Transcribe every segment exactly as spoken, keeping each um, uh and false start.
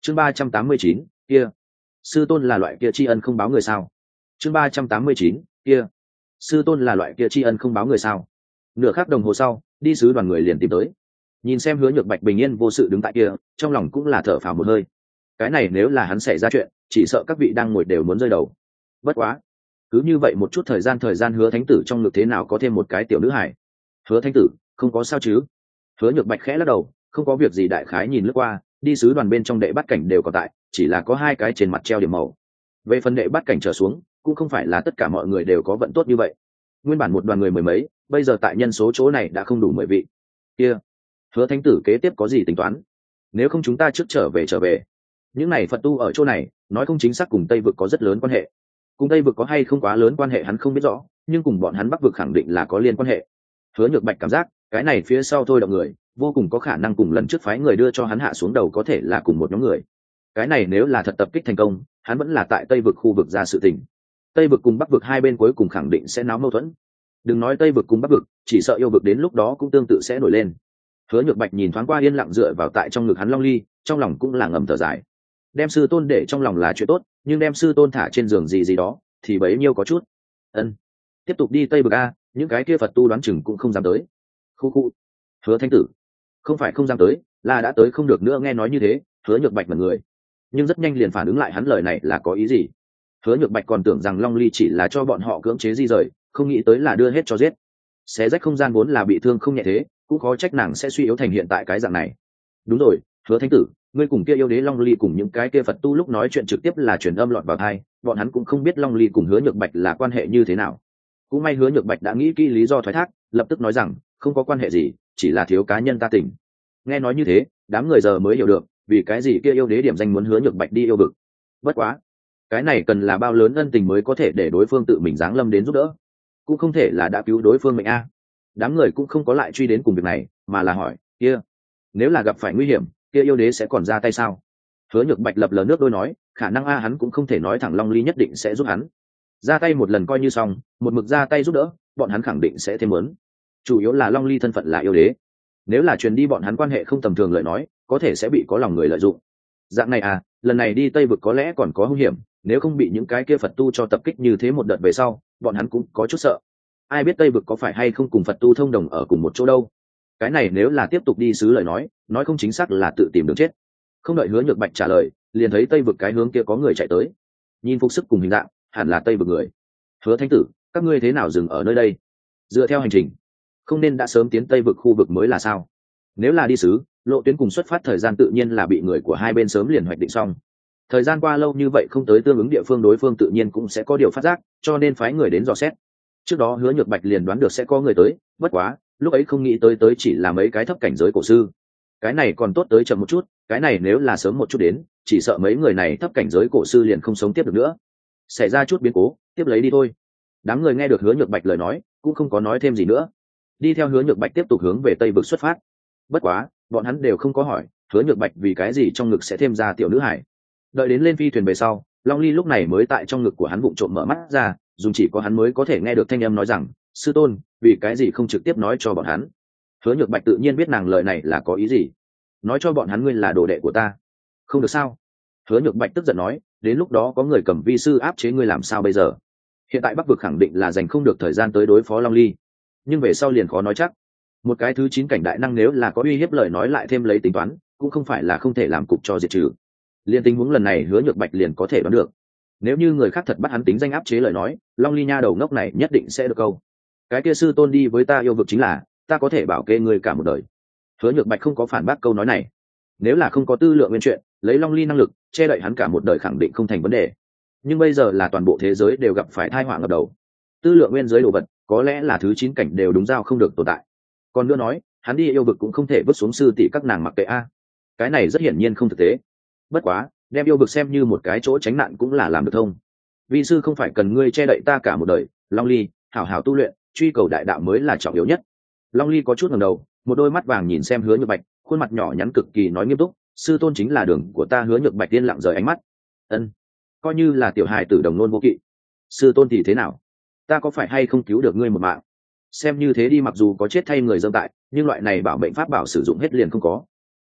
chương ba trăm tám mươi chín kia sư tôn là loại kia tri ân không báo người sao. chương ba trăm tám mươi chín kia sư tôn là loại kia tri ân không báo người sao. Nửa khắc đồng hồ sau, đi sứ đoàn người liền tìm tới. Nhìn xem Hứa Nhược Bạch bình yên vô sự đứng tại kia, trong lòng cũng là thở phào một hơi. Cái này nếu là hắn xảy ra chuyện, chỉ sợ các vị đang ngồi đều muốn rơi đầu. Bất quá, cứ như vậy một chút thời gian thời gian Hứa Thánh Tử trong ngực thế nào có thêm một cái tiểu nữ hải. Hứa Thánh Tử, không có sao chứ? Hứa Nhược Bạch khẽ lắc đầu, không có việc gì, đại khái nhìn lướt qua, đi sứ đoàn bên trong đệ bắt cảnh đều có tại, chỉ là có hai cái trên mặt treo điểm màu. Về phần đệ bắt cảnh trở xuống, cũng không phải là tất cả mọi người đều có vận tốt như vậy. Nguyên bản một đoàn người mười mấy, bây giờ tại nhân số chỗ này đã không đủ mười vị. Kia, Hứa Thánh Tử kế tiếp có gì tính toán? Nếu không chúng ta trước trở về trở về. Những này Phật tu ở chỗ này, nói không chính xác cùng Tây vực có rất lớn quan hệ. Cùng Tây vực có hay không quá lớn quan hệ hắn không biết rõ, nhưng cùng bọn hắn Bắc vực khẳng định là có liên quan hệ. Hứa Nhược Bạch cảm giác, cái này phía sau thôi động người, vô cùng có khả năng cùng lần trước phái người đưa cho hắn hạ xuống đầu có thể là cùng một nhóm người. Cái này nếu là thật tập kích thành công, hắn vẫn là tại Tây vực khu vực ra sự tình. Tây vực cùng Bắc vực hai bên cuối cùng khẳng định sẽ náo mâu thuẫn. Đừng nói Tây vực cùng Bắc vực, chỉ sợ yêu vực đến lúc đó cũng tương tự sẽ nổi lên. Hứa Nhược Bạch nhìn thoáng qua yên lặng dựa vào tại trong ngực hắn Long Ly, trong lòng cũng là ngầm thở dài. Đem sư tôn để trong lòng là chuyện tốt, nhưng đem sư tôn thả trên giường gì gì đó thì bấy nhiêu có chút. Ân, tiếp tục đi Tây vực a, những cái kia Phật tu đoán chừng cũng không dám tới. Khu khu. Hứa Thánh Tử, không phải không dám tới, là đã tới không được nữa. Nghe nói như thế, Hứa Nhược Bạch mật người, nhưng rất nhanh liền phản ứng lại hắn lời này là có ý gì. Hứa Nhược Bạch còn tưởng rằng Long Ly chỉ là cho bọn họ cưỡng chế di rời, không nghĩ tới là đưa hết cho giết. Xé rách không gian vốn là bị thương không nhẹ thế, cũng khó trách nàng sẽ suy yếu thành hiện tại cái dạng này. Đúng rồi, Hứa Thánh Tử, ngươi cùng kia yêu đế Long Ly cùng những cái kia Phật tu lúc nói chuyện trực tiếp là truyền âm lọt vào tai, bọn hắn cũng không biết Long Ly cùng Hứa Nhược Bạch là quan hệ như thế nào. Cũng may Hứa Nhược Bạch đã nghĩ kỹ lý do thoái thác, lập tức nói rằng không có quan hệ gì, chỉ là thiếu cá nhân ta tình. Nghe nói như thế, đám người giờ mới hiểu được vì cái gì kia yêu đế điểm danh muốn Hứa Nhược Bạch đi yêu vực. Bất quá, cái này cần là bao lớn ân tình mới có thể để đối phương tự mình giáng lâm đến giúp đỡ, cũng không thể là đã cứu đối phương mệnh a. Đám người cũng không có lại truy đến cùng việc này, mà là hỏi kia, nếu là gặp phải nguy hiểm, kia yêu đế sẽ còn ra tay sao? Hứa Nhược Bạch lập lờ nước đôi nói, khả năng a hắn cũng không thể nói thẳng Long Ly nhất định sẽ giúp hắn ra tay một lần coi như xong, một mực ra tay giúp đỡ, bọn hắn khẳng định sẽ thêm muốn. Chủ yếu là Long Ly thân phận là yêu đế, nếu là truyền đi bọn hắn quan hệ không tầm thường lời nói, có thể sẽ bị có lòng người lợi dụng. Dạng này à, lần này đi Tây vực có lẽ còn có hung hiểm, nếu không bị những cái kia Phật tu cho tập kích như thế một đợt về sau, bọn hắn cũng có chút sợ. Ai biết Tây vực có phải hay không cùng Phật tu thông đồng ở cùng một chỗ đâu. Cái này nếu là tiếp tục đi xứ lời nói, nói không chính xác là tự tìm đường chết. Không đợi Hứa Nhược Bạch trả lời, liền thấy Tây vực cái hướng kia có người chạy tới. Nhìn phục sức cùng hình dạng, hẳn là Tây vực người. Hứa Thánh Tử, các ngươi thế nào dừng ở nơi đây? Dựa theo hành trình, không nên đã sớm tiến Tây vực khu vực mới là sao? Nếu là đi xứ, lộ tuyến cùng xuất phát thời gian tự nhiên là bị người của hai bên sớm liền hoạch định xong. Thời gian qua lâu như vậy không tới tương ứng địa phương, đối phương tự nhiên cũng sẽ có điều phát giác, cho nên phái người đến dò xét. Trước đó Hứa Nhược Bạch liền đoán được sẽ có người tới, bất quá lúc ấy không nghĩ tới tới chỉ là mấy cái thấp cảnh giới cổ sư. Cái này còn tốt tới chậm một chút, cái này nếu là sớm một chút đến, chỉ sợ mấy người này thấp cảnh giới cổ sư liền không sống tiếp được nữa. Xảy ra chút biến cố, tiếp lấy đi thôi. Đám người nghe được Hứa Nhược Bạch lời nói, cũng không có nói thêm gì nữa, đi theo Hứa Nhược Bạch tiếp tục hướng về Tây vực xuất phát. Bất quá bọn hắn đều không có hỏi Hứa Nhược Bạch vì cái gì trong ngực sẽ thêm ra tiểu nữ hải. Đợi đến lên phi thuyền về sau, Long Ly lúc này mới tại trong ngực của hắn vụng trộm mở mắt ra, dùng chỉ có hắn mới có thể nghe được thanh âm nói rằng, sư tôn, vì cái gì không trực tiếp nói cho bọn hắn? Hứa Nhược Bạch tự nhiên biết nàng lời này là có ý gì. Nói cho bọn hắn ngươi là đồ đệ của ta, không được sao? Hứa Nhược Bạch tức giận nói, đến lúc đó có người cầm vi sư áp chế ngươi làm sao bây giờ? Hiện tại Bắc vực khẳng định là dành không được thời gian tới đối phó Long Ly, nhưng về sau liền khó nói chắc. Một cái thứ chín cảnh đại năng nếu là có uy hiếp lời nói lại thêm lấy tính toán, cũng không phải là không thể làm cục cho diệt trừ. Liên tình huống lần này Hứa Nhược Bạch liền có thể đoán được, nếu như người khác thật bắt hắn tính danh áp chế lời nói, Long Ly nha đầu ngốc này nhất định sẽ được câu. Cái kia sư tôn đi với ta yêu vực chính là, ta có thể bảo kê người cả một đời. Hứa Nhược Bạch không có phản bác câu nói này. Nếu là không có tư lượng nguyên chuyện, lấy Long Ly năng lực che đậy hắn cả một đời khẳng định không thành vấn đề. Nhưng bây giờ là toàn bộ thế giới đều gặp phải tai họa ngập đầu, tư lượng nguyên giới đồ vật có lẽ là thứ chín cảnh đều đúng giao không được tồn tại. Còn nữa nói, hắn đi yêu vực cũng không thể vứt xuống sư tỷ các nàng mặc kệ a. Cái này rất hiển nhiên không thực tế. Bất quá, đem yêu vực xem như một cái chỗ tránh nạn cũng là làm được thông. Vi sư không phải cần ngươi che đậy ta cả một đời, Long Ly, hảo hảo tu luyện, truy cầu đại đạo mới là trọng yếu nhất. Long Ly có chút ngẩng đầu, một đôi mắt vàng nhìn xem Hứa Nhược Bạch, khuôn mặt nhỏ nhắn cực kỳ nói nghiêm túc, sư tôn chính là đường của ta. Hứa Nhược Bạch tiên lặng rời ánh mắt. Ân, coi như là tiểu hài tử đồng nôn vô kỵ. Sư tôn thì thế nào? Ta có phải hay không cứu được ngươi một mạng? Xem như thế đi, mặc dù có chết thay người dâm tại, nhưng loại này bảo mệnh pháp bảo sử dụng hết liền không có.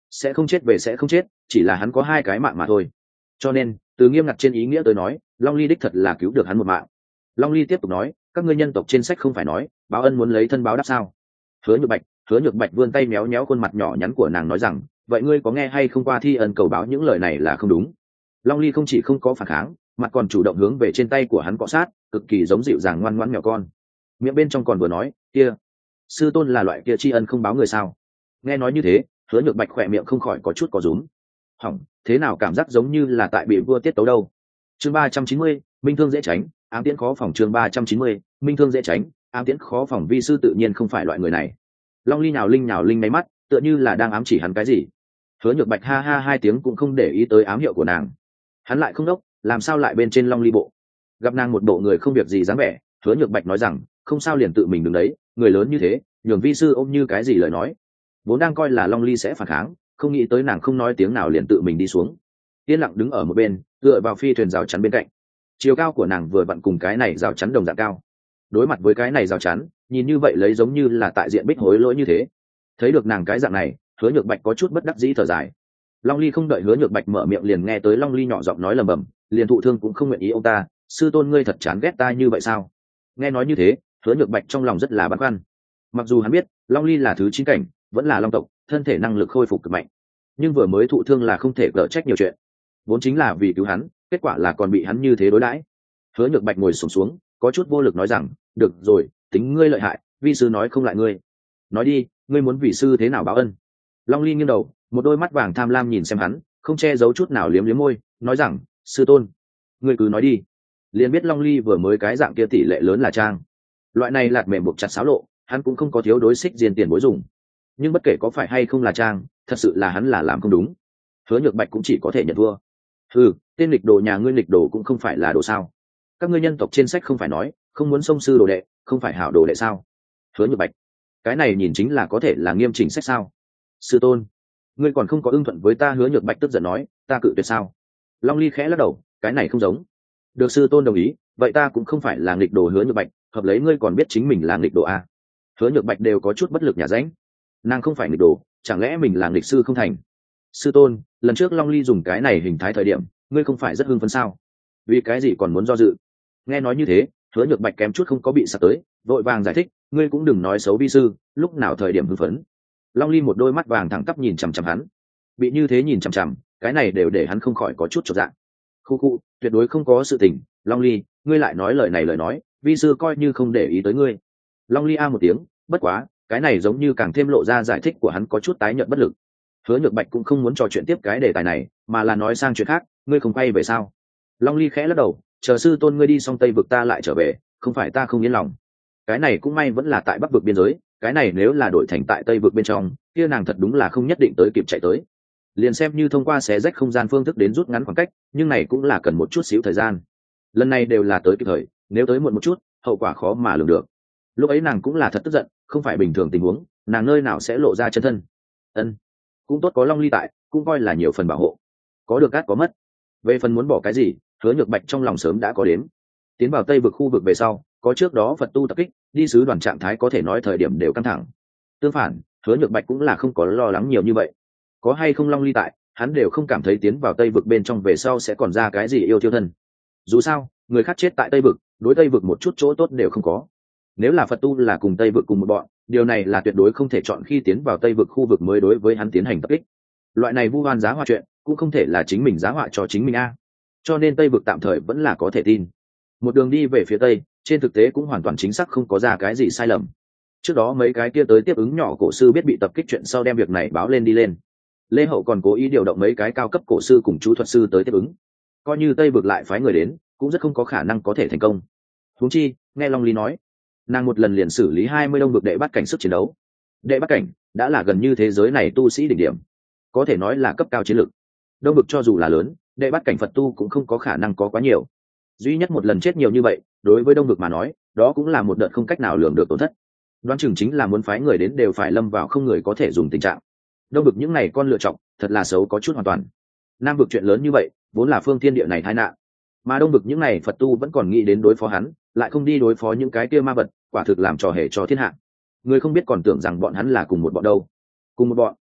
sẽ không chết về sẽ không chết, chỉ là hắn có hai cái mạng mà thôi. Cho nên từ nghiêm ngặt trên ý nghĩa tới nói, Long Ly đích thật là cứu được hắn một mạng. Long Ly tiếp tục nói, các ngươi nhân tộc trên sách không phải nói báo ân muốn lấy thân báo đáp sao? Hứa Nhược Bạch, Hứa Nhược Bạch vươn tay méo méo khuôn mặt nhỏ nhắn của nàng nói rằng, vậy ngươi có nghe hay không qua thi ân cầu báo những lời này là không đúng. Long Ly không chỉ không có phản kháng, mặt còn chủ động hướng về trên tay của hắn cọ sát, cực kỳ giống dịu dàng ngoan ngoãn mèo con. Miệng bên trong còn vừa nói, kia, sư tôn là loại kia tri ân không báo người sao? Nghe nói như thế, Hứa Nhược Bạch khỏe miệng không khỏi có chút có rúm. Hỏng, thế nào cảm giác giống như là tại bị vua tiết tấu đâu. Chương ba trăm chín mươi, minh thương dễ tránh, ám tiễn khó phòng. Chương ba trăm chín mươi, minh thương dễ tránh, ám tiễn khó phòng. Vi sư tự nhiên không phải loại người này. Long Ly nhào linh nhào linh máy mắt, tựa như là đang ám chỉ hắn cái gì. Hứa Nhược Bạch ha ha hai tiếng cũng không để ý tới ám hiệu của nàng. Hắn lại không đốc, làm sao lại bên trên Long Ly bộ. Gặp nàng một bộ người không việc gì dáng vẻ, Hứa Nhược Bạch nói rằng, không sao liền tự mình đứng đấy, người lớn như thế, nhường vi sư ôm như cái gì lời nói. Vốn đang coi là Long Ly sẽ phản kháng, không nghĩ tới nàng không nói tiếng nào liền tự mình đi xuống, yên lặng đứng ở một bên, tựa vào phi thuyền rào chắn bên cạnh. Chiều cao của nàng vừa vặn cùng cái này rào chắn đồng dạng cao. Đối mặt với cái này rào chắn, nhìn như vậy lấy giống như là tại diện bích hối lỗi như thế. Thấy được nàng cái dạng này, Hứa Nhược Bạch có chút bất đắc dĩ thở dài. Long Ly không đợi Hứa Nhược Bạch mở miệng liền nghe tới Long Ly nhỏ giọng nói lầm bầm, liền thụ thương cũng không nguyện ý ông ta, sư tôn ngươi thật chán ghét ta như vậy sao? Nghe nói như thế, Hứa Nhược Bạch trong lòng rất là băn khoăn. Mặc dù hắn biết Long Ly là thứ chín cảnh, vẫn là long tộc, thân thể năng lực khôi phục cực mạnh, nhưng vừa mới thụ thương là không thể gỡ trách nhiều chuyện. Vốn chính là vì cứu hắn, kết quả là còn bị hắn như thế đối đãi. Hứa Nhược Bạch ngồi xổm xuống, có chút vô lực nói rằng, được rồi, tính ngươi lợi hại, vi sư nói không lại ngươi. Nói đi, ngươi muốn vì sư thế nào báo ân? Long Ly nghiêng đầu, một đôi mắt vàng tham lam nhìn xem hắn, không che giấu chút nào liếm liếm môi, nói rằng, sư tôn, ngươi cứ nói đi. Liền biết Long Ly vừa mới cái dạng kia tỷ lệ lớn là trang. Loại này lạt mềm buộc chặt xáo lộ, hắn cũng không có thiếu đối xích diên tiền bối dùng. Nhưng bất kể có phải hay không là trang, thật sự là hắn là làm không đúng. Hứa Nhược Bạch cũng chỉ có thể nhận thua. Ừ, tên lịch đồ nhà ngươi lịch đồ cũng không phải là đồ sao? Các ngươi nhân tộc trên sách không phải nói không muốn xông sư đồ đệ, không phải hảo đồ đệ sao? Hứa Nhược Bạch, cái này nhìn chính là có thể là nghiêm chỉnh sách sao? Sư tôn, ngươi còn không có ưng thuận với ta. Hứa Nhược Bạch tức giận nói, ta cự tuyệt sao? Long Ly khẽ lắc đầu, cái này không giống. Được sư tôn đồng ý, vậy ta cũng không phải là nghịch đồ. Hứa Nhược Bạch, hợp lấy ngươi còn biết chính mình là nghịch đồ a? Hứa Nhược Bạch đều có chút bất lực nhả ránh. Nàng không phải nghịch đồ, chẳng lẽ mình là nghịch sư không thành? Sư tôn, lần trước Long Ly dùng cái này hình thái thời điểm, ngươi không phải rất hưng phấn sao? Vì cái gì còn muốn do dự? Nghe nói như thế, Hứa Nhược Bạch kém chút không có bị sặc tới, vội vàng giải thích, ngươi cũng đừng nói xấu vi sư, lúc nào thời điểm hưng phấn. Long Ly một đôi mắt vàng thẳng tắp nhìn chằm chằm hắn, bị như thế nhìn chằm chằm, cái này đều để hắn không khỏi có chút chột dạ. Khu khu, tuyệt đối không có sự tình. Long Ly, ngươi lại nói lời này lời nói, vi sư coi như không để ý tới ngươi. Long Ly a một tiếng, bất quá cái này giống như càng thêm lộ ra giải thích của hắn có chút tái nhợt bất lực. Hứa Nhược Bạch cũng không muốn trò chuyện tiếp cái đề tài này, mà là nói sang chuyện khác, ngươi không quay về sao? Long Ly khẽ lắc đầu, chờ sư tôn ngươi đi xong Tây vực ta lại trở về, không phải ta không yên lòng. Cái này cũng may vẫn là tại Bắc vực biên giới, cái này nếu là đổi thành tại Tây vực bên trong, kia nàng thật đúng là không nhất định tới kịp chạy tới. Liền xem như thông qua xé rách không gian phương thức đến rút ngắn khoảng cách, nhưng này cũng là cần một chút xíu thời gian. Lần này đều là tới kịp thời, nếu tới muộn một chút, hậu quả khó mà lường được. Lúc ấy nàng cũng là thật tức giận, không phải bình thường tình huống, nàng nơi nào sẽ lộ ra chân thân. Ân, cũng tốt có Long Ly tại, cũng coi là nhiều phần bảo hộ. Có được cát có mất. Về phần muốn bỏ cái gì, Hứa Nhược Bạch trong lòng sớm đã có đếm. Tiến vào Tây vực khu vực về sau, có trước đó Phật tu tập kích, đi sứ đoàn trạng thái có thể nói thời điểm đều căng thẳng. Tương phản, Hứa Nhược Bạch cũng là không có lo lắng nhiều như vậy. Có hay không Long Ly tại, hắn đều không cảm thấy tiến vào Tây vực bên trong về sau sẽ còn ra cái gì yêu tiêu thân. Dù sao, người khác chết tại Tây vực, đối Tây vực một chút chỗ tốt đều không có. Nếu là Phật tu là cùng Tây vực cùng một bọn, điều này là tuyệt đối không thể chọn khi tiến vào Tây vực khu vực mới đối với hắn tiến hành tập kích. Loại này vu oan giá họa chuyện, cũng không thể là chính mình giá họa cho chính mình a. Cho nên Tây vực tạm thời vẫn là có thể tin. Một đường đi về phía Tây, trên thực tế cũng hoàn toàn chính xác không có ra cái gì sai lầm. Trước đó mấy cái kia tới tiếp ứng nhỏ cổ sư biết bị tập kích chuyện sau đem việc này báo lên đi lên. Lê Hậu còn cố ý điều động mấy cái cao cấp cổ sư cùng chú thuật sư tới tiếp ứng. Coi như Tây vực lại phái người đến, cũng rất không có khả năng có thể thành công. Huống chi, nghe Long Ly nói, nàng một lần liền xử lý hai mươi đông vực đệ bắt cảnh sức chiến đấu. Đệ bắt cảnh đã là gần như thế giới này tu sĩ đỉnh điểm, có thể nói là cấp cao chiến lược. Đông vực cho dù là lớn, đệ bắt cảnh Phật tu cũng không có khả năng có quá nhiều. Duy nhất một lần chết nhiều như vậy, đối với Đông vực mà nói, đó cũng là một đợt không cách nào lường được tổn thất. Đoán chừng chính là muốn phái người đến đều phải lâm vào không người có thể dùng tình trạng. Đông vực những này con lựa chọn, thật là xấu có chút hoàn toàn. Nam vực chuyện lớn như vậy, vốn là phương thiên địa này tai nạn, mà Đông vực những này Phật tu vẫn còn nghĩ đến đối phó hắn, lại không đi đối phó những cái kia ma vật, quả thực làm trò hề cho thiên hạ. Người không biết còn tưởng rằng bọn hắn là cùng một bọn đâu. Cùng một bọn.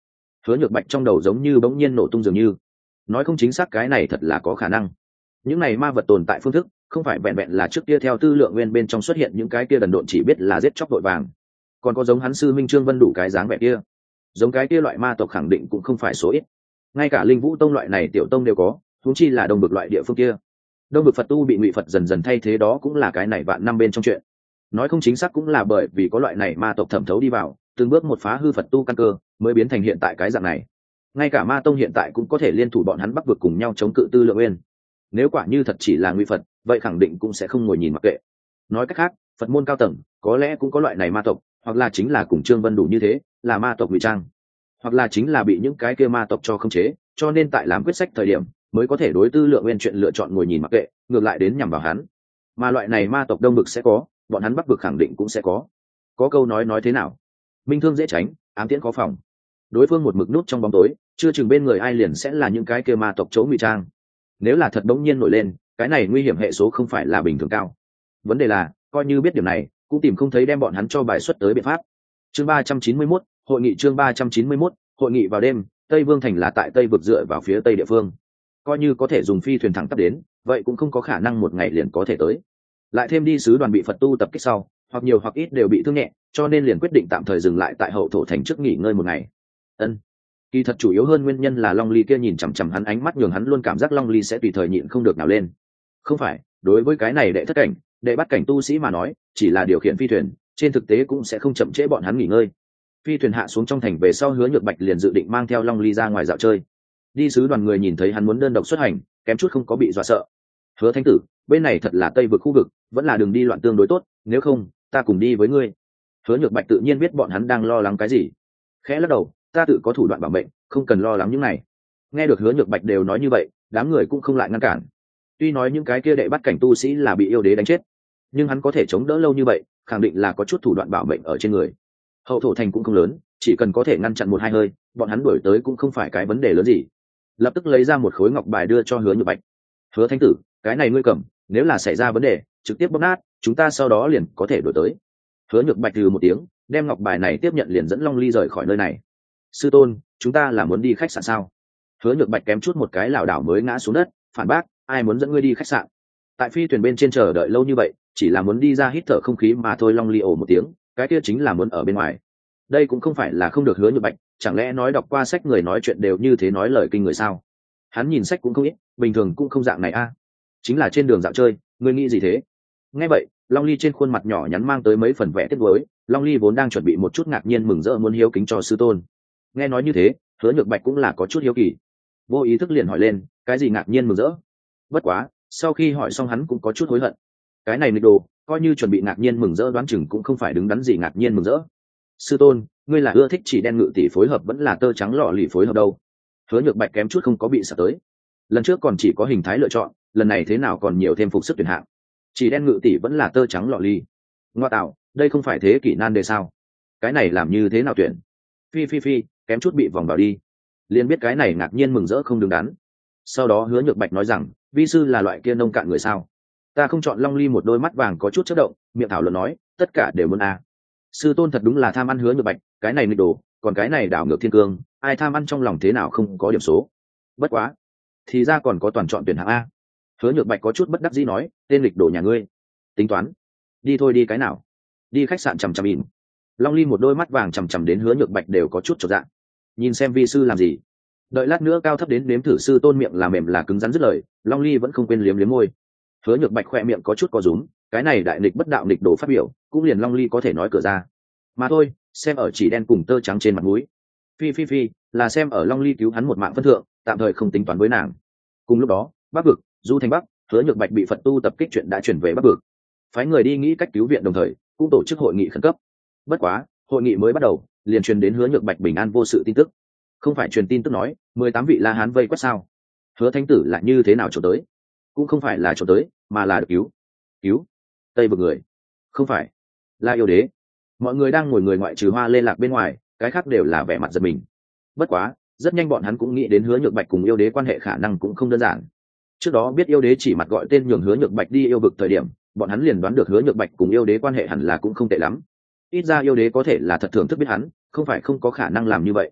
Hứa Nhược Bạch trong đầu giống như bỗng nhiên nổ tung dường như. Nói không chính xác cái này thật là có khả năng. Những này ma vật tồn tại phương thức, không phải vẹn vẹn là trước kia theo tư lượng nguyên bên trong xuất hiện những cái kia đần độn chỉ biết là giết chóc vội vàng. Còn có giống hắn sư Minh Trương Vân đủ cái dáng vẻ kia. Giống cái kia loại ma tộc khẳng định cũng không phải số ít. Ngay cả Linh Vũ tông loại này tiểu tông đều có, huống chi là Đông Bực loại địa phương kia. Đông Bực Phật tu bị Ngụy Phật dần dần thay thế đó cũng là cái này vạn năm bên trong chuyện. Nói không chính xác cũng là bởi vì có loại này ma tộc thẩm thấu đi vào, từng bước một phá hư Phật tu căn cơ, mới biến thành hiện tại cái dạng này. Ngay cả Ma tông hiện tại cũng có thể liên thủ bọn hắn Bắc vực cùng nhau chống cự Tư Lượng Nguyên. Nếu quả như thật chỉ là Ngụy Phật, vậy khẳng định cũng sẽ không ngồi nhìn mặc kệ. Nói cách khác, Phật môn cao tầng có lẽ cũng có loại này ma tộc, hoặc là chính là cùng Trương Vân đủ như thế, là ma tộc ngụy trang, hoặc là chính là bị những cái kia ma tộc cho khống chế, cho nên tại làm quyết sách thời điểm mới có thể đối Tư Lượng Nguyên chuyện lựa chọn ngồi nhìn mặc kệ, ngược lại đến nhằm vào hắn. Mà loại này ma tộc Đông Vực sẽ có, bọn hắn Bắc vực khẳng định cũng sẽ có. Có câu nói nói thế nào? Minh thương dễ tránh, ám tiễn khó phòng. Đối phương một mực nút trong bóng tối, chưa chừng bên người ai liền sẽ là những cái kia ma tộc chỗ ngụy trang. Nếu là thật đống nhiên nổi lên, cái này nguy hiểm hệ số không phải là bình thường cao. Vấn đề là, coi như biết điểm này, cũng tìm không thấy đem bọn hắn cho bài xuất tới biện pháp. Chương ba trăm chín mươi mốt, hội nghị chương ba trăm chín mươi mốt, hội nghị vào đêm, Tây Vương thành là tại Tây vực dựa vào phía tây địa phương. Coi như có thể dùng phi thuyền thẳng tắp đến, vậy cũng không có khả năng một ngày liền có thể tới. Lại thêm đi sứ đoàn bị Phật tu tập kích sau, hoặc nhiều hoặc ít đều bị thương nhẹ, cho nên liền quyết định tạm thời dừng lại tại hậu thổ thành trước nghỉ ngơi một ngày. Ân. Kỳ thật chủ yếu hơn nguyên nhân là Long Ly kia nhìn chằm chằm hắn ánh mắt nhường hắn luôn cảm giác Long Ly sẽ tùy thời nhịn không được nào lên. Không phải, đối với cái này đệ thất cảnh, đệ bắt cảnh tu sĩ mà nói, chỉ là điều khiển phi thuyền, trên thực tế cũng sẽ không chậm trễ bọn hắn nghỉ ngơi. Phi thuyền hạ xuống trong thành về sau, Hứa Nhược Bạch liền dự định mang theo Long Ly ra ngoài dạo chơi. Đi sứ đoàn người nhìn thấy hắn muốn đơn độc xuất hành, kém chút không có bị dọa sợ. Hứa Thánh tử, bên này thật là Tây vực khu vực, vẫn là đường đi loạn tương đối tốt, nếu không, ta cùng đi với ngươi. Hứa Nhược Bạch tự nhiên biết bọn hắn đang lo lắng cái gì, khẽ lắc đầu, ta tự có thủ đoạn bảo mệnh, không cần lo lắng những này. Nghe được Hứa Nhược Bạch đều nói như vậy, đám người cũng không lại ngăn cản. Tuy nói những cái kia đệ bắt cảnh tu sĩ là bị yêu đế đánh chết, nhưng hắn có thể chống đỡ lâu như vậy, khẳng định là có chút thủ đoạn bảo mệnh ở trên người. Hậu thổ thành cũng không lớn, chỉ cần có thể ngăn chặn một hai hơi, bọn hắn đuổi tới cũng không phải cái vấn đề lớn gì. Lập tức lấy ra một khối ngọc bài đưa cho Hứa Nhược Bạch. Hứa Thánh tử, cái này ngươi cầm, nếu là xảy ra vấn đề, trực tiếp bóp nát, chúng ta sau đó liền có thể đuổi tới. Hứa Nhược Bạch từ một tiếng, đem ngọc bài này tiếp nhận liền dẫn Long Ly rời khỏi nơi này. Sư tôn, chúng ta là muốn đi khách sạn sao? Hứa Nhược Bạch kém chút một cái lảo đảo mới ngã xuống đất, phản bác, ai muốn dẫn ngươi đi khách sạn? Tại phi thuyền bên trên chờ đợi lâu như vậy, chỉ là muốn đi ra hít thở không khí mà thôi. Long Ly ồ một tiếng, cái kia chính là muốn ở bên ngoài. Đây cũng không phải là không được Hứa Nhược Bạch, chẳng lẽ nói đọc qua sách người nói chuyện đều như thế nói lời kinh người sao? Hắn nhìn sách cũng không ít, bình thường cũng không dạng này a. Chính là trên đường dạo chơi, ngươi nghĩ gì thế? Nghe vậy, Long Ly trên khuôn mặt nhỏ nhắn mang tới mấy phần vẻ tiếc nuối. Long Ly vốn đang chuẩn bị một chút ngạc nhiên mừng rỡ muốn hiếu kính cho sư tôn. Nghe nói như thế, Hứa Nhược Bạch cũng là có chút hiếu kỳ, vô ý thức liền hỏi lên, cái gì ngạc nhiên mừng rỡ? Bất quá, sau khi hỏi xong hắn cũng có chút hối hận. Cái này nghịch đồ, coi như chuẩn bị ngạc nhiên mừng rỡ đoán chừng cũng không phải đứng đắn gì ngạc nhiên mừng rỡ. Sư tôn, ngươi là ưa thích chỉ đen ngự tỷ phối hợp vẫn là tơ trắng lọ lì phối hợp đâu? Hứa Nhược Bạch kém chút không có bị sợ tới. Lần trước còn chỉ có hình thái lựa chọn, lần này thế nào còn nhiều thêm phục sức tuyển hạng. Chỉ đen ngự tỷ vẫn là tơ trắng lọ lì. Ngoa tạo, đây không phải thế kỷ nan đề sao? Cái này làm như thế nào tuyển? Phi phi phi, kém chút bị vòng vào đi. Liền biết cái này ngạc nhiên mừng rỡ không đứng đắn. Sau đó Hứa Nhược Bạch nói rằng, vi sư là loại kia nông cạn người sao? Ta không chọn. Long Ly một đôi mắt vàng có chút chớp động, miệng thảo luận nói, tất cả đều muốn a. Sư tôn thật đúng là tham ăn Hứa Nhược Bạch, cái này nghịch đồ, còn cái này đảo ngược thiên cương, ai tham ăn trong lòng thế nào không có điểm số. Bất quá, thì ra còn có toàn chọn tuyển hạng a. Hứa Nhược Bạch có chút bất đắc dĩ nói, tên nghịch đồ nhà ngươi, tính toán, đi thôi. Đi cái nào? Đi khách sạn chằm chằm ỉn. Long Ly một đôi mắt vàng chằm chằm đến Hứa Nhược Bạch đều có chút chột dạ. Nhìn xem vi sư làm gì? Đợi lát nữa cao thấp đến nếm thử sư tôn miệng là mềm là cứng rắn dứt lời, Long Ly vẫn không quên liếm liếm môi. Hứa Nhược Bạch khoe miệng có chút co rúm, cái này đại nghịch bất đạo nghịch đồ phát biểu, cũng liền Long Ly có thể nói cửa ra. Mà thôi, xem ở chỉ đen cùng tơ trắng trên mặt mũi. Phi phi phi, là xem ở Long Ly cứu hắn một mạng phân thượng, tạm thời không tính toán với nàng. Cùng lúc đó, Bắc vực, Du Thành Bắc, Hứa Nhược Bạch bị Phật tu tập kích chuyện đã chuyển về Bắc vực. Phái người đi nghĩ cách cứu viện, đồng thời cũng tổ chức hội nghị khẩn cấp. Bất quá, hội nghị mới bắt đầu, liền truyền đến Hứa Nhược Bạch bình an vô sự tin tức. Không phải truyền tin tức nói mười tám vị La Hán vây quét sao? Hứa Thánh tử lại như thế nào trốn tới? Cũng không phải là trốn tới, mà là được cứu. Cứu? Tây vực người? Không phải, là yêu đế. Mọi người đang ngồi người ngoại trừ Hoa Lê Lạc bên ngoài, cái khác đều là vẻ mặt giật mình. Bất quá, rất nhanh bọn hắn cũng nghĩ đến Hứa Nhược Bạch cùng yêu đế quan hệ khả năng cũng không đơn giản. Trước đó biết yêu đế chỉ mặt gọi tên nhường Hứa Nhược Bạch đi yêu vực thời điểm, bọn hắn liền đoán được Hứa Nhược Bạch cùng yêu đế quan hệ hẳn là cũng không tệ lắm. Ít ra yêu đế có thể là thật thưởng thức biết hắn, không phải không có khả năng làm như vậy.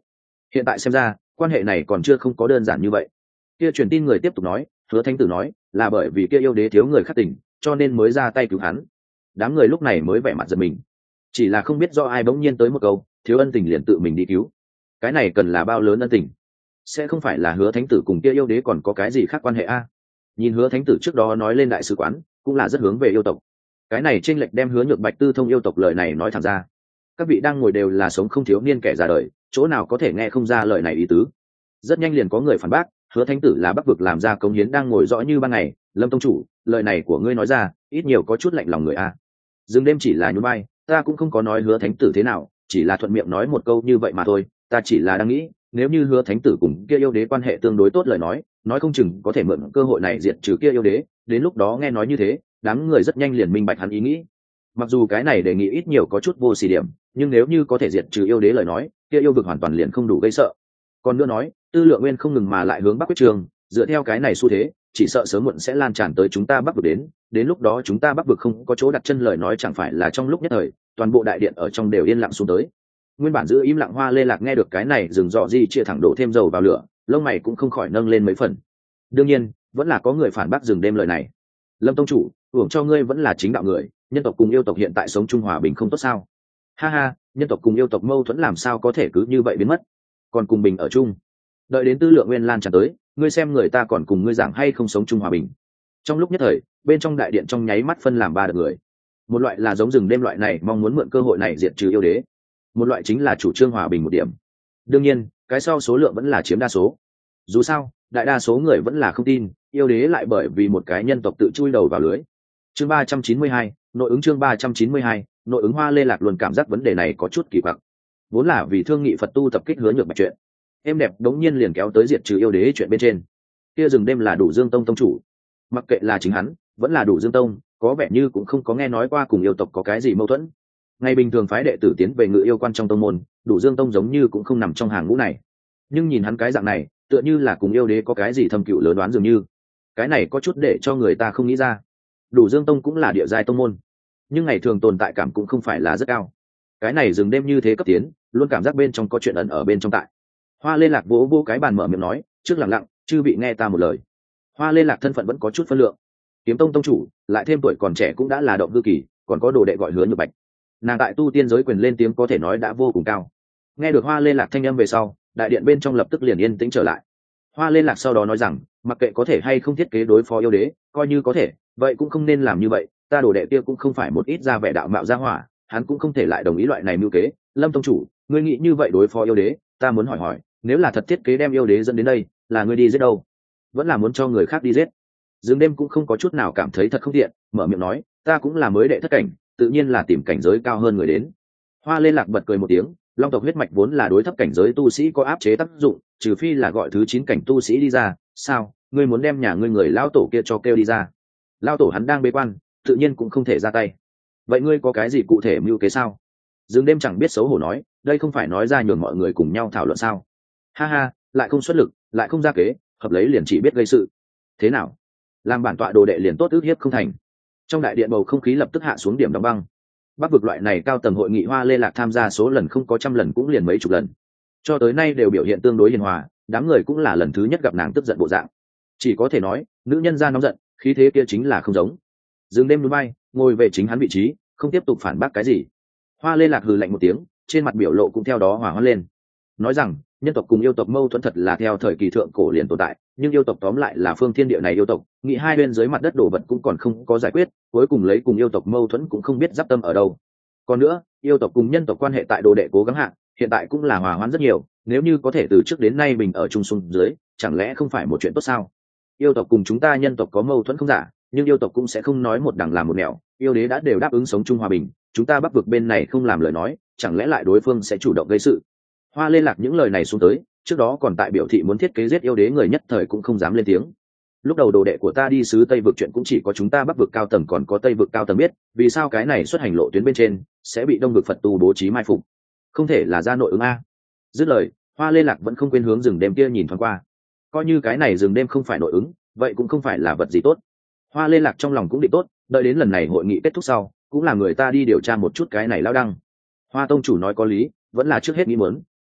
hiện tại xem ra quan hệ này còn chưa không có đơn giản như vậy. Kia truyền tin người tiếp tục nói, Hứa Thánh Tử nói là bởi vì kia yêu đế thiếu người khắc tình, cho nên mới ra tay cứu hắn. Đám người lúc này mới vẻ mặt giật mình, chỉ là không biết do ai bỗng nhiên tới một câu thiếu ân tình liền tự mình đi cứu. Cái này cần là bao lớn ân tình? Sẽ không phải là Hứa Thánh Tử cùng kia yêu đế còn có cái gì khác quan hệ a? Nhìn Hứa Thánh Tử trước đó nói lên đại sứ quán cũng là rất hướng về yêu tộc, cái này chênh lệch đem Hứa Nhược Bạch tư thông yêu tộc lời này nói thẳng ra. Các vị đang ngồi đều là sống không thiếu niên kẻ già đời, chỗ nào có thể nghe không ra lời này ý tứ. Rất nhanh liền có người phản bác, Hứa Thánh Tử là Bắc vực làm ra cống hiến đang ngồi rõ như ban ngày. Lâm tông chủ, lời này của ngươi nói ra ít nhiều có chút lạnh lòng người a. Dương đêm chỉ là nhún vai, ta cũng không có nói Hứa Thánh Tử thế nào, chỉ là thuận miệng nói một câu như vậy mà thôi. Ta chỉ là đang nghĩ, nếu như Hứa Thánh Tử cùng kia yêu đế quan hệ tương đối tốt lời nói, nói không chừng có thể mượn cơ hội này diệt trừ kia yêu đế. Đến lúc đó nghe nói như thế, đám người rất nhanh liền minh bạch hắn ý nghĩ. Mặc dù cái này đề nghị ít nhiều có chút vô xỉ điểm, nhưng nếu như có thể diệt trừ yêu đế lời nói, kia yêu vực hoàn toàn liền không đủ gây sợ. Còn nữa nói, Tư Lượng Nguyên không ngừng mà lại hướng Bắc quyết trường, dựa theo cái này xu thế, chỉ sợ sớm muộn sẽ lan tràn tới chúng ta Bắc vực đến, đến lúc đó chúng ta Bắc vực không có chỗ đặt chân lời nói chẳng phải là trong lúc nhất thời, toàn bộ đại điện ở trong đều yên lặng xuống tới. Nguyên bản giữ im lặng Hoa Lê Lạc nghe được cái này dừng dọ di chia thẳng đổ thêm dầu vào lửa, lông mày cũng không khỏi nâng lên mấy phần. Đương nhiên, vẫn là có người phản bác dừng đêm lời này. Lâm tông chủ, hưởng cho ngươi vẫn là chính đạo người, nhân tộc cùng yêu tộc hiện tại sống chung hòa bình không tốt sao? Ha ha, nhân tộc cùng yêu tộc mâu thuẫn làm sao có thể cứ như vậy biến mất, còn cùng bình ở chung. Đợi đến Tư Lượng Nguyên lan tràn tới, ngươi xem người ta còn cùng ngươi giảng hay không sống chung hòa bình. Trong lúc nhất thời, bên trong đại điện trong nháy mắt phân làm ba đợt người. Một loại là giống rừng đêm loại này mong muốn mượn cơ hội này diệt trừ yêu đế, một loại chính là chủ trương hòa bình một điểm. Đương nhiên, cái sau số lượng vẫn là chiếm đa số. Dù sao, đại đa số người vẫn là không tin yêu đế lại bởi vì một cái nhân tộc tự chui đầu vào lưới. Chương ba trăm chín mươi hai, nội ứng chương ba trăm chín mươi hai, nội ứng Hoa Lê Lạc luôn cảm giác vấn đề này có chút kỳ quặc. Vốn là vì thương nghị Phật tu tập kích Hứa Nhược Bạch chuyện, em đẹp đống nhiên liền kéo tới diệt trừ yêu đế chuyện bên trên. Kia rừng đêm là Đủ Dương Tông tông chủ, mặc kệ là chính hắn vẫn là Đủ Dương Tông, có vẻ như cũng không có nghe nói qua cùng yêu tộc có cái gì mâu thuẫn. Ngày bình thường phái đệ tử tiến về ngự yêu quan trong tông môn, Đủ Dương Tông giống như cũng không nằm trong hàng ngũ này. Nhưng nhìn hắn cái dạng này, tựa như là cùng yêu đế có cái gì thâm cựu lớn đoán dường như. Cái này có chút để cho người ta không nghĩ ra. Đủ Dương Tông cũng là địa giai tông môn, nhưng ngày thường tồn tại cảm cũng không phải là rất cao. Cái này dừng đêm như thế cấp tiến, luôn cảm giác bên trong có chuyện ẩn ở bên trong tại. Hoa Lê Lạc vỗ vỗ cái bàn mở miệng nói, trước lặng lặng, chư vị nghe ta một lời. Hoa Lê Lạc thân phận vẫn có chút phân lượng, Kiếm Tông tông chủ, lại thêm tuổi còn trẻ cũng đã là động hư kỳ, còn có đồ đệ gọi Hứa Nhược Bạch. Nàng tại tu tiên giới quyền lên tiếng có thể nói đã vô cùng cao. Nghe được Hoa Lê Lạc thanh âm về sau, đại điện bên trong lập tức liền yên tĩnh trở lại. Hoa Lê Lạc sau đó nói rằng, mặc kệ có thể hay không thiết kế đối phó yêu đế, coi như có thể, vậy cũng không nên làm như vậy. Ta đồ đệ kia cũng không phải một ít ra vẻ đạo mạo ra hỏa, hắn cũng không thể lại đồng ý loại này mưu kế. Lâm tông chủ, ngươi nghĩ như vậy đối phó yêu đế, ta muốn hỏi hỏi, nếu là thật thiết kế đem yêu đế dẫn đến đây, là ngươi đi giết đâu, vẫn là muốn cho người khác đi giết? Dương đêm cũng không có chút nào cảm thấy thật không tiện, mở miệng nói, ta cũng là mới đệ thất cảnh, tự nhiên là tìm cảnh giới cao hơn người đến. Hoa Lê Lạc bật cười một tiếng, long tộc huyết mạch vốn là đối thấp cảnh giới tu sĩ có áp chế tác dụng, trừ phi là gọi thứ chín cảnh tu sĩ đi ra. Sao ngươi muốn đem nhà ngươi người lão tổ kia cho kêu đi ra? Lão tổ hắn đang bế quan, tự nhiên cũng không thể ra tay. Vậy ngươi có cái gì cụ thể mưu kế sao? Dương đêm chẳng biết xấu hổ nói, đây không phải nói ra nhường mọi người cùng nhau thảo luận sao? Ha ha, lại không xuất lực, lại không ra kế, hợp lấy liền chỉ biết gây sự. Thế nào, làm bản tọa đồ đệ liền tốt ước hiếp không thành? Trong đại điện bầu không khí lập tức hạ xuống điểm đóng băng. Bắc vực loại này cao tầng hội nghị Hoa Lê Lạc tham gia số lần không có trăm lần cũng liền mấy chục lần, cho tới nay đều biểu hiện tương đối hiền hòa, đám người cũng là lần thứ nhất gặp nàng tức giận bộ dạng. Chỉ có thể nói, nữ nhân ra nóng giận, khí thế kia chính là không giống. Dương đêm núi bay, ngồi về chính hắn vị trí, không tiếp tục phản bác cái gì. Hoa Lê Lạc hừ lạnh một tiếng, trên mặt biểu lộ cũng theo đó hòa hoãn lên, nói rằng, nhân tộc cùng yêu tộc mâu thuẫn thật là theo thời kỳ thượng cổ liền tồn tại, nhưng yêu tộc tóm lại là phương thiên địa này yêu tộc, nghĩ hai bên dưới mặt đất đổ vật cũng còn không có giải quyết, cuối cùng lấy cùng yêu tộc mâu thuẫn cũng không biết giáp tâm ở đâu. Còn nữa, yêu tộc cùng nhân tộc quan hệ tại đồ đệ cố gắng hạ, hiện tại cũng là hòa hoãn rất nhiều, nếu như có thể từ trước đến nay bình ở chung xuống dưới, chẳng lẽ không phải một chuyện tốt sao? Yêu tộc cùng chúng ta nhân tộc có mâu thuẫn không giả, nhưng yêu tộc cũng sẽ không nói một đằng làm một nẻo, yêu đế đã đều đáp ứng sống chung hòa bình, chúng ta Bắc vực bên này không làm lời nói, chẳng lẽ lại đối phương sẽ chủ động gây sự? Hoa Lê Lạc những lời này xuống tới, trước đó còn tại biểu thị muốn thiết kế giết yêu đế người nhất thời cũng không dám lên tiếng. Lúc đầu đồ đệ của ta đi sứ Tây vực chuyện cũng chỉ có chúng ta Bắc vực cao tầng còn có Tây vực cao tầng biết, vì sao cái này xuất hành lộ tuyến bên trên sẽ bị Đông vực Phật tu bố trí mai phục? Không thể là ra nội ứng a? Dứt lời, Hoa Lê Lạc vẫn không quên hướng rừng đêm kia nhìn thoáng qua. Coi như cái này rừng đêm không phải nội ứng, vậy cũng không phải là vật gì tốt. Hoa Lê Lạc trong lòng cũng định tốt, đợi đến lần này hội nghị kết thúc sau, cũng là người ta đi điều tra một chút cái này lao đăng. Hoa tông chủ nói có lý, vẫn là trước hết nghĩ muốn,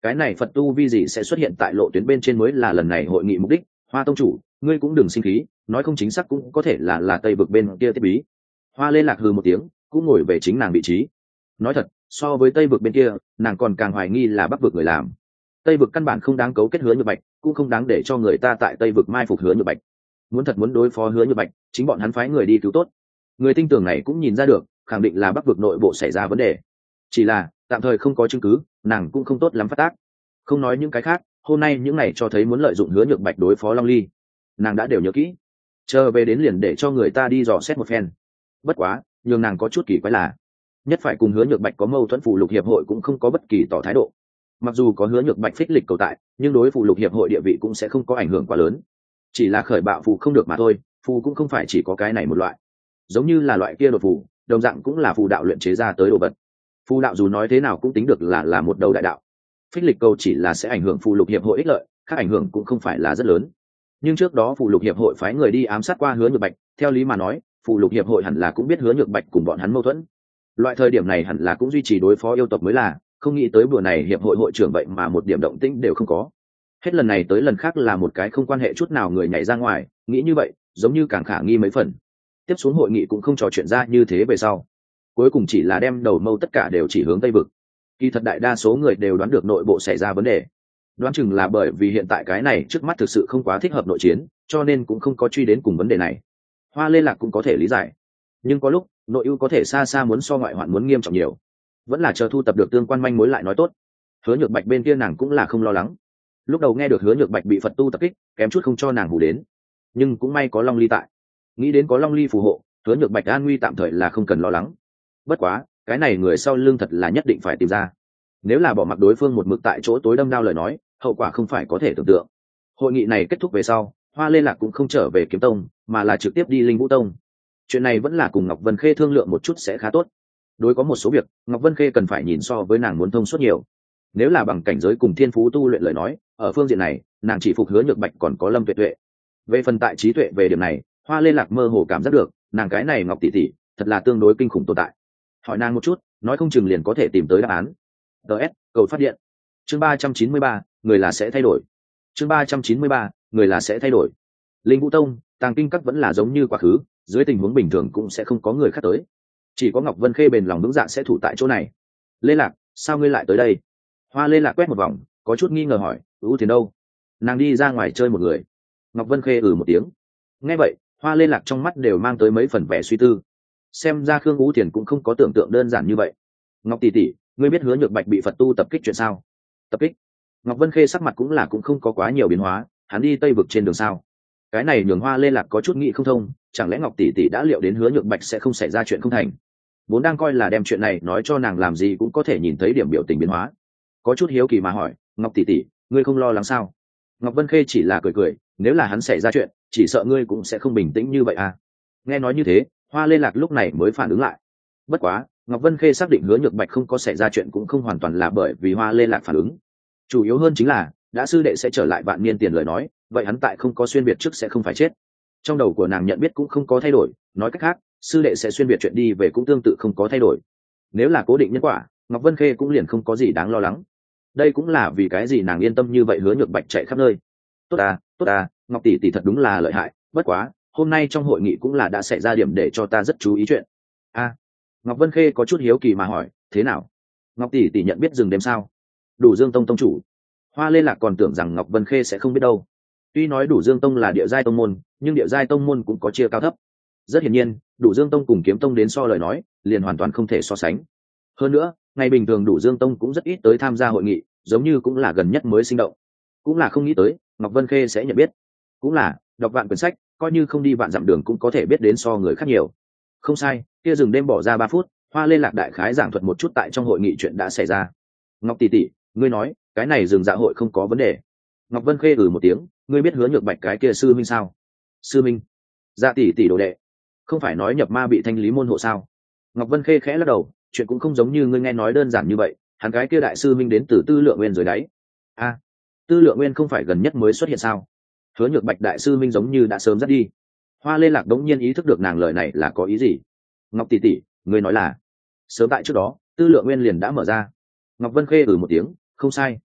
cái này Phật tu vi gì sẽ xuất hiện tại lộ tuyến bên trên mới là lần này hội nghị mục đích. Hoa tông chủ, ngươi cũng đừng sinh khí, nói không chính xác cũng có thể là là Tây vực bên kia tiếp bí. Hoa Lê Lạc hừ một tiếng, cũng ngồi về chính nàng vị trí. Nói thật, so với Tây vực bên kia, nàng còn càng hoài nghi là Bắc vực người làm. Tây vực căn bản không đáng cấu kết Hứa Nhược Bạch, cũng không đáng để cho người ta tại Tây vực mai phục Hứa Nhược Bạch. Muốn thật muốn đối phó Hứa Nhược Bạch, chính bọn hắn phái người đi cứu tốt. Người tinh tường này cũng nhìn ra được, khẳng định là Bắc vực nội bộ xảy ra vấn đề. Chỉ là tạm thời không có chứng cứ, nàng cũng không tốt lắm phát tác. Không nói những cái khác, hôm nay những này cho thấy muốn lợi dụng Hứa Nhược Bạch đối phó Long Ly, nàng đã đều nhớ kỹ. Chờ về đến liền để cho người ta đi dò xét một phen. Bất quá, nhường nàng có chút kỳ quái là, nhất phải cùng Hứa Nhược Bạch có mâu thuẫn phụ lục hiệp hội cũng không có bất kỳ tỏ thái độ. Mặc dù có Hứa Nhược Bạch phích lịch cầu tại, nhưng đối phụ lục hiệp hội địa vị cũng sẽ không có ảnh hưởng quá lớn. Chỉ là khởi bạo phù không được mà thôi, phù cũng không phải chỉ có cái này một loại. Giống như là loại kia đột phù, đồng dạng cũng là phù đạo luyện chế ra tới đồ vật. Phù đạo dù nói thế nào cũng tính được là là một đầu đại đạo. Phích lịch cầu chỉ là sẽ ảnh hưởng phụ lục hiệp hội ích lợi, khác ảnh hưởng cũng không phải là rất lớn. Nhưng trước đó phụ lục hiệp hội phái người đi ám sát qua Hứa Nhược Bạch, theo lý mà nói, phụ lục hiệp hội hẳn là cũng biết Hứa Nhược Bạch cùng bọn hắn mâu thuẫn. Loại thời điểm này hẳn là cũng duy trì đối phó yêu tộc mới là, không nghĩ tới bữa này hiệp hội hội trưởng vậy mà một điểm động tĩnh đều không có. Hết lần này tới lần khác là một cái không quan hệ chút nào người nhảy ra ngoài, nghĩ như vậy, giống như càng khả nghi mấy phần. Tiếp xuống hội nghị cũng không trò chuyện ra như thế về sau. Cuối cùng chỉ là đem đầu mâu tất cả đều chỉ hướng Tây vực. Kỳ thật đại đa số người đều đoán được nội bộ xảy ra vấn đề. Đoán chừng là bởi vì hiện tại cái này trước mắt thực sự không quá thích hợp nội chiến, cho nên cũng không có truy đến cùng vấn đề này. Hoa Lê Lạc cũng có thể lý giải. Nhưng có lúc, nội ưu có thể xa xa muốn so ngoại hoạn muốn nghiêm trọng nhiều. Vẫn là chờ thu tập được tương quan manh mối lại nói tốt. Hứa Nhược Bạch bên kia nàng cũng là không lo lắng. Lúc đầu nghe được Hứa Nhược Bạch bị Phật tu tập kích, kém chút không cho nàng hù đến. Nhưng cũng may có Long Ly tại. Nghĩ đến có Long Ly phù hộ, Hứa Nhược Bạch an nguy tạm thời là không cần lo lắng. Bất quá, cái này người sau lưng thật là nhất định phải tìm ra. Nếu là bỏ mặc đối phương một mực tại chỗ tối đâm đao lời nói, hậu quả không phải có thể tưởng tượng. Hội nghị này kết thúc về sau, Hoa Lê Lạc cũng không trở về Kiếm Tông, mà là trực tiếp đi Linh Vũ Tông. Chuyện này vẫn là cùng Ngọc Vân Khê thương lượng một chút sẽ khá tốt. Đối có một số việc, Ngọc Vân Khê cần phải nhìn so với nàng muốn thông suốt nhiều. Nếu là bằng cảnh giới cùng thiên phú tu luyện lời nói, ở phương diện này, nàng chỉ phục Hứa Nhược Bạch còn có Lâm Tuệ Tuệ. Về phần tại trí tuệ về điểm này, Hoa Lê Lạc mơ hồ cảm giác được, nàng cái này Ngọc tỷ tỷ, thật là tương đối kinh khủng tồn tại. Hỏi nàng một chút, nói không chừng liền có thể tìm tới đáp án. đê ét, cầu phát điện. Chương ba trăm chín mươi ba, người là sẽ thay đổi. Chương ba trăm chín mươi ba, người là sẽ thay đổi. Linh Vũ Tông, tàng kinh các vẫn là giống như quá khứ, dưới tình huống bình thường cũng sẽ không có người khác tới. Chỉ có Ngọc Vân Khê bền lòng vững dạ sẽ thủ tại chỗ này. Lê Lạc, sao ngươi lại tới đây? Hoa Lê Lạc quét một vòng, có chút nghi ngờ hỏi, ưu Thiền đâu? Nàng đi ra ngoài chơi một người. Ngọc Vân Khê ừ một tiếng. Nghe vậy, Hoa Lê Lạc trong mắt đều mang tới mấy phần vẻ suy tư. Xem ra Khương Ưu Thiền cũng không có tưởng tượng đơn giản như vậy. Ngọc tỷ tỷ, ngươi biết Hứa Nhược Bạch bị Phật tu tập kích chuyện sao? Tập kích? Ngọc Vân Khê sắc mặt cũng là cũng không có quá nhiều biến hóa, hắn đi Tây vực trên đường sao? Cái này nhường Hoa Lê Lạc có chút nghĩ không thông, chẳng lẽ Ngọc tỷ tỷ đã liệu đến Hứa Nhược Bạch sẽ không xảy ra chuyện không thành? Vốn đang coi là đem chuyện này nói cho nàng làm gì cũng có thể nhìn thấy điểm biểu tình biến hóa. Có chút hiếu kỳ mà hỏi, Ngọc tỷ tỷ, ngươi không lo lắng sao? Ngọc Vân Khê chỉ là cười cười, nếu là hắn xảy ra chuyện, chỉ sợ ngươi cũng sẽ không bình tĩnh như vậy à? Nghe nói như thế, Hoa Lê Lạc lúc này mới phản ứng lại. Bất quá, Ngọc Vân Khê xác định Hứa Nhược Bạch không có xảy ra chuyện cũng không hoàn toàn là bởi vì Hoa Lê Lạc phản ứng. Chủ yếu hơn chính là, đã sư đệ sẽ trở lại vạn niên tiền lời nói, vậy hắn tại không có xuyên việt trước sẽ không phải chết. Trong đầu của nàng nhận biết cũng không có thay đổi, nói cách khác, sư đệ sẽ xuyên việt chuyện đi về cũng tương tự không có thay đổi. Nếu là cố định nhân quả, Ngọc Vân Khê cũng liền không có gì đáng lo lắng. Đây cũng là vì cái gì nàng yên tâm như vậy Hứa Nhược Bạch chạy khắp nơi. Tốt à, tốt à, Ngọc tỷ tỷ thật đúng là lợi hại, bất quá, hôm nay trong hội nghị cũng là đã xảy ra điểm để cho ta rất chú ý chuyện. A, à, Ngọc Vân Khê có chút hiếu kỳ mà hỏi, thế nào? Ngọc tỷ tỷ nhận biết rừng đêm sao? Đủ Dương Tông tông chủ. Hoa Lê Lạc còn tưởng rằng Ngọc Vân Khê sẽ không biết đâu. Tuy nói Đủ Dương Tông là địa giai tông môn, nhưng địa giai tông môn cũng có chia cao thấp. Rất hiển nhiên, Đủ Dương Tông cùng Kiếm Tông đến so lời nói, liền hoàn toàn không thể so sánh. Hơn nữa, ngày bình thường Đủ Dương Tông cũng rất ít tới tham gia hội nghị, giống như cũng là gần nhất mới sinh động. Cũng là không nghĩ tới, Ngọc Vân Khê sẽ nhận biết. Cũng là, đọc vạn quyển sách, coi như không đi vạn dặm đường cũng có thể biết đến so người khác nhiều. Không sai, kia rừng đêm bỏ ra ba phút, Hoa Lê Lạc đại khái giảng thuật một chút tại trong hội nghị chuyện đã xảy ra. Ngọc tỷ tỷ, ngươi nói, cái này rừng dạ hội không có vấn đề. Ngọc Vân Khê ừ một tiếng, ngươi biết Hứa Nhược Bạch cái kia sư minh sao? Sư minh? Dạ tỷ tỷ đồ đệ. Không phải nói nhập ma bị thanh lý môn hộ sao? Ngọc Vân Khê khẽ lắc đầu, chuyện cũng không giống như ngươi nghe nói đơn giản như vậy, hắn cái kia đại sư minh đến từ Tư Lượng Nguyên dưới đáy. A, à, Tư Lượng Nguyên không phải gần nhất mới xuất hiện sao? Hứa Nhược Bạch đại sư minh giống như đã sớm dắt đi. Hoa Lê Lạc đống nhiên ý thức được nàng lời này là có ý gì. Ngọc tỷ tỷ, ngươi nói là sớm tại trước đó, Tư Lượng Nguyên liền đã mở ra. Ngọc Vân Khê ừ một tiếng, không sai.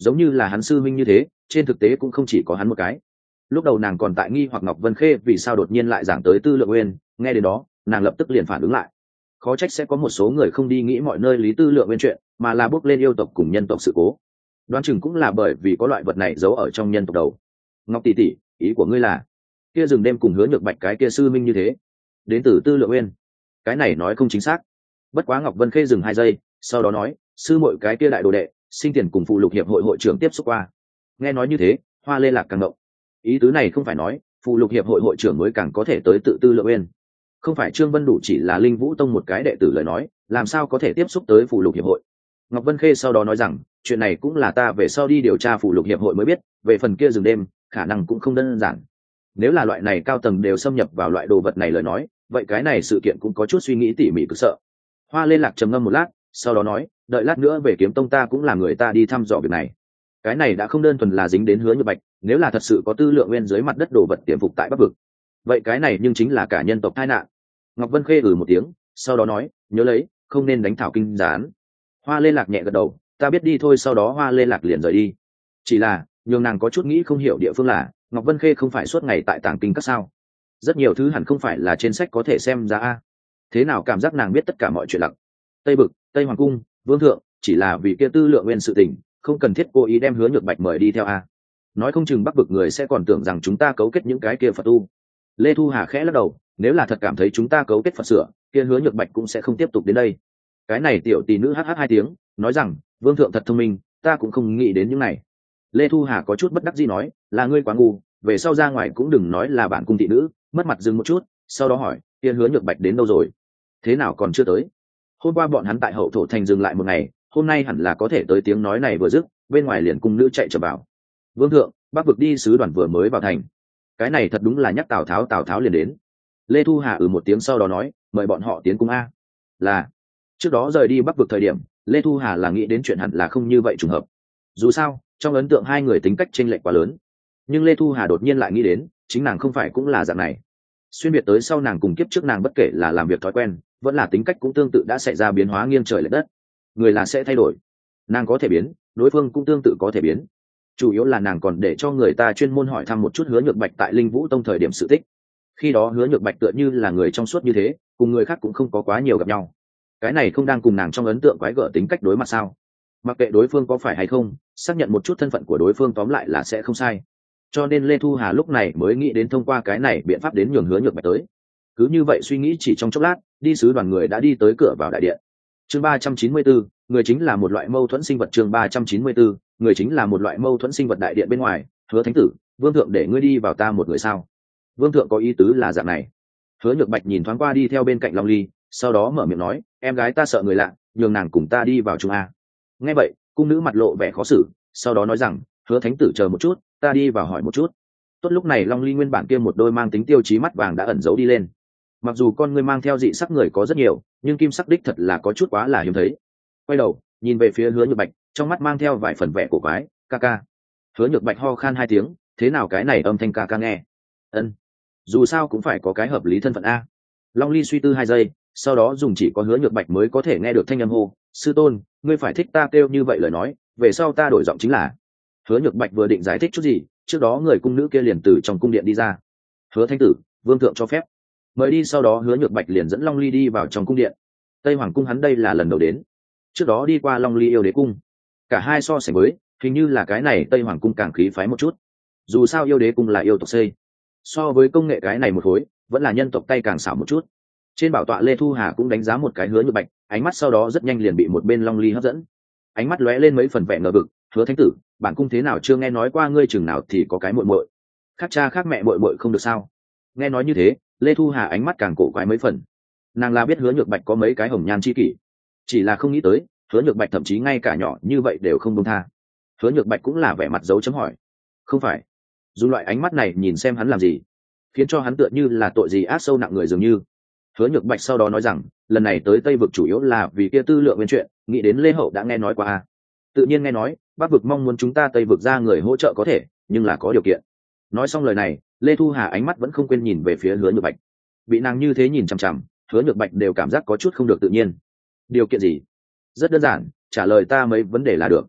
giống như là hắn sư minh như thế, trên thực tế cũng không chỉ có hắn một cái. Lúc đầu nàng còn tại nghi hoặc Ngọc Vân Khê vì sao đột nhiên lại giảng tới Tư Lượng Nguyên, nghe đến đó nàng lập tức liền phản ứng lại. Khó trách sẽ có một số người không đi nghĩ mọi nơi lý Tư Lượng Nguyên chuyện, mà là bước lên yêu tộc cùng nhân tộc sự cố. Đoán chừng cũng là bởi vì có loại vật này giấu ở trong nhân tộc đầu. Ngọc tỷ tỷ, ý của ngươi là kia rừng đêm cùng Hứa Nhược Bạch cái kia sư minh như thế đến từ Tư Lượng Nguyên? Cái này nói không chính xác. Bất quá Ngọc Vân Khê dừng hai giây, sau đó nói, sư muội cái kia đại đồ đệ sinh tiền cùng phụ lục hiệp hội hội trưởng tiếp xúc qua. Nghe nói như thế, Hoa Lê Lạc càng động. Ý tứ này không phải nói phụ lục hiệp hội hội trưởng mới càng có thể tới tự Tư Lượng Nguyên. Không phải Trương Vân Đủ chỉ là Linh Vũ Tông một cái đệ tử lời nói, làm sao có thể tiếp xúc tới phụ lục hiệp hội? Ngọc Vân Khê sau đó nói rằng, chuyện này cũng là ta về sau đi điều tra phụ lục hiệp hội mới biết, về phần kia rừng đêm khả năng cũng không đơn giản. Nếu là loại này cao tầng đều xâm nhập vào loại đồ vật này lời nói, vậy cái này sự kiện cũng có chút suy nghĩ tỉ mỉ cực sợ. Hoa Lê Lạc trầm ngâm một lát, sau đó nói, đợi lát nữa về Kiếm Tông ta cũng là người ta đi thăm dò việc này. Cái này đã không đơn thuần là dính đến Hứa Nhược Bạch, nếu là thật sự có Tư Lượng Nguyên dưới mặt đất đồ vật tiềm phục tại Bắc vực, vậy cái này nhưng chính là cả nhân tộc tai nạn. Ngọc Vân Khê ừ một tiếng, sau đó nói, nhớ lấy, không nên đánh thảo kinh gián. Hoa Lê Lạc nhẹ gật đầu, ta biết đi thôi. Sau đó Hoa Lê Lạc liền rời đi. Chỉ là nhường nàng có chút nghĩ không hiểu địa phương là, Ngọc Vân Khê không phải suốt ngày tại tàng kinh các sao? Rất nhiều thứ hẳn không phải là trên sách có thể xem ra a. Thế nào cảm giác nàng biết tất cả mọi chuyện lặc? Tây Bực, Tây Hoàng cung, Vương thượng, chỉ là vì kia Tư Lượng Nguyên sự tình, không cần thiết cố ý đem Hứa Nhược Bạch mời đi theo a. Nói không chừng Bắc vực người sẽ còn tưởng rằng chúng ta cấu kết những cái kia Phật tu. Lê Thu Hà khẽ lắc đầu, nếu là thật cảm thấy chúng ta cấu kết Phật sửa, kia Hứa Nhược Bạch cũng sẽ không tiếp tục đến đây. Cái này tiểu tỷ nữ hh hai tiếng, nói rằng, Vương thượng thật thông minh, ta cũng không nghĩ đến những này. Lê Thu Hà có chút bất đắc dĩ nói, là ngươi quá ngu, về sau ra ngoài cũng đừng nói là bạn cung thị nữ. Mất mặt dừng một chút, sau đó hỏi, kia Hứa Nhược Bạch đến đâu rồi? Thế nào còn chưa tới? Hôm qua bọn hắn tại Hậu Thổ thành dừng lại một ngày, hôm nay hẳn là có thể tới. Tiếng nói này vừa dứt, bên ngoài liền cung nữ chạy trở vào. Vương thượng, Bắc vực đi sứ đoàn vừa mới vào thành. Cái này thật đúng là nhắc Tào Tháo, Tào Tháo liền đến. Lê Thu Hà ừ một tiếng sau đó nói, mời bọn họ tiến cung a. Là. Trước đó rời đi Bắc vực thời điểm, Lê Thu Hà là nghĩ đến chuyện hẳn là không như vậy trùng hợp. Dù sao, trong ấn tượng hai người tính cách chênh lệch quá lớn. Nhưng Lê Thu Hà đột nhiên lại nghĩ đến, chính nàng không phải cũng là dạng này. Xuyên biệt tới sau nàng cùng kiếp trước nàng bất kể là làm việc thói quen, vẫn là tính cách cũng tương tự đã xảy ra biến hóa nghiêng trời lệch đất. Người là sẽ thay đổi. Nàng có thể biến, đối phương cũng tương tự có thể biến. Chủ yếu là nàng còn để cho người ta chuyên môn hỏi thăm một chút Hứa Nhược Bạch tại Linh Vũ Tông thời điểm sự tích. Khi đó Hứa Nhược Bạch tựa như là người trong suốt như thế, cùng người khác cũng không có quá nhiều gặp nhau. Cái này không đang cùng nàng trong ấn tượng quái gở tính cách đối mặt sao? Mặc kệ đối phương có phải hay không, xác nhận một chút thân phận của đối phương tóm lại là sẽ không sai. Cho nên Lê Thu Hà lúc này mới nghĩ đến thông qua cái này biện pháp đến nhường Hứa Nhược Bạch tới. Cứ như vậy suy nghĩ chỉ trong chốc lát, đi sứ đoàn người đã đi tới cửa vào đại điện. Chương ba trăm chín mươi bốn, người chính là một loại mâu thuẫn sinh vật. Chương ba trăm chín mươi bốn, người chính là một loại mâu thuẫn sinh vật. Đại điện bên ngoài, Hứa Thánh tử, Vương thượng để ngươi đi vào ta một người sao? Vương thượng có ý tứ là dạng này. Hứa Nhược Bạch nhìn thoáng qua đi theo bên cạnh Long Ly, sau đó mở miệng nói, em gái ta sợ người lạ, nhường nàng cùng ta đi vào chung a. Nghe vậy, cung nữ mặt lộ vẻ khó xử, sau đó nói rằng, Hứa Thánh tử chờ một chút, ta đi vào hỏi một chút. Tốt, lúc này Long Ly nguyên bản kia một đôi mang tính tiêu chí mắt vàng đã ẩn giấu đi lên. Mặc dù con ngươi mang theo dị sắc người có rất nhiều, nhưng kim sắc đích thật là có chút quá là hiếm thấy. Quay đầu nhìn về phía Hứa Nhược Bạch, trong mắt mang theo vài phần vẻ cổ quái, ca ca. Hứa Nhược Bạch ho khan hai tiếng, thế nào cái này âm thanh ca ca nghe? Ân, dù sao cũng phải có cái hợp lý thân phận a. Long Ly suy tư hai giây, sau đó dùng chỉ có Hứa Nhược Bạch mới có thể nghe được thanh âm hô, sư tôn, ngươi phải thích ta kêu như vậy lời nói, về sau ta đổi giọng chính là. Hứa Nhược Bạch vừa định giải thích chút gì, trước đó người cung nữ kia liền từ trong cung điện đi ra. Hứa Thánh tử, Vương thượng cho phép mời đi. Sau đó Hứa Nhược Bạch liền dẫn Long Ly đi vào trong cung điện. Tây Hoàng cung hắn đây là lần đầu đến, trước đó đi qua Long Ly yêu đế cung, cả hai so sánh với, hình như là cái này Tây Hoàng cung càng khí phái một chút. Dù sao yêu đế cung là yêu tộc xây, so với công nghệ cái này một khối, vẫn là nhân tộc tay càng xảo một chút. Trên bảo tọa Lê Thu Hà cũng đánh giá một cái Hứa Nhược Bạch, ánh mắt sau đó rất nhanh liền bị một bên Long Ly hấp dẫn. Ánh mắt lóe lên mấy phần vẻ ngờ vực, Hứa Thánh tử, bản cung thế nào chưa nghe nói qua ngươi chừng nào thì có cái muội muội, khác cha khác mẹ muội muội không được sao? Nghe nói như thế, Lê Thu Hà ánh mắt càng cổ quái mấy phần. Nàng là biết Hứa Nhược Bạch có mấy cái hồng nhan chi kỷ, chỉ là không nghĩ tới Hứa Nhược Bạch thậm chí ngay cả nhỏ như vậy đều không buông tha. Hứa Nhược Bạch cũng là vẻ mặt dấu chấm hỏi. Không phải, dùng loại ánh mắt này nhìn xem hắn làm gì, khiến cho hắn tựa như là tội gì ác sâu nặng người dường như. Hứa Nhược Bạch sau đó nói rằng, lần này tới Tây vực chủ yếu là vì kia Tư Lượng Nguyên chuyện, nghĩ đến Lê Hậu đã nghe nói qua a. Tự nhiên nghe nói, Bắc vực mong muốn chúng ta Tây vực ra người hỗ trợ có thể, nhưng là có điều kiện. Nói xong lời này, Lê Thu Hà ánh mắt vẫn không quên nhìn về phía Hứa Nhược Bạch. Bị nàng như thế nhìn chằm chằm, Hứa Nhược Bạch đều cảm giác có chút không được tự nhiên. Điều kiện gì? Rất đơn giản, trả lời ta mấy vấn đề là được.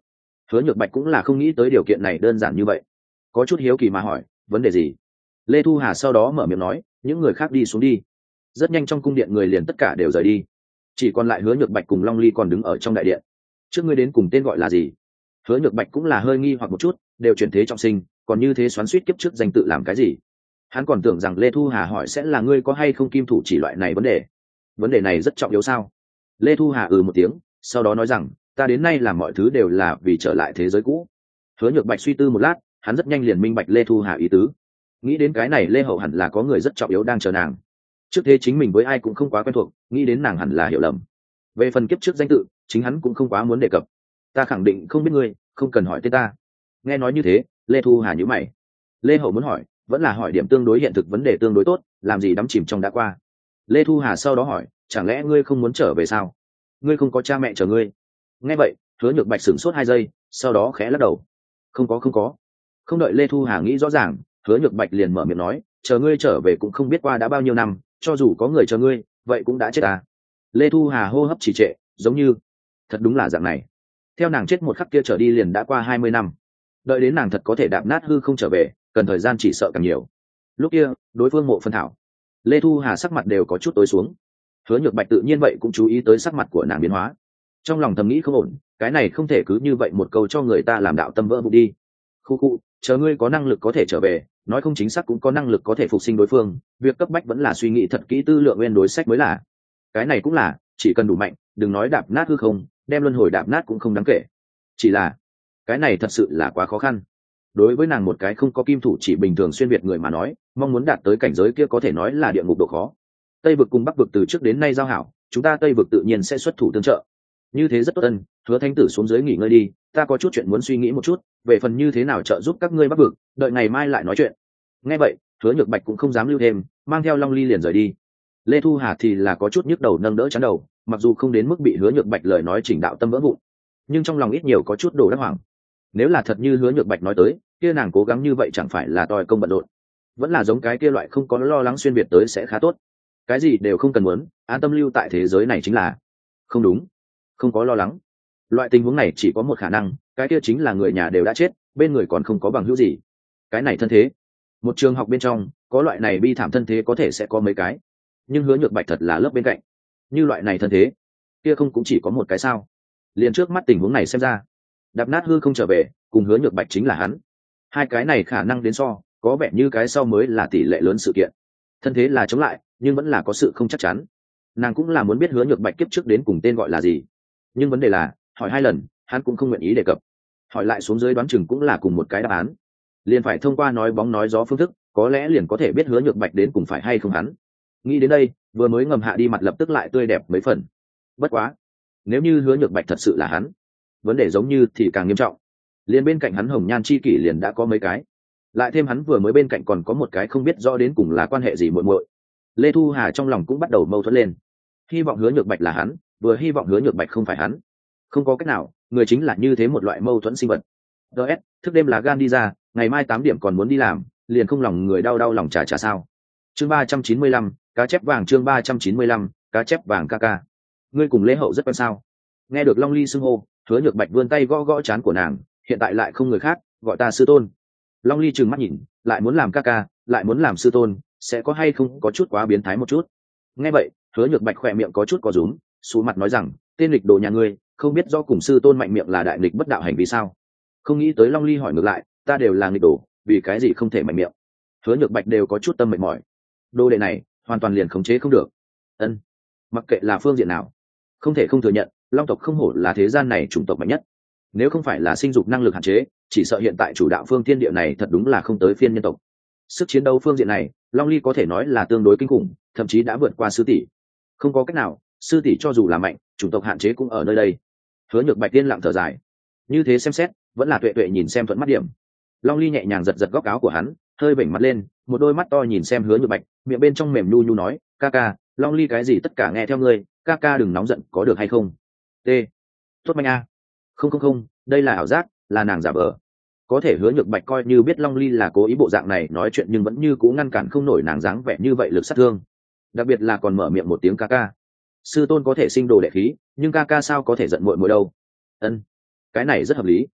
Hứa Nhược Bạch cũng là không nghĩ tới điều kiện này đơn giản như vậy, có chút hiếu kỳ mà hỏi vấn đề gì. Lê Thu Hà sau đó mở miệng nói, những người khác đi xuống đi. Rất nhanh trong cung điện người liền tất cả đều rời đi, chỉ còn lại Hứa Nhược Bạch cùng Long Ly còn đứng ở trong đại điện. Trước ngươi đến cùng tên gọi là gì? Hứa Nhược Bạch cũng là hơi nghi hoặc một chút, đều chuyển thế trọng sinh, còn như thế xoắn xuýt kiếp trước danh tự làm cái gì? Hắn còn tưởng rằng Lê Thu Hà hỏi sẽ là ngươi có hay không kim thủ chỉ loại này vấn đề. Vấn đề này rất trọng yếu sao? Lê Thu Hà ừ một tiếng, sau đó nói rằng, ta đến nay làm mọi thứ đều là vì trở lại thế giới cũ. Hứa Nhược Bạch suy tư một lát, hắn rất nhanh liền minh bạch Lê Thu Hà ý tứ. Nghĩ đến cái này Lê Hậu hẳn là có người rất trọng yếu đang chờ nàng. Trước thế chính mình với ai cũng không quá quen thuộc, nghĩ đến nàng hẳn là hiểu lầm. Về phần kiếp trước danh tự, chính hắn cũng không quá muốn đề cập. Ta khẳng định không biết ngươi, không cần hỏi tên ta. Nghe nói như thế, Lê Thu Hà nhíu mày. Lê Hậu muốn hỏi, vẫn là hỏi điểm tương đối hiện thực, vấn đề tương đối tốt, làm gì đắm chìm trong đã qua. Lê Thu Hà sau đó hỏi, chẳng lẽ ngươi không muốn trở về sao? Ngươi không có cha mẹ chờ ngươi? Nghe vậy, Hứa Nhược Bạch sửng sốt hai giây, sau đó khẽ lắc đầu. Không có không có. Không đợi Lê Thu Hà nghĩ rõ ràng, Hứa Nhược Bạch liền mở miệng nói, chờ ngươi trở về cũng không biết qua đã bao nhiêu năm, cho dù có người chờ ngươi, vậy cũng đã chết à. Lê Thu Hà hô hấp trì trệ, giống như thật đúng là dạng này. Theo nàng chết một khắc kia trở đi liền đã qua hai mươi năm, đợi đến nàng thật có thể đạp nát hư không trở về, cần thời gian chỉ sợ càng nhiều. Lúc kia đối phương Mộ Phân Thảo, Lê Thu Hà sắc mặt đều có chút tối xuống. Hứa Nhược Bạch tự nhiên vậy cũng chú ý tới sắc mặt của nàng biến hóa, trong lòng thầm nghĩ không ổn, cái này không thể cứ như vậy một câu cho người ta làm đạo tâm vỡ vụn đi. Khu khu, chờ ngươi có năng lực có thể trở về, nói không chính xác cũng có năng lực có thể phục sinh đối phương, việc cấp bách vẫn là suy nghĩ thật kỹ tư lượng nguyên đối sách mới là. Cái này cũng là, chỉ cần đủ mạnh, đừng nói đạp nát hư không, đem luân hồi đạp nát cũng không đáng kể. Chỉ là, cái này thật sự là quá khó khăn. Đối với nàng một cái không có kim thủ chỉ bình thường xuyên việt người mà nói, mong muốn đạt tới cảnh giới kia có thể nói là địa ngục độ khó. Tây vực cùng Bắc vực từ trước đến nay giao hảo, chúng ta Tây vực tự nhiên sẽ xuất thủ tương trợ. Như thế rất tốt. Ân, Hứa Thánh Tử xuống dưới nghỉ ngơi đi, ta có chút chuyện muốn suy nghĩ một chút, về phần như thế nào trợ giúp các ngươi Bắc vực, đợi ngày mai lại nói chuyện. Nghe vậy, Hứa Nhược Bạch cũng không dám lưu thêm, mang theo Long Ly liền rời đi. Lê Thu Hà thì là có chút nhức đầu nâng đỡ chán đầu, mặc dù không đến mức bị Hứa Nhược Bạch lời nói chỉnh đạo tâm vỡ vụn, nhưng trong lòng ít nhiều có chút đồ đắc hoảng. Nếu là thật như Hứa Nhược Bạch nói tới, kia nàng cố gắng như vậy chẳng phải là toi công bận rộn, vẫn là giống cái kia loại không có lo lắng xuyên việt tới sẽ khá tốt. Cái gì đều không cần muốn, an tâm lưu tại thế giới này chính là. Không đúng, không có lo lắng. Loại tình huống này chỉ có một khả năng, cái kia chính là người nhà đều đã chết, bên người còn không có bằng hữu gì. Cái này thân thế, một trường học bên trong có loại này bi thảm thân thế có thể sẽ có mấy cái, nhưng Hứa Nhược Bạch thật là lớp bên cạnh, như loại này thân thế kia không cũng chỉ có một cái sao? Liền trước mắt tình huống này xem ra, đạp nát hư không trở về cùng Hứa Nhược Bạch chính là hắn. Hai cái này khả năng đến so, có vẻ như cái sau mới là tỷ lệ lớn sự kiện. Thân thế là chống lại, nhưng vẫn là có sự không chắc chắn. Nàng cũng là muốn biết Hứa Nhược Bạch kiếp trước đến cùng tên gọi là gì, nhưng vấn đề là hỏi hai lần hắn cũng không nguyện ý đề cập, hỏi lại xuống dưới đoán chừng cũng là cùng một cái đáp án. Liền phải thông qua nói bóng nói gió phương thức, có lẽ liền có thể biết Hứa Nhược Bạch đến cùng phải hay không hắn. Nghĩ đến đây, vừa mới ngầm hạ đi mặt lập tức lại tươi đẹp mấy phần. Bất quá, nếu như Hứa Nhược Bạch thật sự là hắn, vấn đề giống như thì càng nghiêm trọng. Liền bên cạnh hắn hồng nhan chi kỷ liền đã có mấy cái, lại thêm hắn vừa mới bên cạnh còn có một cái không biết rõ đến cùng là quan hệ gì muội muội. Lê Thu Hà trong lòng cũng bắt đầu mâu thuẫn lên, hy vọng Hứa Nhược Bạch là hắn, vừa hy vọng Hứa Nhược Bạch không phải hắn. Không có cách nào, người chính là như thế một loại mâu thuẫn sinh vật. ds thức đêm là gan đi ra, ngày mai tám điểm còn muốn đi làm, liền không lòng người đau đau lòng chả chả sao. Chương ba trăm chín mươi lăm, cá chép vàng. Chương ba trăm chín mươi lăm, cá chép vàng. Ca ca, ngươi cùng Lê Hậu rất quen sao? Nghe được Long Ly xưng hô, Hứa Nhược Bạch vươn tay gõ gõ trán của nàng, hiện tại lại không người khác, gọi ta sư tôn. Long Ly trừng mắt nhìn, lại muốn làm ca ca, lại muốn làm sư tôn, sẽ có hay không có chút quá biến thái một chút. Nghe vậy, Hứa Nhược Bạch khỏe miệng có chút có rúm, xuống mặt nói rằng, tên lịch đồ nhà ngươi, không biết do cùng sư tôn mạnh miệng là đại nghịch bất đạo hành vi sao? Không nghĩ tới Long Ly hỏi ngược lại, ta đều là nghịch đồ, vì cái gì không thể mạnh miệng? Hứa Nhược Bạch đều có chút tâm mệt mỏi. Đồ đệ này, hoàn toàn liền khống chế không được. Ân, mặc kệ là phương diện nào, không thể không thừa nhận, Long tộc không hổ là thế gian này chủng tộc mạnh nhất. Nếu không phải là sinh dục năng lực hạn chế, chỉ sợ hiện tại chủ đạo phương thiên địa này thật đúng là không tới phiên nhân tộc. Sức chiến đấu phương diện này, Long Ly có thể nói là tương đối kinh khủng, thậm chí đã vượt qua sư tỷ. Không có cách nào, sư tỷ cho dù là mạnh, chủng tộc hạn chế cũng ở nơi đây. Hứa Nhược Bạch tiên lặng thở dài, như thế xem xét, vẫn là tuệ tuệ nhìn xem thuận mắt điểm. Long Ly nhẹ nhàng giật giật góc áo của hắn, hơi vểnh mặt lên, một đôi mắt to nhìn xem Hứa Nhược Bạch, miệng bên trong mềm nhu nhu nói, ca ca, Long Ly cái gì tất cả nghe theo ngươi, ca ca đừng nóng giận có được hay không? T. Tốt manh a. Không không không, đây là ảo giác, là nàng giả vờ. Có thể Hứa Nhược Bạch coi như biết Long Ly là cố ý bộ dạng này nói chuyện, nhưng vẫn như cũ ngăn cản không nổi nàng dáng vẻ như vậy lực sát thương. Đặc biệt là còn mở miệng một tiếng ca ca. Sư tôn có thể sinh đồ đệ khí, nhưng ca ca sao có thể giận muội muội đâu? Ân, cái này rất hợp lý.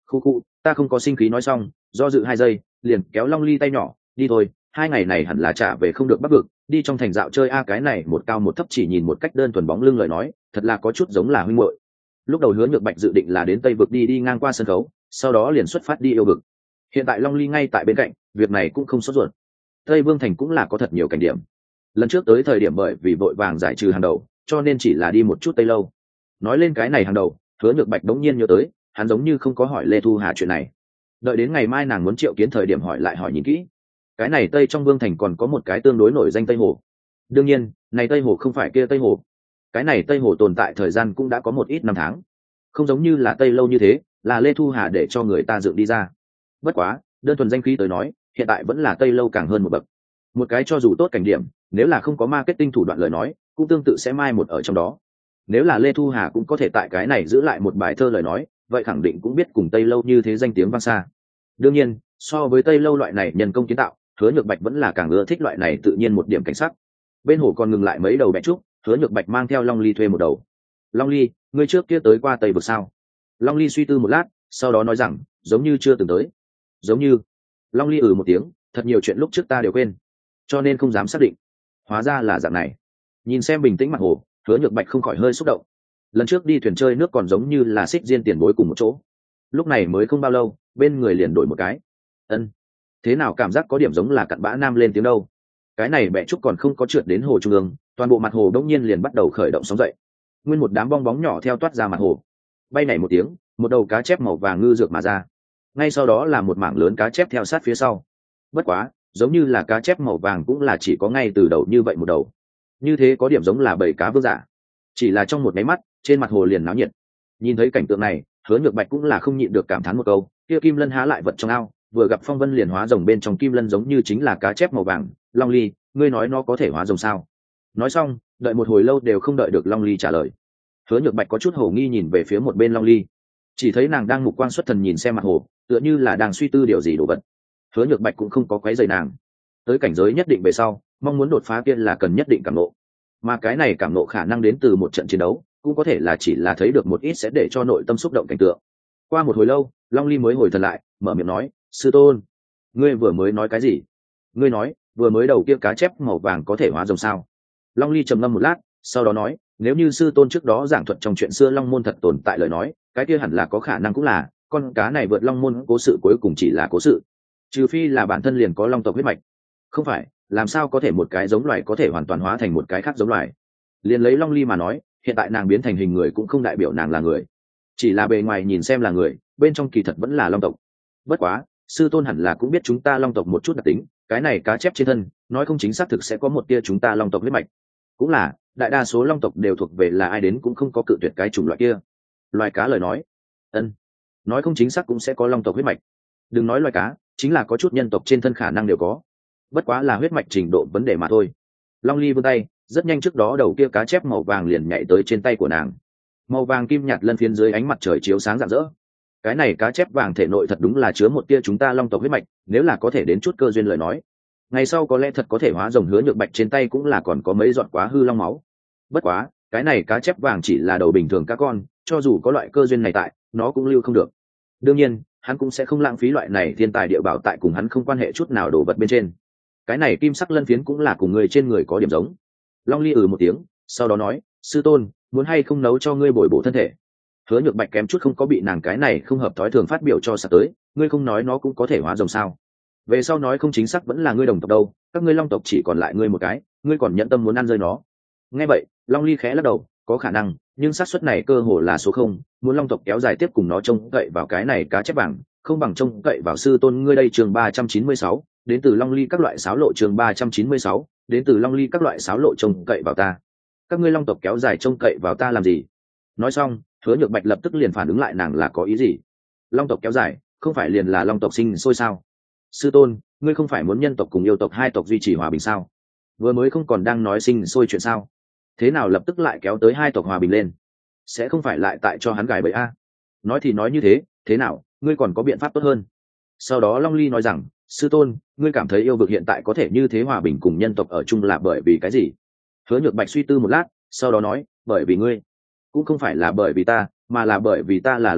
Khu khu, ta không có sinh khí nói xong, do dự hai giây, liền kéo Long Ly tay nhỏ, đi thôi, hai ngày này hẳn là trả về không được Bắc vực, đi trong thành dạo chơi a. Cái này một cao một thấp chỉ nhìn một cách đơn thuần bóng lưng lời nói, thật là có chút giống là huynh muội. Lúc đầu Hứa Nhược Bạch dự định là đến Tây vực đi đi ngang qua sân khấu, sau đó liền xuất phát đi yêu vực. Hiện tại Long Ly ngay tại bên cạnh, việc này cũng không sốt ruột. Tây Vương thành cũng là có thật nhiều cảnh điểm. Lần trước tới thời điểm bởi vì vội vàng giải trừ hàng đầu, cho nên chỉ là đi một chút Tây lâu. Nói lên cái này hàng đầu, Hứa Nhược Bạch đống nhiên nhớ tới, hắn giống như không có hỏi Lê Thu Hà chuyện này. Đợi đến ngày mai nàng muốn triệu kiến thời điểm hỏi lại hỏi nhìn kỹ. Cái này Tây trong Vương thành còn có một cái tương đối nổi danh Tây Hồ. Đương nhiên, này Tây Hồ không phải kia Tây Hồ. Cái này Tây Hồ tồn tại thời gian cũng đã có một ít năm tháng, không giống như là Tây lâu như thế, là Lê Thu Hà để cho người ta dựng đi ra. Bất quá, đơn thuần danh khí tới nói, hiện tại vẫn là Tây lâu càng hơn một bậc. Một cái cho dù tốt cảnh điểm, nếu là không có marketing thủ đoạn lời nói, cũng tương tự sẽ mai một ở trong đó. Nếu là Lê Thu Hà cũng có thể tại cái này giữ lại một bài thơ lời nói, vậy khẳng định cũng biết cùng Tây lâu như thế danh tiếng vang xa. Đương nhiên, so với Tây lâu loại này nhân công kiến tạo, Hứa Nhược Bạch vẫn là càng ưa thích loại này tự nhiên một điểm cảnh sắc. Bên hồ còn ngừng lại mấy đầu bẹ trúc, Hứa Nhược Bạch mang theo Long Ly thuê một đầu. Long Ly, ngươi trước kia tới qua Tây vực sao? Long Ly suy tư một lát, sau đó nói rằng, giống như chưa từng tới. Giống như. Long Ly ừ một tiếng, thật nhiều chuyện lúc trước ta đều quên, cho nên không dám xác định. Hóa ra là dạng này. Nhìn xem bình tĩnh mặt hồ, Hứa Nhược Bạch không khỏi hơi xúc động. Lần trước đi thuyền chơi nước còn giống như là xích diên tiền bối cùng một chỗ, lúc này mới không bao lâu, bên người liền đổi một cái. Ân, thế nào cảm giác có điểm giống là cặn bã nam lên tiếng đâu. Cái này bẹ trúc còn không có trượt đến hồ trung ương, toàn bộ mặt hồ đống nhiên liền bắt đầu khởi động sóng dậy. Nguyên một đám bong bóng nhỏ theo toát ra mặt hồ, bay nảy một tiếng, một đầu cá chép màu vàng ngư dược mà ra. Ngay sau đó là một mảng lớn cá chép theo sát phía sau. Bất quá, giống như là cá chép màu vàng cũng là chỉ có ngay từ đầu như vậy một đầu. Như thế có điểm giống là bầy cá vương giả. Chỉ là trong một máy mắt, trên mặt hồ liền náo nhiệt. Nhìn thấy cảnh tượng này, Hứa Nhược Bạch cũng là không nhịn được cảm thán một câu, kia kim lân há lại vật trong ao, vừa gặp phong vân liền hóa rồng, bên trong kim lân giống như chính là cá chép màu vàng. Long Ly, ngươi nói nó có thể hóa rồng sao? Nói xong, đợi một hồi lâu đều không đợi được Long Ly trả lời. Hứa Nhược Bạch có chút hồ nghi nhìn về phía một bên Long Ly, chỉ thấy nàng đang mục quang xuất thần nhìn xem mặt hồ, tựa như là đang suy tư điều gì đồ vật. Hứa Nhược Bạch cũng không có quấy rầy nàng. Tới cảnh giới nhất định về sau, mong muốn đột phá kia là cần nhất định cảm ngộ, mà cái này cảm ngộ khả năng đến từ một trận chiến đấu, cũng có thể là chỉ là thấy được một ít sẽ để cho nội tâm xúc động cảnh tượng. Qua một hồi lâu, Long Ly mới hồi thần lại, mở miệng nói, sư tôn, ngươi vừa mới nói cái gì? Ngươi nói vừa mới đầu kia cá chép màu vàng có thể hóa rồng sao? Long Ly trầm ngâm một lát, sau đó nói, nếu như sư tôn trước đó giảng thuật trong chuyện xưa Long môn thật tồn tại lời nói, cái kia hẳn là có khả năng cũng là con cá này vượt Long môn cố sự cuối cùng chỉ là cố sự, trừ phi là bản thân liền có Long tộc huyết mạch. Không phải, làm sao có thể một cái giống loài có thể hoàn toàn hóa thành một cái khác giống loài? Liền lấy Long Ly mà nói, hiện tại nàng biến thành hình người cũng không đại biểu nàng là người, chỉ là bề ngoài nhìn xem là người, bên trong kỳ thật vẫn là Long tộc. Bất quá, sư tôn hẳn là cũng biết chúng ta Long tộc một chút đặc tính, cái này cá chép trên thân, nói không chính xác thực sẽ có một tia chúng ta Long tộc huyết mạch. Cũng là, đại đa số Long tộc đều thuộc về là ai đến cũng không có cự tuyệt cái chủng loại kia. Loài cá lời nói, ân, nói không chính xác cũng sẽ có Long tộc huyết mạch. Đừng nói loài cá, chính là có chút nhân tộc trên thân khả năng đều có, bất quá là huyết mạch trình độ vấn đề mà thôi. Long Ly vươn tay, rất nhanh trước đó đầu kia cá chép màu vàng liền nhảy tới trên tay của nàng. Màu vàng kim nhạt lân phiến dưới ánh mặt trời chiếu sáng rạng rỡ. Cái này cá chép vàng thể nội thật đúng là chứa một tia chúng ta Long tộc huyết mạch, nếu là có thể đến chút cơ duyên lời nói, ngày sau có lẽ thật có thể hóa rồng. Hứa Nhược Bạch trên tay cũng là còn có mấy giọt quá hư long máu. Bất quá, cái này cá chép vàng chỉ là đầu bình thường cá con, cho dù có loại cơ duyên này tại, nó cũng lưu không được. Đương nhiên, hắn cũng sẽ không lãng phí loại này thiên tài địa bảo tại cùng hắn không quan hệ chút nào đồ vật bên trên. Cái này kim sắc lân phiến cũng là cùng người trên người có điểm giống. Long Ly ừ một tiếng, sau đó nói, sư tôn, muốn hay không nấu cho ngươi bồi bổ thân thể? Hứa Nhược Bạch kém chút không có bị nàng cái này không hợp thói thường phát biểu cho sặc tới, ngươi không nói nó cũng có thể hóa rồng sao? Về sau nói không chính xác vẫn là ngươi đồng tộc đâu, các ngươi Long tộc chỉ còn lại ngươi một cái, ngươi còn nhẫn tâm muốn ăn rơi nó? Nghe vậy, Long Ly khẽ lắc đầu, có khả năng, nhưng xác suất này cơ hồ là số không, muốn Long tộc kéo dài tiếp cùng nó trông cậy vào cái này cá chép vàng, không bằng trông cậy vào sư tôn ngươi. Đây chương ba trăm chín mươi sáu, đến từ Long Ly các loại sáo lộ. Chương ba trăm chín mươi sáu, đến từ Long Ly các loại sáo lộ. Trông cậy vào ta? Các ngươi Long tộc kéo dài trông cậy vào ta làm gì? Nói xong, Hứa Nhược Bạch lập tức liền phản ứng lại nàng là có ý gì. Long tộc kéo dài, không phải liền là Long tộc sinh sôi sao? Sư tôn, ngươi không phải muốn nhân tộc cùng yêu tộc hai tộc duy trì hòa bình sao? Vừa mới không còn đang nói sinh sôi chuyện sao? Thế nào lập tức lại kéo tới hai tộc hòa bình lên? Sẽ không phải lại tại cho hắn gài bẫy a? Nói thì nói như thế, thế nào, ngươi còn có biện pháp tốt hơn? Sau đó Long Ly nói rằng, sư tôn, ngươi cảm thấy yêu vực hiện tại có thể như thế hòa bình cùng nhân tộc ở chung là bởi vì cái gì? Hứa Nhược Bạch suy tư một lát, sau đó nói, bởi vì ngươi. Cũng không phải là bởi vì ta, mà là bởi vì ta là Long tộc,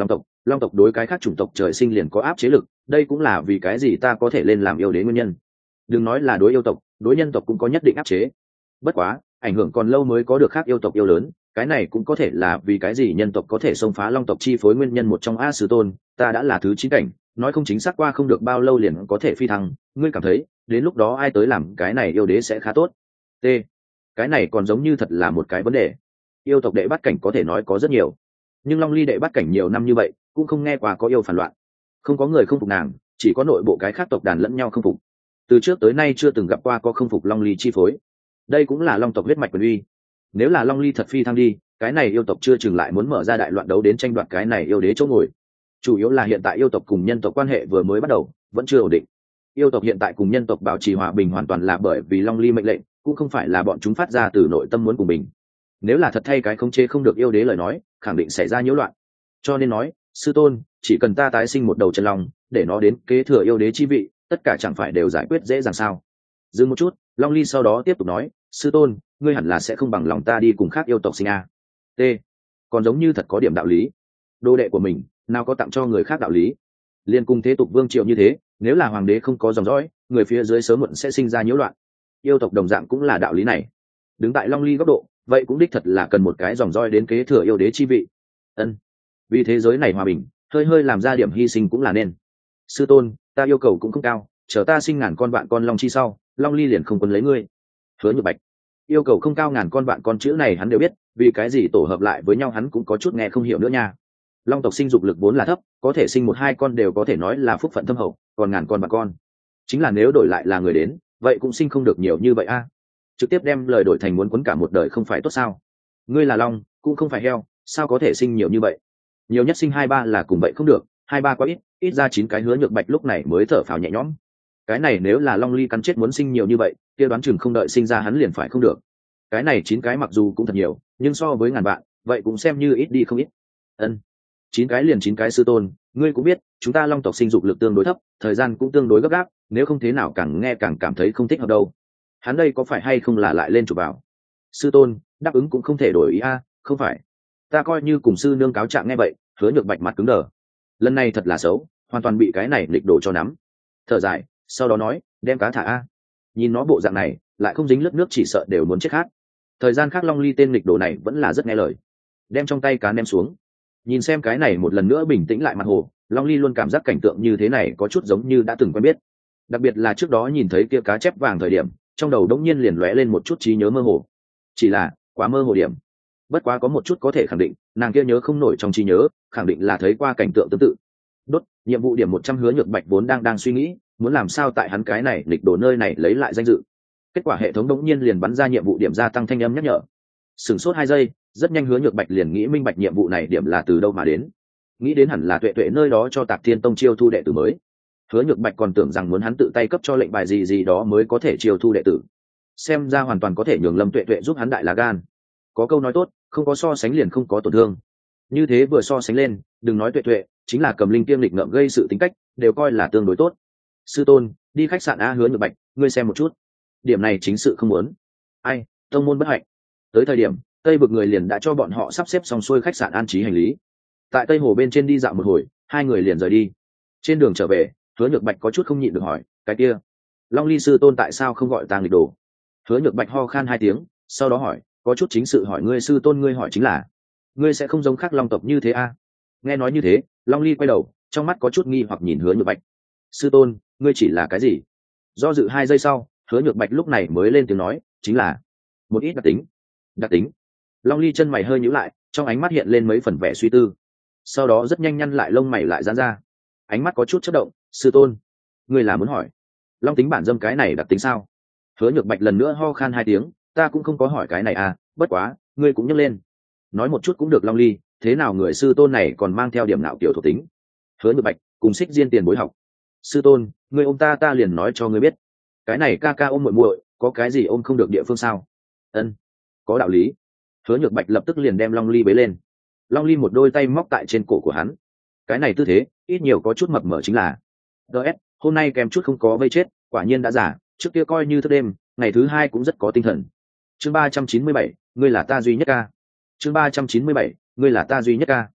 long tộc đối cái khác chủng tộc trời sinh liền có áp chế lực, đây cũng là vì cái gì ta có thể lên làm yêu đế nguyên nhân. Đừng nói là đối yêu tộc, đối nhân tộc cũng có nhất định áp chế. Bất quá ảnh hưởng còn lâu mới có được khác yêu tộc yêu lớn, cái này cũng có thể là vì cái gì nhân tộc có thể xông phá long tộc chi phối nguyên nhân một trong. A Sư tôn, ta đã là thứ chín cảnh, nói không chính xác qua không được bao lâu liền có thể phi thăng, ngươi cảm thấy đến lúc đó ai tới làm cái này yêu đế sẽ khá tốt? T, cái này còn giống như thật là một cái vấn đề. Yêu tộc đệ bắt cảnh có thể nói có rất nhiều, nhưng long ly đệ bắt cảnh nhiều năm như vậy cũng không nghe qua có yêu phản loạn, không có người không phục nàng, chỉ có nội bộ cái khác tộc đàn lẫn nhau không phục. Từ trước tới nay chưa từng gặp qua có không phục long ly chi phối, đây cũng là long tộc huyết mạch quyền uy. Nếu là long ly thật phi thăng đi, cái này yêu tộc chưa chừng lại muốn mở ra đại loạn đấu đến tranh đoạt cái này yêu đế chỗ ngồi. Chủ yếu là hiện tại yêu tộc cùng nhân tộc quan hệ vừa mới bắt đầu, vẫn chưa ổn định. Yêu tộc hiện tại cùng nhân tộc bảo trì hòa bình hoàn toàn là bởi vì long ly mệnh lệnh, cũng không phải là bọn chúng phát ra từ nội tâm muốn cùng bình. Nếu là thật thay cái khống chế không được yêu đế lời nói, khẳng định xảy ra nhiễu loạn. Cho nên nói, sư tôn, chỉ cần ta tái sinh một đầu chân long, để nó đến kế thừa yêu đế chi vị, tất cả chẳng phải đều giải quyết dễ dàng sao? Dừng một chút, long ly sau đó tiếp tục nói, sư tôn, ngươi hẳn là sẽ không bằng lòng ta đi cùng khác yêu tộc sinh a. T, còn giống như thật có điểm đạo lý. Đồ đệ của mình nào có tặng cho người khác đạo lý. Liên cùng thế tục vương triều như thế, nếu là hoàng đế không có dòng dõi, người phía dưới sớm muộn sẽ sinh ra nhiễu loạn. Yêu tộc đồng dạng cũng là đạo lý này. Đứng tại long ly góc độ, vậy cũng đích thật là cần một cái dòng dõi đến kế thừa yêu đế chi vị. Ân, vì thế giới này hòa bình, hơi hơi làm ra điểm hy sinh cũng là nên. Sư tôn, ta yêu cầu cũng không cao, chờ ta sinh ngàn con vạn con long chi sau, long ly liền không quân lấy ngươi. Hứa Nhược Bạch yêu cầu không cao, ngàn con vạn con chữ này hắn đều biết, vì cái gì tổ hợp lại với nhau hắn cũng có chút nghe không hiểu nữa nha. Long tộc sinh dục lực vốn là thấp, có thể sinh một hai con đều có thể nói là phúc phận thâm hậu, còn ngàn con vạn con, chính là nếu đổi lại là người đến, vậy cũng sinh không được nhiều như vậy a. Trực tiếp đem lời đổi thành muốn quấn cả một đời không phải tốt sao? Ngươi là long, cũng không phải heo, sao có thể sinh nhiều như vậy? Nhiều nhất sinh hai ba là cùng vậy không được, hai ba quá ít, ít ra chín cái. Hứa Nhược Bạch lúc này mới thở phào nhẹ nhõm. Cái này nếu là long ly cắn chết muốn sinh nhiều như vậy, kia đoán chừng không đợi sinh ra hắn liền phải không được. Cái này chín cái mặc dù cũng thật nhiều, nhưng so với ngàn vạn, vậy cũng xem như ít đi không ít. Ân, chín cái liền chín cái. Sư tôn, ngươi cũng biết, chúng ta long tộc sinh dục lực tương đối thấp, thời gian cũng tương đối gấp gáp, nếu không thế nào càng nghe càng cảm thấy không thích hợp đâu. Hắn đây có phải hay không là lại lên chụp vào? Sư tôn, đáp ứng cũng không thể đổi ý a. Không phải, ta coi như cùng sư nương cáo trạng nghe vậy. Hứa Nhược Bạch mặt cứng đờ, lần này thật là xấu, hoàn toàn bị cái này lịch đổ cho nắm. Thở dài, sau đó nói, đem cá thả a. Nhìn nó bộ dạng này, lại không dính lớp nước, chỉ sợ đều muốn chết khát. Thời gian khác long ly tên lịch đồ này vẫn là rất nghe lời, đem trong tay cá ném xuống. Nhìn xem cái này một lần nữa bình tĩnh lại mặt hồ, long ly luôn cảm giác cảnh tượng như thế này có chút giống như đã từng quen biết, đặc biệt là trước đó nhìn thấy kia cá chép vàng thời điểm, trong đầu đống nhiên liền lóe lên một chút trí nhớ mơ hồ, chỉ là quá mơ hồ điểm. Bất quá có một chút có thể khẳng định, nàng kia nhớ không nổi trong trí nhớ, khẳng định là thấy qua cảnh tượng tương tự. Đốt nhiệm vụ điểm một trăm. Hứa Nhược Bạch vốn đang đang suy nghĩ muốn làm sao tại hắn cái này lịch đồ nơi này lấy lại danh dự, kết quả hệ thống đống nhiên liền bắn ra nhiệm vụ điểm gia tăng thanh âm nhắc nhở. Sửng sốt hai giây, rất nhanh Hứa Nhược Bạch liền nghĩ minh bạch nhiệm vụ này điểm là từ đâu mà đến. Nghĩ đến hẳn là Tuệ Tuệ nơi đó cho Tạc Thiên Tông chiêu thu đệ tử mới. Hứa Nhược Bạch còn tưởng rằng muốn hắn tự tay cấp cho lệnh bài gì gì đó mới có thể chiêu thu đệ tử, xem ra hoàn toàn có thể nhường Lâm Tuệ Tuệ giúp hắn đại lá gan. Có câu nói tốt, không có so sánh liền không có tổn thương. Như thế vừa so sánh lên, đừng nói Tuệ Tuệ, chính là Cầm Linh kiêm lịch ngợm gây sự tính cách, đều coi là tương đối tốt. Sư tôn, đi khách sạn a. Hứa Nhược Bạch, ngươi xem một chút. Điểm này chính sự không muốn. Ai, tông môn bất hạnh. Tới thời điểm, Tây Vực người liền đã cho bọn họ sắp xếp xong xuôi khách sạn an trí hành lý. Tại Tây Hồ bên trên đi dạo một hồi, hai người liền rời đi. Trên đường trở về, Hứa Nhược Bạch có chút không nhịn được hỏi, cái kia, Long Ly sư tôn tại sao không gọi tang lịch đồ? Hứa Nhược Bạch ho khan hai tiếng, sau đó hỏi, có chút chính sự hỏi ngươi. Sư tôn, ngươi hỏi chính là, ngươi sẽ không giống khác long tộc như thế a? Nghe nói như thế, Long Ly quay đầu, trong mắt có chút nghi hoặc nhìn Hứa Nhược Bạch. Sư tôn, ngươi chỉ là cái gì? Do dự hai giây sau, Hứa Nhược Bạch lúc này mới lên tiếng nói, chính là một ít đặc tính. Đặc tính? Long Ly chân mày hơi nhíu lại, trong ánh mắt hiện lên mấy phần vẻ suy tư, sau đó rất nhanh nhăn lại lông mày lại giãn ra, ánh mắt có chút chớp động. Sư tôn, ngươi là muốn hỏi long tính bản dâm cái này đặc tính sao? Hứa Nhược Bạch lần nữa ho khan hai tiếng, ta cũng không có hỏi cái này à, bất quá ngươi cũng nhắc lên nói một chút cũng được. Long Ly, thế nào người sư tôn này còn mang theo điểm nào kiểu thuộc tính? Hứa Nhược Bạch cùng Xích Diên tiền bối học. Sư tôn, ngươi ôm ta ta liền nói cho ngươi biết, cái này ca ca ôm muội muội, có cái gì ôm không được địa phương sao? Ân, có đạo lý. Hứa Nhược Bạch lập tức liền đem Long Ly bế lên. Long Ly một đôi tay móc tại trên cổ của hắn, cái này tư thế ít nhiều có chút mập mờ, chính là ds hôm nay kèm chút không có vây chết, quả nhiên đã giả, trước kia coi như thức đêm, ngày thứ hai cũng rất có tinh thần. Chương ba trăm chín mươi bảy, ngươi là ta duy nhất ca. Chương ba trăm chín mươi bảy, ngươi là ta duy nhất ca.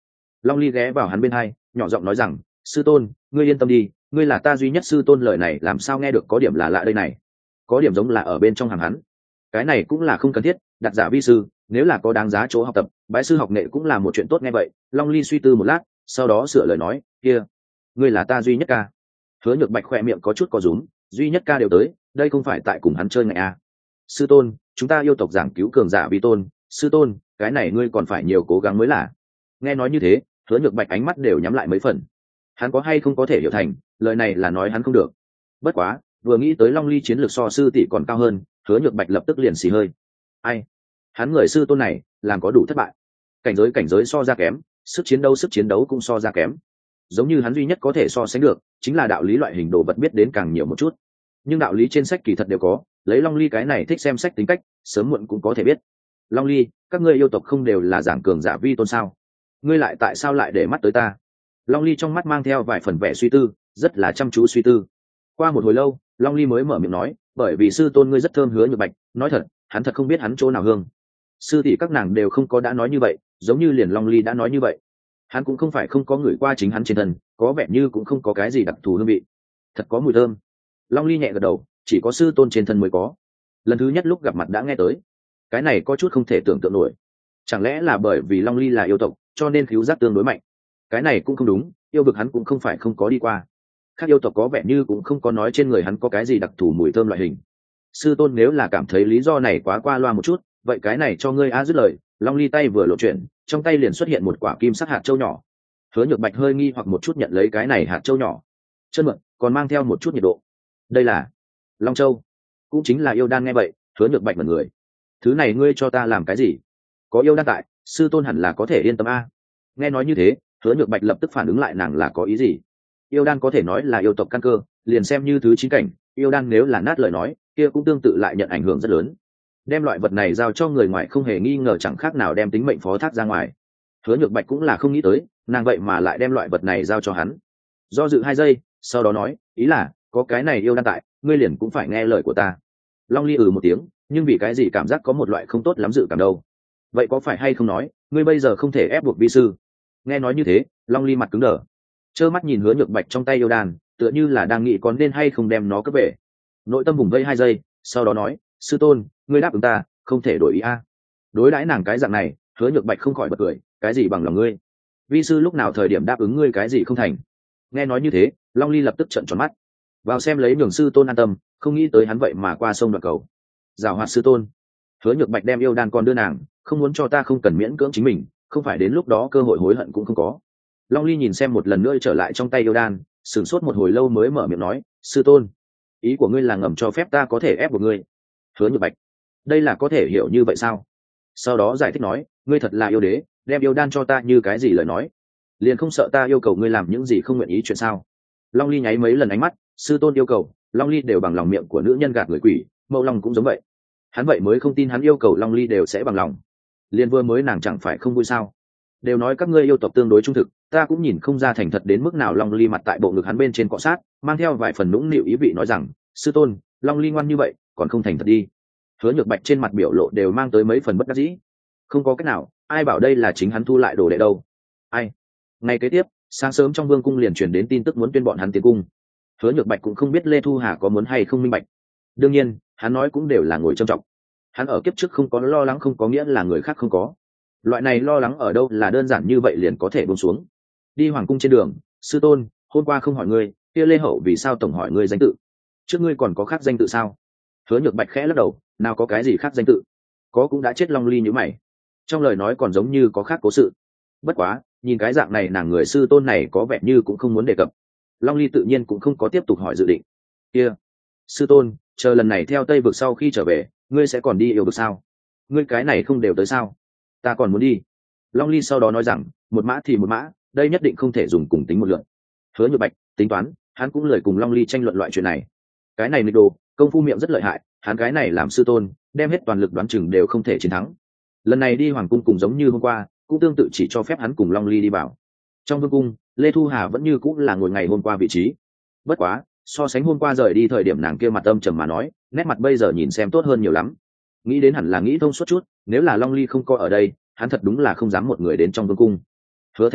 Long ly ghé vào hắn bên hai nhỏ giọng nói rằng, sư tôn ngươi yên tâm đi, ngươi là ta duy nhất sư tôn. Lời này làm sao nghe được có điểm là lạ đây này, có điểm giống là ở bên trong hàng hắn. Cái này cũng là không cần thiết, đặt giả vi sư nếu là có đáng giá chỗ học tập, bái sư học nghệ cũng là một chuyện tốt. Nghe vậy Long ly suy tư một lát, sau đó sửa lời nói, kia ngươi là ta duy nhất ca. Hứa Nhược Bạch khoe miệng có chút có rúm, duy nhất ca đều tới, đây không phải tại cùng hắn chơi ngày à. Sư tôn chúng ta yêu tộc giảng cứu cường giả vi tôn, sư tôn cái này ngươi còn phải nhiều cố gắng mới là. Nghe nói như thế Hứa Nhược Bạch ánh mắt đều nhắm lại mấy phần. Hắn có hay không có thể hiểu thành lời này là nói hắn không được. Bất quá vừa nghĩ tới Long ly chiến lược so sư tỷ còn cao hơn, Hứa Nhược Bạch lập tức liền xì hơi. Ai, hắn người sư tôn này làm có đủ thất bại, cảnh giới cảnh giới so ra kém, sức chiến đấu sức chiến đấu cũng so ra kém. Giống như hắn duy nhất có thể so sánh được chính là đạo lý loại hình đồ vật biết đến càng nhiều một chút, nhưng đạo lý trên sách kỳ thật đều có, lấy Long ly cái này thích xem sách tính cách sớm muộn cũng có thể biết. Long ly, các ngươi yêu tộc không đều là giảng cường giả vi tôn sao, ngươi lại tại sao lại để mắt tới ta? Long ly trong mắt mang theo vài phần vẻ suy tư, rất là chăm chú suy tư. Qua một hồi lâu Long ly mới mở miệng nói, bởi vì sư tôn ngươi rất thơm Hứa Nhược Bạch. Nói thật hắn thật không biết hắn chỗ nào hương. Sư tỷ các nàng đều không có đã nói như vậy, giống như liền Long ly đã nói như vậy. Hắn cũng không phải không có người qua chính hắn trên thân, có vẻ như cũng không có cái gì đặc thù hương vị, thật có mùi thơm. Long ly nhẹ gật đầu, chỉ có sư tôn trên thân mới có. Lần thứ nhất lúc gặp mặt đã nghe tới, cái này có chút không thể tưởng tượng nổi. Chẳng lẽ là bởi vì Long ly là yêu tộc cho nên khứu giác tương đối mạnh? Cái này cũng không đúng, yêu vực hắn cũng không phải không có đi qua. Khác yêu tộc có vẻ như cũng không có nói trên người hắn có cái gì đặc thù mùi thơm loại hình. Sư tôn nếu là cảm thấy lý do này quá qua loa một chút, vậy cái này cho ngươi a. Dứt lời Long ly tay vừa lộ chuyển, trong tay liền xuất hiện một quả kim sắc hạt châu nhỏ. Hứa Nhược Bạch hơi nghi hoặc một chút nhận lấy cái này hạt châu nhỏ, chân mượn còn mang theo một chút nhiệt độ. Đây là Long Châu, cũng chính là yêu đan. Nghe vậy Hứa Nhược Bạch mật người, thứ này ngươi cho ta làm cái gì? Có yêu đan tại, sư tôn hẳn là có thể yên tâm a. Nghe nói như thế Hứa Nhược Bạch lập tức phản ứng lại nàng là có ý gì. Yêu đan có thể nói là yêu tộc căn cơ, liền xem như thứ chín cảnh, yêu đan nếu là nát lời nói kia cũng tương tự lại nhận ảnh hưởng rất lớn. Đem loại vật này giao cho người ngoài không hề nghi ngờ chẳng khác nào đem tính mệnh phó thác ra ngoài. Hứa Nhược Bạch cũng là không nghĩ tới nàng vậy mà lại đem loại vật này giao cho hắn. Do dự hai giây sau đó nói, ý là có cái này yêu đan tại, ngươi liền cũng phải nghe lời của ta. Long ly ừ một tiếng, nhưng vì cái gì cảm giác có một loại không tốt lắm dự cảm đâu. Vậy có phải hay không nói ngươi bây giờ không thể ép buộc vi sư? Nghe nói như thế Long ly mặt cứng đờ, trơ mắt nhìn Hứa Nhược Bạch trong tay yêu đan, tựa như là đang nghĩ có nên hay không đem nó cướp về. Nội tâm vùng vây hai giây sau đó nói, sư tôn ngươi đáp ứng ta không thể đổi ý a. Đối đãi nàng cái dạng này Hứa Nhược Bạch không khỏi bật cười, cái gì bằng lòng ngươi? Vi sư lúc nào thời điểm đáp ứng ngươi cái gì không thành? Nghe nói như thế Long ly lập tức trợn tròn mắt, vào xem lấy nhường sư tôn an tâm, không nghĩ tới hắn vậy mà qua sông đoạn cầu. Giảo hoạt sư tôn. Hứa Nhược Bạch đem yêu đan còn đưa nàng, không muốn cho ta không cần miễn cưỡng chính mình, không phải đến lúc đó cơ hội hối hận cũng không có. Long ly nhìn xem một lần nữa trở lại trong tay yêu đan, sửng sốt một hồi lâu mới mở miệng nói, sư tôn ý của ngươi là ngầm cho phép ta có thể ép buộc ngươi? Hứa Nhược Bạch, đây là có thể hiểu như vậy sao? Sau đó giải thích nói, ngươi thật là yêu đế, đem yêu đan cho ta như cái gì lời nói, liền không sợ ta yêu cầu ngươi làm những gì không nguyện ý chuyện sao? Long ly nháy mấy lần ánh mắt, sư tôn yêu cầu Long ly đều bằng lòng miệng của nữ nhân gạt người quỷ, Mậu Long cũng giống vậy. Hắn vậy mới không tin hắn yêu cầu Long ly đều sẽ bằng lòng. Liên vừa mới nàng chẳng phải không vui sao? Đều nói các ngươi yêu tộc tương đối trung thực, ta cũng nhìn không ra thành thật đến mức nào. Long ly mặt tại bộ ngực hắn bên trên cọ sát, mang theo vài phần nũng nịu ý vị nói rằng, sư tôn Long ly ngoan như vậy còn không thành thật đi. Hứa Nhược Bạch trên mặt biểu lộ đều mang tới mấy phần bất đắc dĩ. Không có cách nào, ai bảo đây là chính hắn thu lại đồ đệ đâu. Ai? Ngày kế tiếp sáng sớm trong vương cung liền truyền đến tin tức muốn tuyên bọn hắn tiến cung. Hứa Nhược Bạch cũng không biết Lê Thu Hà có muốn hay không minh bạch. Đương nhiên hắn nói cũng đều là ngồi trầm trọng. Hắn ở kiếp trước không có lo lắng không có nghĩa là người khác không có. Loại này lo lắng ở đâu là đơn giản như vậy liền có thể buông xuống. Đi hoàng cung trên đường, sư tôn hôm qua không hỏi ngươi, kia Lê Hậu vì sao tổng hỏi ngươi danh tự? Trước ngươi còn có khác danh tự sao? Hứa Nhược Bạch khẽ lắc đầu, nào có cái gì khác danh tự, có cũng đã chết. Long ly nhíu mày, trong lời nói còn giống như có khác cố sự. Bất quá nhìn cái dạng này nàng người sư tôn này có vẻ như cũng không muốn đề cập. Long ly tự nhiên cũng không có tiếp tục hỏi dự định. Kia sư tôn, chờ lần này theo Tây vực sau khi trở về ngươi sẽ còn đi yêu vực sao? Ngươi cái này không đều tới sao? Ta còn muốn đi. Long ly sau đó nói rằng, một mã thì một mã, đây nhất định không thể dùng cùng tính một lượng. Hứa Nhược Bạch tính toán, hắn cũng lười cùng Long ly tranh luận loại chuyện này. Cái này nghịch đồ công phu miệng rất lợi hại, hắn cái này làm sư tôn đem hết toàn lực đoán chừng đều không thể chiến thắng. Lần này đi hoàng cung cùng giống như hôm qua, cũng tương tự chỉ cho phép hắn cùng Long ly đi vào. Trong vương cung Lê Thu Hà vẫn như cũng là ngồi ngày hôm qua vị trí. Bất quá so sánh hôm qua rời đi thời điểm nàng kia mặt âm trầm mà nói, nét mặt bây giờ nhìn xem tốt hơn nhiều lắm. Nghĩ đến hẳn là nghĩ thông suốt chút, nếu là Long ly không có ở đây hắn thật đúng là không dám một người đến trong vương cung. Hứa thánh tử,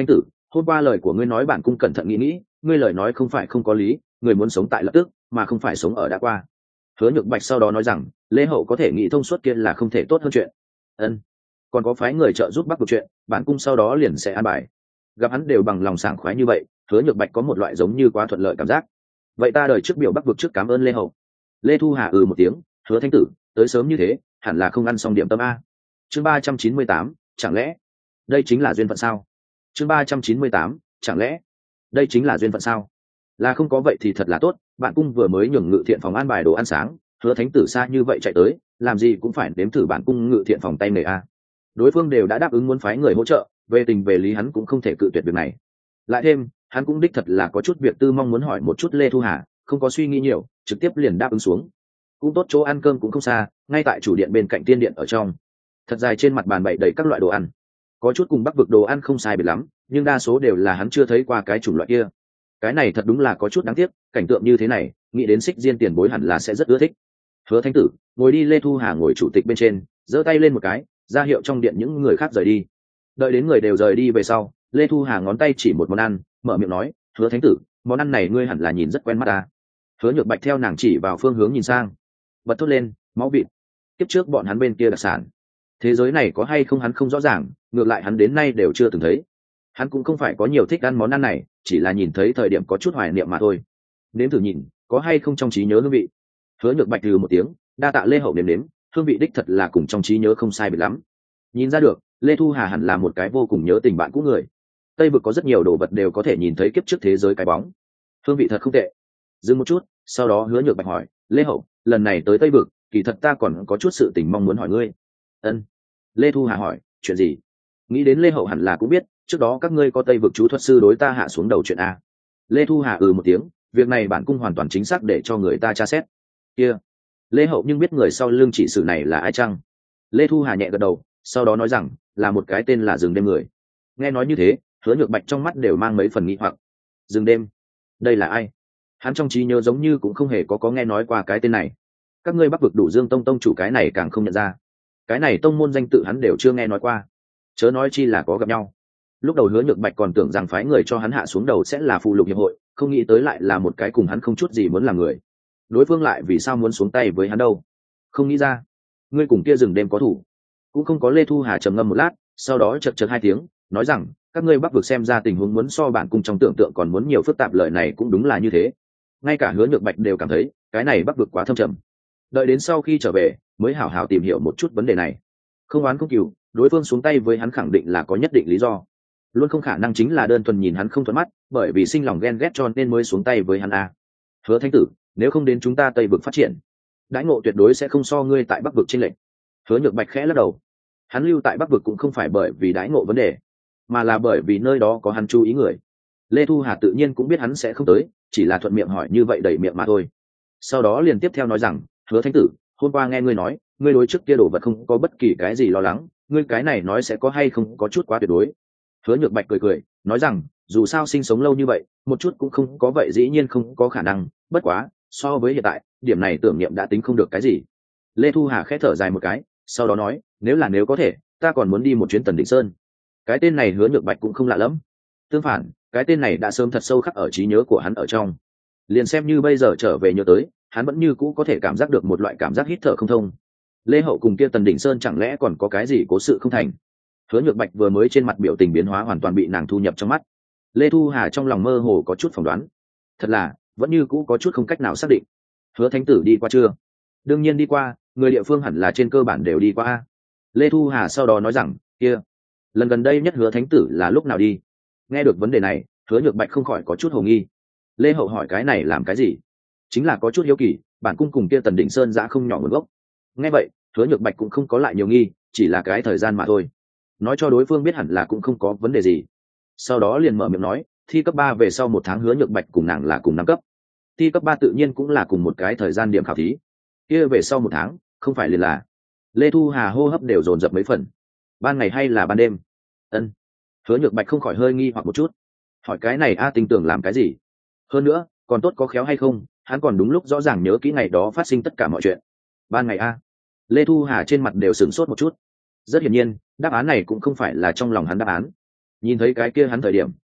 hôm qua lời của ngươi nói bản cung cẩn thận nghĩ nghĩ, ngươi lời nói không phải không có lý, người muốn sống tại lập tức mà không phải sống ở đã qua. Hứa Nhược Bạch sau đó nói rằng lê hậu có thể nghĩ thông suốt kia là không thể tốt hơn chuyện. Ân, còn có phái người trợ giúp bắc vực chuyện, bản cung sau đó liền sẽ an bài. Gặp hắn đều bằng lòng sảng khoái như vậy, Hứa Nhược Bạch có một loại giống như quá thuận lợi cảm giác. Vậy ta đời trước biểu bắc vực trước cảm ơn lê hậu. Lê Thu Hà ừ một tiếng, Hứa thánh tử tới sớm như thế hẳn là không ăn xong điểm tâm a. Chương ba trăm chín mươi tám, chẳng lẽ đây chính là duyên phận sao? Chương ba trăm chín mươi tám, chẳng lẽ đây chính là duyên phận sao? Là không có vậy thì thật là tốt, bạn cung vừa mới nhường ngự thiện phòng an bài đồ ăn sáng, Hứa thánh tử xa như vậy chạy tới, làm gì cũng phải nếm thử bạn cung ngự thiện phòng tay nghề a. Đối phương đều đã đáp ứng muốn phái người hỗ trợ, về tình về lý hắn cũng không thể cự tuyệt việc này. Lại thêm, hắn cũng đích thật là có chút việc tư mong muốn hỏi một chút Lê Thu Hà, không có suy nghĩ nhiều, trực tiếp liền đáp ứng xuống. Cũng tốt, chỗ ăn cơm cũng không xa, ngay tại chủ điện bên cạnh tiên điện ở trong. Thật dài trên mặt bàn bày đầy các loại đồ ăn, có chút cùng bắc vực đồ ăn không sai biệt lắm, nhưng đa số đều là hắn chưa thấy qua cái chủng loại kia. Cái này thật đúng là có chút đáng tiếc, cảnh tượng như thế này nghĩ đến Xích Diên tiền bối hẳn là sẽ rất ưa thích. Hứa thánh tử ngồi đi. Lê Thu Hà ngồi chủ tịch bên trên, giơ tay lên một cái ra hiệu trong điện những người khác rời đi. Đợi đến người đều rời đi về sau, Lê Thu Hà ngón tay chỉ một món ăn, mở miệng nói, Hứa thánh tử, món ăn này ngươi hẳn là nhìn rất quen mắt ta. Hứa Nhược Bạch theo nàng chỉ vào phương hướng nhìn sang, bật thốt lên, máu vịt. Kiếp trước bọn hắn bên kia đặc sản, thế giới này có hay không hắn không rõ ràng, ngược lại hắn đến nay đều chưa từng thấy. Hắn cũng không phải có nhiều thích ăn món ăn này, chỉ là nhìn thấy thời điểm có chút hoài niệm mà thôi. Nếm thử nhìn có hay không trong trí nhớ hương vị. Hứa Nhược Bạch từ một tiếng, đa tạ Lê hậu nếm nếm, hương vị đích thật là cùng trong trí nhớ không sai biệt lắm. Nhìn ra được Lê Thu Hà hẳn là một cái vô cùng nhớ tình bạn cũ người. Tây vực có rất nhiều đồ vật đều có thể nhìn thấy kiếp trước thế giới cái bóng, hương vị thật không tệ. Dừng một chút, sau đó Hứa Nhược Bạch hỏi, Lê hậu, lần này tới Tây vực kỳ thật ta còn có chút sự tình mong muốn hỏi ngươi. Ân. Lê Thu Hà hỏi, chuyện gì? Nghĩ đến Lê hậu hẳn là cũng biết, trước đó các ngươi có Tây vực chú thuật sư đối ta hạ xuống đầu chuyện a. Lê Thu Hà ừ một tiếng, việc này bản cung hoàn toàn chính xác để cho người ta tra xét. Kia, Lê hậu nhưng biết người sau lưng chỉ sử này là ai chăng? Lê Thu Hà nhẹ gật đầu, sau đó nói rằng là một cái tên là rừng đêm người. Nghe nói như thế, Hứa Nhược Bạch trong mắt đều mang mấy phần nghi hoặc. Rừng đêm, đây là ai? Hắn trong trí nhớ giống như cũng không hề có có nghe nói qua cái tên này. Các ngươi Bắc vực Đủ Dương tông tông chủ cái này càng không nhận ra. Cái này tông môn danh tự hắn đều chưa nghe nói qua, chớ nói chi là có gặp nhau. Lúc đầu Hứa Nhược Bạch còn tưởng rằng phái người cho hắn hạ xuống đầu sẽ là phụ lục hiệp hội, không nghĩ tới lại là một cái cùng hắn không chút gì muốn làm người. Đối phương lại vì sao muốn xuống tay với hắn đâu? Không nghĩ ra. Ngươi cùng kia rừng đêm có thủ? Cũng không có. Lê Thu Hà trầm ngâm một lát, sau đó chật chật hai tiếng, nói rằng các ngươi Bắc vực xem ra tình huống muốn so bản cung trong tưởng tượng còn muốn nhiều phức tạp. Lời này cũng đúng là như thế, ngay cả Hứa Nhược Bạch đều cảm thấy cái này Bắc vực quá thâm trầm. Đợi đến sau khi trở về mới hảo hảo tìm hiểu một chút vấn đề này. Không oán không cừu, đối phương xuống tay với hắn khẳng định là có nhất định lý do, luôn không khả năng chính là đơn thuần nhìn hắn không thuận mắt, bởi vì sinh lòng ghen ghét cho nên mới xuống tay với hắn a. Hứa thánh tử, nếu không đến chúng ta Tây vực phát triển, đãi ngộ tuyệt đối sẽ không so ngươi tại Bắc vực chênh lệch. Hứa Nhược Bạch khẽ lắc đầu. Hắn lưu tại Bắc vực cũng không phải bởi vì đãi ngộ vấn đề, mà là bởi vì nơi đó có hắn chú ý người. Lê Thu Hà tự nhiên cũng biết hắn sẽ không tới, chỉ là thuận miệng hỏi như vậy đầy miệng mà thôi. Sau đó liền tiếp theo nói rằng, Hứa thánh tử, hôm qua nghe ngươi nói ngươi đối trước kia đồ vật không có bất kỳ cái gì lo lắng, ngươi cái này nói sẽ có hay không có chút quá tuyệt đối. Hứa Nhược Bạch cười cười, nói rằng dù sao sinh sống lâu như vậy, một chút cũng không có vậy dĩ nhiên không có khả năng, bất quá so với hiện tại, điểm này tưởng niệm đã tính không được cái gì. Lê Thu Hà khẽ thở dài một cái, sau đó nói, nếu là nếu có thể, ta còn muốn đi một chuyến Tần Đỉnh Sơn. Cái tên này Hứa Nhược Bạch cũng không lạ lắm, tương phản, cái tên này đã sớm thật sâu khắc ở trí nhớ của hắn ở trong. Liền xem như bây giờ trở về nhớ tới, hắn vẫn như cũ có thể cảm giác được một loại cảm giác hít thở không thông. Lê hậu cùng kia Tần Đỉnh Sơn chẳng lẽ còn có cái gì cố sự không thành? Hứa Nhược Bạch vừa mới trên mặt biểu tình biến hóa hoàn toàn bị nàng thu nhập trong mắt. Lê Thu Hà trong lòng mơ hồ có chút phỏng đoán, thật là vẫn như cũ có chút không cách nào xác định. Hứa thánh tử đi qua chưa? Đương nhiên đi qua, người địa phương hẳn là trên cơ bản đều đi qua. Lê Thu Hà sau đó nói rằng, kia lần gần đây nhất Hứa thánh tử là lúc nào đi? Nghe được vấn đề này, Hứa Nhược Bạch không khỏi có chút hồ nghi. Lê hậu hỏi cái này làm cái gì? Chính là có chút hiếu kỳ, bản cung cùng kia Tần Đỉnh Sơn dã không nhỏ nguồn gốc. Nghe vậy, Hứa Nhược Bạch cũng không có lại nhiều nghi, chỉ là cái thời gian mà thôi. Nói cho đối phương biết hẳn là cũng không có vấn đề gì. Sau đó liền mở miệng nói, thi cấp ba về sau một tháng Hứa Nhược Bạch cùng nàng là cùng năm cấp. Thi cấp ba tự nhiên cũng là cùng một cái thời gian điểm khảo thí. Kia về sau một tháng, không phải liền là. Lê Thu Hà hô hấp đều dồn dập mấy phần. Ban ngày hay là ban đêm? Ân. Hứa Nhược Bạch không khỏi hơi nghi hoặc một chút. Hỏi cái này a tinh tưởng làm cái gì? Hơn nữa, còn tốt có khéo hay không, hắn còn đúng lúc rõ ràng nhớ kỹ ngày đó phát sinh tất cả mọi chuyện. Ban ngày a? Lê Thu Hà trên mặt đều sửng sốt một chút. Rất hiển nhiên, đáp án này cũng không phải là trong lòng hắn đáp án. Nhìn thấy cái kia hắn thời điểm,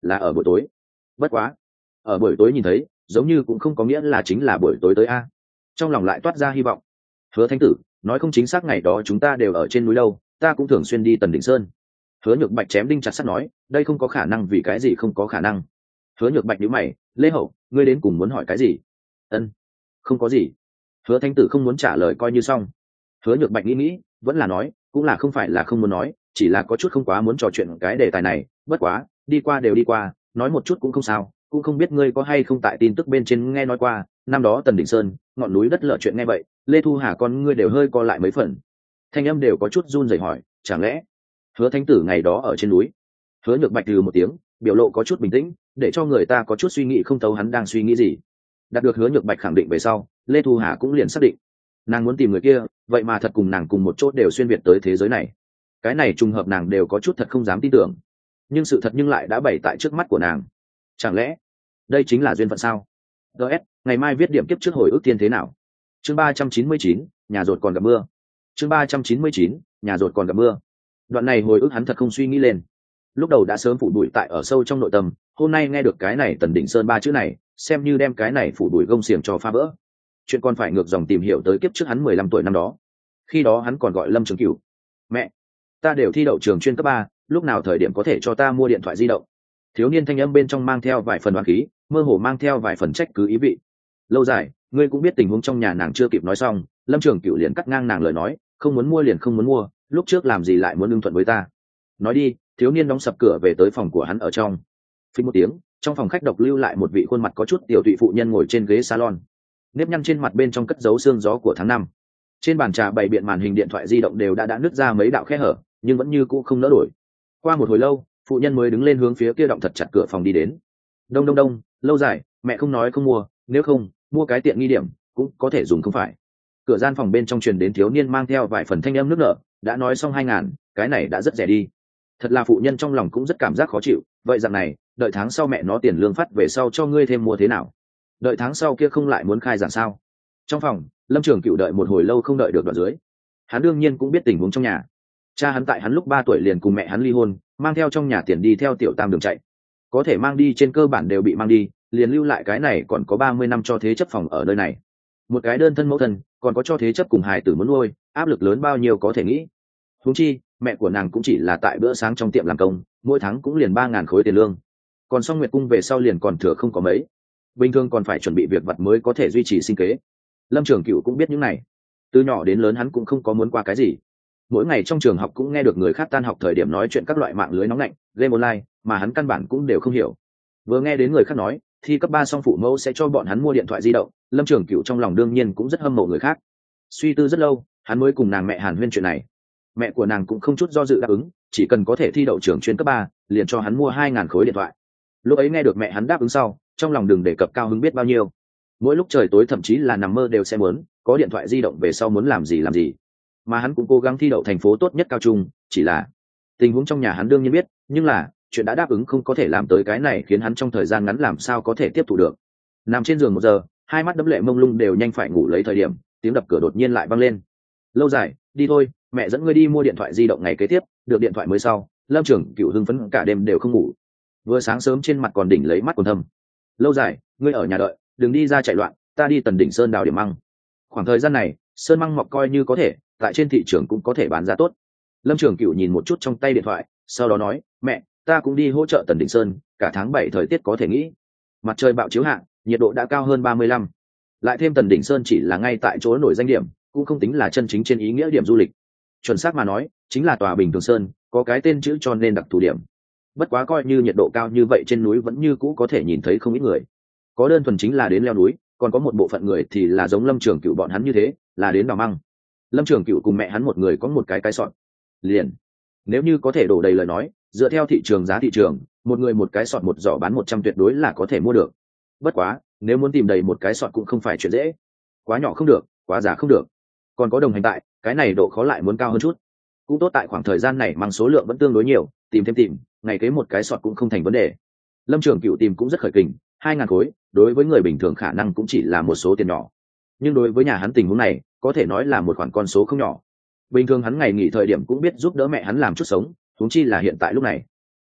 là ở buổi tối. Bất quá ở buổi tối nhìn thấy giống như cũng không có nghĩa là chính là buổi tối tới a. Trong lòng lại toát ra hy vọng. Hứa Thánh Tử nói không chính xác ngày đó chúng ta đều ở trên núi đâu, ta cũng thường xuyên đi Tần Đỉnh Sơn. Hứa Nhược Bạch chém đinh chặt sắt nói, đây không có khả năng, vì cái gì không có khả năng? Hứa Nhược Bạch nhíu mày, Lê Hậu, ngươi đến cùng muốn hỏi cái gì? Ân, không có gì. Hứa Thánh Tử không muốn trả lời coi như xong. Hứa Nhược Bạch nghĩ nghĩ, vẫn là nói, cũng là không phải là không muốn nói, chỉ là có chút không quá muốn trò chuyện cái đề tài này, bất quá, đi qua đều đi qua, nói một chút cũng không sao, cũng không biết ngươi có hay không tại tin tức bên trên nghe nói qua, năm đó Tần Đỉnh Sơn, ngọn núi đất lở chuyện nghe vậy, Lê Thu Hà con ngươi đều hơi co lại mấy phần. Thanh âm đều có chút run rẩy hỏi, chẳng lẽ Hứa Thánh Tử ngày đó ở trên núi? Hứa Nhược Bạch từ một tiếng, biểu lộ có chút bình tĩnh, để cho người ta có chút suy nghĩ không thấu hắn đang suy nghĩ gì. Đạt được Hứa Nhược Bạch khẳng định về sau, Lê Thu Hà cũng liền xác định, nàng muốn tìm người kia, vậy mà thật cùng nàng cùng một chỗ đều xuyên việt tới thế giới này. Cái này trùng hợp nàng đều có chút thật không dám tin tưởng, nhưng sự thật nhưng lại đã bày tại trước mắt của nàng. Chẳng lẽ đây chính là duyên phận sao? ds ngày mai viết điểm kiếp trước hồi ức thiên thế nào. Chương ba trăm chín mươi chín, nhà rột còn gặp mưa. Chương ba trăm chín mươi chín, nhà rột còn gặp mưa. Đoạn này hồi ức hắn thật không suy nghĩ lên, lúc đầu đã sớm phủ bụi tại ở sâu trong nội tâm, hôm nay nghe được cái này Tần Đỉnh Sơn ba chữ này, xem như đem cái này phủ bụi gông xiềng cho phá vỡ. Chuyện còn phải ngược dòng tìm hiểu tới kiếp trước hắn mười lăm tuổi năm đó, khi đó hắn còn gọi Lâm Trường Cửu. Mẹ, ta đều thi đậu trường chuyên cấp ba, lúc nào thời điểm có thể cho ta mua điện thoại di động? Thiếu niên thanh âm bên trong mang theo vài phần oán khí, mơ hồ mang theo vài phần trách cứ ý vị. Lâu dài, ngươi cũng biết tình huống trong nhà nàng chưa kịp nói xong, Lâm Trường Cửu liền cắt ngang nàng lời nói, không muốn mua liền không muốn mua, lúc trước làm gì lại muốn ưng thuận với ta? Nói đi. Thiếu niên đóng sập cửa về tới phòng của hắn ở trong. Phình một tiếng, trong phòng khách độc lưu lại một vị khuôn mặt có chút tiểu tụy phụ nhân ngồi trên ghế salon, nếp nhăn trên mặt bên trong cất giấu xương gió của tháng năm. Trên bàn trà bày biện màn hình điện thoại di động đều đã đã nứt ra mấy đạo khe hở, nhưng vẫn như cũ không nỡ đổi. Qua một hồi lâu, phụ nhân mới đứng lên hướng phía kia động thật chặt cửa phòng đi đến. Đông đông đông, lâu dài, mẹ không nói không mua, nếu không mua cái tiện nghi điểm cũng có thể dùng không phải. Cửa gian phòng bên trong truyền đến thiếu niên mang theo vài phần thanh âm nước nở, đã nói xong hai ngàn, cái này đã rất rẻ đi. Thật là phụ nhân trong lòng cũng rất cảm giác khó chịu, vậy rằng này, đợi tháng sau mẹ nó tiền lương phát về sau cho ngươi thêm mua thế nào? Đợi tháng sau kia không lại muốn khai giảng sao? Trong phòng, Lâm Trường Cửu đợi một hồi lâu không đợi được đoạn dưới. Hắn đương nhiên cũng biết tình huống trong nhà. Cha hắn tại hắn lúc ba tuổi liền cùng mẹ hắn ly hôn, mang theo trong nhà tiền đi theo tiểu tam đường chạy. Có thể mang đi trên cơ bản đều bị mang đi, liền lưu lại cái này còn có ba mươi năm cho thế chấp phòng ở nơi này. Một cái đơn thân mẫu thân, còn có cho thế chấp cùng hài tử muốn nuôi, áp lực lớn bao nhiêu có thể nghĩ. Huống chi, mẹ của nàng cũng chỉ là tại bữa sáng trong tiệm làm công, mỗi tháng cũng liền ba ngàn khối tiền lương. Còn xong Nguyệt cung về sau liền còn thừa không có mấy. Bình thường còn phải chuẩn bị việc vặt mới có thể duy trì sinh kế. Lâm Trường Cửu cũng biết những này. Từ nhỏ đến lớn hắn cũng không có muốn qua cái gì. Mỗi ngày trong trường học cũng nghe được người khác tan học thời điểm nói chuyện các loại mạng lưới nóng lạnh, game online, mà hắn căn bản cũng đều không hiểu. Vừa nghe đến người khác nói, thi cấp ba xong phụ mẫu sẽ cho bọn hắn mua điện thoại di động, Lâm Trường Cửu trong lòng đương nhiên cũng rất hâm mộ người khác. Suy tư rất lâu, hắn mới cùng nàng mẹ hàn huyên chuyện này. Mẹ của nàng cũng không chút do dự đáp ứng, chỉ cần có thể thi đậu trường chuyên cấp ba, liền cho hắn mua hai ngàn khối điện thoại. Lúc ấy nghe được mẹ hắn đáp ứng sau, trong lòng đừng đề cập cao hứng biết bao nhiêu. Mỗi lúc trời tối thậm chí là nằm mơ đều sẽ muốn có điện thoại di động về sau muốn làm gì làm gì. Mà hắn cũng cố gắng thi đậu thành phố tốt nhất cao trung, chỉ là tình huống trong nhà hắn đương nhiên biết, nhưng là chuyện đã đáp ứng không có thể làm tới, cái này khiến hắn trong thời gian ngắn làm sao có thể tiếp thu được. Nằm trên giường một giờ, hai mắt đẫm lệ mông lung đều nhanh phải ngủ lấy thời điểm, tiếng đập cửa đột nhiên lại vang lên. Lâu dài, đi thôi, mẹ dẫn ngươi đi mua điện thoại di động ngày kế tiếp. Được điện thoại mới sau, Lâm Trường Cửu hưng phấn cả đêm đều không ngủ. Vừa sáng sớm trên mặt còn đỉnh lấy mắt còn thâm. Lâu dài, ngươi ở nhà đợi, đừng đi ra chạy loạn, ta đi Tần Đỉnh Sơn đào điểm măng. Khoảng thời gian này, sơn măng mọc coi như có thể, tại trên thị trường cũng có thể bán giá tốt. Lâm Trường Cửu nhìn một chút trong tay điện thoại, sau đó nói, mẹ, ta cũng đi hỗ trợ Tần Đỉnh Sơn, cả tháng bảy thời tiết có thể nghĩ. Mặt trời bạo chiếu hạ, nhiệt độ đã cao hơn ba mươi lăm. Lại thêm Tần Đỉnh Sơn chỉ là ngay tại chỗ nổi danh điểm, cũng không tính là chân chính trên ý nghĩa điểm du lịch. Chuẩn xác mà nói, chính là tòa bình thường sơn, có cái tên chữ cho nên đặc thù điểm. Bất quá coi như nhiệt độ cao như vậy trên núi vẫn như cũ có thể nhìn thấy không ít người. Có đơn thuần chính là đến leo núi, còn có một bộ phận người thì là giống Lâm Trường Cửu bọn hắn như thế, là đến đào măng. Lâm Trường Cửu cùng mẹ hắn một người có một cái cái sọt. Liền, nếu như có thể đổ đầy lời nói, dựa theo thị trường giá thị trường, một người một cái sọt một giỏ bán một trăm tuyệt đối là có thể mua được. Bất quá, nếu muốn tìm đầy một cái sọt cũng không phải chuyện dễ. Quá nhỏ không được, quá giá không được. Còn có đồng hành tại, cái này độ khó lại muốn cao hơn chút. Cũng tốt tại khoảng thời gian này mang số lượng vẫn tương đối nhiều, tìm thêm tìm, ngày kế một cái sọt cũng không thành vấn đề. Lâm Trường Cửu tìm cũng rất khởi kình, hai ngàn khối, đối với người bình thường khả năng cũng chỉ là một số tiền nhỏ. Nhưng đối với nhà hắn tình huống này, có thể nói là một khoản con số không nhỏ. Bình thường hắn ngày nghỉ thời điểm cũng biết giúp đỡ mẹ hắn làm chút sống, huống chi là hiện tại lúc này.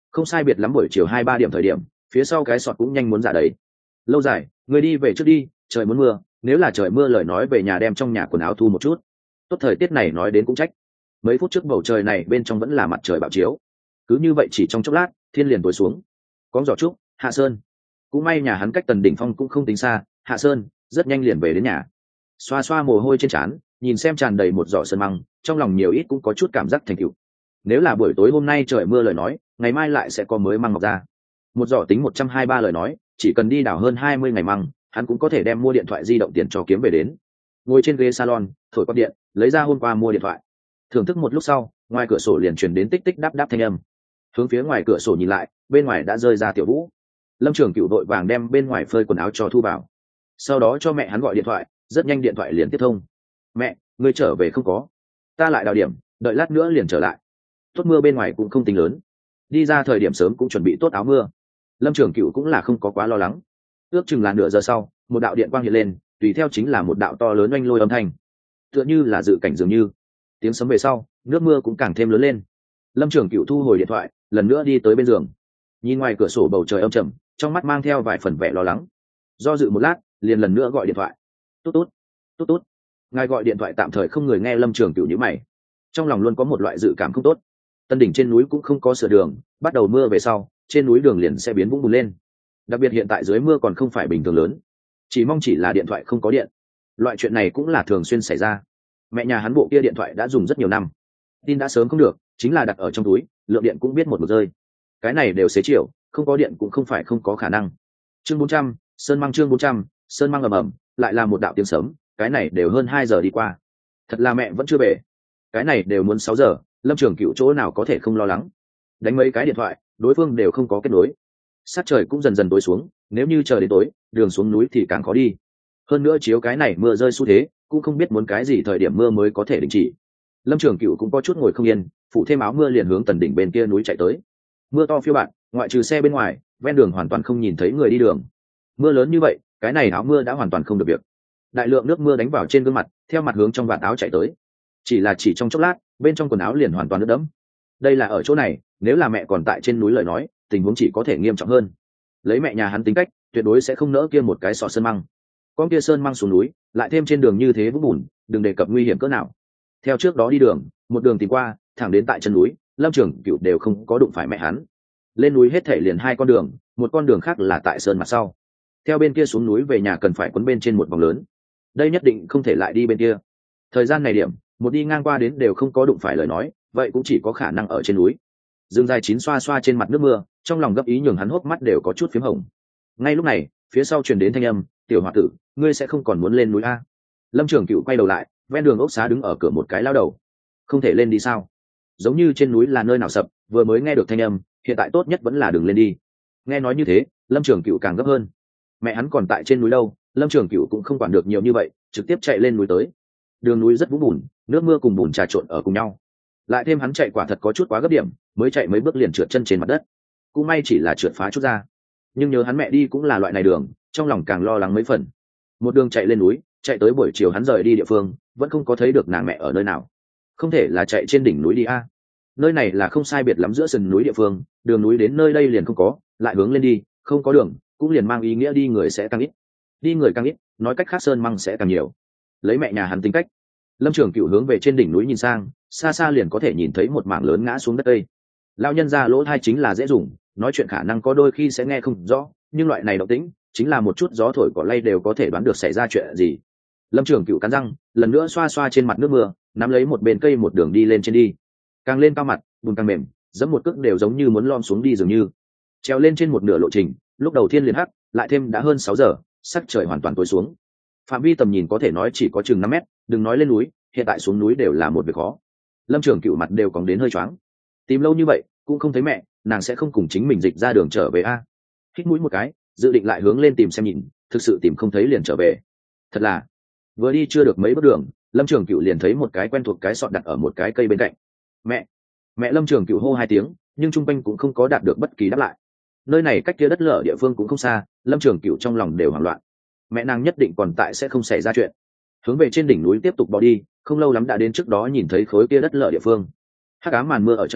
không sai biệt lắm buổi chiều hai ba điểm thời điểm, phía sau cái sọt cũng nhanh muốn ra đấy. Lâu dài, người đi về trước đi, trời muốn mưa, nếu là trời mưa lời nói về nhà đem trong nhà quần áo thu một chút. Tốt thời tiết này nói đến cũng trách. Mấy phút trước bầu trời này bên trong vẫn là mặt trời bạo chiếu. Cứ như vậy chỉ trong chốc lát, thiên liền tối xuống. Có giỏ trúc, Hạ Sơn. Cũng may nhà hắn cách Tần Đỉnh Phong cũng không tính xa, Hạ Sơn rất nhanh liền về đến nhà. Xoa xoa mồ hôi trên trán, nhìn xem tràn đầy một giỏ sơn măng, trong lòng nhiều ít cũng có chút cảm giác thành tựu. Nếu là buổi tối hôm nay trời mưa lời nói, ngày mai lại sẽ có mới măng mọc ra. Một giỏ tính một trăm hai mươi ba lời nói, chỉ cần đi đảo hơn hai mươi ngày măng, hắn cũng có thể đem mua điện thoại di động tiền cho kiếm về đến. Ngồi trên ghế salon, thổi quạt điện, lấy ra hôm qua mua điện thoại. Thưởng thức một lúc sau, ngoài cửa sổ liền truyền đến tích tích đáp đáp thanh âm. Hướng phía ngoài cửa sổ nhìn lại, bên ngoài đã rơi ra Tiểu Vũ. Lâm Trường Cửu đội vàng đem bên ngoài phơi quần áo cho thu vào, sau đó cho mẹ hắn gọi điện thoại, rất nhanh điện thoại liền tiếp thông. Mẹ, ngươi trở về không có? Ta lại đào điểm, đợi lát nữa liền trở lại. Tốt mưa bên ngoài cũng không tính lớn, đi ra thời điểm sớm cũng chuẩn bị tốt áo mưa. Lâm Trường Cửu cũng là không có quá lo lắng. Ước chừng là nửa giờ sau, một đạo điện quang hiện lên, tùy theo chính là một đạo to lớn oanh lôi âm thanh, tựa như là dự cảnh dường như. Tiếng sấm về sau, nước mưa cũng càng thêm lớn lên. Lâm Trường Cửu thu hồi điện thoại, lần nữa đi tới bên giường, nhìn ngoài cửa sổ bầu trời âm trầm, trong mắt mang theo vài phần vẻ lo lắng. Do dự một lát, liền lần nữa gọi điện thoại. Tút tút, tút tút. Ngài gọi điện thoại tạm thời không người nghe. Lâm Trường Cửu nhíu mày, trong lòng luôn có một loại dự cảm không tốt. Tân đỉnh trên núi cũng không có sửa đường, bắt đầu mưa về sau, trên núi đường liền sẽ biến vũng bùn lên. Đặc biệt hiện tại dưới mưa còn không phải bình thường lớn, chỉ mong chỉ là điện thoại không có điện. Loại chuyện này cũng là thường xuyên xảy ra. Mẹ nhà hắn bộ kia điện thoại đã dùng rất nhiều năm, tin đã sớm không được, chính là đặt ở trong túi, lượng điện cũng biết một một rơi. Cái này đều xế chiều, không có điện cũng không phải không có khả năng. Chương bốn trăm, sơn măng chương bốn trăm, sơn măng ầm ầm, lại là một đạo tiếng sấm, cái này đều hơn hai giờ đi qua. Thật là mẹ vẫn chưa về. Cái này đều muốn sáu giờ, Lâm Trường Cửu chỗ nào có thể không lo lắng. Đánh mấy cái điện thoại, đối phương đều không có kết nối. Sát trời cũng dần dần tối xuống, nếu như chờ đến tối, đường xuống núi thì càng khó đi. Hơn nữa chiếu cái này mưa rơi xu thế, cũng không biết muốn cái gì thời điểm mưa mới có thể đình chỉ. Lâm Trường Cửu cũng có chút ngồi không yên, phủ thêm áo mưa liền hướng Tần đỉnh bên kia núi chạy tới. Mưa to phiêu bạt, ngoại trừ xe bên ngoài, ven đường hoàn toàn không nhìn thấy người đi đường. Mưa lớn như vậy, cái này áo mưa đã hoàn toàn không được việc. Đại lượng nước mưa đánh vào trên gương mặt, theo mặt hướng trong vạt áo chạy tới. Chỉ là chỉ trong chốc lát, bên trong quần áo liền hoàn toàn ướt đẫm. Đây là ở chỗ này, nếu là mẹ còn tại trên núi lời nói, tình huống chỉ có thể nghiêm trọng hơn. Lấy mẹ nhà hắn tính cách, tuyệt đối sẽ không nỡ kia một cái sọ sơn măng. Con kia sơn măng xuống núi, lại thêm trên đường như thế vũng bùn, đừng đề cập nguy hiểm cỡ nào. Theo trước đó đi đường, một đường tìm qua, thẳng đến tại chân núi, Lâm Trường Cửu đều không có đụng phải mẹ hắn. Lên núi hết thể liền hai con đường, một con đường khác là tại sơn mặt sau. Theo bên kia xuống núi về nhà cần phải quấn bên trên một vòng lớn. Đây nhất định không thể lại đi bên kia. Thời gian này điểm, một đi ngang qua đến đều không có đụng phải lời nói, vậy cũng chỉ có khả năng ở trên núi. Dương dài chín xoa xoa trên mặt nước mưa, trong lòng gấp ý nhường hắn hốc mắt đều có chút phím hồng. Ngay lúc này, phía sau truyền đến thanh âm, "Tiểu hòa tử, ngươi sẽ không còn muốn lên núi a?" Lâm Trường Cửu quay đầu lại, ven đường ốc xá đứng ở cửa một cái lao đầu. "Không thể lên đi sao? Giống như trên núi là nơi nào sập, vừa mới nghe được thanh âm, hiện tại tốt nhất vẫn là đừng lên đi." Nghe nói như thế, Lâm Trường Cửu càng gấp hơn. Mẹ hắn còn tại trên núi đâu, Lâm Trường Cửu cũng không quản được nhiều như vậy, trực tiếp chạy lên núi tới. Đường núi rất vũng bùn, nước mưa cùng bùn trà trộn ở cùng nhau. Lại thêm hắn chạy quả thật có chút quá gấp điểm, mới chạy mấy bước liền trượt chân trên mặt đất. Cũng may chỉ là trượt phá chút ra. Nhưng nhớ hắn mẹ đi cũng là loại này đường, trong lòng càng lo lắng mấy phần. Một đường chạy lên núi, chạy tới buổi chiều hắn rời đi địa phương, vẫn không có thấy được nàng mẹ ở nơi nào. Không thể là chạy trên đỉnh núi đi a. Nơi này là không sai biệt lắm giữa sườn núi địa phương, đường núi đến nơi đây liền không có, lại hướng lên đi, không có đường, cũng liền mang ý nghĩa đi người sẽ càng ít. Đi người càng ít, nói cách khác sơn măng sẽ càng nhiều. Lấy mẹ nhà hắn tính cách, Lâm Trường Cửu hướng về trên đỉnh núi nhìn sang, xa xa liền có thể nhìn thấy một mảng lớn ngã xuống đất đây. Lão nhân ra lỗ thai chính là dễ dùng, nói chuyện khả năng có đôi khi sẽ nghe không rõ, nhưng loại này động tĩnh, chính là một chút gió thổi cỏ lay đều có thể đoán được xảy ra chuyện gì. Lâm Trường Cửu cắn răng, lần nữa xoa xoa trên mặt nước mưa, nắm lấy một bên cây một đường đi lên trên đi. Càng lên cao mặt, bùn càng mềm, giẫm một cước đều giống như muốn lom xuống đi dường như. Treo lên trên một nửa lộ trình, lúc đầu thiên liền hắc, lại thêm đã hơn sáu giờ, sắc trời hoàn toàn tối xuống. Phạm vi tầm nhìn có thể nói chỉ có chừng năm mét, đừng nói lên núi, hiện tại xuống núi đều là một việc khó. Lâm Trường Cửu mặt đều còng đến hơi choáng. Tìm lâu như vậy, cũng không thấy mẹ, nàng sẽ không cùng chính mình dịch ra đường trở về a. Hít mũi một cái, dự định lại hướng lên tìm xem nhìn, thực sự tìm không thấy liền trở về. Thật là, vừa đi chưa được mấy bước đường, Lâm Trường Cửu liền thấy một cái quen thuộc cái sọt đặt ở một cái cây bên cạnh. Mẹ, mẹ Lâm Trường Cửu hô hai tiếng, nhưng trung quanh cũng không có đạt được bất kỳ đáp lại. Nơi này cách kia đất lở địa phương cũng không xa, Lâm Trường Cửu trong lòng đều hoảng loạn. Mẹ nàng nhất định còn tại sẽ không xảy ra chuyện. Hướng về trên đỉnh núi tiếp tục bỏ đi, không lâu lắm đã đến trước đó nhìn thấy khối kia đất lở địa phương. Hắc ám màn mưa ở trong,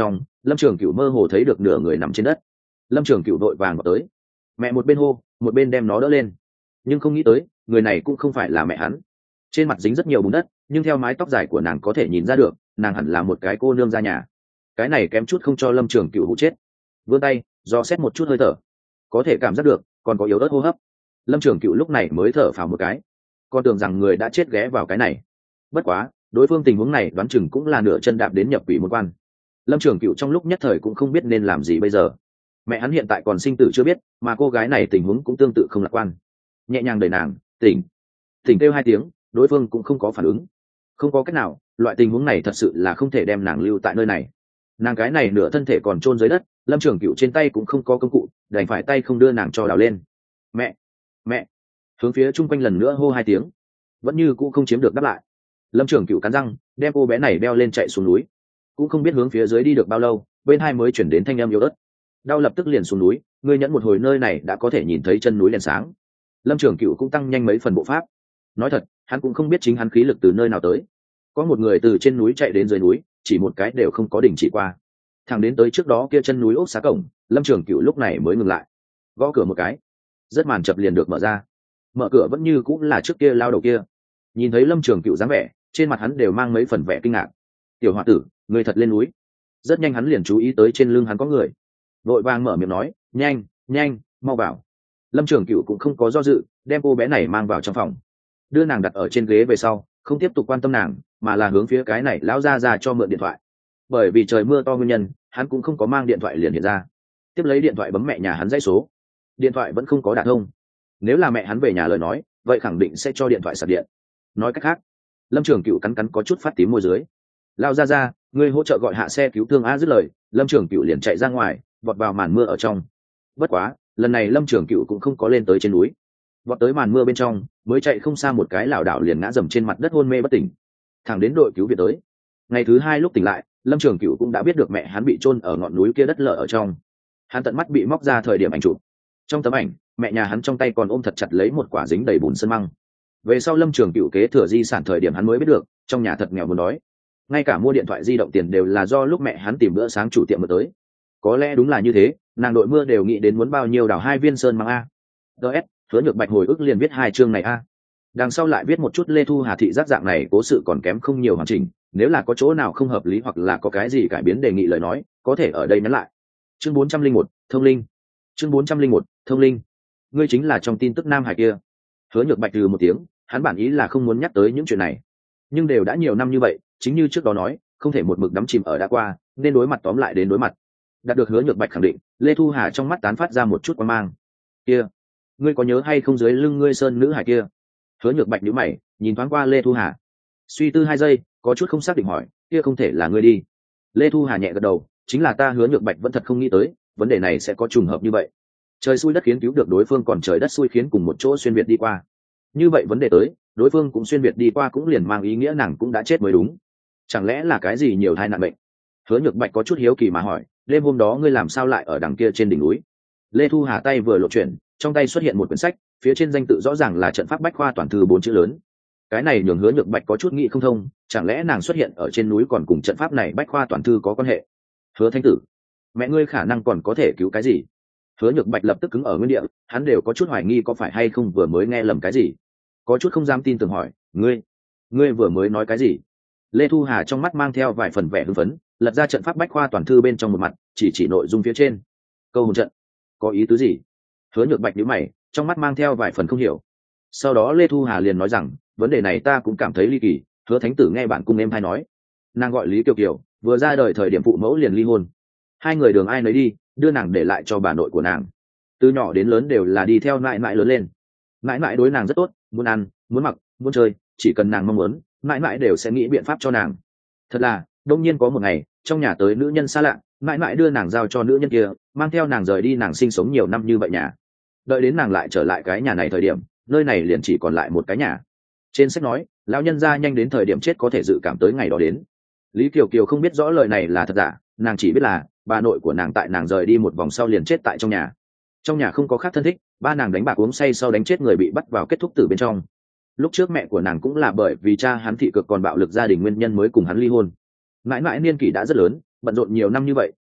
Lâm Trường Cửu mơ hồ thấy được nửa người nằm trên đất. Lâm Trường Cửu đội vàng vào tới, mẹ một bên hô một bên đem nó đỡ lên, nhưng không nghĩ tới người này cũng không phải là mẹ hắn. Trên mặt dính rất nhiều bùn đất, nhưng theo mái tóc dài của nàng có thể nhìn ra được nàng hẳn là một cái cô nương ra nhà. Cái này kém chút không cho Lâm Trường Cửu hụ chết. Vươn tay do xét một chút hơi thở, có thể cảm giác được còn có yếu ớt hô hấp. Lâm Trường Cửu lúc này mới thở phào một cái, con tưởng rằng người đã chết ghé vào cái này. Bất quá đối phương tình huống này đoán chừng cũng là nửa chân đạp đến nhập quỷ môn quan. Lâm Trường Cửu trong lúc nhất thời cũng không biết nên làm gì bây giờ. Mẹ hắn hiện tại còn sinh tử chưa biết, mà cô gái này tình huống cũng tương tự không lạc quan. Nhẹ nhàng đẩy nàng tỉnh, tỉnh kêu hai tiếng, đối phương cũng không có phản ứng. Không có cách nào, loại tình huống này thật sự là không thể đem nàng lưu tại nơi này. Nàng cái này nửa thân thể còn chôn dưới đất, Lâm Trường Cửu trên tay cũng không có công cụ, đành phải tay không đưa nàng cho đào lên. Mẹ, mẹ, hướng phía chung quanh lần nữa hô hai tiếng, vẫn như cũng không chiếm được đáp lại. Lâm Trường Cửu cắn răng đem cô bé này đeo lên chạy xuống núi, cũng không biết hướng phía dưới đi được bao lâu, bên hai mới chuyển đến thanh âm yếu ớt. Đau lập tức liền xuống núi, ngươi nhẫn một hồi nơi này đã có thể nhìn thấy chân núi đèn sáng. Lâm Trường Cửu cũng tăng nhanh mấy phần bộ pháp. Nói thật, hắn cũng không biết chính hắn khí lực từ nơi nào tới. Có một người từ trên núi chạy đến dưới núi, chỉ một cái đều không có đình chỉ qua. Thẳng đến tới trước đó kia chân núi ốc xá cổng, Lâm Trường Cửu lúc này mới ngừng lại. Gõ cửa một cái, rất màn chập liền được mở ra. Mở cửa vẫn như cũng là trước kia lao đầu kia. Nhìn thấy Lâm Trường Cửu dáng vẻ, trên mặt hắn đều mang mấy phần vẻ kinh ngạc. Tiểu hòa tử, người thật lên núi. Rất nhanh hắn liền chú ý tới trên lưng hắn có người, vội vàng mở miệng nói, nhanh nhanh mau vào. Lâm Trường Cửu cũng không có do dự, đem cô bé này mang vào trong phòng, đưa nàng đặt ở trên ghế về sau, không tiếp tục quan tâm nàng, mà là hướng phía cái này lão ra ra cho mượn điện thoại. Bởi vì trời mưa to nguyên nhân, hắn cũng không có mang điện thoại liền hiện ra. Tiếp lấy điện thoại bấm mẹ nhà hắn dãy số, điện thoại vẫn không có đả thông. Nếu là mẹ hắn về nhà lời nói, vậy khẳng định sẽ cho điện thoại sạc điện. Nói cách khác, Lâm Trường Cửu cắn cắn có chút phát tím môi dưới. Lao ra ra, ngươi hỗ trợ gọi hạ xe cứu thương a. Dứt lời, Lâm Trường Cửu liền chạy ra ngoài, vọt vào màn mưa ở trong. Bất quá lần này Lâm Trường Cửu cũng không có lên tới trên núi, vọt tới màn mưa bên trong, mới chạy không xa một cái lảo đảo liền ngã dầm trên mặt đất hôn mê bất tỉnh. Thẳng đến đội cứu viện tới. Ngày thứ hai lúc tỉnh lại, Lâm Trường Cửu cũng đã biết được mẹ hắn bị chôn ở ngọn núi kia đất lở ở trong. Hắn tận mắt bị móc ra thời điểm ảnh chụp. Trong tấm ảnh, mẹ nhà hắn trong tay còn ôm thật chặt lấy một quả dính đầy bùn sân măng. Về sau Lâm Trường Cửu kế thừa di sản thời điểm hắn mới biết được, trong nhà thật nghèo muốn đói. Ngay cả mua điện thoại di động tiền đều là do lúc mẹ hắn tìm bữa sáng chủ tiệm mới tới. Có lẽ đúng là như thế, nàng đội mưa đều nghĩ đến muốn bao nhiêu đào hai viên sơn măng a. ds Hứa Nhược Bạch hồi ức liền viết hai chương này a. Đằng sau lại viết một chút Lê Thu Hà thị giác dạng này cố sự còn kém không nhiều hoàn chỉnh, nếu là có chỗ nào không hợp lý hoặc là có cái gì cải biến đề nghị lời nói, có thể ở đây nhắn lại. Chương bốn trăm linh một, thông linh. Chương bốn trăm linh một, thông linh. Ngươi chính là trong tin tức Nam Hải kia. Hứa Nhược Bạch từ một tiếng, hắn bản ý là không muốn nhắc tới những chuyện này, nhưng đều đã nhiều năm như vậy, chính như trước đó nói, không thể một mực đắm chìm ở đã qua, nên đối mặt tóm lại đến đối mặt. Đạt được Hứa Nhược Bạch khẳng định, Lê Thu Hà trong mắt tán phát ra một chút quan mang. Kia, ngươi có nhớ hay không dưới lưng ngươi sơn nữ hải kia? Hứa Nhược Bạch nhíu mày, nhìn thoáng qua Lê Thu Hà, suy tư hai giây, có chút không xác định hỏi, kia không thể là ngươi đi. Lê Thu Hà nhẹ gật đầu, chính là ta. Hứa Nhược Bạch vẫn thật không nghĩ tới vấn đề này sẽ có trùng hợp như vậy. Trời xui đất khiến cứu được đối phương, còn trời đất xui khiến cùng một chỗ xuyên việt đi qua. Như vậy vấn đề tới, đối phương cũng xuyên việt đi qua cũng liền mang ý nghĩa nàng cũng đã chết mới đúng. Chẳng lẽ là cái gì nhiều thai nạn bệnh? Hứa Nhược Bạch có chút hiếu kỳ mà hỏi, đêm hôm đó ngươi làm sao lại ở đằng kia trên đỉnh núi? Lê Thu Hà tay vừa lộ chuyển, trong tay xuất hiện một quyển sách, phía trên danh tự rõ ràng là trận pháp bách khoa toàn thư bốn chữ lớn. Cái này nhường Hứa Nhược Bạch có chút nghĩ không thông, chẳng lẽ nàng xuất hiện ở trên núi còn cùng trận pháp này bách khoa toàn thư có quan hệ? Hứa Thánh tử, mẹ ngươi khả năng còn có thể cứu cái gì? Hứa Nhược Bạch lập tức cứng ở nguyên địa, hắn đều có chút hoài nghi có phải hay không vừa mới nghe lầm cái gì, có chút không dám tin tưởng hỏi, ngươi, ngươi vừa mới nói cái gì? Lê Thu Hà trong mắt mang theo vài phần vẻ hưng phấn, lật ra trận pháp bách khoa toàn thư bên trong một mặt, chỉ chỉ nội dung phía trên. Câu hồn trận, có ý tứ gì? Hứa Nhược Bạch nhíu mày, trong mắt mang theo vài phần không hiểu. Sau đó Lê Thu Hà liền nói rằng, vấn đề này ta cũng cảm thấy ly kỳ. Hứa Thánh tử nghe bạn cung em hay nói, nàng gọi Lý Kiều Kiều, vừa ra đời thời điểm phụ mẫu liền ly hôn, hai người đường ai nấy đi, đưa nàng để lại cho bà nội của nàng. Từ nhỏ đến lớn đều là đi theo mãi mãi lớn lên, mãi mãi đối nàng rất tốt, muốn ăn, muốn mặc, muốn chơi, chỉ cần nàng mong muốn, mãi mãi đều sẽ nghĩ biện pháp cho nàng. Thật là, đông nhiên có một ngày, trong nhà tới nữ nhân xa lạ, mãi mãi đưa nàng giao cho nữ nhân kia, mang theo nàng rời đi. Nàng sinh sống nhiều năm như vậy nhà, đợi đến nàng lại trở lại cái nhà này thời điểm, nơi này liền chỉ còn lại một cái nhà. Trên sách nói, lão nhân gia nhanh đến thời điểm chết có thể dự cảm tới ngày đó đến. Lý Kiều Kiều không biết rõ lời này là thật giả, nàng chỉ biết là bà nội của nàng tại nàng rời đi một vòng sau liền chết tại trong nhà. Trong nhà không có khác thân thích, ba nàng đánh bạc uống say sau đánh chết người bị bắt vào kết thúc tử bên trong. Lúc trước mẹ của nàng cũng là bởi vì cha hắn thị cực còn bạo lực gia đình nguyên nhân mới cùng hắn ly hôn. Mãi mãi niên kỷ đã rất lớn, bận rộn nhiều năm như vậy,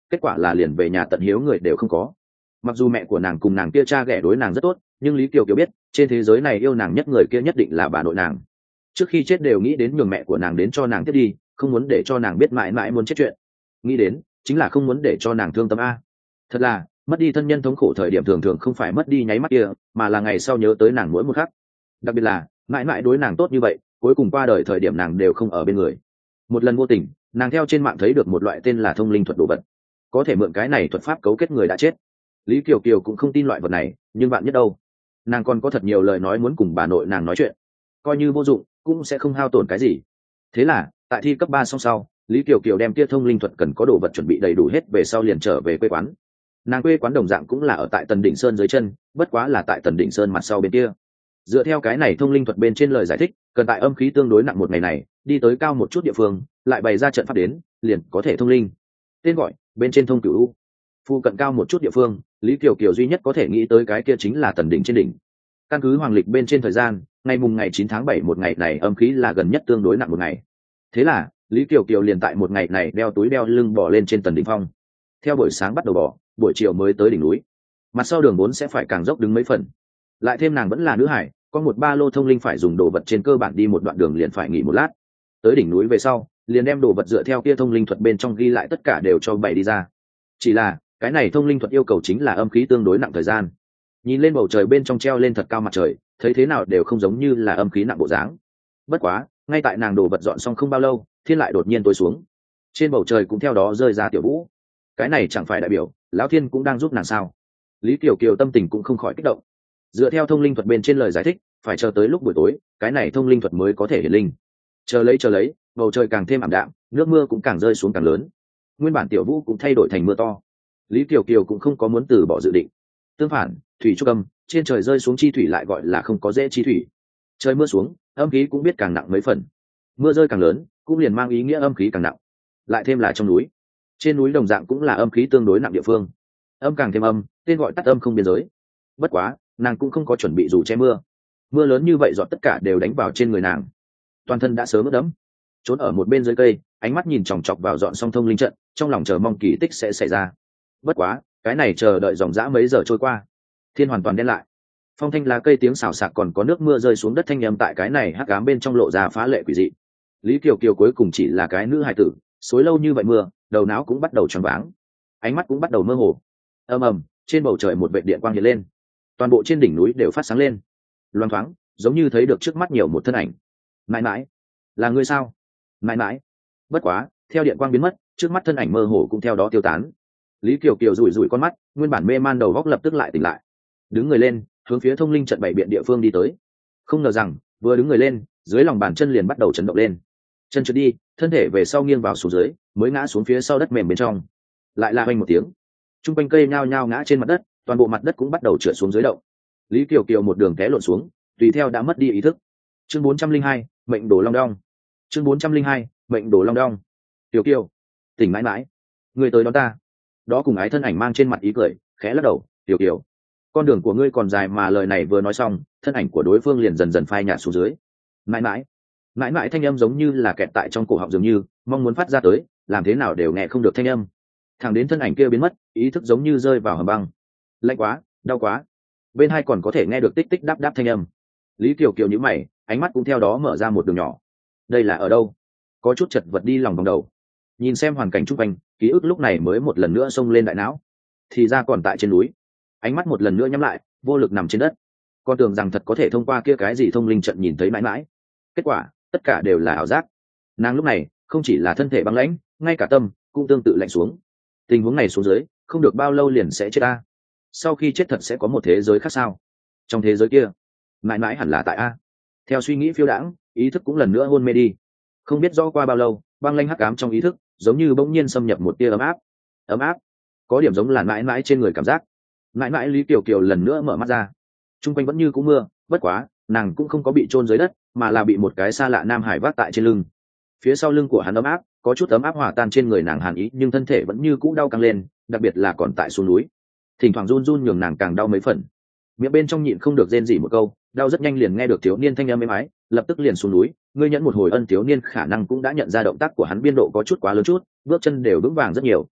kết quả là liền về nhà tận hiếu người đều không có. Mặc dù mẹ của nàng cùng nàng kia cha ghẻ đối nàng rất tốt, nhưng Lý Kiều Kiều biết trên thế giới này yêu nàng nhất người kia nhất định là bà nội nàng. Trước khi chết đều nghĩ đến nhường mẹ của nàng đến cho nàng tiếp đi, không muốn để cho nàng biết mãi mãi muốn chết chuyện. Nghĩ đến chính là không muốn để cho nàng thương tâm a. Thật là mất đi thân nhân thống khổ thời điểm thường thường không phải mất đi nháy mắt kia, mà là ngày sau nhớ tới nàng mỗi một khắc. Đặc biệt là mãi mãi đối nàng tốt như vậy, cuối cùng qua đời thời điểm nàng đều không ở bên người. Một lần vô tình, nàng theo trên mạng thấy được một loại tên là thông linh thuật đồ vật, có thể mượn cái này thuật pháp cấu kết người đã chết. Lý Kiều Kiều cũng không tin loại vật này, nhưng bạn nhất đâu, nàng còn có thật nhiều lời nói muốn cùng bà nội nàng nói chuyện, coi như vô dụng cũng sẽ không hao tổn cái gì. Thế là tại thi cấp ba xong sau, Lý Kiều Kiều đem kia thông linh thuật cần có đồ vật chuẩn bị đầy đủ hết về sau liền trở về quê quán. Nàng quê quán đồng dạng cũng là ở tại Tần Đỉnh Sơn dưới chân, bất quá là tại Tần Đỉnh Sơn mặt sau bên kia. Dựa theo cái này thông linh thuật bên trên lời giải thích, cần tại âm khí tương đối nặng một ngày này đi tới cao một chút địa phương, lại bày ra trận pháp đến, liền có thể thông linh. Tên gọi bên trên thông cửu u. Phu cận cao một chút địa phương, Lý Kiều Kiều duy nhất có thể nghĩ tới cái kia chính là Tần Đỉnh trên đỉnh. Căn cứ hoàng lịch bên trên thời gian, ngày mùng ngày chín tháng bảy một ngày này âm khí là gần nhất tương đối nặng một ngày. Thế là Lý Kiều Kiều liền tại một ngày này đeo túi đeo lưng bỏ lên trên Tần Đỉnh phong. Theo buổi sáng bắt đầu bỏ, buổi chiều mới tới đỉnh núi. Mặt sau đường bốn sẽ phải càng dốc đứng mấy phần. Lại thêm nàng vẫn là nữ hải, có một ba lô thông linh phải dùng đồ vật trên cơ bản đi một đoạn đường liền phải nghỉ một lát. Tới đỉnh núi về sau, liền đem đồ vật dựa theo kia thông linh thuật bên trong ghi lại tất cả đều cho bày đi ra. Chỉ là cái này thông linh thuật yêu cầu chính là âm khí tương đối nặng thời gian. Nhìn lên bầu trời bên trong treo lên thật cao mặt trời, thấy thế nào đều không giống như là âm khí nặng bộ dáng. Bất quá ngay tại nàng đồ vật dọn xong không bao lâu, thiên lại đột nhiên tối xuống, trên bầu trời cũng theo đó rơi ra tiểu vũ. Cái này chẳng phải đại biểu lão thiên cũng đang giúp nàng sao? Lý Kiều Kiều tâm tình cũng không khỏi kích động. Dựa theo thông linh thuật bên trên lời giải thích, phải chờ tới lúc buổi tối cái này thông linh thuật mới có thể hiển linh. Chờ lấy chờ lấy, bầu trời càng thêm ảm đạm, nước mưa cũng càng rơi xuống càng lớn, nguyên bản tiểu vũ cũng thay đổi thành mưa to. Lý Kiều Kiều cũng không có muốn từ bỏ dự định. Tương phản, thủy trúc âm, trên trời rơi xuống chi thủy lại gọi là không có dễ chi thủy. Trời mưa xuống, âm khí cũng biết càng nặng mấy phần. Mưa rơi càng lớn, cũng liền mang ý nghĩa âm khí càng nặng. Lại thêm là trong núi, trên núi đồng dạng cũng là âm khí tương đối nặng địa phương. Âm càng thêm âm, tên gọi tắt âm không biên giới. Bất quá nàng cũng không có chuẩn bị dù che mưa. Mưa lớn như vậy giọt tất cả đều đánh vào trên người nàng, toàn thân đã sớm ướt đẫm. Trốn ở một bên dưới cây, ánh mắt nhìn chòng chọc vào dọn xong thông linh trận, trong lòng chờ mong kỳ tích sẽ xảy ra. Bất quá cái này chờ đợi dòng dã mấy giờ trôi qua, thiên hoàn toàn đen lại. Phong thanh lá cây tiếng xào xạc còn có nước mưa rơi xuống đất thanh âm tại cái này hắc ám bên trong lộ ra phá lệ quỷ dị. Lý Kiều Kiều cuối cùng chỉ là cái nữ hài tử, xối lâu như vậy mưa, đầu não cũng bắt đầu choáng váng, ánh mắt cũng bắt đầu mơ hồ. Ầm ầm, trên bầu trời một vệt điện quang hiện lên, toàn bộ trên đỉnh núi đều phát sáng lên. Loáng thoáng, giống như thấy được trước mắt nhiều một thân ảnh. Mãi mãi, là ngươi sao? Mãi mãi. Bất quá theo điện quang biến mất, trước mắt thân ảnh mơ hồ cũng theo đó tiêu tán. Lý Kiều Kiều rủi rủi con mắt, nguyên bản mê man đầu góc lập tức lại tỉnh lại, đứng người lên, hướng phía thông linh trận bảy biện địa phương đi tới. Không ngờ rằng vừa đứng người lên, dưới lòng bàn chân liền bắt đầu chấn động lên, chân trượt đi, thân thể về sau nghiêng vào xuống dưới, mới ngã xuống phía sau đất mềm bên trong. Lại la hoanh một tiếng, trung quanh cây nhao nhao ngã trên mặt đất, toàn bộ mặt đất cũng bắt đầu trượt xuống dưới động. Lý Kiều Kiều một đường té lộn xuống, tùy theo đã mất đi ý thức. Chương bốn trăm linh hai, mệnh đồ long đong. Chương bốn trăm linh hai, mệnh đồ long đong. Kiều Kiều, tỉnh mãi mãi, người tới đón ta. Đó cùng ái thân ảnh mang trên mặt ý cười, khẽ lắc đầu. Kiều Kiều, con đường của ngươi còn dài mà. Lời này vừa nói xong, thân ảnh của đối phương liền dần dần phai nhạt xuống dưới. Mãi mãi, mãi mãi thanh âm giống như là kẹt tại trong cổ họng, dường như mong muốn phát ra tới, làm thế nào đều nghe không được thanh âm. Thẳng đến thân ảnh kia biến mất, ý thức giống như rơi vào hầm băng. Lạnh quá, đau quá. Bên hai còn có thể nghe được tích tích đáp đáp thanh âm. Lý Kiều Kiều nhíu mày, ánh mắt cũng theo đó mở ra một đường nhỏ. Đây là ở đâu? Có chút chật vật đi lòng vòng đầu. Nhìn xem hoàn cảnh chung quanh, ký ức lúc này mới một lần nữa xông lên đại não. Thì ra còn tại trên núi. Ánh mắt một lần nữa nhắm lại, vô lực nằm trên đất. Con tưởng rằng thật có thể thông qua kia cái gì thông linh trận nhìn thấy mãi mãi. Kết quả tất cả đều là ảo giác. Nàng lúc này không chỉ là thân thể băng lãnh, ngay cả tâm cũng tương tự lạnh xuống. Tình huống này xuống dưới, không được bao lâu liền sẽ chết a. Sau khi chết thật sẽ có một thế giới khác sao? Trong thế giới kia, mãi mãi hẳn là tại a. Theo suy nghĩ phiêu đãng, ý thức cũng lần nữa hôn mê đi. Không biết rõ qua bao lâu, băng lãnh hắc ám trong ý thức giống như bỗng nhiên xâm nhập một tia ấm áp. Ấm áp, có điểm giống là mãi mãi trên người cảm giác. Mãi mãi Lý Kiều Kiều lần nữa mở mắt ra. Trung quanh vẫn như cũ mưa, bất quá nàng cũng không có bị chôn dưới đất, mà là bị một cái xa lạ nam hải vác tại trên lưng. Phía sau lưng của hắn ấm áp, có chút ấm áp hòa tan trên người nàng hàn ý, nhưng thân thể vẫn như cũ đau căng lên, đặc biệt là còn tại xuống núi, thỉnh thoảng run run nhường nàng càng đau mấy phần. Miệng bên trong nhịn không được rên rỉ một câu, đau rất nhanh liền nghe được thiếu niên thanh âm êm ái, lập tức liền xuống núi. Ngươi nhẫn một hồi ân, thiếu niên khả năng cũng đã nhận ra động tác của hắn biên độ có chút quá lớn chút, bước chân đều vững vàng rất nhiều.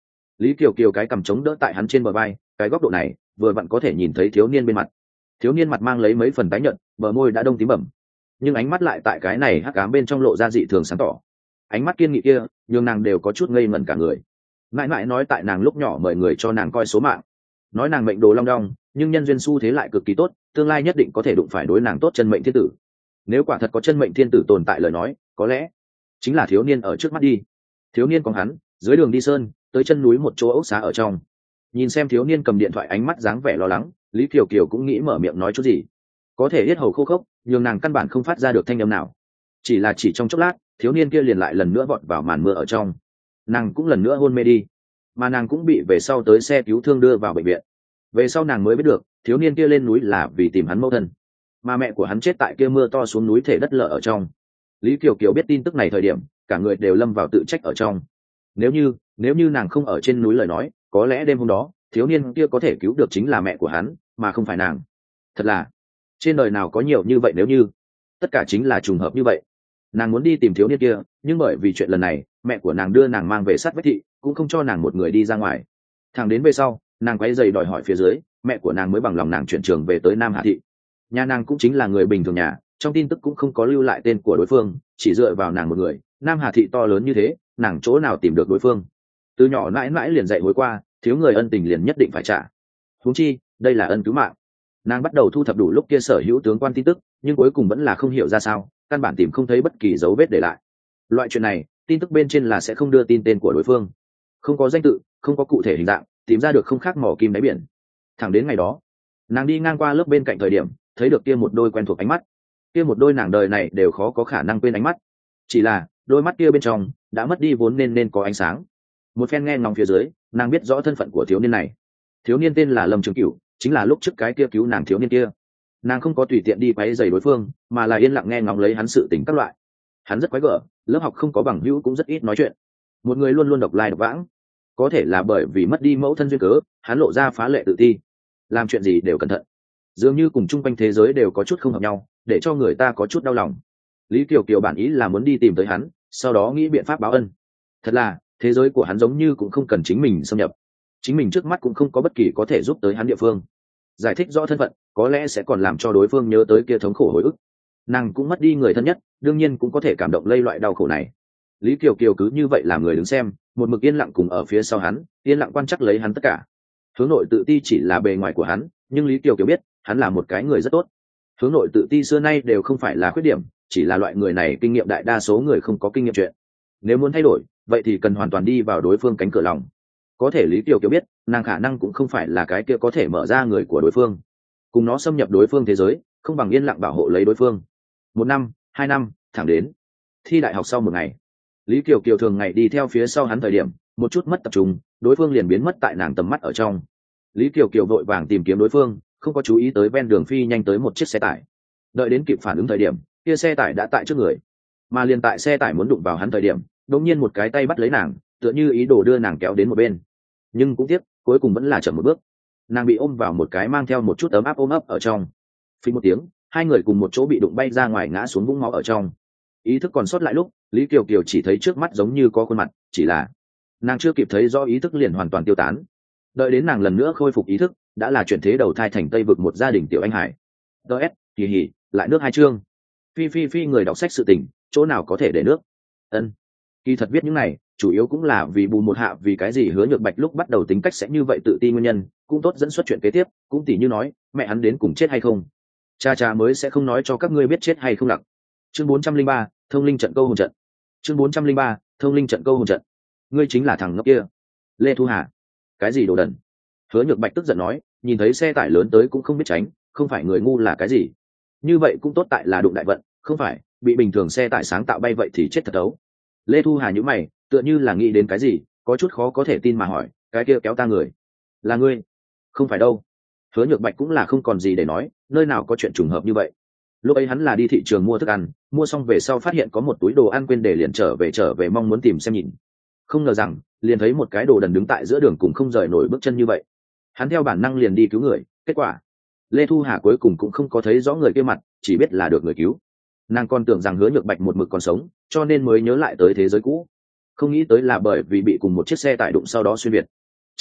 Lý Kiều Kiều cái cằm chống đỡ tại hắn trên bờ vai, cái góc độ này vừa vặn có thể nhìn thấy thiếu niên bên mặt. Thiếu niên mặt mang lấy mấy phần tái nhợt, bờ môi đã đông tím bẩm, nhưng ánh mắt lại tại cái này hắc ám bên trong lộ ra dị thường sáng tỏ. Ánh mắt kiên nghị kia nhường nàng đều có chút ngây ngẩn cả người. Mãi mãi nói tại nàng lúc nhỏ mời người cho nàng coi số mạng, nói nàng mệnh đồ long đong, nhưng nhân duyên xu thế lại cực kỳ tốt, tương lai nhất định có thể đụng phải đối nàng tốt chân mệnh thiên tử. Nếu quả thật có chân mệnh thiên tử tồn tại lời nói, có lẽ chính là thiếu niên ở trước mắt đi. Thiếu niên còn hắn dưới đường đi sơn tới chân núi một chỗ ốc xá ở trong, nhìn xem thiếu niên cầm điện thoại, ánh mắt dáng vẻ lo lắng, Lý Kiều Kiều cũng nghĩ mở miệng nói chút gì, có thể yết hầu khô khốc, nhường nàng căn bản không phát ra được thanh âm nào. Chỉ là chỉ trong chốc lát, thiếu niên kia liền lại lần nữa vọt vào màn mưa ở trong, nàng cũng lần nữa hôn mê đi, mà nàng cũng bị về sau tới xe cứu thương đưa vào bệnh viện. Về sau nàng mới biết được thiếu niên kia lên núi là vì tìm hắn mẫu thân, mà mẹ của hắn chết tại kia mưa to xuống núi thể đất lở ở trong. Lý Kiều Kiều biết tin tức này thời điểm, cả người đều lâm vào tự trách ở trong. Nếu như nếu như nàng không ở trên núi lời nói, có lẽ đêm hôm đó thiếu niên kia có thể cứu được chính là mẹ của hắn, mà không phải nàng. Thật là trên đời nào có nhiều như vậy nếu như, tất cả chính là trùng hợp như vậy. Nàng muốn đi tìm thiếu niên kia, nhưng bởi vì chuyện lần này, mẹ của nàng đưa nàng mang về sát vách thị, cũng không cho nàng một người đi ra ngoài. Thẳng đến về sau, nàng quay dày đòi hỏi phía dưới, mẹ của nàng mới bằng lòng nàng chuyển trường về tới Nam Hà thị. Nhà nàng cũng chính là người bình thường nhà, trong tin tức cũng không có lưu lại tên của đối phương, chỉ dựa vào nàng một người. Nam Hà thị to lớn như thế, nàng chỗ nào tìm được đối phương? Từ nhỏ mãi mãi liền dạy hối qua, thiếu người ân tình liền nhất định phải trả. Huống chi đây là ân cứu mạng. Nàng bắt đầu thu thập đủ lúc kia sở hữu tướng quan tin tức, nhưng cuối cùng vẫn là không hiểu ra sao, căn bản tìm không thấy bất kỳ dấu vết để lại. Loại chuyện này, tin tức bên trên là sẽ không đưa tin tên của đối phương, không có danh tự, không có cụ thể hình dạng, tìm ra được không khác mỏ kim đáy biển. Thẳng đến ngày đó, nàng đi ngang qua lớp bên cạnh thời điểm, thấy được kia một đôi quen thuộc ánh mắt, kia một đôi nàng đời này đều khó có khả năng quên ánh mắt. Chỉ là đôi mắt kia bên trong đã mất đi vốn nên nên có ánh sáng. Một phen nghe ngóng phía dưới, nàng biết rõ thân phận của thiếu niên này. Thiếu niên tên là Lâm Trường Cửu, chính là lúc trước cái kia cứu nàng thiếu niên kia. Nàng không có tùy tiện đi quấy rầy đối phương, mà là yên lặng nghe ngóng lấy hắn sự tình các loại. Hắn rất quái gở, lớp học không có bằng hữu cũng rất ít nói chuyện, một người luôn luôn độc lai độc vãng. Có thể là bởi vì mất đi mẫu thân duyên cớ, hắn lộ ra phá lệ tự ti, làm chuyện gì đều cẩn thận, dường như cùng chung quanh thế giới đều có chút không hợp nhau, để cho người ta có chút đau lòng. Lý Kiều Kiều bản ý là muốn đi tìm tới hắn, sau đó nghĩ biện pháp báo ân. Thật là thế giới của hắn giống như cũng không cần chính mình xâm nhập, chính mình trước mắt cũng không có bất kỳ có thể giúp tới hắn địa phương. Giải thích rõ thân phận có lẽ sẽ còn làm cho đối phương nhớ tới kia thống khổ hồi ức. Nàng cũng mất đi người thân nhất, đương nhiên cũng có thể cảm động lây loại đau khổ này. Lý Kiều Kiều cứ như vậy làm người đứng xem, một mực yên lặng cùng ở phía sau hắn, yên lặng quan chắc lấy hắn tất cả. Hướng nội tự ti chỉ là bề ngoài của hắn, nhưng Lý Kiều Kiều biết hắn là một cái người rất tốt. Hướng nội tự ti xưa nay đều không phải là khuyết điểm, chỉ là loại người này kinh nghiệm đại đa số người không có kinh nghiệm chuyện. Nếu muốn thay đổi, vậy thì cần hoàn toàn đi vào đối phương cánh cửa lòng. Có thể Lý Kiều Kiều biết, nàng khả năng cũng không phải là cái kia có thể mở ra người của đối phương. Cùng nó xâm nhập đối phương thế giới, không bằng yên lặng bảo hộ lấy đối phương. Một năm, hai năm, thẳng đến thi đại học sau một ngày, Lý Kiều Kiều thường ngày đi theo phía sau hắn thời điểm, một chút mất tập trung, đối phương liền biến mất tại nàng tầm mắt ở trong. Lý Kiều Kiều vội vàng tìm kiếm đối phương, không có chú ý tới ven đường phi nhanh tới một chiếc xe tải. Đợi đến kịp phản ứng thời điểm, kia xe tải đã tại trước người, mà liền tại xe tải muốn đụng vào hắn thời điểm, đột nhiên một cái tay bắt lấy nàng, tựa như ý đồ đưa nàng kéo đến một bên. Nhưng cũng tiếc, cuối cùng vẫn là chậm một bước. Nàng bị ôm vào một cái mang theo một chút ấm áp ôm ấp ở trong. Phí một tiếng, hai người cùng một chỗ bị đụng bay ra ngoài, ngã xuống vũng máu ở trong. Ý thức còn sót lại lúc, Lý Kiều Kiều chỉ thấy trước mắt giống như có khuôn mặt, chỉ là nàng chưa kịp thấy rõ ý thức liền hoàn toàn tiêu tán. Đợi đến nàng lần nữa khôi phục ý thức, đã là chuyển thế đầu thai thành Tây vực một gia đình tiểu anh hải. ds kỳ hỉ lại nước hai chương. Phi phi phi người đọc sách sự tình, chỗ nào có thể để nước. Ân Kỳ thật viết những này chủ yếu cũng là vì bù một hạ vì cái gì Hứa Nhược Bạch lúc bắt đầu tính cách sẽ như vậy tự ti nguyên nhân, cũng tốt dẫn xuất chuyện kế tiếp, cũng tỉ như nói mẹ hắn đến cùng chết hay không, cha cha mới sẽ không nói cho các ngươi biết chết hay không lặc. Chương bốn trăm linh ba, thông linh trận câu hồn trận. Chương bốn trăm linh ba, thông linh trận câu hồn trận. Ngươi chính là thằng ngốc kia, Lê Thu Hà. Cái gì đồ đần? Hứa Nhược Bạch tức giận nói, nhìn thấy xe tải lớn tới cũng không biết tránh, không phải người ngu là cái gì? Như vậy cũng tốt tại là đụng đại vận, không phải bị bình thường xe tải sáng tạo bay vậy thì chết thật đấu. Lê Thu Hà nhíu mày, tựa như là nghĩ đến cái gì, có chút khó có thể tin mà hỏi, cái kia kéo ta người là ngươi? Không phải đâu. Hứa Nhược Bạch cũng là không còn gì để nói, nơi nào có chuyện trùng hợp như vậy. Lúc ấy hắn là đi thị trường mua thức ăn, mua xong về sau phát hiện có một túi đồ ăn quên để, liền trở về trở về mong muốn tìm xem nhìn. Không ngờ rằng liền thấy một cái đồ đần đứng tại giữa đường cùng không rời nổi bước chân như vậy. Hắn theo bản năng liền đi cứu người, kết quả Lê Thu Hà cuối cùng cũng không có thấy rõ người kia mặt, chỉ biết là được người cứu. Nàng còn tưởng rằng Hứa Nhược Bạch một mực còn sống, cho nên mới nhớ lại tới thế giới cũ. Không nghĩ tới là bởi vì bị cùng một chiếc xe tải đụng sau đó xuyên việt.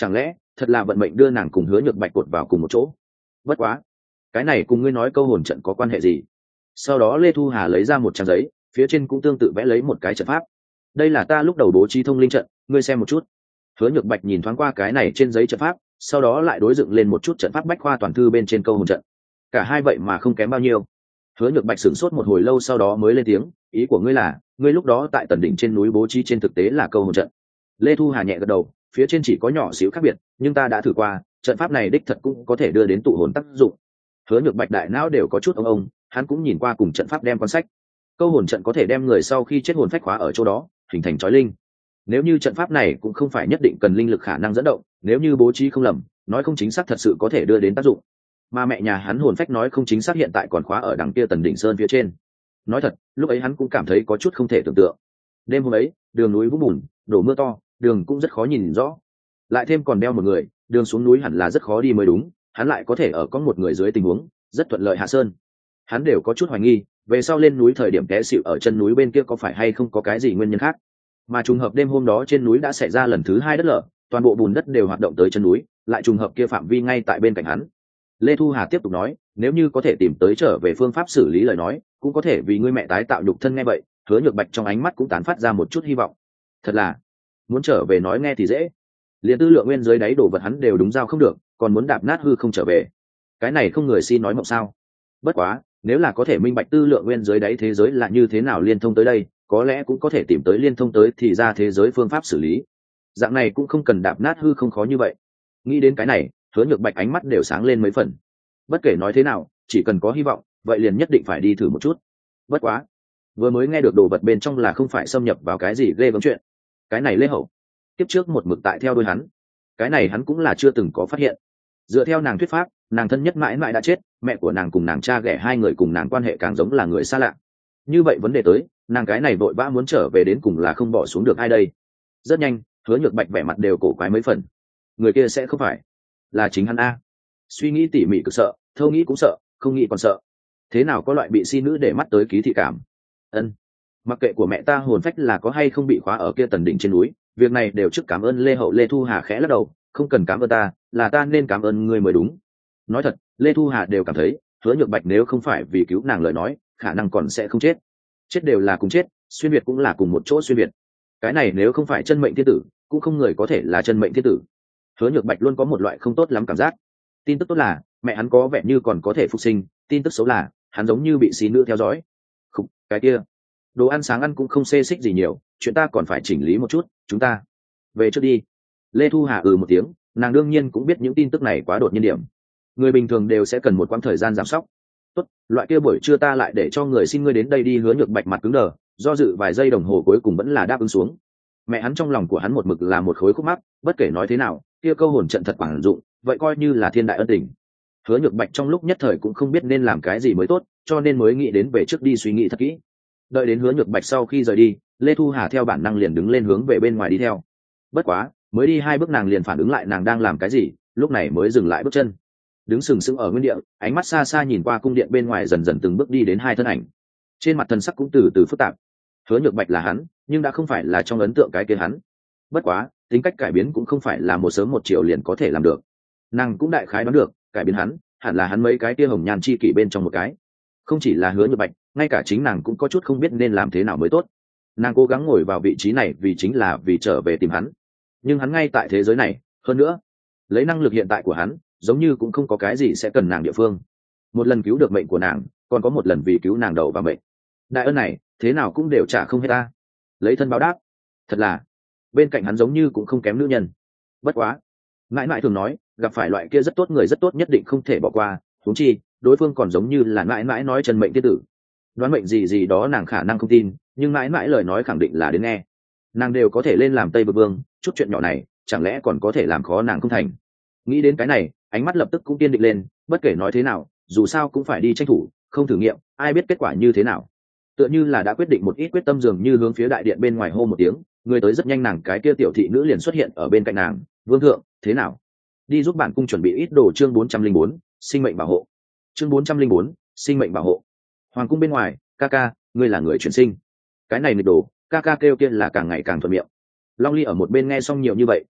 chẳng lẽ thật là vận mệnh đưa nàng cùng Hứa Nhược Bạch cột vào cùng một chỗ? Bất quá, cái này cùng ngươi nói câu hồn trận có quan hệ gì? Sau đó Lê Thu Hà lấy ra một trang giấy, phía trên cũng tương tự vẽ lấy một cái trận pháp. Đây là ta lúc đầu bố trí thông linh trận, ngươi xem một chút. Hứa Nhược Bạch nhìn thoáng qua cái này trên giấy trận pháp, sau đó lại đối dựng lên một chút trận pháp bách khoa toàn thư bên trên câu hồn trận. Cả hai vậy mà không kém bao nhiêu. Hứa Nhược Bạch sửng sốt một hồi lâu, sau đó mới lên tiếng, ý của ngươi là ngươi lúc đó tại tần đỉnh trên núi bố trí trên thực tế là câu hồn trận? Lê Thu Hà nhẹ gật đầu, phía trên chỉ có nhỏ xíu khác biệt, nhưng ta đã thử qua, trận pháp này đích thật cũng có thể đưa đến tụ hồn tác dụng. Hứa Nhược Bạch đại não đều có chút ông ông, hắn cũng nhìn qua cùng trận pháp đem quan sách. Câu hồn trận có thể đem người sau khi chết hồn phách khóa ở chỗ đó, hình thành trói linh. Nếu như trận pháp này cũng không phải nhất định cần linh lực khả năng dẫn động, nếu như bố trí không lầm, nói không chính xác thật sự có thể đưa đến tác dụng. Mà mẹ nhà hắn hồn phách nói không chính xác hiện tại còn khóa ở đằng kia Tần đỉnh sơn phía trên. Nói thật, lúc ấy hắn cũng cảm thấy có chút không thể tưởng tượng. Đêm hôm ấy, đường núi vũng bùn, đổ mưa to, đường cũng rất khó nhìn rõ. Lại thêm còn đeo một người, đường xuống núi hẳn là rất khó đi mới đúng, hắn lại có thể ở có một người dưới tình huống rất thuận lợi hạ sơn. Hắn đều có chút hoài nghi, về sau lên núi thời điểm té xịu ở chân núi bên kia có phải hay không có cái gì nguyên nhân khác. Mà trùng hợp đêm hôm đó trên núi đã xảy ra lần thứ hai đất lở, toàn bộ bùn đất đều hoạt động tới chân núi, lại trùng hợp kia phạm vi ngay tại bên cạnh hắn. Lê Thu Hà tiếp tục nói, nếu như có thể tìm tới trở về phương pháp xử lý lời nói, cũng có thể vì ngươi mẹ tái tạo nhục thân. Nghe vậy, Hứa Nhược Bạch trong ánh mắt cũng tán phát ra một chút hy vọng. Thật là, muốn trở về nói nghe thì dễ, liền tư lượng nguyên dưới đáy đồ vật hắn đều đúng giao không được, còn muốn đạp nát hư không trở về, cái này không người xin nói mộng sao? Bất quá, nếu là có thể minh bạch tư lượng nguyên dưới đáy thế giới là như thế nào liên thông tới đây, có lẽ cũng có thể tìm tới liên thông tới thì ra thế giới phương pháp xử lý. Dạng này cũng không cần đạp nát hư không khó như vậy. Nghĩ đến cái này, Hứa Nhược Bạch ánh mắt đều sáng lên mấy phần. Bất kể nói thế nào, chỉ cần có hy vọng, vậy liền nhất định phải đi thử một chút. Bất quá, vừa mới nghe được đồ vật bên trong là không phải xâm nhập vào cái gì ghê gớm chuyện. Cái này Lê Hậu tiếp trước một mực tại theo đuôi hắn, cái này hắn cũng là chưa từng có phát hiện. Dựa theo nàng thuyết pháp, nàng thân nhất mãi mãi đã chết, mẹ của nàng cùng nàng cha ghẻ hai người cùng nàng quan hệ càng giống là người xa lạ. Như vậy vấn đề tới, nàng cái này vội vã muốn trở về đến cùng là không bỏ xuống được ai đây? Rất nhanh, Hứa Nhược Bạch vẻ mặt đều cổ quái mấy phần. Người kia sẽ không phải là chính hắn a? Suy nghĩ tỉ mỉ cực sợ, thâu nghĩ cũng sợ, không nghĩ còn sợ. Thế nào có loại bị si nữ để mắt tới ký thị cảm? Ân, mặc kệ của mẹ ta hồn phách là có hay không bị khóa ở kia Tần đỉnh trên núi, việc này đều trước cảm ơn Lê Hậu. Lê Thu Hà khẽ lắc đầu, không cần cảm ơn ta, là ta nên cảm ơn ngươi mới đúng. Nói thật, Lê Thu Hà đều cảm thấy Hứa Nhược Bạch nếu không phải vì cứu nàng lời nói, khả năng còn sẽ không chết. Chết đều là cùng chết, xuyên việt cũng là cùng một chỗ xuyên việt. Cái này nếu không phải chân mệnh thiên tử, cũng không người có thể là chân mệnh thiên tử. Hứa Nhược Bạch luôn có một loại không tốt lắm cảm giác. Tin tức tốt là mẹ hắn có vẻ như còn có thể phục sinh, tin tức xấu là hắn giống như bị xí nữ theo dõi. Không, cái kia đồ ăn sáng ăn cũng không xê xích gì nhiều, chuyện ta còn phải chỉnh lý một chút, chúng ta về trước đi. Lê Thu Hà ừ một tiếng, nàng đương nhiên cũng biết những tin tức này quá đột nhiên điểm, người bình thường đều sẽ cần một quãng thời gian giảm sóc. Tốt, loại kia buổi trưa ta lại để cho người xin ngươi đến đây đi. Hứa Nhược Bạch mặt cứng đờ, do dự vài giây đồng hồ cuối cùng vẫn là đáp ứng xuống. Mẹ hắn trong lòng của hắn một mực là một khối khúc mắc, bất kể nói thế nào, kia câu hồn trận thật quảng dụng, vậy coi như là thiên đại ân tình. Hứa Nhược Bạch trong lúc nhất thời cũng không biết nên làm cái gì mới tốt, cho nên mới nghĩ đến về trước đi suy nghĩ thật kỹ. Đợi đến Hứa Nhược Bạch sau khi rời đi, Lê Thu Hà theo bản năng liền đứng lên hướng về bên ngoài đi theo. Bất quá, mới đi hai bước nàng liền phản ứng lại nàng đang làm cái gì, lúc này mới dừng lại bước chân. Đứng sừng sững ở nguyên địa, ánh mắt xa xa nhìn qua cung điện bên ngoài, dần dần từng bước đi đến hai thân ảnh. Trên mặt thần sắc cũng từ từ phức tạp. Hứa Nhược Bạch là hắn, nhưng đã không phải là trong ấn tượng cái kia hắn. Bất quá, tính cách cải biến cũng không phải là một sớm một chiều liền có thể làm được. Nàng cũng đại khái đoán được, cải biến hắn, hẳn là hắn mấy cái kia hồng nhan chi kỷ bên trong một cái. Không chỉ là Hứa Nhược Bạch, ngay cả chính nàng cũng có chút không biết nên làm thế nào mới tốt. Nàng cố gắng ngồi vào vị trí này vì chính là vì trở về tìm hắn, nhưng hắn ngay tại thế giới này, hơn nữa, lấy năng lực hiện tại của hắn, giống như cũng không có cái gì sẽ cần nàng địa phương. Một lần cứu được mệnh của nàng, còn có một lần vì cứu nàng đầu và mệnh. Đại ân này, thế nào cũng đều trả không hết ta. Lấy thân báo đáp. Thật là, bên cạnh hắn giống như cũng không kém nữ nhân. Bất quá, mãi mãi thường nói, gặp phải loại kia rất tốt người rất tốt nhất định không thể bỏ qua, huống chi, đối phương còn giống như là mãi mãi nói chân mệnh tiên tử. Đoán mệnh gì gì đó nàng khả năng không tin, nhưng mãi mãi lời nói khẳng định là đến nghe. Nàng đều có thể lên làm Tây Vực Vương, chút chuyện nhỏ này, chẳng lẽ còn có thể làm khó nàng không thành. Nghĩ đến cái này, ánh mắt lập tức cũng kiên định lên, bất kể nói thế nào, dù sao cũng phải đi tranh thủ, không thử nghiệm, ai biết kết quả như thế nào. Tựa như là đã quyết định một ít quyết tâm, dường như hướng phía đại điện bên ngoài hô một tiếng, người tới rất nhanh, nàng cái kia tiểu thị nữ liền xuất hiện ở bên cạnh nàng. Vương thượng, thế nào? Đi giúp bản cung chuẩn bị ít đồ. Chương bốn trăm linh bốn, sinh mệnh bảo hộ. Chương bốn trăm linh bốn, sinh mệnh bảo hộ. Hoàng cung bên ngoài, ca ca, ngươi là người chuyển sinh. Cái này nghịch đồ, ca ca kêu kia là càng ngày càng thuận miệng. Long Ly ở một bên nghe xong nhiều như vậy,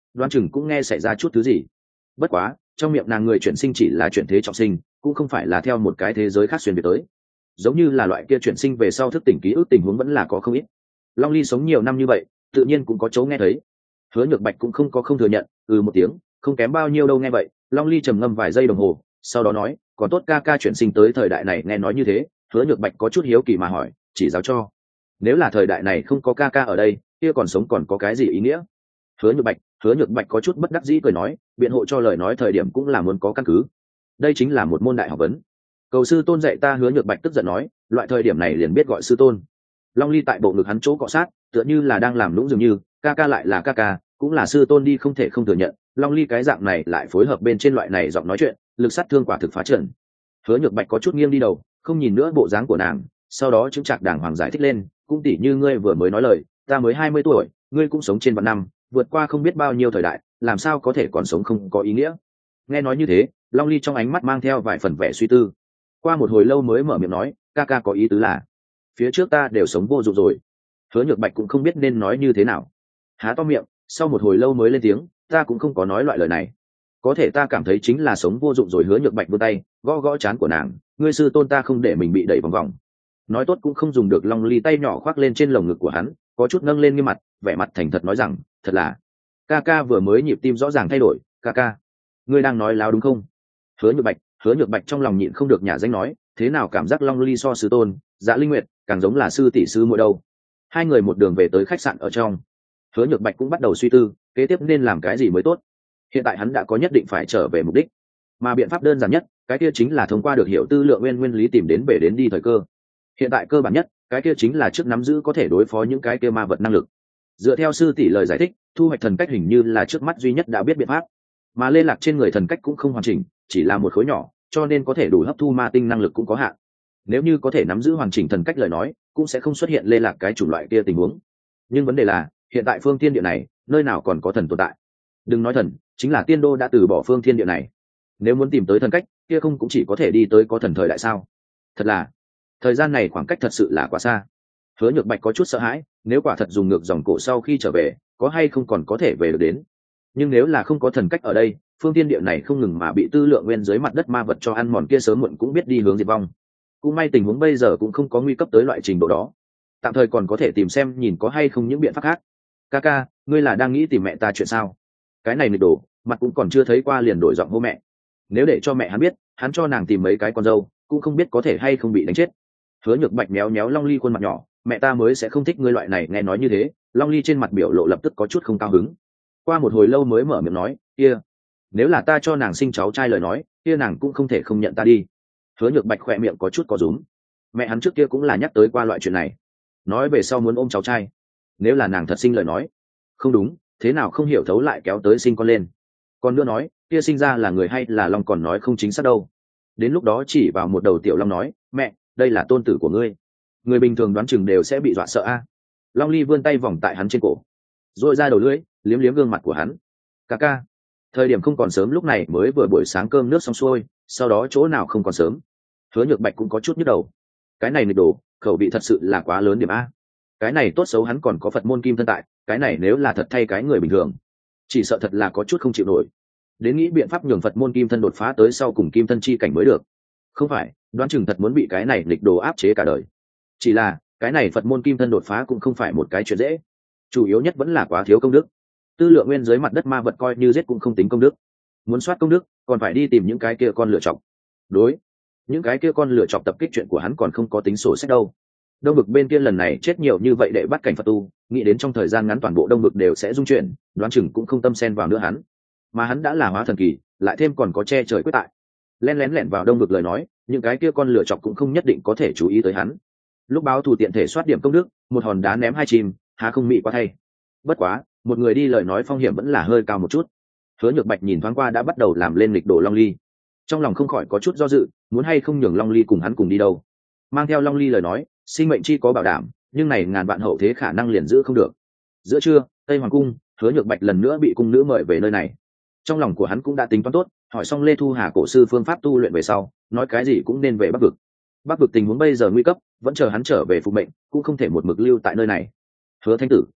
đoán chừng cũng nghe xảy ra chút thứ gì. Bất quá trong miệng nàng người chuyển sinh chỉ là chuyển thế trọng sinh, cũng không phải là theo một cái thế giới khác xuyên về tới. Giống như là loại kia chuyển sinh về sau thức tỉnh ký ức tình huống vẫn là có không ít. Long Ly sống nhiều năm như vậy, tự nhiên cũng có chỗ nghe thấy. Hứa Nhược Bạch cũng không có không thừa nhận, ừ một tiếng, không kém bao nhiêu đâu. Nghe vậy, Long Ly trầm ngâm vài giây đồng hồ, sau đó nói, còn tốt ca ca chuyển sinh tới thời đại này. Nghe nói như thế, Hứa Nhược Bạch có chút hiếu kỳ mà hỏi, chỉ giáo cho. Nếu là thời đại này không có ca ca ở đây, kia còn sống còn có cái gì ý nghĩa? Hứa Nhược Bạch, Hứa Nhược Bạch có chút bất đắc dĩ cười nói, biện hộ cho lời nói thời điểm cũng là muốn có căn cứ. Đây chính là một môn đại học vấn. Cầu sư tôn dạy ta. Hứa Nhược Bạch tức giận nói, loại thời điểm này liền biết gọi sư tôn. Long Ly tại bộ ngực hắn chỗ cọ sát, tựa như là đang làm lũng dường như, ca ca lại là ca ca, cũng là sư tôn đi, không thể không thừa nhận. Long Ly cái dạng này lại phối hợp bên trên loại này giọng nói chuyện, lực sát thương quả thực phá trận. Hứa Nhược Bạch có chút nghiêng đi đầu, không nhìn nữa bộ dáng của nàng, sau đó chứng trạc đàng hoàng giải thích lên, cũng tỉ như ngươi vừa mới nói lời, ta mới hai mươi tuổi, ngươi cũng sống trên vạn năm, vượt qua không biết bao nhiêu thời đại, làm sao có thể còn sống không có ý nghĩa. Nghe nói như thế, Long Ly trong ánh mắt mang theo vài phần vẻ suy tư, qua một hồi lâu mới mở miệng nói, ca ca có ý tứ là phía trước ta đều sống vô dụng rồi. Hứa Nhược Bạch cũng không biết nên nói như thế nào, há to miệng, sau một hồi lâu mới lên tiếng, ta cũng không có nói loại lời này, có thể ta cảm thấy chính là sống vô dụng rồi. Hứa Nhược Bạch vươn tay gõ gõ trán của nàng, ngươi sư tôn ta không để mình bị đẩy vòng vòng, nói tốt cũng không dùng được. Long Ly tay nhỏ khoác lên trên lồng ngực của hắn, có chút nâng lên nghiêm mặt, vẻ mặt thành thật nói rằng, thật là ca ca vừa mới nhịp tim rõ ràng thay đổi, ca ca ngươi đang nói láo đúng không? Hứa Nhược Bạch, Hứa Nhược Bạch trong lòng nhịn không được nhả danh nói, thế nào cảm giác Long Ly so sư tôn Dạ Linh Nguyệt càng giống là sư tỷ sư muội đâu. Hai người một đường về tới khách sạn ở trong, Hứa Nhược Bạch cũng bắt đầu suy tư kế tiếp nên làm cái gì mới tốt. Hiện tại hắn đã có nhất định phải trở về mục đích, mà biện pháp đơn giản nhất cái kia chính là thông qua được hiểu tư lượng nguyên nguyên lý tìm đến về đến đi thời cơ. Hiện tại cơ bản nhất cái kia chính là trước nắm giữ có thể đối phó những cái kia ma vật năng lực. Dựa theo sư tỷ lời giải thích, thu hoạch thần cách hình như là trước mắt duy nhất đã biết biện pháp, mà lê lạc trên người thần cách cũng không hoàn chỉnh, chỉ là một khối nhỏ, cho nên có thể đủ hấp thu ma tinh năng lực cũng có hạn. Nếu như có thể nắm giữ hoàn chỉnh thần cách lời nói, cũng sẽ không xuất hiện lê lạc cái chủng loại kia tình huống. Nhưng vấn đề là hiện tại phương thiên địa này nơi nào còn có thần tồn tại. Đừng nói thần, chính là tiên đô đã từ bỏ phương thiên địa này, nếu muốn tìm tới thần cách kia không cũng chỉ có thể đi tới có thần thời đại sao? Thật là thời gian này khoảng cách thật sự là quá xa. Hứa Nhược Bạch có chút sợ hãi, nếu quả thật dùng ngược dòng cổ sau khi trở về, có hay không còn có thể về được đến. Nhưng nếu là không có thần cách ở đây, phương tiên địa này không ngừng mà bị tư lượng nguyên dưới mặt đất ma vật cho ăn mòn, kia sớm muộn cũng biết đi hướng diệt vong. Cũng may tình huống bây giờ cũng không có nguy cấp tới loại trình độ đó, tạm thời còn có thể tìm xem nhìn có hay không những biện pháp khác. Ca ca, ngươi là đang nghĩ tìm mẹ ta chuyện sao? Cái này nghịch đồ, mặt cũng còn chưa thấy qua liền đổi giọng hô mẹ. Nếu để cho mẹ hắn biết, hắn cho nàng tìm mấy cái con dâu, cũng không biết có thể hay không bị đánh chết. Hứa Nhược Bạch méo méo Long Ly khuôn mặt nhỏ, mẹ ta mới sẽ không thích ngươi loại này. Nghe nói như thế, Long Ly trên mặt biểu lộ lập tức có chút không cao hứng. Qua một hồi lâu mới mở miệng nói, kia nếu là ta cho nàng sinh cháu trai lời nói, kia nàng cũng không thể không nhận ta đi. Hứa Nhược Bạch khỏe miệng có chút có rúm, mẹ hắn trước kia cũng là nhắc tới qua loại chuyện này, nói về sau muốn ôm cháu trai. Nếu là nàng thật sinh lời nói, không đúng, thế nào không hiểu thấu lại kéo tới sinh con lên. Còn nữa nói, kia sinh ra là người hay là long còn nói không chính xác đâu. Đến lúc đó chỉ vào một đầu tiểu long nói, mẹ, đây là tôn tử của ngươi. Người bình thường đoán chừng đều sẽ bị dọa sợ a. Long Ly vươn tay vòng tại hắn trên cổ, rồi ra đầu lưỡi liếm liếm gương mặt của hắn. Ca ca, thời điểm không còn sớm, lúc này mới vừa buổi sáng cơm nước xong xuôi, sau đó chỗ nào không còn sớm. Hứa Nhược Bạch cũng có chút nhức đầu, cái này nghịch đồ, khẩu vị thật sự là quá lớn điểm a. Cái này tốt xấu hắn còn có Phật môn kim thân tại, cái này nếu là thật thay cái người bình thường, chỉ sợ thật là có chút không chịu nổi. Đến nghĩ biện pháp nhường Phật môn kim thân đột phá tới sau cùng kim thân chi cảnh mới được. Không phải, đoán chừng thật muốn bị cái này nghịch đồ áp chế cả đời. Chỉ là cái này Phật môn kim thân đột phá cũng không phải một cái chuyện dễ, chủ yếu nhất vẫn là quá thiếu công đức. Tư lượng nguyên dưới mặt đất ma vật coi như giết cũng không tính công đức, muốn soát công đức còn phải đi tìm những cái kia con lựa chọc. Đối, những cái kia con lựa chọc tập kích chuyện của hắn còn không có tính sổ sách đâu. Đông Vực bên kia lần này chết nhiều như vậy để bắt cảnh Phật tu, nghĩ đến trong thời gian ngắn toàn bộ Đông Vực đều sẽ dung chuyển, đoán chừng cũng không tâm xen vào nữa hắn. Mà hắn đã là hóa thần kỳ, lại thêm còn có che trời quyết tại, lén lén lẻn vào Đông Vực lời nói, những cái kia con lựa chọc cũng không nhất định có thể chú ý tới hắn. Lúc báo thù tiện thể soát điểm công đức, một hòn đá ném hai chim, há không mị quá thay. Bất quá, một người đi lời nói phong hiểm vẫn là hơi cao một chút. Hứa Nhược Bạch nhìn thoáng qua đã bắt đầu làm lên lịch đồ Long Ly, trong lòng không khỏi có chút do dự, muốn hay không nhường Long Ly cùng hắn cùng đi đâu. Mang theo Long Ly lời nói, sinh mệnh chi có bảo đảm, nhưng này ngàn vạn hậu thế khả năng liền giữ không được. Giữa trưa, Tây Hoàng cung, Hứa Nhược Bạch lần nữa bị cung nữ mời về nơi này. Trong lòng của hắn cũng đã tính toán tốt, hỏi xong Lê Thu Hà cổ sư phương pháp tu luyện về sau, nói cái gì cũng nên về Bắc Vực. Bắc Vực tình huống bây giờ nguy cấp, vẫn chờ hắn trở về phục mệnh, cũng không thể một mực lưu tại nơi này. Hứa Thánh tử,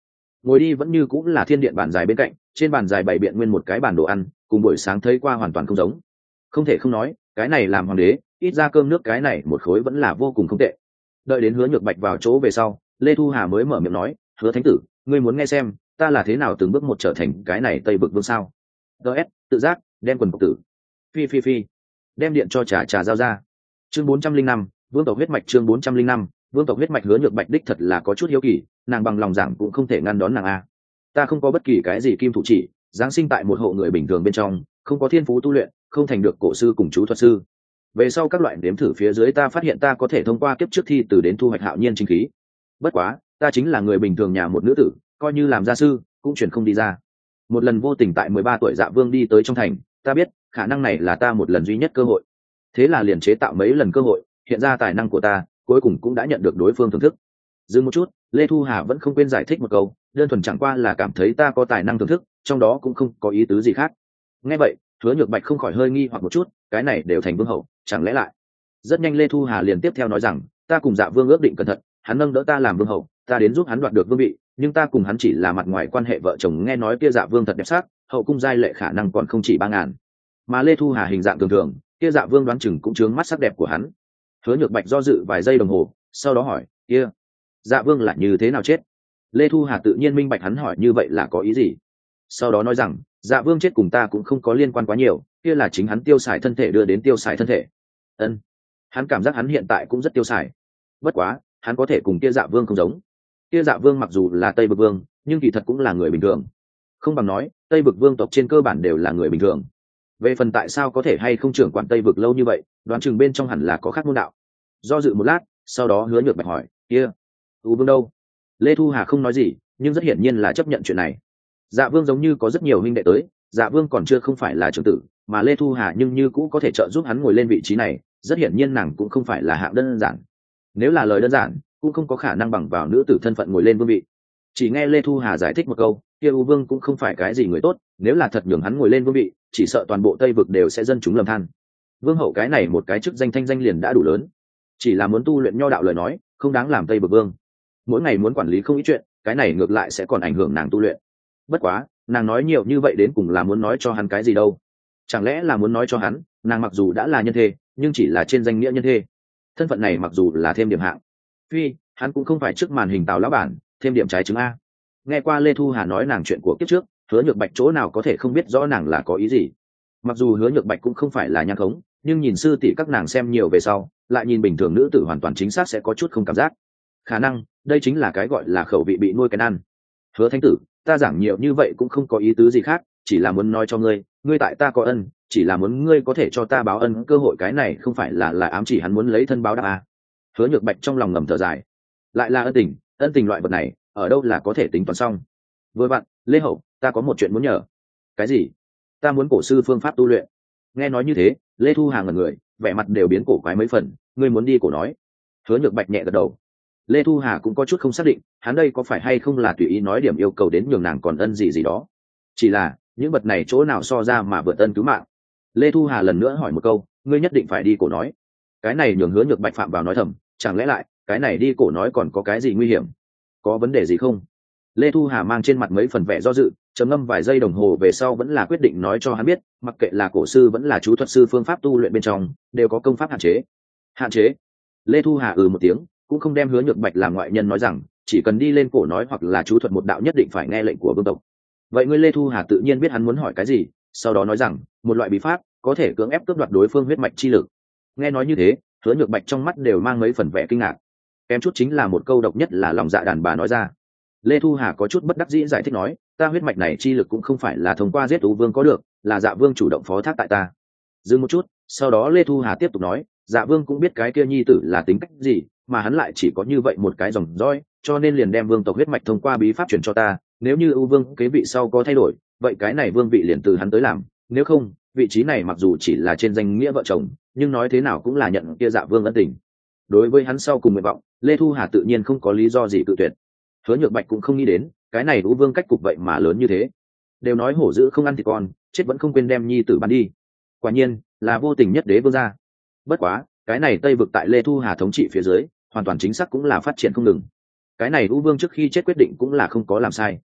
ngồi đi vẫn như cũng là thiên điện bàn dài bên cạnh, trên bàn dài bày biện nguyên một cái bàn đồ ăn, cùng buổi sáng thấy qua hoàn toàn không giống. Không thể không nói, cái này làm hoàng đế, ít ra cơm nước cái này một khối vẫn là vô cùng không tệ. Đợi đến Hứa Nhược Bạch vào chỗ về sau, Lê Thu Hà mới mở miệng nói, Hứa Thánh tử, ngươi muốn nghe xem ta là thế nào từng bước một trở thành cái này Tây Vực vương sao? ds tự giác đem quần phục tử. Phi phi phi, đem điện cho trà trà giao ra. Chương bốn trăm linh năm, vương tộc huyết mạch. Chương bốn trăm linh năm, vương tộc huyết mạch. Hứa Nhược Bạch đích thật là có chút hiếu kỳ, nàng bằng lòng giảng cũng không thể ngăn đón nàng a. Ta không có bất kỳ cái gì kim thủ chỉ, giáng sinh tại một hộ người bình thường bên trong, không có thiên phú tu luyện, không thành được cổ sư cùng chú thuật sư. Về sau các loại đếm thử phía dưới ta phát hiện ta có thể thông qua kiếp trước thi từ đến thu hoạch hạo nhiên chính khí. Bất quá, ta chính là người bình thường nhà một nữ tử, coi như làm gia sư cũng chuyển không đi ra. Một lần vô tình tại mười ba tuổi Dạ Vương đi tới trong thành, ta biết khả năng này là ta một lần duy nhất cơ hội, thế là liền chế tạo mấy lần cơ hội, hiện ra tài năng của ta, cuối cùng cũng đã nhận được đối phương thưởng thức. Dừng một chút, Lê Thu Hà vẫn không quên giải thích một câu, đơn thuần chẳng qua là cảm thấy ta có tài năng thưởng thức, trong đó cũng không có ý tứ gì khác. Nghe vậy, Hứa Nhược Bạch không khỏi hơi nghi hoặc một chút, cái này đều thành vương hậu, chẳng lẽ lại? Rất nhanh Lê Thu Hà liền tiếp theo nói rằng, ta cùng Dạ Vương ước định cẩn thận, hắn nâng đỡ ta làm vương hậu, ta đến giúp hắn đoạt được vương vị, nhưng ta cùng hắn chỉ là mặt ngoài quan hệ vợ chồng. Nghe nói kia Dạ Vương thật đẹp sắc, hậu cung giai lệ khả năng còn không chỉ ba ngàn, mà Lê Thu Hà hình dạng thường thường, kia Dạ Vương đoán chừng cũng chướng mắt sắc đẹp của hắn. Hứa Nhược Bạch do dự vài giây đồng hồ, sau đó hỏi, kia Dạ Vương là như thế nào chết? Lê Thu Hà tự nhiên minh bạch hắn hỏi như vậy là có ý gì, sau đó nói rằng, Dạ Vương chết cùng ta cũng không có liên quan quá nhiều, kia là chính hắn tiêu xài thân thể đưa đến tiêu xài thân thể. Ân, hắn cảm giác hắn hiện tại cũng rất tiêu xài, bất quá hắn có thể cùng kia Dạ Vương không giống. Kia Dạ Vương mặc dù là Tây Vực Vương, nhưng kỳ thật cũng là người bình thường, không bằng nói Tây Vực Vương tộc trên cơ bản đều là người bình thường. Về phần tại sao có thể hay không trưởng quản Tây Vực lâu như vậy, đoán chừng bên trong hẳn là có khác môn đạo. Do dự một lát, sau đó Hứa Nhược Bạch hỏi, kia U Vương đâu? Lê Thu Hà không nói gì, nhưng rất hiển nhiên là chấp nhận chuyện này. Dạ Vương giống như có rất nhiều huynh đệ tới, Dạ Vương còn chưa không phải là trưởng tử, mà Lê Thu Hà nhưng như cũ có thể trợ giúp hắn ngồi lên vị trí này, rất hiển nhiên nàng cũng không phải là hạng đơn giản. Nếu là lời đơn giản, cũng không có khả năng bằng vào nữ tử thân phận ngồi lên vương vị. Chỉ nghe Lê Thu Hà giải thích một câu, kia U Vương cũng không phải cái gì người tốt, nếu là thật nhường hắn ngồi lên vương vị, chỉ sợ toàn bộ Tây Vực đều sẽ dân chúng lầm than. Vương hậu cái này một cái chức danh thanh danh liền đã đủ lớn, chỉ là muốn tu luyện nho đạo lời nói, không đáng làm Tây Vực vương. Mỗi ngày muốn quản lý không ít chuyện, cái này ngược lại sẽ còn ảnh hưởng nàng tu luyện. Bất quá, nàng nói nhiều như vậy đến cùng là muốn nói cho hắn cái gì đâu? Chẳng lẽ là muốn nói cho hắn, nàng mặc dù đã là nhân thê, nhưng chỉ là trên danh nghĩa nhân thê. Thân phận này mặc dù là thêm điểm hạng, phi, hắn cũng không phải trước màn hình Tào lão bản, thêm điểm trái chứng a. Nghe qua Lê Thu Hà nói nàng chuyện của kiếp trước, Hứa Nhược Bạch chỗ nào có thể không biết rõ nàng là có ý gì. Mặc dù Hứa Nhược Bạch cũng không phải là nhan khống, nhưng nhìn sư tỷ các nàng xem nhiều về sau, lại nhìn bình thường nữ tử hoàn toàn chính xác sẽ có chút không cảm giác. Khả năng đây chính là cái gọi là khẩu vị bị nuôi cái ăn. Hứa Thánh tử, ta giảng nhiều như vậy cũng không có ý tứ gì khác, chỉ là muốn nói cho ngươi, ngươi tại ta có ân, chỉ là muốn ngươi có thể cho ta báo ân cơ hội, cái này không phải là là ám chỉ hắn muốn lấy thân báo đáp à. Hứa Nhược Bạch trong lòng ngầm thở dài, lại là ân tình, ân tình loại vật này ở đâu là có thể tính toán xong. Vừa vặn, Lê Hậu, ta có một chuyện muốn nhờ. Cái gì? Ta muốn cổ sư phương pháp tu luyện. Nghe nói như thế, Lê Thu Hà ngẩn người, vẻ mặt đều biến cổ quái mấy phần. Ngươi muốn đi cổ nói? Hứa Nhược Bạch nhẹ gật đầu. Lê Thu Hà cũng có chút không xác định, hắn đây có phải hay không là tùy ý nói điểm yêu cầu đến nhường nàng còn ân gì gì đó. Chỉ là những vật này chỗ nào so ra mà vượt ân cứu mạng. Lê Thu Hà lần nữa hỏi một câu, ngươi nhất định phải đi cổ nói? Cái này nhường Hứa Nhược Bạch phạm vào nói thầm, chẳng lẽ lại cái này đi cổ nói còn có cái gì nguy hiểm, có vấn đề gì không? Lê Thu Hà mang trên mặt mấy phần vẻ do dự, trầm ngâm vài giây đồng hồ về sau vẫn là quyết định nói cho hắn biết, mặc kệ là cổ sư vẫn là chú thuật sư, phương pháp tu luyện bên trong đều có công pháp hạn chế. Hạn chế? Lê Thu Hà ừ một tiếng, cũng không đem Hứa Nhược Bạch làm ngoại nhân nói rằng chỉ cần đi lên cổ nói hoặc là chú thuật một đạo nhất định phải nghe lệnh của vương tộc. Vậy ngươi Lê Thu Hà tự nhiên biết hắn muốn hỏi cái gì, sau đó nói rằng một loại bí pháp có thể cưỡng ép cướp đoạt đối phương huyết mạch chi lực. Nghe nói như thế, Hứa Nhược Bạch trong mắt đều mang mấy phần vẻ kinh ngạc, kém chút chính là một câu độc nhất là lòng dạ đàn bà nói ra. Lê Thu Hà có chút bất đắc dĩ giải thích nói, ta huyết mạch này chi lực cũng không phải là thông qua giết U Vương có được, là Dạ Vương chủ động phó thác tại ta. Dừng một chút, sau đó Lê Thu Hà tiếp tục nói, Dạ Vương cũng biết cái kia nhi tử là tính cách gì, mà hắn lại chỉ có như vậy một cái dòng dõi, cho nên liền đem vương tộc huyết mạch thông qua bí pháp truyền cho ta. Nếu như U Vương kế vị sau có thay đổi, vậy cái này vương vị liền từ hắn tới làm, nếu không, vị trí này mặc dù chỉ là trên danh nghĩa vợ chồng, nhưng nói thế nào cũng là nhận kia Dạ Vương ân tình. Đối với hắn sau cùng nguyện vọng, Lê Thu Hà tự nhiên không có lý do gì cự tuyệt. Hứa Nhược Bạch cũng không nghĩ đến, cái này U Vương cách cục vậy mà lớn như thế. Đều nói hổ dữ không ăn thịt con, chết vẫn không quên đem nhi tử bắn đi. Quả nhiên là vô tình nhất đế vương gia. Bất quá, cái này Tây Vực tại Lê Thu Hà thống trị phía dưới, hoàn toàn chính xác cũng là phát triển không ngừng. Cái này U Vương trước khi chết quyết định cũng là không có làm sai.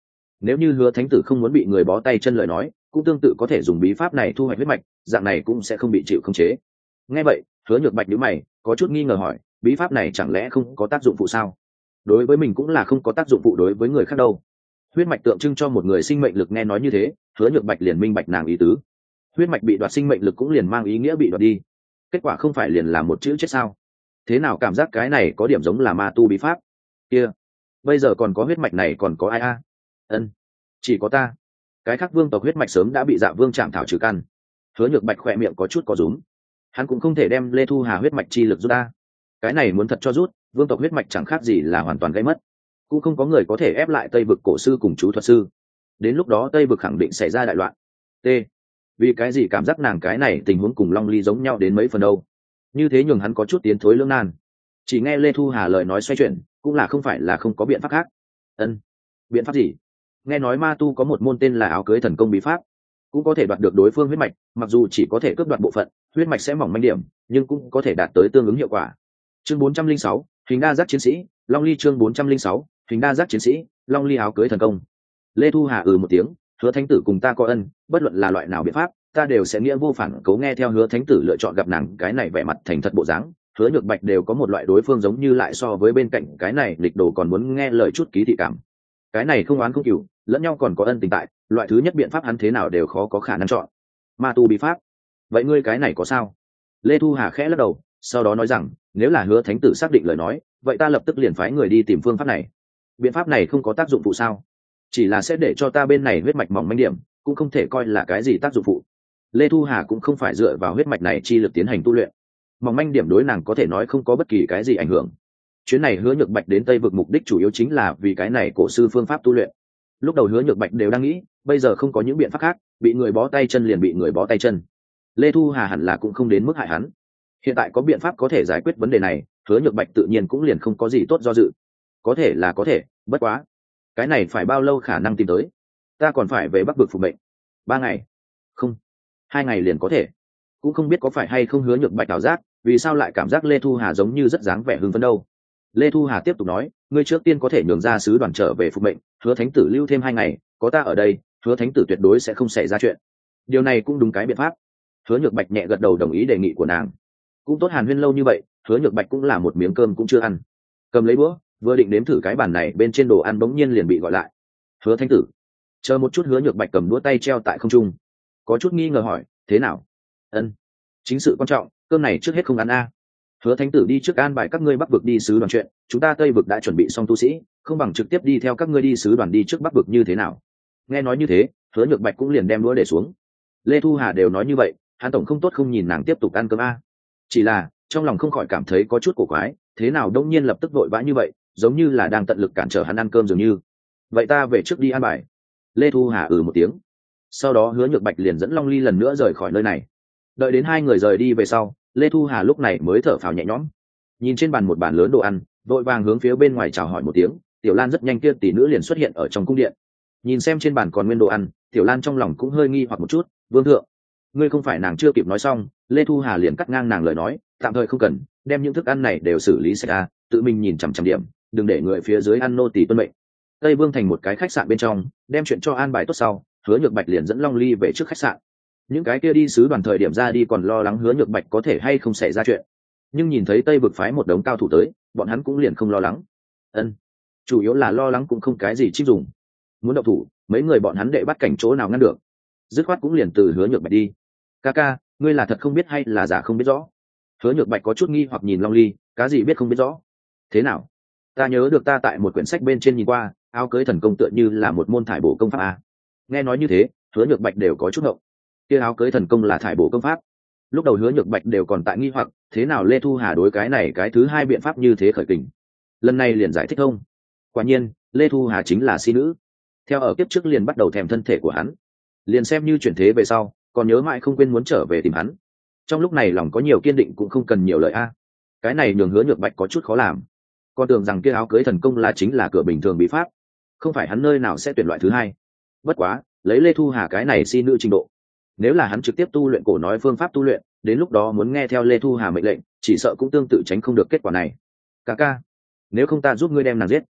nếu như hứa thánh tử không muốn bị người bó tay chân lời nói cũng tương tự có thể dùng bí pháp này thu hoạch huyết mạch, dạng này cũng sẽ không bị chịu khống chế. Nghe vậy hứa nhược bạch nhíu mày có chút nghi ngờ hỏi, bí pháp này chẳng lẽ không có tác dụng phụ sao? Đối với mình cũng là không có tác dụng phụ, đối với người khác đâu. Huyết mạch tượng trưng cho một người sinh mệnh lực, nghe nói như thế hứa nhược bạch liền minh bạch nàng ý tứ. Huyết mạch bị đoạt sinh mệnh lực cũng liền mang ý nghĩa bị đoạt đi, kết quả không phải liền là một chữ chết sao? Thế nào cảm giác cái này có điểm giống là ma tu bí pháp kia. Bây giờ còn có huyết mạch này còn có ai a? Ân, chỉ có ta. Cái khác vương tộc huyết mạch sớm đã bị Dạ Vương chạm thảo trừ căn. Hứa nhược bạch khỏe miệng có chút có rúm, hắn cũng không thể đem Lê Thu Hà huyết mạch chi lực rút ta. Cái này muốn thật cho rút, vương tộc huyết mạch chẳng khác gì là hoàn toàn gây mất, cũng không có người có thể ép lại Tây vực cổ sư cùng chú thuật sư. Đến lúc đó Tây vực khẳng định xảy ra đại loạn. T, vì cái gì cảm giác nàng cái này tình huống cùng Long Ly giống nhau đến mấy phần đâu? Như thế nhường hắn có chút tiến thối lưỡng nan. Chỉ nghe Lê Thu Hà lời nói xoay chuyển, cũng là không phải là không có biện pháp khác. Ân, biện pháp gì? Nghe nói ma tu có một môn tên là áo cưới thần công bí pháp, cũng có thể đoạt được đối phương huyết mạch, mặc dù chỉ có thể cướp đoạt bộ phận huyết mạch sẽ mỏng manh điểm, nhưng cũng có thể đạt tới tương ứng hiệu quả. Chương bốn trăm linh sáu, hình đa giác chiến sĩ Long Ly. Chương bốn trăm linh sáu, hình đa giác chiến sĩ Long Ly áo cưới thần công. Lê Thu Hà ừ một tiếng, hứa thánh tử cùng ta có ân, bất luận là loại nào biện pháp ta đều sẽ nghĩa vô phản cố nghe theo. Hứa thánh tử lựa chọn gặp nàng cái này vẻ mặt thành thật bộ dáng, hứa nhược bạch đều có một loại đối phương giống như lại so với bên cạnh cái này lịch đồ còn muốn nghe lời chút ký thị cảm. Cái này không oán không cừu, lẫn nhau còn có ân tình tại, loại thứ nhất biện pháp hắn thế nào đều khó có khả năng chọn. Ma tu bí pháp, vậy ngươi cái này có sao? Lê Thu Hà khẽ lắc đầu, sau đó nói rằng nếu là hứa thánh tử xác định lời nói, vậy ta lập tức liền phái người đi tìm phương pháp này. Biện pháp này không có tác dụng phụ sao? Chỉ là sẽ để cho ta bên này huyết mạch mỏng manh điểm, cũng không thể coi là cái gì tác dụng phụ. Lê Thu Hà cũng không phải dựa vào huyết mạch này chi lực tiến hành tu luyện, mỏng manh điểm đối nàng có thể nói không có bất kỳ cái gì ảnh hưởng. Chuyến này hứa nhược bạch đến Tây vực mục đích chủ yếu chính là vì cái này cổ sư phương pháp tu luyện. Lúc đầu hứa nhược bạch đều đang nghĩ, bây giờ không có những biện pháp khác, bị người bó tay chân liền bị người bó tay chân. Lê Thu Hà hẳn là cũng không đến mức hại hắn. Hiện tại có biện pháp có thể giải quyết vấn đề này, hứa nhược bạch tự nhiên cũng liền không có gì tốt do dự. Có thể là có thể, bất quá cái này phải bao lâu khả năng tìm tới? Ta còn phải về Bắc vực phục mệnh. Ba ngày? Không, hai ngày liền có thể. Cũng không biết có phải hay không hứa nhược bạch ảo giác, vì sao lại cảm giác Lê Thu Hà giống như rất dáng vẻ hưng phấn đâu. Lê Thu Hà tiếp tục nói, ngươi trước tiên có thể nhường ra sứ đoàn trở về phục mệnh, hứa thánh tử lưu thêm hai ngày, có ta ở đây, hứa thánh tử tuyệt đối sẽ không xảy ra chuyện. Điều này cũng đúng cái biện pháp. Hứa nhược bạch nhẹ gật đầu đồng ý đề nghị của nàng. Cũng tốt, hàn huyên lâu như vậy, hứa nhược bạch cũng là một miếng cơm cũng chưa ăn, cầm lấy bữa vừa định nếm thử cái bàn này bên trên đồ ăn, bỗng nhiên liền bị gọi lại. Hứa thánh tử, chờ một chút. Hứa nhược bạch cầm đũa tay treo tại không trung, có chút nghi ngờ hỏi, thế nào? Ân, chính sự quan trọng, cơm này trước hết không ăn a. Hứa thánh tử đi trước an bài các ngươi Bắc vực đi sứ đoàn chuyện, chúng ta Tây vực đã chuẩn bị xong tu sĩ, không bằng trực tiếp đi theo các ngươi đi sứ đoàn đi trước Bắc vực như thế nào? Nghe nói như thế, hứa nhược bạch cũng liền đem đũa để xuống. Lê Thu Hà đều nói như vậy, hắn tổng không tốt không nhìn nàng tiếp tục ăn cơm a. Chỉ là trong lòng không khỏi cảm thấy có chút cổ quái, thế nào đông nhiên lập tức vội vã như vậy, giống như là đang tận lực cản trở hắn ăn cơm dường như. Vậy ta về trước đi an bài. Lê Thu Hà ừ một tiếng, sau đó hứa nhược bạch liền dẫn Long Ly lần nữa rời khỏi nơi này. Đợi đến hai người rời đi về sau, Lê Thu Hà lúc này mới thở phào nhẹ nhõm, nhìn trên bàn một bàn lớn đồ ăn, vội vàng hướng phía bên ngoài chào hỏi một tiếng. Tiểu Lan rất nhanh kia tỷ nữ liền xuất hiện ở trong cung điện, nhìn xem trên bàn còn nguyên đồ ăn, Tiểu Lan trong lòng cũng hơi nghi hoặc một chút. Vương thượng, ngươi không phải. Nàng chưa kịp nói xong, Lê Thu Hà liền cắt ngang nàng lời nói, tạm thời không cần, đem những thức ăn này đều xử lý sạch ra, tự mình nhìn chằm chằm điểm, đừng để người phía dưới ăn nô tỳ tuân mệnh. Tây Vương thành một cái khách sạn bên trong, đem chuyện cho an bài tốt sau, hứa nhược bạch liền dẫn Long Ly về trước khách sạn. Những cái kia đi sứ đoàn thời điểm ra đi còn lo lắng hứa nhược bạch có thể hay không xảy ra chuyện, nhưng nhìn thấy Tây vực phái một đống cao thủ tới, bọn hắn cũng liền không lo lắng. Ân, chủ yếu là lo lắng cũng không cái gì chip dùng, muốn động thủ mấy người bọn hắn đệ bắt cảnh chỗ nào ngăn được, dứt khoát cũng liền từ hứa nhược bạch đi. Ca ca, ngươi là thật không biết hay là giả không biết rõ? Hứa nhược bạch có chút nghi hoặc nhìn Long Ly, cái gì biết không biết rõ? Thế nào? Ta nhớ được ta tại một quyển sách bên trên nhìn qua, áo cưới thần công tựa như là một môn thải bổ công pháp à? Nghe nói như thế, hứa nhược bạch đều có chút ngộng. Kia áo cưới thần công là thải bổ công pháp? Lúc đầu hứa nhược bạch đều còn tại nghi hoặc, thế nào Lê Thu Hà đối cái này cái thứ hai biện pháp như thế khởi kình, lần này liền giải thích không? Quả nhiên Lê Thu Hà chính là si nữ, theo ở kiếp trước liền bắt đầu thèm thân thể của hắn, liền xem như chuyển thế về sau còn nhớ mãi không quên muốn trở về tìm hắn. Trong lúc này lòng có nhiều kiên định cũng không cần nhiều lời a. Cái này nhường hứa nhược bạch có chút khó làm, con tưởng rằng kia áo cưới thần công là chính là cửa bình thường bí pháp, không phải hắn nơi nào sẽ tuyển loại thứ hai. Bất quá lấy Lê Thu Hà cái này si nữ trình độ, nếu là hắn trực tiếp tu luyện cổ nói phương pháp tu luyện, đến lúc đó muốn nghe theo Lê Thu Hà mệnh lệnh, chỉ sợ cũng tương tự tránh không được kết quả này. Ca ca, nếu không ta giúp ngươi đem nàng giết.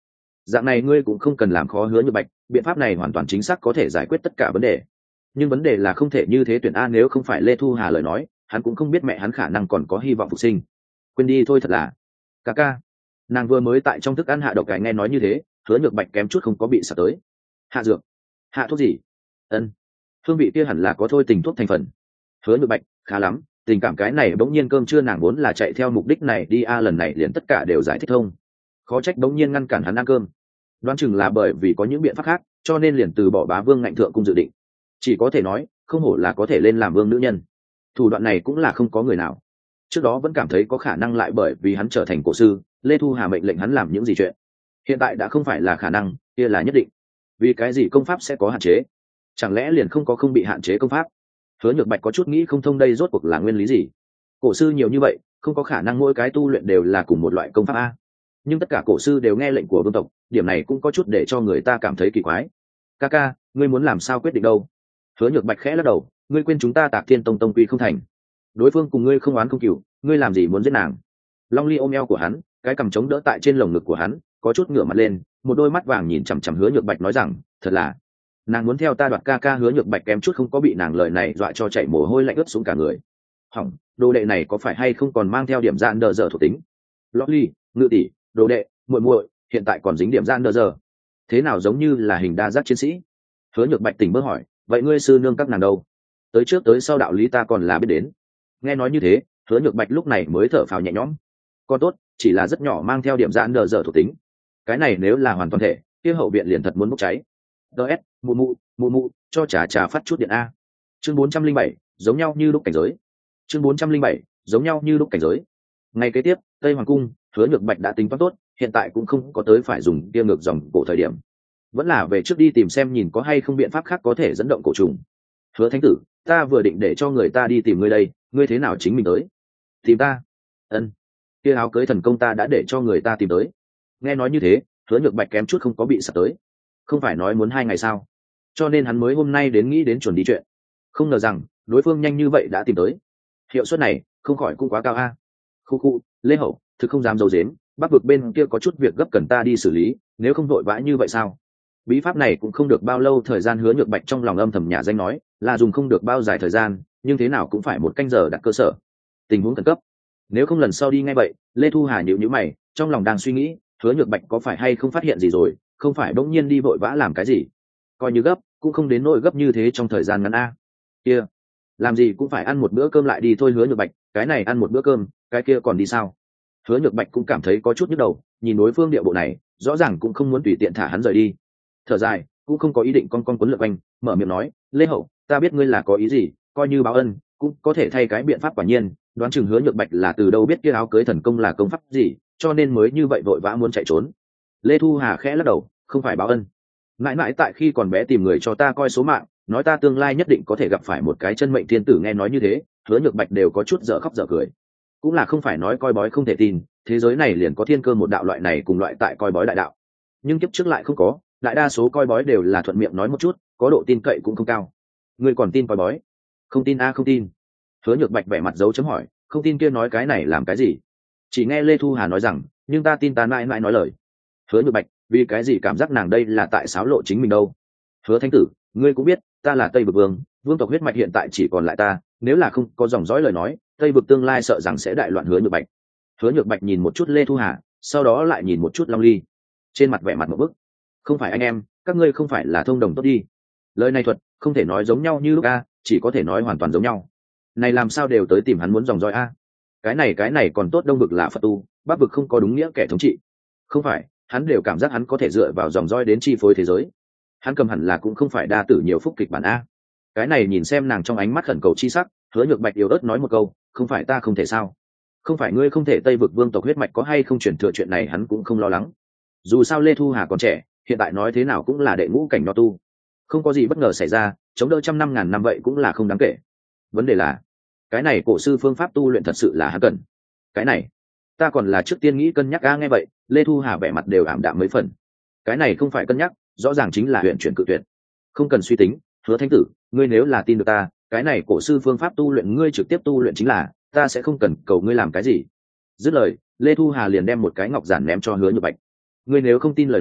dạng này ngươi cũng không cần làm khó Hứa Nhược Bạch, biện pháp này hoàn toàn chính xác có thể giải quyết tất cả vấn đề. Nhưng vấn đề là không thể như thế tuyển a, nếu không phải Lê Thu Hà lời nói, hắn cũng không biết mẹ hắn khả năng còn có hy vọng phục sinh. Quên đi thôi, thật là ca ca. Nàng vừa mới tại trong thức ăn hạ độc cải, nghe nói như thế, Hứa Nhược Bạch kém chút không có bị sặc tới. Hạ dược? Hạ thuốc gì? Ân, hương vị kia hẳn là có thôi tình thuốc thành phần. Hứa Nhược Bạch, khá lắm, tình cảm cái này bỗng nhiên cơm trưa nàng vốn là chạy theo mục đích này đi a, lần này liền tất cả đều giải thích thông. Khó trách bỗng nhiên ngăn cản hắn ăn cơm, đoán chừng là bởi vì có những biện pháp khác, cho nên liền từ bỏ bá vương ngạnh thượng cung dự định. Chỉ có thể nói, không hổ là có thể lên làm vương nữ nhân, thủ đoạn này cũng là không có người nào. Trước đó vẫn cảm thấy có khả năng, lại bởi vì hắn trở thành cổ sư, Lê Thu Hà mệnh lệnh hắn làm những gì chuyện. Hiện tại đã không phải là khả năng, kia là nhất định. Vì cái gì công pháp sẽ có hạn chế? Chẳng lẽ liền không có không bị hạn chế công pháp? Hứa Nhược Bạch có chút nghĩ không thông, đây rốt cuộc là nguyên lý gì? Cổ sư nhiều như vậy, không có khả năng mỗi cái tu luyện đều là cùng một loại công pháp a. Nhưng tất cả cổ sư đều nghe lệnh của vương tộc, điểm này cũng có chút để cho người ta cảm thấy kỳ quái. Ca ca, ngươi muốn làm sao quyết định đâu? Hứa Nhược Bạch khẽ lắc đầu, ngươi quên chúng ta Tạc Thiên Tông tông quy không thành. Đối phương cùng ngươi không oán không cừu, ngươi làm gì muốn giết nàng? Long Ly ôm eo của hắn, cái cằm chống đỡ tại trên lồng ngực của hắn, có chút ngửa mặt lên, một đôi mắt vàng nhìn chằm chằm Hứa Nhược Bạch nói rằng, thật là nàng muốn theo ta đoạt ca ca. Hứa Nhược Bạch kém chút không có bị nàng lời này dọa cho chảy mồ hôi lạnh ướt xuống cả người. Hỏng, đồ đệ này có phải hay không còn mang theo điểm gian đờ dở thuộc tính? Lolly, ngự tỷ, đồ đệ, muội muội, hiện tại còn dính điểm gian đờ dở, thế nào giống như là hình đa giác chiến sĩ? Hứa Nhược Bạch tỉnh bơ hỏi, vậy ngươi sư nương các nàng đâu? Tới trước tới sau đạo lý ta còn là biết đến. Nghe nói như thế, Hứa Nhược Bạch lúc này mới thở phào nhẹ nhõm. Còn tốt, chỉ là rất nhỏ mang theo điểm giãn đờ dở thuộc tính. Cái này nếu là hoàn toàn thể, kia hậu viện liền thật muốn bốc cháy. ds mụ mụ mụ mụ cho trà trà phát chút điện a. Chương bốn trăm linh bảy, giống nhau như lúc cảnh giới. Chương bốn trăm linh bảy, giống nhau như lúc cảnh giới. Ngày kế tiếp, Tây Hoàng cung, Hứa Nhược Bạch đã tính toán tốt, hiện tại cũng không có tới phải dùng kia ngược dòng cổ thời điểm, vẫn là về trước đi tìm xem nhìn có hay không biện pháp khác có thể dẫn động cổ trùng. Hứa thánh tử, ta vừa định để cho người ta đi tìm ngươi đây, ngươi thế nào chính mình tới? Tìm ta? Ân, kia áo cưới thần công ta đã để cho người ta tìm tới. Nghe nói như thế, Hứa Nhược Bạch kém chút không có bị sập tới. Không phải nói muốn hai ngày sao? Cho nên hắn mới hôm nay đến nghĩ đến chuẩn đi chuyện. Không ngờ rằng đối phương nhanh như vậy đã tìm tới. Hiệu suất này không khỏi cũng quá cao a. Khu khu, Lê Hậu, thực không dám giấu giếm, Bắc vực bên kia có chút việc gấp cần ta đi xử lý, nếu không vội vã như vậy sao? Bí pháp này cũng không được bao lâu thời gian. Hứa Nhược Bạch trong lòng âm thầm nhà danh nói, là dùng không được bao dài thời gian, nhưng thế nào cũng phải một canh giờ đặt cơ sở. Tình huống khẩn cấp, nếu không lần sau đi ngay vậy. Lê Thu Hà nhíu nhíu mày, trong lòng đang suy nghĩ, Hứa Nhược Bạch có phải hay không phát hiện gì rồi, không phải bỗng nhiên đi vội vã làm cái gì. Coi như gấp, cũng không đến nỗi gấp như thế trong thời gian ngắn a. Kia, làm gì cũng phải ăn một bữa cơm lại đi thôi. Hứa Nhược Bạch, cái này ăn một bữa cơm, cái kia còn đi sao? Hứa Nhược Bạch cũng cảm thấy có chút nhức đầu, nhìn đối phương địa bộ này, rõ ràng cũng không muốn tùy tiện thả hắn rời đi. Thở dài, cũng không có ý định con con quấn lượn quanh, mở miệng nói, Lê Hậu, ta biết ngươi là có ý gì, coi như báo ân, cũng có thể thay cái biện pháp. Quả nhiên, đoán chừng Hứa Nhược Bạch là từ đâu biết kia áo cưới thần công là công pháp gì, cho nên mới như vậy vội vã muốn chạy trốn. Lê Thu Hà khẽ lắc đầu, không phải báo ân, mãi mãi tại khi còn bé tìm người cho ta coi số mạng, nói ta tương lai nhất định có thể gặp phải một cái chân mệnh thiên tử. Nghe nói như thế, Hứa Nhược Bạch đều có chút dở khóc dở cười. Cũng là không phải nói coi bói không thể tin, thế giới này liền có thiên cơ một đạo loại này cùng loại tại coi bói đại đạo, nhưng kiếp trước lại không có, đại đa số coi bói đều là thuận miệng nói một chút, có độ tin cậy cũng không cao. Ngươi còn tin coi bói? Không tin a? Không tin. Hứa Nhược Bạch vẻ mặt dấu chấm hỏi, không tin kia nói cái này làm cái gì? Chỉ nghe Lê Thu Hà nói rằng, nhưng ta tin ta mãi mãi nói lời. Hứa Nhược Bạch, vì cái gì cảm giác nàng đây là tại xáo lộ chính mình đâu? Hứa thánh tử, ngươi cũng biết, ta là Tây Vực Vương, vương tộc huyết mạch hiện tại chỉ còn lại ta, nếu là không có dòng dõi lời nói, Tây Vực tương lai sợ rằng sẽ đại loạn. Hứa Nhược Bạch. Hứa Nhược Bạch nhìn một chút Lê Thu Hà, sau đó lại nhìn một chút Long Ly, trên mặt vẻ mặt một bức. Không phải anh em, các ngươi không phải là thông đồng tốt đi? Lời này thuật không thể nói giống nhau như lúc a, chỉ có thể nói hoàn toàn giống nhau. Này làm sao đều tới tìm hắn muốn dòng dõi a? Cái này cái này còn tốt, Đông vực là Phật tu, Bắc vực không có đúng nghĩa kẻ thống trị. Không phải, hắn đều cảm giác hắn có thể dựa vào dòng dõi đến chi phối thế giới. Hắn cầm hẳn là cũng không phải đa tử nhiều phúc kịch bản a. Cái này nhìn xem nàng trong ánh mắt khẩn cầu chi sắc, Hứa Nhược Bạch yếu ớt nói một câu, không phải ta không thể sao? Không phải ngươi không thể, Tây vực vương tộc huyết mạch có hay không truyền thừa chuyện này hắn cũng không lo lắng. Dù sao Lê Thu Hà còn trẻ, hiện tại nói thế nào cũng là đệ ngũ cảnh nho tu, không có gì bất ngờ xảy ra, chống đỡ trăm năm ngàn năm vậy cũng là không đáng kể. Vấn đề là cái này cổ sư phương pháp tu luyện thật sự là hắn cần. Cái này ta còn là trước tiên nghĩ cân nhắc a. Nghe vậy, Lê Thu Hà vẻ mặt đều ảm đạm mấy phần. Cái này không phải cân nhắc, rõ ràng chính là huyện chuyển cự tuyệt. Không cần suy tính, Hứa thánh tử, ngươi nếu là tin được ta, cái này cổ sư phương pháp tu luyện ngươi trực tiếp tu luyện chính là, ta sẽ không cần cầu ngươi làm cái gì. Dứt lời, Lê Thu Hà liền đem một cái ngọc giản ném cho Hứa Nhược Bạch. Ngươi nếu không tin lời nói,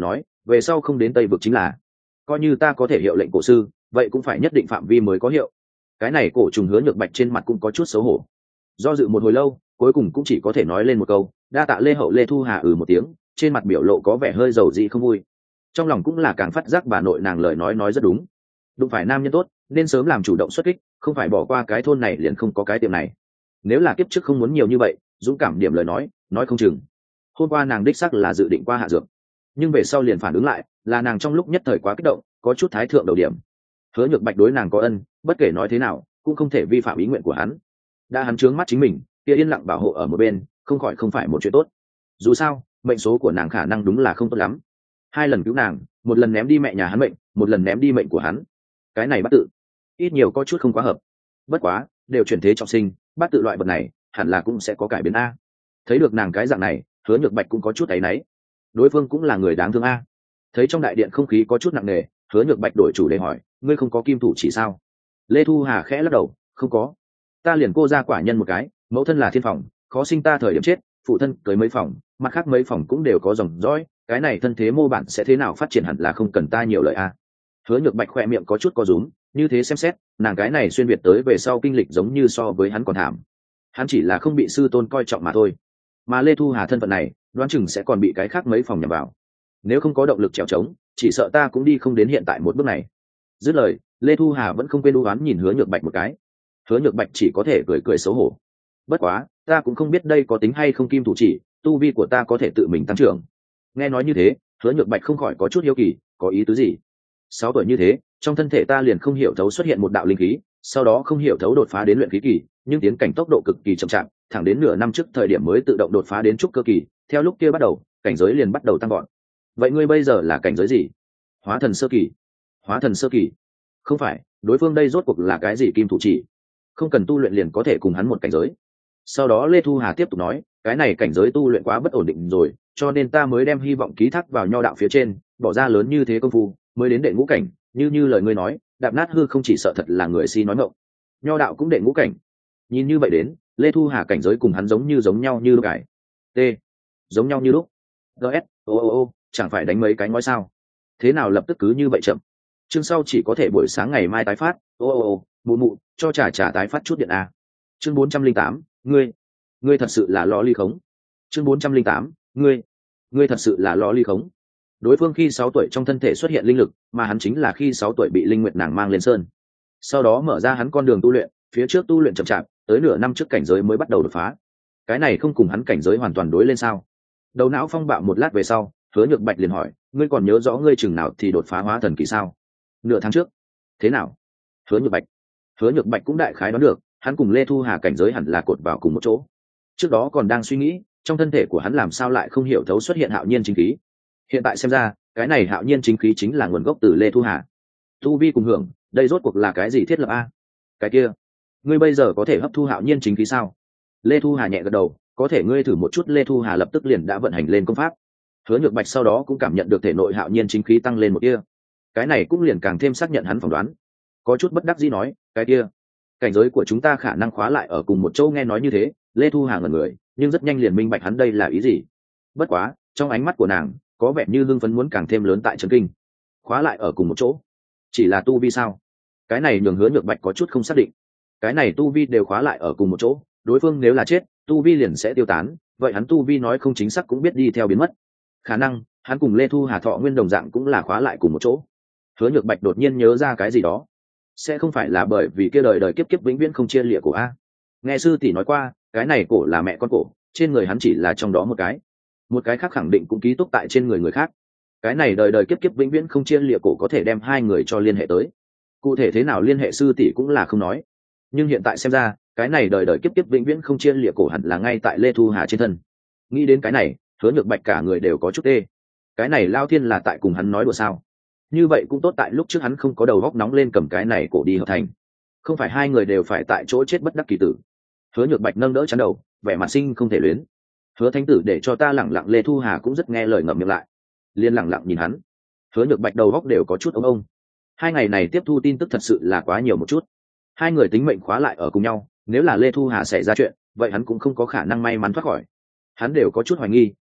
về sau không đến tây vực chính là, coi như ta có thể hiệu lệnh cổ sư vậy cũng phải nhất định phạm vi mới có hiệu. Cái này cổ trùng Hứa Nhược Bạch trên mặt cũng có chút xấu hổ, do dự một hồi lâu cuối cùng cũng chỉ có thể nói lên một câu đa tạ Lê Hậu. Lê Thu Hà ừ một tiếng, trên mặt biểu lộ có vẻ hơi dầu dị không vui, trong lòng cũng là càng phát giác bà nội nàng lời nói nói rất đúng, đụng phải nam nhân tốt nên sớm làm chủ động xuất kích, không phải bỏ qua cái thôn này liền không có cái tiệm này. Nếu là kiếp trước không muốn nhiều như vậy dũng cảm điểm lời nói nói không chừng hôm qua nàng đích xác là dự định qua hạ dược, nhưng về sau liền phản ứng lại là nàng trong lúc nhất thời quá kích động có chút thái thượng đầu điểm. Hứa Nhược Bạch đối nàng có ân, bất kể nói thế nào cũng không thể vi phạm ý nguyện của hắn, đã hắn trướng mắt chính mình kia yên lặng bảo hộ ở một bên không khỏi không phải một chuyện tốt. Dù sao mệnh số của nàng khả năng đúng là không tốt lắm, hai lần cứu nàng, một lần ném đi mẹ nhà hắn mệnh, một lần ném đi mệnh của hắn, cái này bắt tự ít nhiều có chút không quá hợp. Bất quá đều chuyển thế trọng sinh, bắt tự loại vật này hẳn là cũng sẽ có cải biến a. Thấy được nàng cái dạng này Hứa Nhược Bạch cũng có chút áy náy, đối phương cũng là người đáng thương a. Thấy trong đại điện không khí có chút nặng nề, Hứa Nhược Bạch đổi chủ đề hỏi, ngươi không có kim thủ chỉ sao? Lê Thu Hà khẽ lắc đầu, không có, ta liền cô ra quả nhân một cái, mẫu thân là thiên phòng, khó sinh ta thời điểm chết, phụ thân cưới mấy phòng, mặt khác mấy phòng cũng đều có dòng dõi, cái này thân thế mô bản sẽ thế nào phát triển hẳn là không cần ta nhiều lời a. Hứa Nhược Bạch khoe miệng có chút co rúm, như thế xem xét nàng cái này xuyên việt tới về sau kinh lịch giống như so với hắn còn thảm, hắn chỉ là không bị sư tôn coi trọng mà thôi, mà Lê Thu Hà thân phận này đoán chừng sẽ còn bị cái khác mấy phòng nhằm vào, nếu không có động lực trèo trống chỉ sợ ta cũng đi không đến hiện tại một bước này. Dứt lời Lê Thu Hà vẫn không quên đu oán nhìn Hứa Nhược Bạch một cái. Hứa Nhược Bạch chỉ có thể cười cười xấu hổ, bất quá ta cũng không biết đây có tính hay không kim thủ chỉ, tu vi của ta có thể tự mình tăng trưởng. Nghe nói như thế Hứa Nhược Bạch không khỏi có chút hiếu kỳ, có ý tứ gì? Sáu tuổi như thế trong thân thể ta liền không hiểu thấu xuất hiện một đạo linh khí, sau đó không hiểu thấu đột phá đến luyện khí kỳ, nhưng tiến cảnh tốc độ cực kỳ chậm chạp, thẳng đến nửa năm trước thời điểm mới tự động đột phá đến trúc cơ kỳ, theo lúc kia bắt đầu cảnh giới liền bắt đầu tăng gọn. Vậy ngươi bây giờ là cảnh giới gì? Hóa thần sơ kỳ. Hóa thần sơ kỳ? Không phải, đối phương đây rốt cuộc là cái gì kim thủ chỉ? Không cần tu luyện liền có thể cùng hắn một cảnh giới. Sau đó Lê Thu Hà tiếp tục nói, cái này cảnh giới tu luyện quá bất ổn định rồi, cho nên ta mới đem hy vọng ký thác vào nho đạo phía trên, bỏ ra lớn như thế công phu mới đến đệ ngũ cảnh, như như lời ngươi nói đạp nát hư không chỉ sợ thật là người si nói ngọng. Nho đạo cũng đệ ngũ cảnh, nhìn như vậy đến Lê Thu Hà cảnh giới cùng hắn giống như giống nhau như lúc cải t giống nhau như lúc. gs ô ô ô chẳng phải đánh mấy cái ngói sao, thế nào lập tức cứ như vậy chậm? Chương sau chỉ có thể buổi sáng ngày mai tái phát. ô ô ô mụ mụ cho trả trả tái phát chút điện a. Chương bốn trăm linh tám, ngươi ngươi thật sự là lo ly khống. Chương bốn trăm linh tám, ngươi ngươi thật sự là lo ly khống. Đối phương khi sáu tuổi trong thân thể xuất hiện linh lực, mà hắn chính là khi sáu tuổi bị linh nguyệt nàng mang lên sơn, sau đó mở ra hắn con đường tu luyện, phía trước tu luyện chậm chạp, tới nửa năm trước cảnh giới mới bắt đầu đột phá. Cái này không cùng hắn cảnh giới hoàn toàn đối lên sao? Đầu não phong bạo một lát về sau, Hứa Nhược Bạch liền hỏi, ngươi còn nhớ rõ ngươi chừng nào thì đột phá hóa thần kỳ sao? Nửa tháng trước. Thế nào? Hứa Nhược Bạch. Hứa Nhược Bạch cũng đại khái đoán được, hắn cùng Lê Thu Hà cảnh giới hẳn là cột vào cùng một chỗ. Trước đó còn đang suy nghĩ, trong thân thể của hắn làm sao lại không hiểu thấu xuất hiện hạo nhiên chính khí. Hiện tại xem ra, cái này hạo nhiên chính khí chính là nguồn gốc từ Lê Thu Hà. Tu vi cùng hưởng, đây rốt cuộc là cái gì thiết lập a? Cái kia, ngươi bây giờ có thể hấp thu hạo nhiên chính khí sao? Lê Thu Hà nhẹ gật đầu, có thể, ngươi thử một chút. Lê Thu Hà lập tức liền đã vận hành lên công pháp. Hứa Nhược Bạch sau đó cũng cảm nhận được thể nội hạo nhiên chính khí tăng lên một kia, cái này cũng liền càng thêm xác nhận hắn phỏng đoán. Có chút bất đắc dĩ nói, cái kia, cảnh giới của chúng ta khả năng khóa lại ở cùng một chỗ. Nghe nói như thế Lê Thu Hà ngẩn người, nhưng rất nhanh liền minh bạch hắn đây là ý gì. Bất quá trong ánh mắt của nàng có vẻ như hưng phấn muốn càng thêm lớn tại trấn kinh. Khóa lại ở cùng một chỗ, chỉ là tu vi sao? Cái này nhường Hứa Nhược Bạch có chút không xác định. Cái này tu vi đều khóa lại ở cùng một chỗ, đối phương nếu là chết tu vi liền sẽ tiêu tán, vậy hắn tu vi nói không chính xác cũng biết đi theo biến mất. Khả năng hắn cùng Lê Thu Hà thọ nguyên đồng dạng cũng là khóa lại cùng một chỗ. Hứa Nhược Bạch đột nhiên nhớ ra cái gì đó, sẽ không phải là bởi vì kia đời đời kiếp kiếp vĩnh viễn không chia lìa cổ a? Nghe sư tỷ nói qua, cái này cổ là mẹ con cổ, trên người hắn chỉ là trong đó một cái, một cái khác khẳng định cũng ký túc tại trên người người khác. Cái này đời đời kiếp kiếp vĩnh viễn không chia lìa cổ có thể đem hai người cho liên hệ tới, cụ thể thế nào liên hệ sư tỷ cũng là không nói, nhưng hiện tại xem ra cái này đời đời kiếp kiếp vĩnh viễn không chia lìa cổ hẳn là ngay tại Lê Thu Hà trên thân. Nghĩ đến cái này Hứa Nhược Bạch cả người đều có chút tê. Cái này Lao Thiên là tại cùng hắn nói đùa sao? Như vậy cũng tốt, tại lúc trước hắn không có đầu góc nóng lên cầm cái này cổ đi hợp thành, không phải hai người đều phải tại chỗ chết bất đắc kỳ tử. Hứa Nhược Bạch nâng đỡ chắn đầu, vẻ mặt sinh không thể luyến. Hứa Thánh tử để cho ta lẳng lặng. Lê Thu Hà cũng rất nghe lời ngậm miệng lại, liên lẳng lặng nhìn hắn. Hứa Nhược Bạch đầu góc đều có chút ông ông. Hai ngày này tiếp thu tin tức thật sự là quá nhiều một chút. Hai người tính mệnh khóa lại ở cùng nhau, nếu là Lê Thu Hà xảy ra chuyện, vậy hắn cũng không có khả năng may mắn thoát khỏi. Hắn đều có chút hoài nghi,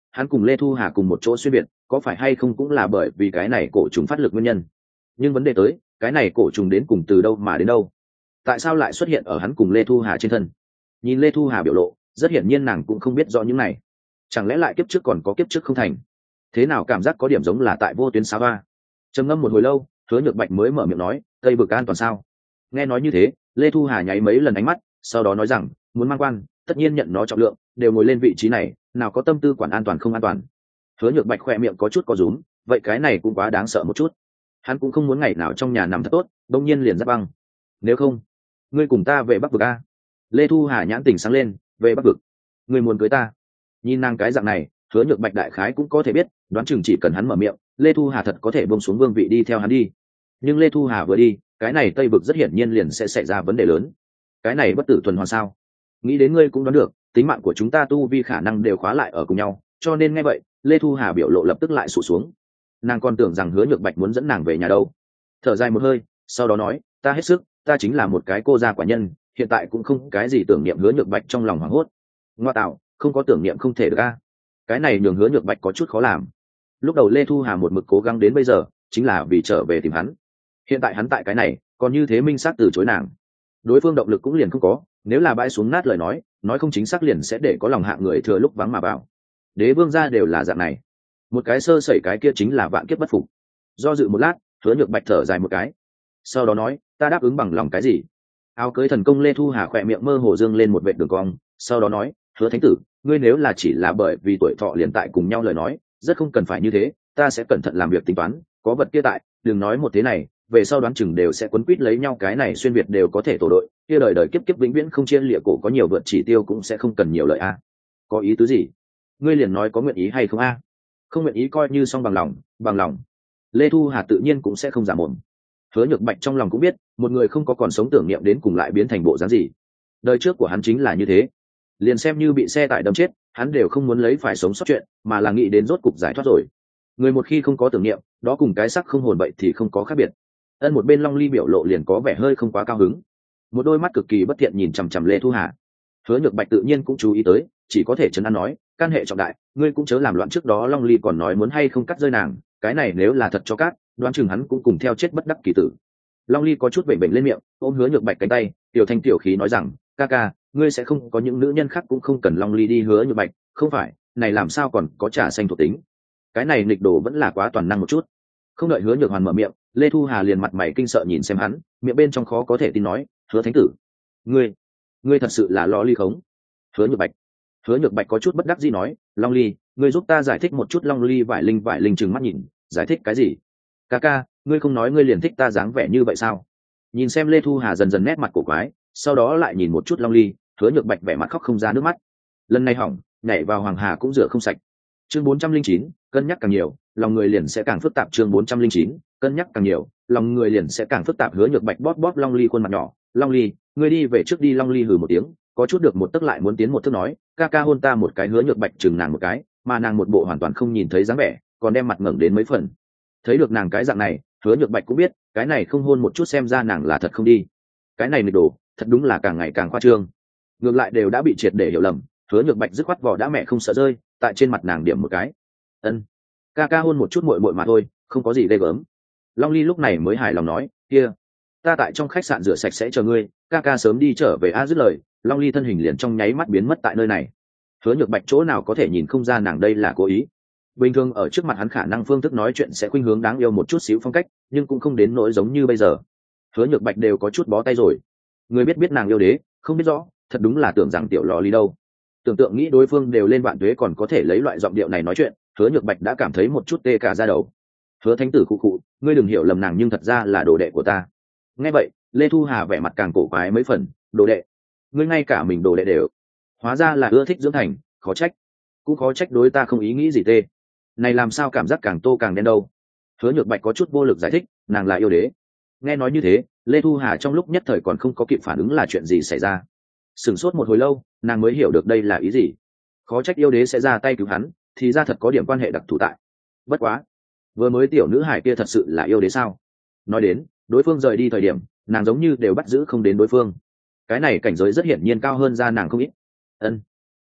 hắn cùng Lê Thu Hà cùng một chỗ xuyên việt có phải hay không cũng là bởi vì cái này cổ trùng phát lực nguyên nhân. Nhưng vấn đề tới cái này cổ trùng đến cùng từ đâu mà đến đâu, tại sao lại xuất hiện ở hắn cùng Lê Thu Hà trên thân? Nhìn Lê Thu Hà biểu lộ, rất hiển nhiên nàng cũng không biết rõ những này. Chẳng lẽ lại kiếp trước còn có kiếp trước không thành? Thế nào cảm giác có điểm giống là tại vô tuyến xá ba. Trầm ngâm một hồi lâu, Hứa Nhược Bạch mới mở miệng nói, tây vực an toàn sao? Nghe nói như thế, Lê Thu Hà nháy mấy lần ánh mắt, sau đó nói rằng, muốn mang quan tất nhiên nhận nó trọng lượng, đều ngồi lên vị trí này, nào có tâm tư quản an toàn không an toàn. Hứa Nhược Bạch khỏe miệng có chút có rúm, vậy cái này cũng quá đáng sợ một chút. Hắn cũng không muốn ngày nào trong nhà nằm thật tốt, đông nhiên liền giáp băng. Nếu không, ngươi cùng ta về Bắc vực a. Lê Thu Hà nhãn tỉnh sáng lên, về Bắc vực? Ngươi muốn cưới ta? Nhìn nàng cái dạng này, Hứa Nhược Bạch đại khái cũng có thể biết, đoán chừng chỉ cần hắn mở miệng, Lê Thu Hà thật có thể buông xuống vương vị đi theo hắn đi. Nhưng Lê Thu Hà vừa đi, cái này Tây vực rất hiển nhiên liền sẽ xảy ra vấn đề lớn. Cái này bất tử tuần hoàn sao? Nghĩ đến ngươi cũng đoán được, tính mạng của chúng ta tu vi khả năng đều khóa lại ở cùng nhau, cho nên nghe vậy, Lê Thu Hà biểu lộ lập tức lại sụt xuống. Nàng còn tưởng rằng Hứa Nhược Bạch muốn dẫn nàng về nhà đâu. Thở dài một hơi, sau đó nói, ta hết sức, ta chính là một cái cô gia quả nhân, hiện tại cũng không cái gì tưởng niệm Hứa Nhược Bạch trong lòng hoảng hốt. Ngoa tạo, không có tưởng niệm không thể được a. Cái này nhường Hứa Nhược Bạch có chút khó làm. Lúc đầu Lê Thu Hà một mực cố gắng đến bây giờ, chính là vì trở về tìm hắn. Hiện tại hắn tại cái này, còn như thế minh xác từ chối nàng. Đối phương động lực cũng liền không có, nếu là bãi xuống nát lời nói, nói không chính xác liền sẽ để có lòng hạ người thừa lúc vắng mà vào. Đế vương gia đều là dạng này, một cái sơ sẩy cái kia chính là vạn kiếp bất phục. Do dự một lát, Hứa Nhược Bạch thở dài một cái, sau đó nói, ta đáp ứng bằng lòng cái gì? Áo cưới thần công Lê Thu Hà khỏe miệng mơ hồ dương lên một vệt đường cong, sau đó nói, Hứa thánh tử, ngươi nếu là chỉ là bởi vì tuổi thọ liền tại cùng nhau lời nói, rất không cần phải như thế, ta sẽ cẩn thận làm việc tính toán, có vật kia tại, đừng nói một thế này, về sau đoán chừng đều sẽ quấn quýt lấy nhau, cái này xuyên việt đều có thể tổ đội, kia đời đời kiếp kiếp vĩnh viễn không chia lịa cổ có nhiều vượt chỉ tiêu cũng sẽ không cần nhiều lợi a. Có ý tứ gì? Ngươi liền nói có nguyện ý hay không a? Không nguyện ý coi như xong bằng lòng, bằng lòng. Lê Thu Hà tự nhiên cũng sẽ không giả mồm. Hứa Nhược Bạch trong lòng cũng biết, một người không có còn sống tưởng niệm đến cùng lại biến thành bộ dáng gì. Đời trước của hắn chính là như thế, liền xem như bị xe tải đâm chết, hắn đều không muốn lấy phải sống sót chuyện, mà là nghĩ đến rốt cục giải thoát rồi. Người một khi không có tưởng niệm, đó cùng cái sắc không hồn vậy thì không có khác biệt. Ân một bên Long Ly biểu lộ liền có vẻ hơi không quá cao hứng, một đôi mắt cực kỳ bất thiện nhìn chằm chằm Lê Thu Hà. Hứa Nhược Bạch tự nhiên cũng chú ý tới, chỉ có thể trấn an nói, can hệ trọng đại, ngươi cũng chớ làm loạn. Trước đó Long Ly còn nói muốn hay không cắt rơi nàng, cái này nếu là thật cho cắt, đoán chừng hắn cũng cùng theo chết bất đắc kỳ tử. Long Ly có chút vểnh vểnh lên miệng, ôm Hứa Nhược Bạch cánh tay, tiểu thanh tiểu khí nói rằng, ca ca, ngươi sẽ không có những nữ nhân khác cũng không cần Long Ly đi. Hứa Nhược Bạch, không phải, này làm sao còn có trà xanh thuộc tính, cái này nghịch đồ vẫn là quá toàn năng một chút. Không đợi Hứa Nhược Hoàn mở miệng, Lê Thu Hà liền mặt mày kinh sợ nhìn xem hắn, miệng bên trong khó có thể tin nói, Hứa thánh tử, ngươi ngươi thật sự là Lo Ly khống? Hứa Nhược Bạch Hứa Nhược Bạch có chút bất đắc dĩ nói, Long Ly, ngươi giúp ta giải thích một chút. Long Ly vải linh vải linh trừng mắt nhìn, giải thích cái gì? Ca ca, ngươi không nói ngươi liền thích ta dáng vẻ như vậy sao? Nhìn xem Lê Thu Hà dần dần nét mặt cổ quái, sau đó lại nhìn một chút Long Ly, Hứa Nhược Bạch vẻ mặt khóc không ra nước mắt. Lần này hỏng, nhảy vào Hoàng Hà cũng rửa không sạch. Chương bốn trăm linh chín, cân nhắc càng nhiều, lòng người liền sẽ càng phức tạp. Chương bốn trăm linh chín, cân nhắc càng nhiều, lòng người liền sẽ càng phức tạp. Hứa Nhược Bạch bóp bóp Long Ly khuôn mặt nhỏ, Long Ly, ngươi đi về trước đi. Long Ly hừ một tiếng, có chút được một tức lại muốn tiến một thước nói, ca ca hôn ta một cái. Hứa Nhược Bạch chừng nàng một cái, mà nàng một bộ hoàn toàn không nhìn thấy dáng vẻ, còn đem mặt ngẩng đến mấy phần. Thấy được nàng cái dạng này, Hứa Nhược Bạch cũng biết, cái này không hôn một chút xem ra nàng là thật không đi. Cái này nghịch đồ, thật đúng là càng ngày càng khoa trương. Ngược lại đều đã bị triệt để hiểu lầm, Hứa Nhược Bạch dứt khoát vỏ đã mẹ không sợ rơi, tại trên mặt nàng điểm một cái. Ân, ca ca hôn một chút muội muội mà thôi, không có gì ghê gớm. Long Ly lúc này mới hài lòng nói, kia, ta tại trong khách sạn rửa sạch sẽ chờ ngươi, ca ca sớm đi trở về. A dứt lời, Long Ly thân hình liền trong nháy mắt biến mất tại nơi này. Hứa Nhược Bạch chỗ nào có thể nhìn không ra nàng đây là cố ý. Bình thường ở trước mặt hắn khả năng phương thức nói chuyện sẽ khuynh hướng đáng yêu một chút xíu phong cách, nhưng cũng không đến nỗi giống như bây giờ. Hứa Nhược Bạch đều có chút bó tay rồi. Người biết biết nàng yêu đế, không biết rõ, thật đúng là tưởng rằng tiểu lò ly đâu. Tưởng tượng nghĩ đối phương đều lên vạn tuế còn có thể lấy loại giọng điệu này nói chuyện, Hứa Nhược Bạch đã cảm thấy một chút tê cả da đầu. Hứa thánh tử khụ khụ, ngươi đừng hiểu lầm nàng nhưng thật ra là đồ đệ của ta. Nghe vậy, Lê Thu Hà vẻ mặt càng cổ quái mấy phần, đồ đệ? Ngươi ngay cả mình đồ đệ đều, hóa ra là ưa thích dưỡng thành, khó trách. Cũng khó trách đối ta không ý nghĩ gì tê. Này làm sao cảm giác càng tô càng đen đâu. Hứa Nhược Bạch có chút vô lực giải thích, nàng là yêu đế. Nghe nói như thế, Lê Thu Hà trong lúc nhất thời còn không có kịp phản ứng là chuyện gì xảy ra. Sửng sốt một hồi lâu, nàng mới hiểu được đây là ý gì. Khó trách yêu đế sẽ ra tay cứu hắn, thì ra thật có điểm quan hệ đặc thù tại. Bất quá, vừa mới tiểu nữ hải kia thật sự là yêu đế sao? Nói đến, đối phương rời đi thời điểm, nàng giống như đều bắt giữ không đến đối phương. Cái này cảnh giới rất hiển nhiên cao hơn ra nàng không ít. Ân,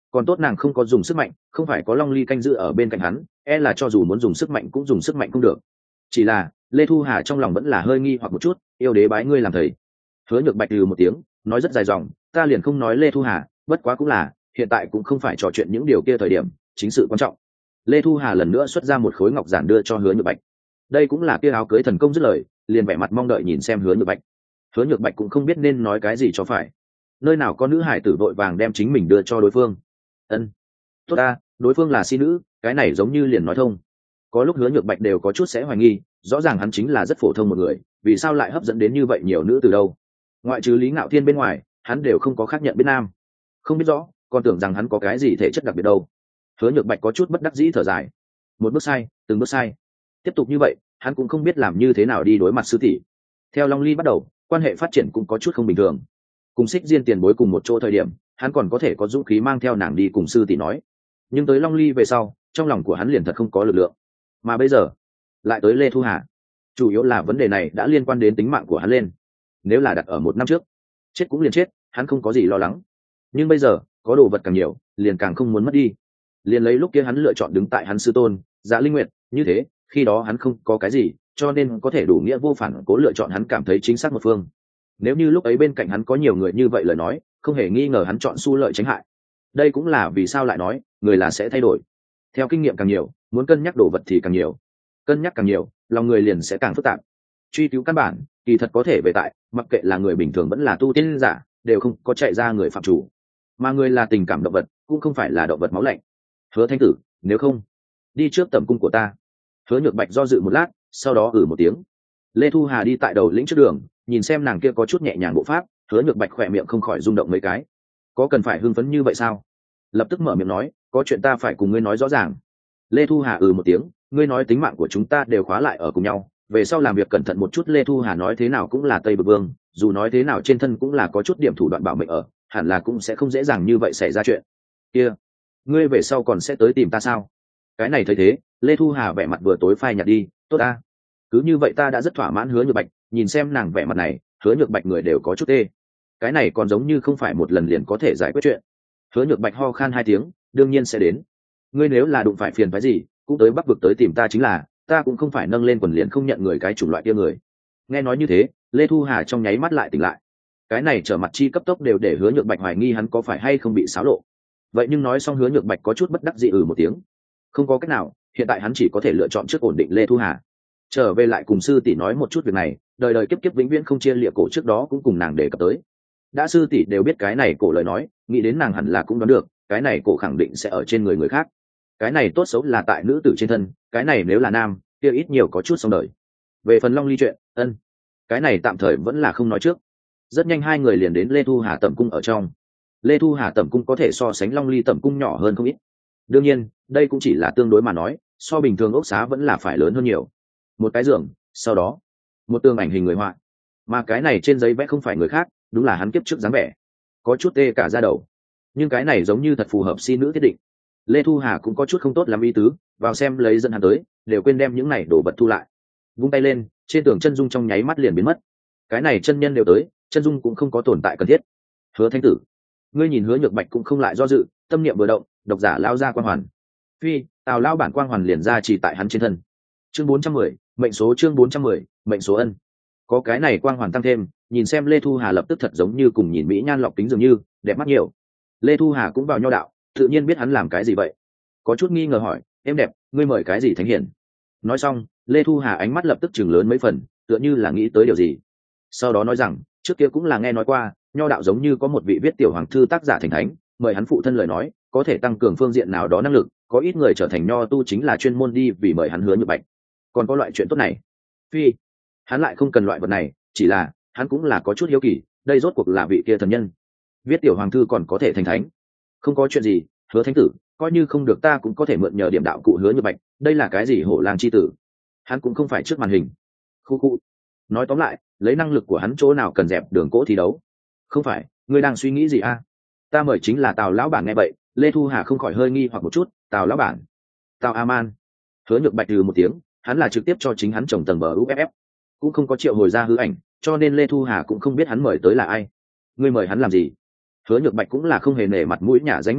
còn tốt nàng không có dùng sức mạnh, không phải có Long Ly canh giữ ở bên cạnh hắn, e là cho dù muốn dùng sức mạnh cũng dùng sức mạnh không được. Chỉ là Lê Thu Hà trong lòng vẫn là hơi nghi hoặc một chút, yêu đế bái ngươi làm thầy. Hứa Nhược Bạch từ một tiếng, nói rất dài dòng, ta liền không nói Lê Thu Hà, bất quá cũng là, hiện tại cũng không phải trò chuyện những điều kia thời điểm, chính sự quan trọng. Lê Thu Hà lần nữa xuất ra một khối ngọc giản đưa cho Hứa Nhược Bạch. Đây cũng là kia áo cưới thần công dứt lời, liền vẻ mặt mong đợi nhìn xem Hứa Nhược Bạch. Hứa Nhược Bạch cũng không biết nên nói cái gì cho phải. Nơi nào có nữ hải tử vội vàng đem chính mình đưa cho đối phương. Ân, tốt ta, đối phương là si nữ, cái này giống như liền nói thông. Có lúc Hứa Nhược Bạch đều có chút sẽ hoài nghi, rõ ràng hắn chính là rất phổ thông một người, vì sao lại hấp dẫn đến như vậy nhiều nữ từ đâu? Ngoại trừ Lý Ngạo Thiên bên ngoài, hắn đều không có khác nhận biết nam. Không biết rõ, còn tưởng rằng hắn có cái gì thể chất đặc biệt đâu. Hứa Nhược Bạch có chút bất đắc dĩ thở dài. Một bước sai, từng bước sai. Tiếp tục như vậy, hắn cũng không biết làm như thế nào đi đối mặt sư tỷ. Theo Long Ly bắt đầu, quan hệ phát triển cũng có chút không bình thường. Cùng Xích Diên tiền bối cùng một chỗ thời điểm, hắn còn có thể có dũng khí mang theo nàng đi cùng sư tỷ nói. Nhưng tới Long Ly về sau, trong lòng của hắn liền thật không có lực lượng. Mà bây giờ, lại tới Lê Thu Hà. Chủ yếu là vấn đề này đã liên quan đến tính mạng của hắn lên. Nếu là đặt ở một năm trước, chết cũng liền chết, hắn không có gì lo lắng. Nhưng bây giờ, có đồ vật càng nhiều, liền càng không muốn mất đi. Liền lấy lúc kia hắn lựa chọn đứng tại hắn sư tôn, Dạ Linh Nguyệt, như thế, khi đó hắn không có cái gì, cho nên có thể đủ nghĩa vô phản cố lựa chọn hắn cảm thấy chính xác một phương. Nếu như lúc ấy bên cạnh hắn có nhiều người như vậy lời nói, không hề nghi ngờ hắn chọn xu lợi tránh hại. Đây cũng là vì sao lại nói, người là sẽ thay đổi. Theo kinh nghiệm càng nhiều, muốn cân nhắc đồ vật thì càng nhiều. Cân nhắc càng nhiều, lòng người liền sẽ càng phức tạp. Truy cứu căn bản, kỳ thật có thể về tại, mặc kệ là người bình thường vẫn là tu tiên giả, đều không có chạy ra người phạm chủ. Mà người là tình cảm động vật, cũng không phải là động vật máu lạnh. Hứa Thánh tử, nếu không, đi trước tầm cung của ta. Hứa Nhược Bạch do dự một lát, sau đó ử một tiếng. Lê Thu Hà đi tại đầu lĩnh trước đường, nhìn xem nàng kia có chút nhẹ nhàng bộ pháp, Hứa Nhược Bạch khỏe miệng không khỏi rung động mấy cái. Có cần phải hưng phấn như vậy sao? Lập tức mở miệng nói, có chuyện ta phải cùng ngươi nói rõ ràng. Lê Thu Hà ừ một tiếng, ngươi nói tính mạng của chúng ta đều khóa lại ở cùng nhau, về sau làm việc cẩn thận một chút. Lê Thu Hà nói thế nào cũng là Tây Bực Vương, dù nói thế nào trên thân cũng là có chút điểm thủ đoạn bảo mệnh ở, hẳn là cũng sẽ không dễ dàng như vậy xảy ra chuyện. Kia, ngươi về sau còn sẽ tới tìm ta sao? Cái này thấy thế, Lê Thu Hà vẻ mặt vừa tối phai nhạt đi, tốt ta. Cứ như vậy ta đã rất thỏa mãn. Hứa Nhược Bạch, nhìn xem nàng vẻ mặt này, Hứa Nhược Bạch người đều có chút tê. Cái này còn giống như không phải một lần liền có thể giải quyết chuyện. Hứa Nhược Bạch ho khan hai tiếng, đương nhiên sẽ đến. Ngươi nếu là đụng phải phiền phái gì, cũng tới Bắc vực tới tìm ta chính là, ta cũng không phải nâng lên quần liền không nhận người cái chủng loại kia người. Nghe nói như thế, Lê Thu Hà trong nháy mắt lại tỉnh lại. Cái này trở mặt chi cấp tốc đều để Hứa Nhược Bạch hoài nghi hắn có phải hay không bị xáo lộ. Vậy nhưng nói xong, Hứa Nhược Bạch có chút bất đắc dĩ ừ một tiếng. Không có cách nào, hiện tại hắn chỉ có thể lựa chọn trước ổn định Lê Thu Hà. Trở về lại cùng sư tỷ nói một chút việc này, đời đời kiếp kiếp vĩnh viễn không chia lịa cổ trước đó cũng cùng nàng đề cập tới. Đã sư tỷ đều biết cái này cổ lời nói, nghĩ đến nàng hẳn là cũng đoán được, cái này cổ khẳng định sẽ ở trên người người khác. Cái này tốt xấu là tại nữ tử trên thân, cái này nếu là nam, kia ít nhiều có chút xong đời. Về phần Long Ly chuyện, ân, cái này tạm thời vẫn là không nói trước. Rất nhanh hai người liền đến Lê Thu Hà tẩm cung ở trong. Lê Thu Hà tẩm cung có thể so sánh Long Ly tẩm cung nhỏ hơn không ít. Đương nhiên, đây cũng chỉ là tương đối mà nói, so bình thường ốc xá vẫn là phải lớn hơn nhiều. Một cái giường, sau đó một tường ảnh hình người họa, mà cái này trên giấy vẽ không phải người khác, đúng là hắn kiếp trước dáng vẻ, có chút tê cả da đầu. Nhưng cái này giống như thật phù hợp si nữ thiết định. Lê Thu Hà cũng có chút không tốt lắm ý tứ, vào xem lấy dẫn hắn tới, đều quên đem những này đồ vật thu lại. Vung tay lên, trên tường chân dung trong nháy mắt liền biến mất. Cái này chân nhân đều tới, chân dung cũng không có tồn tại cần thiết. Hứa Thánh tử, ngươi nhìn Hứa Nhược Bạch cũng không lại do dự, tâm niệm vừa động, độc giả lao ra quang hoàn. Phi, Tào lao bản quang hoàn liền ra chỉ tại hắn trên thân. Chương bốn trăm mười, mệnh số. Chương bốn trăm mười, mệnh số ân. Có cái này quang hoàn tăng thêm, nhìn xem Lê Thu Hà lập tức thật giống như cùng nhìn mỹ nhan lọc kính dường như, đẹp mắt nhiều. Lê Thu Hà cũng vào nho đạo, tự nhiên biết hắn làm cái gì vậy. Có chút nghi ngờ hỏi, em đẹp, ngươi mời cái gì thánh hiển? Nói xong, Lê Thu Hà ánh mắt lập tức chừng lớn mấy phần, tựa như là nghĩ tới điều gì. Sau đó nói rằng, trước kia cũng là nghe nói qua, nho đạo giống như có một vị viết tiểu hoàng thư tác giả thành thánh, mời hắn phụ thân lời nói, có thể tăng cường phương diện nào đó năng lực, có ít người trở thành nho tu chính là chuyên môn đi vì mời hắn Hứa Nhược Bạch. Còn có loại chuyện tốt này? Phi, hắn lại không cần loại vật này, chỉ là hắn cũng là có chút hiếu kỳ, đây rốt cuộc là vị kia thần nhân, viết tiểu hoàng thư còn có thể thành thánh. Không có chuyện gì, Hứa Thánh tử, coi như không được ta cũng có thể mượn nhờ điểm đạo cụ Hứa Nhược Bạch, đây là cái gì hổ lang chi tử, hắn cũng không phải trước màn hình. Khu khu. Nói tóm lại, lấy năng lực của hắn chỗ nào cần dẹp đường cỗ thi đấu. Không phải, ngươi đang suy nghĩ gì a? Ta mời chính là Tào lão bản. Nghe vậy, Lê Thu Hà không khỏi hơi nghi hoặc một chút. Tào lão bản? Tào A-man. Hứa Nhược Bạch từ một tiếng, hắn là trực tiếp cho chính hắn trồng tầng bờ u ép ép, cũng không có triệu hồi ra hư ảnh, cho nên Lê Thu Hà cũng không biết hắn mời tới là ai. Ngươi mời hắn làm gì? Hứa Nhược Bạch cũng là không hề nể mặt mũi nhả dánh một câu,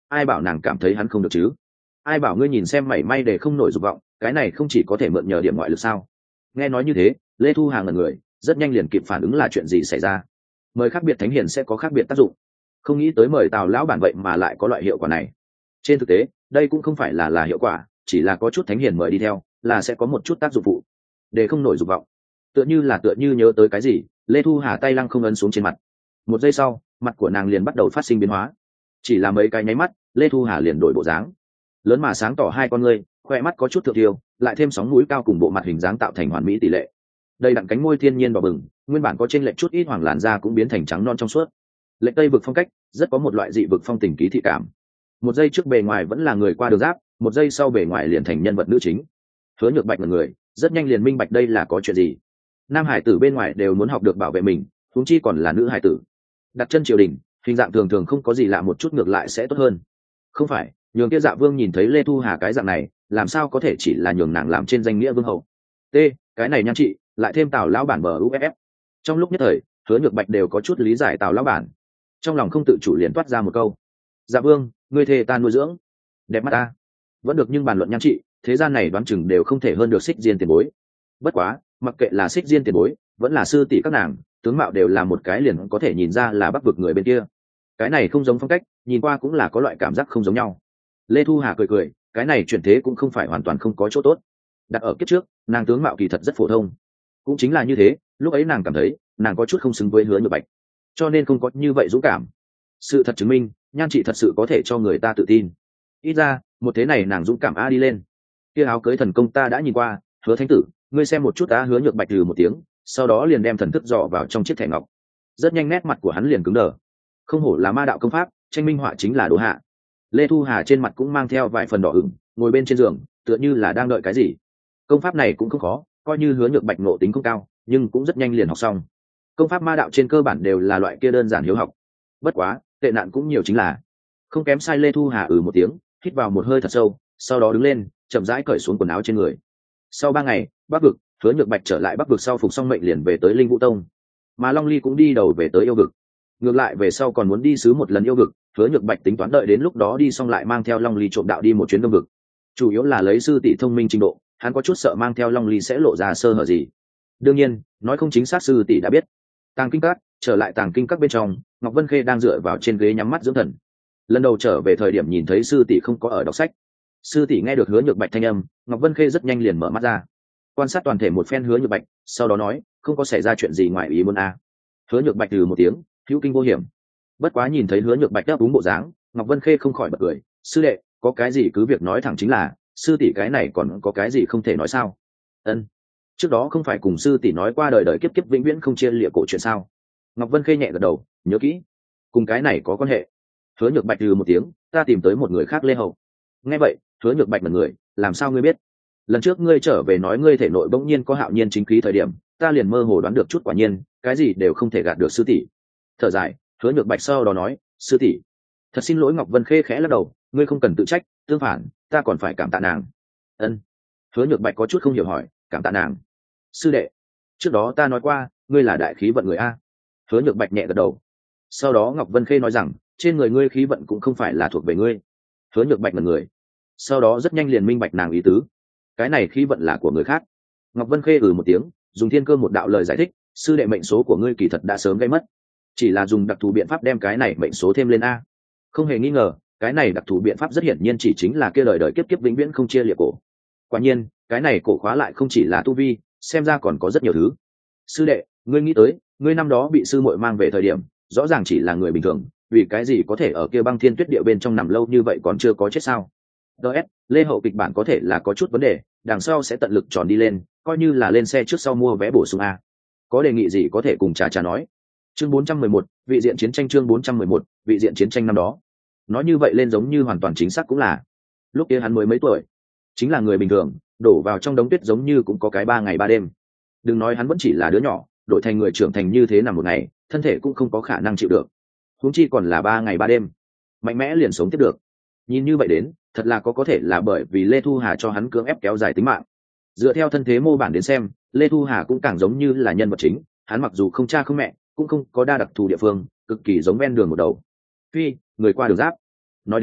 ai bảo nàng cảm thấy hắn không được chứ? Ai bảo ngươi nhìn xem mảy may để không nổi dục vọng, cái này không chỉ có thể mượn nhờ điểm ngoại lực sao? Nghe nói như thế, Lê Thu Hà ngẩn người, rất nhanh liền kịp phản ứng là chuyện gì xảy ra. Mời khác biệt thánh hiền sẽ có khác biệt tác dụng. Không nghĩ tới mời Tào lão bản vậy mà lại có loại hiệu quả này. Trên thực tế, đây cũng không phải là là hiệu quả, chỉ là có chút thánh hiền mời đi theo, là sẽ có một chút tác dụng phụ. Để không nổi dục vọng. Tựa như là tựa như nhớ tới cái gì, Lê Thu Hà tay lăng không ấn xuống trên mặt. Một giây sau, mặt của nàng liền bắt đầu phát sinh biến hóa. Chỉ là mấy cái nháy mắt, Lê Thu Hà liền đổi bộ dáng. Lớn mà sáng tỏ hai con ngươi, khoe mắt có chút thượng tiêu, lại thêm sóng mũi cao cùng bộ mặt hình dáng tạo thành hoàn mỹ tỷ lệ. Đây đặn cánh môi thiên nhiên đỏ bừng, nguyên bản có trên lệch chút ít hoàng làn da cũng biến thành trắng non trong suốt. Lệnh tây vực phong cách, rất có một loại dị vực phong tình ký thị cảm. Một giây trước bề ngoài vẫn là người qua đường giáp, một giây sau bề ngoài liền thành nhân vật nữ chính. Hứa Nhược Bạch là người, rất nhanh liền minh bạch đây là có chuyện gì. Nam hải tử bên ngoài đều muốn học được bảo vệ mình, huống chi còn là nữ hải tử. Đặt chân triều đình, hình dạng thường thường không có gì lạ, một chút ngược lại sẽ tốt hơn. Không phải, nhường kia Dạ Vương nhìn thấy Lê Thu Hà cái dạng này, làm sao có thể chỉ là nhường nàng làm trên danh nghĩa vương hậu. T, cái này nhan chị, lại thêm Tào lão bản bờ u ép ép. Trong lúc nhất thời, Hứa Nhược Bạch đều có chút lý giải Tào lão bản. Trong lòng không tự chủ liền toát ra một câu: Dạ Vương, ngươi thề ta nuôi dưỡng, đẹp mắt ta. Vẫn được, nhưng bàn luận nhan chị, thế gian này đoán chừng đều không thể hơn được Xích Diên tiền bối. Bất quá, mặc kệ là Xích Diên tiền bối, vẫn là sư tỷ các nàng, tướng mạo đều là một cái liền có thể nhìn ra là Bắc vực người bên kia. Cái này không giống phong cách, nhìn qua cũng là có loại cảm giác không giống nhau. Lê Thu Hà cười cười, cái này chuyển thế cũng không phải hoàn toàn không có chỗ tốt. Đặt ở kiếp trước, nàng tướng mạo kỳ thật rất phổ thông. Cũng chính là như thế, lúc ấy nàng cảm thấy nàng có chút không xứng với Hứa Nhược Bạch, cho nên không có như vậy dũng cảm. Sự thật chứng minh, nhan chị thật sự có thể cho người ta tự tin. Ít ra, một thế này nàng dũng cảm a đi lên. Kia áo cưới thần công ta đã nhìn qua, Hứa thánh tử, ngươi xem một chút. Á Hứa Nhược Bạch từ một tiếng, sau đó liền đem thần thức dò vào trong chiếc thẻ ngọc. Rất nhanh nét mặt của hắn liền cứng đờ. Không hổ là ma đạo công pháp, tranh minh họa chính là đồ hạ. Lê Thu Hà trên mặt cũng mang theo vài phần đỏ ửng, ngồi bên trên giường, tựa như là đang đợi cái gì. Công pháp này cũng không khó, coi như Hứa Nhược Bạch ngộ tính không cao, nhưng cũng rất nhanh liền học xong. Công pháp ma đạo trên cơ bản đều là loại kia đơn giản hiếu học. Bất quá, tệ nạn cũng nhiều chính là không kém sai. Lê Thu Hà ừ một tiếng, hít vào một hơi thật sâu, sau đó đứng lên, chậm rãi cởi xuống quần áo trên người. Sau ba ngày, Bắc vực, Hứa Nhược Bạch trở lại Bắc vực sau phục xong mệnh liền về tới Linh Vũ Tông, mà Long Ly cũng đi đầu về tới yêu vực. Ngược lại về sau còn muốn đi sứ một lần yêu vực, Hứa Nhược Bạch tính toán đợi đến lúc đó đi xong lại mang theo Long Ly trộm đạo đi một chuyến đông vực. Chủ yếu là lấy sư tỷ thông minh trình độ, hắn có chút sợ mang theo Long Ly sẽ lộ ra sơ hở gì. Đương nhiên, nói không chính xác sư tỷ đã biết. Tàng kinh các, trở lại tàng kinh các bên trong, Ngọc Vân Khê đang dựa vào trên ghế nhắm mắt dưỡng thần. Lần đầu trở về thời điểm nhìn thấy sư tỷ không có ở đọc sách. Sư tỷ nghe được Hứa Nhược Bạch thanh âm, Ngọc Vân Khê rất nhanh liền mở mắt ra, quan sát toàn thể một phen Hứa Nhược Bạch, sau đó nói, không có xảy ra chuyện gì ngoài ý muốn à. Hứa Nhược Bạch từ một tiếng, hữu kinh vô hiểm. Bất quá nhìn thấy Hứa Nhược Bạch đáp đúng bộ dáng, Ngọc Vân Khê không khỏi bật cười, sư đệ, có cái gì cứ việc nói thẳng chính là, sư tỷ cái này còn có cái gì không thể nói sao? Ân, trước đó không phải cùng sư tỷ nói qua đời đời kiếp kiếp vĩnh viễn không chia lìa cổ chuyện sao? Ngọc Vân Khê nhẹ gật đầu, nhớ kỹ, cùng cái này có quan hệ. Hứa Nhược Bạch từ một tiếng, ta tìm tới một người khác Lê Hậu. Nghe vậy, Hứa Nhược Bạch là người, làm sao ngươi biết? Lần trước ngươi trở về nói ngươi thể nội bỗng nhiên có hạo nhiên chính khí thời điểm, ta liền mơ hồ đoán được chút, quả nhiên cái gì đều không thể gạt được sư tỷ. Thở dài, Hứa Nhược Bạch sau đó nói, sư tỷ, thật xin lỗi. Ngọc Vân Khê khẽ lắc đầu, ngươi không cần tự trách, tương phản, ta còn phải cảm tạ nàng. Ân. Hứa Nhược Bạch có chút không hiểu hỏi, cảm tạ nàng? Sư đệ, trước đó ta nói qua, ngươi là đại khí vận người a. Hứa Nhược Bạch nhẹ gật đầu. Sau đó Ngọc Vân Khê nói rằng, trên người ngươi khí vận cũng không phải là thuộc về ngươi. Hứa Nhược Bạch là người, sau đó rất nhanh liền minh bạch nàng ý tứ, cái này khí vận là của người khác. Ngọc Vân Khê ừ một tiếng, dùng thiên cơ một đạo lời giải thích, sư đệ mệnh số của ngươi kỳ thật đã sớm gây mất, chỉ là dùng đặc thù biện pháp đem cái này mệnh số thêm lên a. Không hề nghi ngờ, cái này đặc thù biện pháp rất hiển nhiên chỉ chính là kia đời đời kiếp kiếp vĩnh viễn không chia liệt cổ. Quả nhiên, cái này cổ khóa lại không chỉ là tu vi, xem ra còn có rất nhiều thứ. Sư đệ, ngươi nghĩ tới, ngươi năm đó bị sư muội mang về thời điểm, rõ ràng chỉ là người bình thường, vì cái gì có thể ở kia băng thiên tuyết địa bên trong nằm lâu như vậy còn chưa có chết sao? ds Lê Hậu kịch bản có thể là có chút vấn đề, đằng sau sẽ tận lực tròn đi lên, coi như là lên xe trước sau mua vé bổ sung a. Có đề nghị gì có thể cùng trà trà nói. Chương bốn trăm mười một, vị diện chiến tranh. Chương bốn trăm mười một, vị diện chiến tranh năm đó. Nói như vậy lên giống như hoàn toàn chính xác cũng là, lúc kia hắn mới mấy tuổi, chính là người bình thường, đổ vào trong đống tuyết giống như cũng có cái ba ngày ba đêm. Đừng nói hắn vẫn chỉ là đứa nhỏ, đổi thành người trưởng thành như thế nằm một ngày, thân thể cũng không có khả năng chịu được, huống chi còn là ba ngày ba đêm, mạnh mẽ liền sống tiếp được. Nhìn như vậy đến, thật là có có thể là bởi vì Lê Thu Hà cho hắn cưỡng ép kéo dài tính mạng. Dựa theo thân thế mô bản đến xem, Lê Thu Hà cũng càng giống như là nhân vật chính, hắn mặc dù không cha không mẹ, cũng không có đa đặc thù địa phương, cực kỳ giống ven đường một đầu phi người qua đường giáp. Nói đến,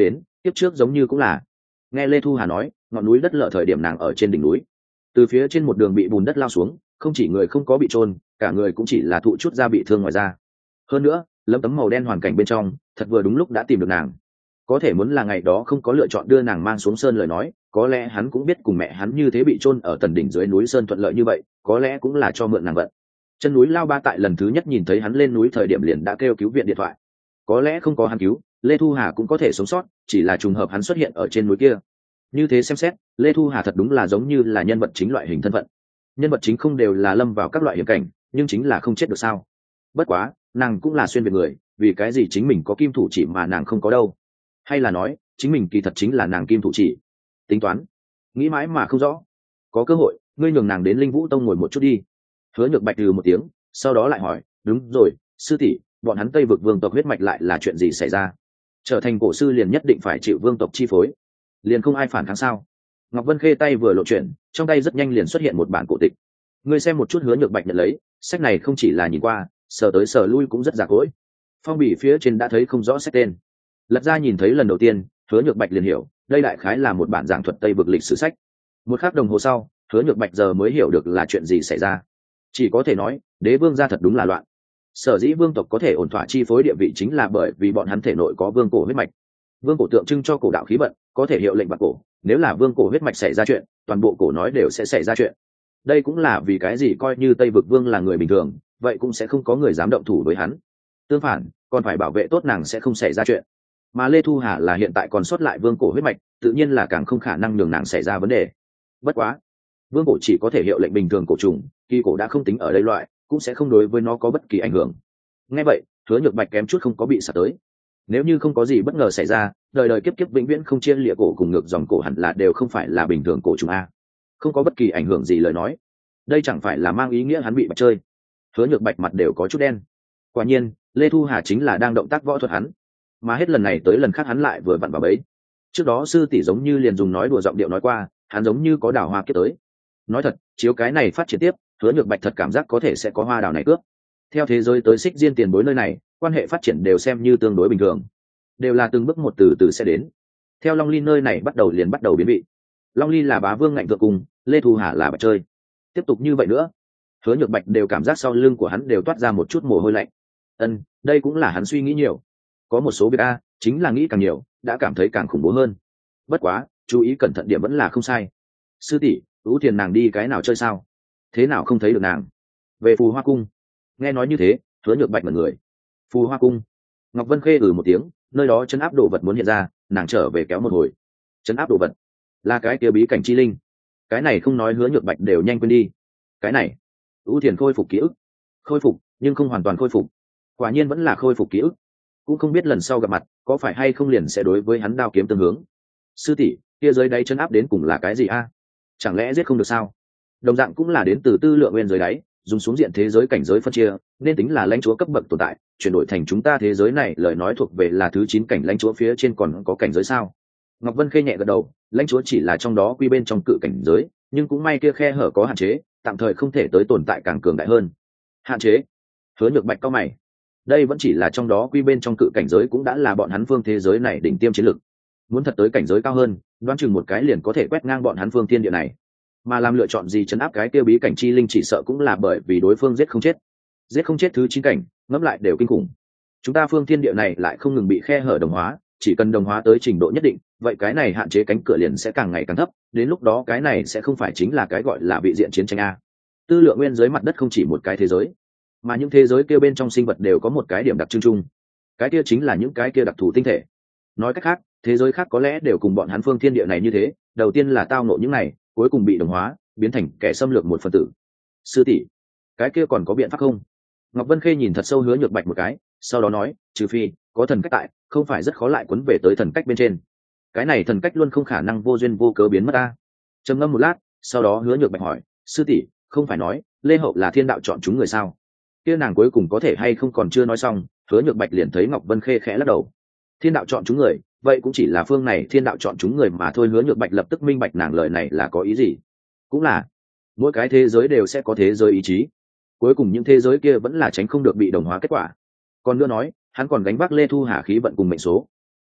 kiếp trước giống như cũng là. Nghe Lê Thu Hà nói, ngọn núi đất lở thời điểm nàng ở trên đỉnh núi, từ phía trên một đường bị bùn đất lao xuống, không chỉ người không có bị trôn, cả người cũng chỉ là thụ chút da bị thương ngoài da. Hơn nữa, lấm tấm màu đen hoàn cảnh bên trong, thật vừa đúng lúc đã tìm được nàng. Có thể muốn là ngày đó không có lựa chọn đưa nàng mang xuống sơn lời nói, có lẽ hắn cũng biết cùng mẹ hắn như thế bị trôn ở tần đỉnh dưới núi sơn thuận lợi như vậy, có lẽ cũng là cho mượn nàng vận. Chân núi Lao Ba tại lần thứ nhất nhìn thấy hắn lên núi thời điểm liền đã kêu cứu viện điện thoại. Có lẽ không có hắn cứu, Lê Thu Hà cũng có thể sống sót, chỉ là trùng hợp hắn xuất hiện ở trên núi kia. Như thế xem xét, Lê Thu Hà thật đúng là giống như là nhân vật chính loại hình thân phận. Nhân vật chính không đều là lâm vào các loại hiểm cảnh, nhưng chính là không chết được sao? Bất quá, nàng cũng là xuyên việt người, vì cái gì chính mình có kim thủ chỉ mà nàng không có đâu? Hay là nói, chính mình kỳ thật chính là nàng kim thủ chỉ? Tính toán, nghĩ mãi mà không rõ. Có cơ hội, ngươi nhường nàng đến Linh Vũ Tông ngồi một chút đi. Hứa Nhược Bạch từ một tiếng, sau đó lại hỏi, đúng rồi, sư tỷ, bọn hắn Tây vực vương tộc huyết mạch lại là chuyện gì xảy ra? Trở thành cổ sư liền nhất định phải chịu vương tộc chi phối, liền không ai phản kháng sao? Ngọc Vân Khê tay vừa lộ chuyển, trong tay rất nhanh liền xuất hiện một bản cổ tịch. Ngươi xem một chút. Hứa Nhược Bạch nhận lấy, sách này không chỉ là nhìn qua, sờ tới sờ lui cũng rất giả cỗi. Phong bì phía trên đã thấy không rõ sách tên. Lật ra nhìn thấy lần đầu tiên, Hứa Nhược Bạch liền hiểu, đây đại khái là một bản giảng thuật Tây vực lịch sử sách. Một khắc đồng hồ sau, Hứa Nhược Bạch giờ mới hiểu được là chuyện gì xảy ra. Chỉ có thể nói, đế vương gia thật đúng là loạn. Sở dĩ vương tộc có thể ổn thỏa chi phối địa vị chính là bởi vì bọn hắn thể nội có vương cổ huyết mạch. Vương cổ tượng trưng cho cổ đạo khí vận, có thể hiệu lệnh bạc cổ. Nếu là vương cổ huyết mạch xảy ra chuyện, toàn bộ cổ nói đều sẽ xảy ra chuyện. Đây cũng là vì cái gì coi như Tây vực vương là người bình thường, vậy cũng sẽ không có người dám động thủ với hắn. Tương phản, còn phải bảo vệ tốt nàng sẽ không xảy ra chuyện. Mà Lê Thu Hà là hiện tại còn sót lại vương cổ huyết mạch, tự nhiên là càng không khả năng nhường nàng xảy ra vấn đề. Bất quá, vương cổ chỉ có thể hiệu lệnh bình thường cổ trùng, kỳ cổ đã không tính ở đây loại, cũng sẽ không đối với nó có bất kỳ ảnh hưởng. Nghe vậy, Hứa Nhược Bạch kém chút không có bị sặc tới. Nếu như không có gì bất ngờ xảy ra, đời đời kiếp kiếp vĩnh viễn không chia lìa cổ cùng ngược dòng cổ hẳn là đều không phải là bình thường cổ trùng a. Không có bất kỳ ảnh hưởng gì lời nói, đây chẳng phải là mang ý nghĩa hắn bị bạch chơi. Hứa Nhược Bạch mặt đều có chút đen. Quả nhiên, Lê Thu Hà chính là đang động tác võ thuật hắn, mà hết lần này tới lần khác hắn lại vừa vặn vào bẫy. Trước đó sư tỷ giống như liền dùng nói đùa giọng điệu nói qua, hắn giống như có đào hoa kiếp tới. Nói thật, chiếu cái này phát triển tiếp, Hứa Nhược Bạch thật cảm giác có thể sẽ có hoa đào này cướp. Theo thế giới tới xích diên tiền bối nơi này, quan hệ phát triển đều xem như tương đối bình thường, đều là từng bước một từ từ sẽ đến. Theo Long Ly nơi này bắt đầu liền bắt đầu biến vị. Long Ly là bá vương ngạnh vượng cùng, Lê Thu Hà là bạch chơi. Tiếp tục như vậy nữa, Hứa Nhược Bạch đều cảm giác sau lưng của hắn đều toát ra một chút mồ hôi lạnh. Ân, đây cũng là hắn suy nghĩ nhiều. Có một số việc a, chính là nghĩ càng nhiều, đã cảm thấy càng khủng bố hơn. Bất quá, chú ý cẩn thận điểm vẫn là không sai. Sư tỷ, Ú Thiền nàng đi cái nào chơi sao? Thế nào không thấy được nàng? Về Phù Hoa cung. Nghe nói như thế, Hứa Nhược Bạch mở người. Phù Hoa cung. Ngọc Vân Khê ừ một tiếng, nơi đó chấn áp đồ vật muốn hiện ra, nàng trở về kéo một hồi. Chấn áp đồ vật là cái kia bí cảnh chi linh. Cái này không nói Hứa Nhược Bạch đều nhanh quên đi. Cái này, Ú Thiền khôi phục ký ức. Khôi phục, nhưng không hoàn toàn khôi phục. Quả nhiên vẫn là khôi phục ký ức. Cũng không biết lần sau gặp mặt, có phải hay không liền sẽ đối với hắn đao kiếm tương hướng. Sư tỷ, kia dưới đáy chấn áp đến cùng là cái gì a? Chẳng lẽ giết không được sao? Đồng dạng cũng là đến từ tư lượng nguyên dưới đáy, dùng xuống diện thế giới cảnh giới phân chia, nên tính là lãnh chúa cấp bậc tồn tại, chuyển đổi thành chúng ta thế giới này lời nói thuộc về là thứ chín cảnh lãnh chúa phía trên còn có cảnh giới sao? Ngọc Vân Khê nhẹ gật đầu, lãnh chúa chỉ là trong đó quy bên trong cự cảnh giới, nhưng cũng may kia khe hở có hạn chế, tạm thời không thể tới tồn tại càng cường đại hơn. Hạn chế? Hứa Nhược Bạch cao mày. Đây vẫn chỉ là trong đó quy bên trong cự cảnh giới, cũng đã là bọn hắn phương thế giới này đỉnh tiêm chiến lực. Muốn thật tới cảnh giới cao hơn, đoán chừng một cái liền có thể quét ngang bọn hắn phương thiên địa này. Mà làm lựa chọn gì chấn áp cái tiêu bí cảnh chi linh chỉ sợ cũng là bởi vì đối phương giết không chết. Giết không chết thứ chín cảnh, ngẫm lại đều kinh khủng. Chúng ta phương thiên địa này lại không ngừng bị khe hở đồng hóa, chỉ cần đồng hóa tới trình độ nhất định, vậy cái này hạn chế cánh cửa liền sẽ càng ngày càng thấp, đến lúc đó cái này sẽ không phải chính là cái gọi là vị diện chiến tranh a. Tư lượng nguyên dưới mặt đất không chỉ một cái thế giới, mà những thế giới kia bên trong sinh vật đều có một cái điểm đặc trưng chung. Cái kia chính là những cái kia đặc thù tinh thể. Nói cách khác, thế giới khác có lẽ đều cùng bọn hắn phương thiên địa này như thế, đầu tiên là tao ngộ những này, cuối cùng bị đồng hóa, biến thành kẻ xâm lược một phần tử. Sư tỷ, cái kia còn có biện pháp không? Ngọc Vân Khê nhìn thật sâu Hứa Nhược Bạch một cái, sau đó nói, trừ phi có thần cách tại, không phải rất khó lại quấn về tới thần cách bên trên. Cái này thần cách luôn không khả năng vô duyên vô cớ biến mất ta. Trầm ngâm một lát, sau đó Hứa Nhược Bạch hỏi, sư tỷ, không phải nói Lê Hậu là thiên đạo chọn chúng người sao? Kia nàng cuối cùng có thể hay không còn chưa nói xong, Hứa Nhược Bạch liền thấy Ngọc Vân Khê khẽ lắc đầu. Thiên đạo chọn chúng người, vậy cũng chỉ là phương này thiên đạo chọn chúng người mà thôi. Hứa Nhược Bạch lập tức minh bạch nàng lời này là có ý gì. Cũng là mỗi cái thế giới đều sẽ có thế giới ý chí, cuối cùng những thế giới kia vẫn là tránh không được bị đồng hóa kết quả. Còn nữa nói, hắn còn gánh vác Lê Thu Hà khí vận cùng mệnh số.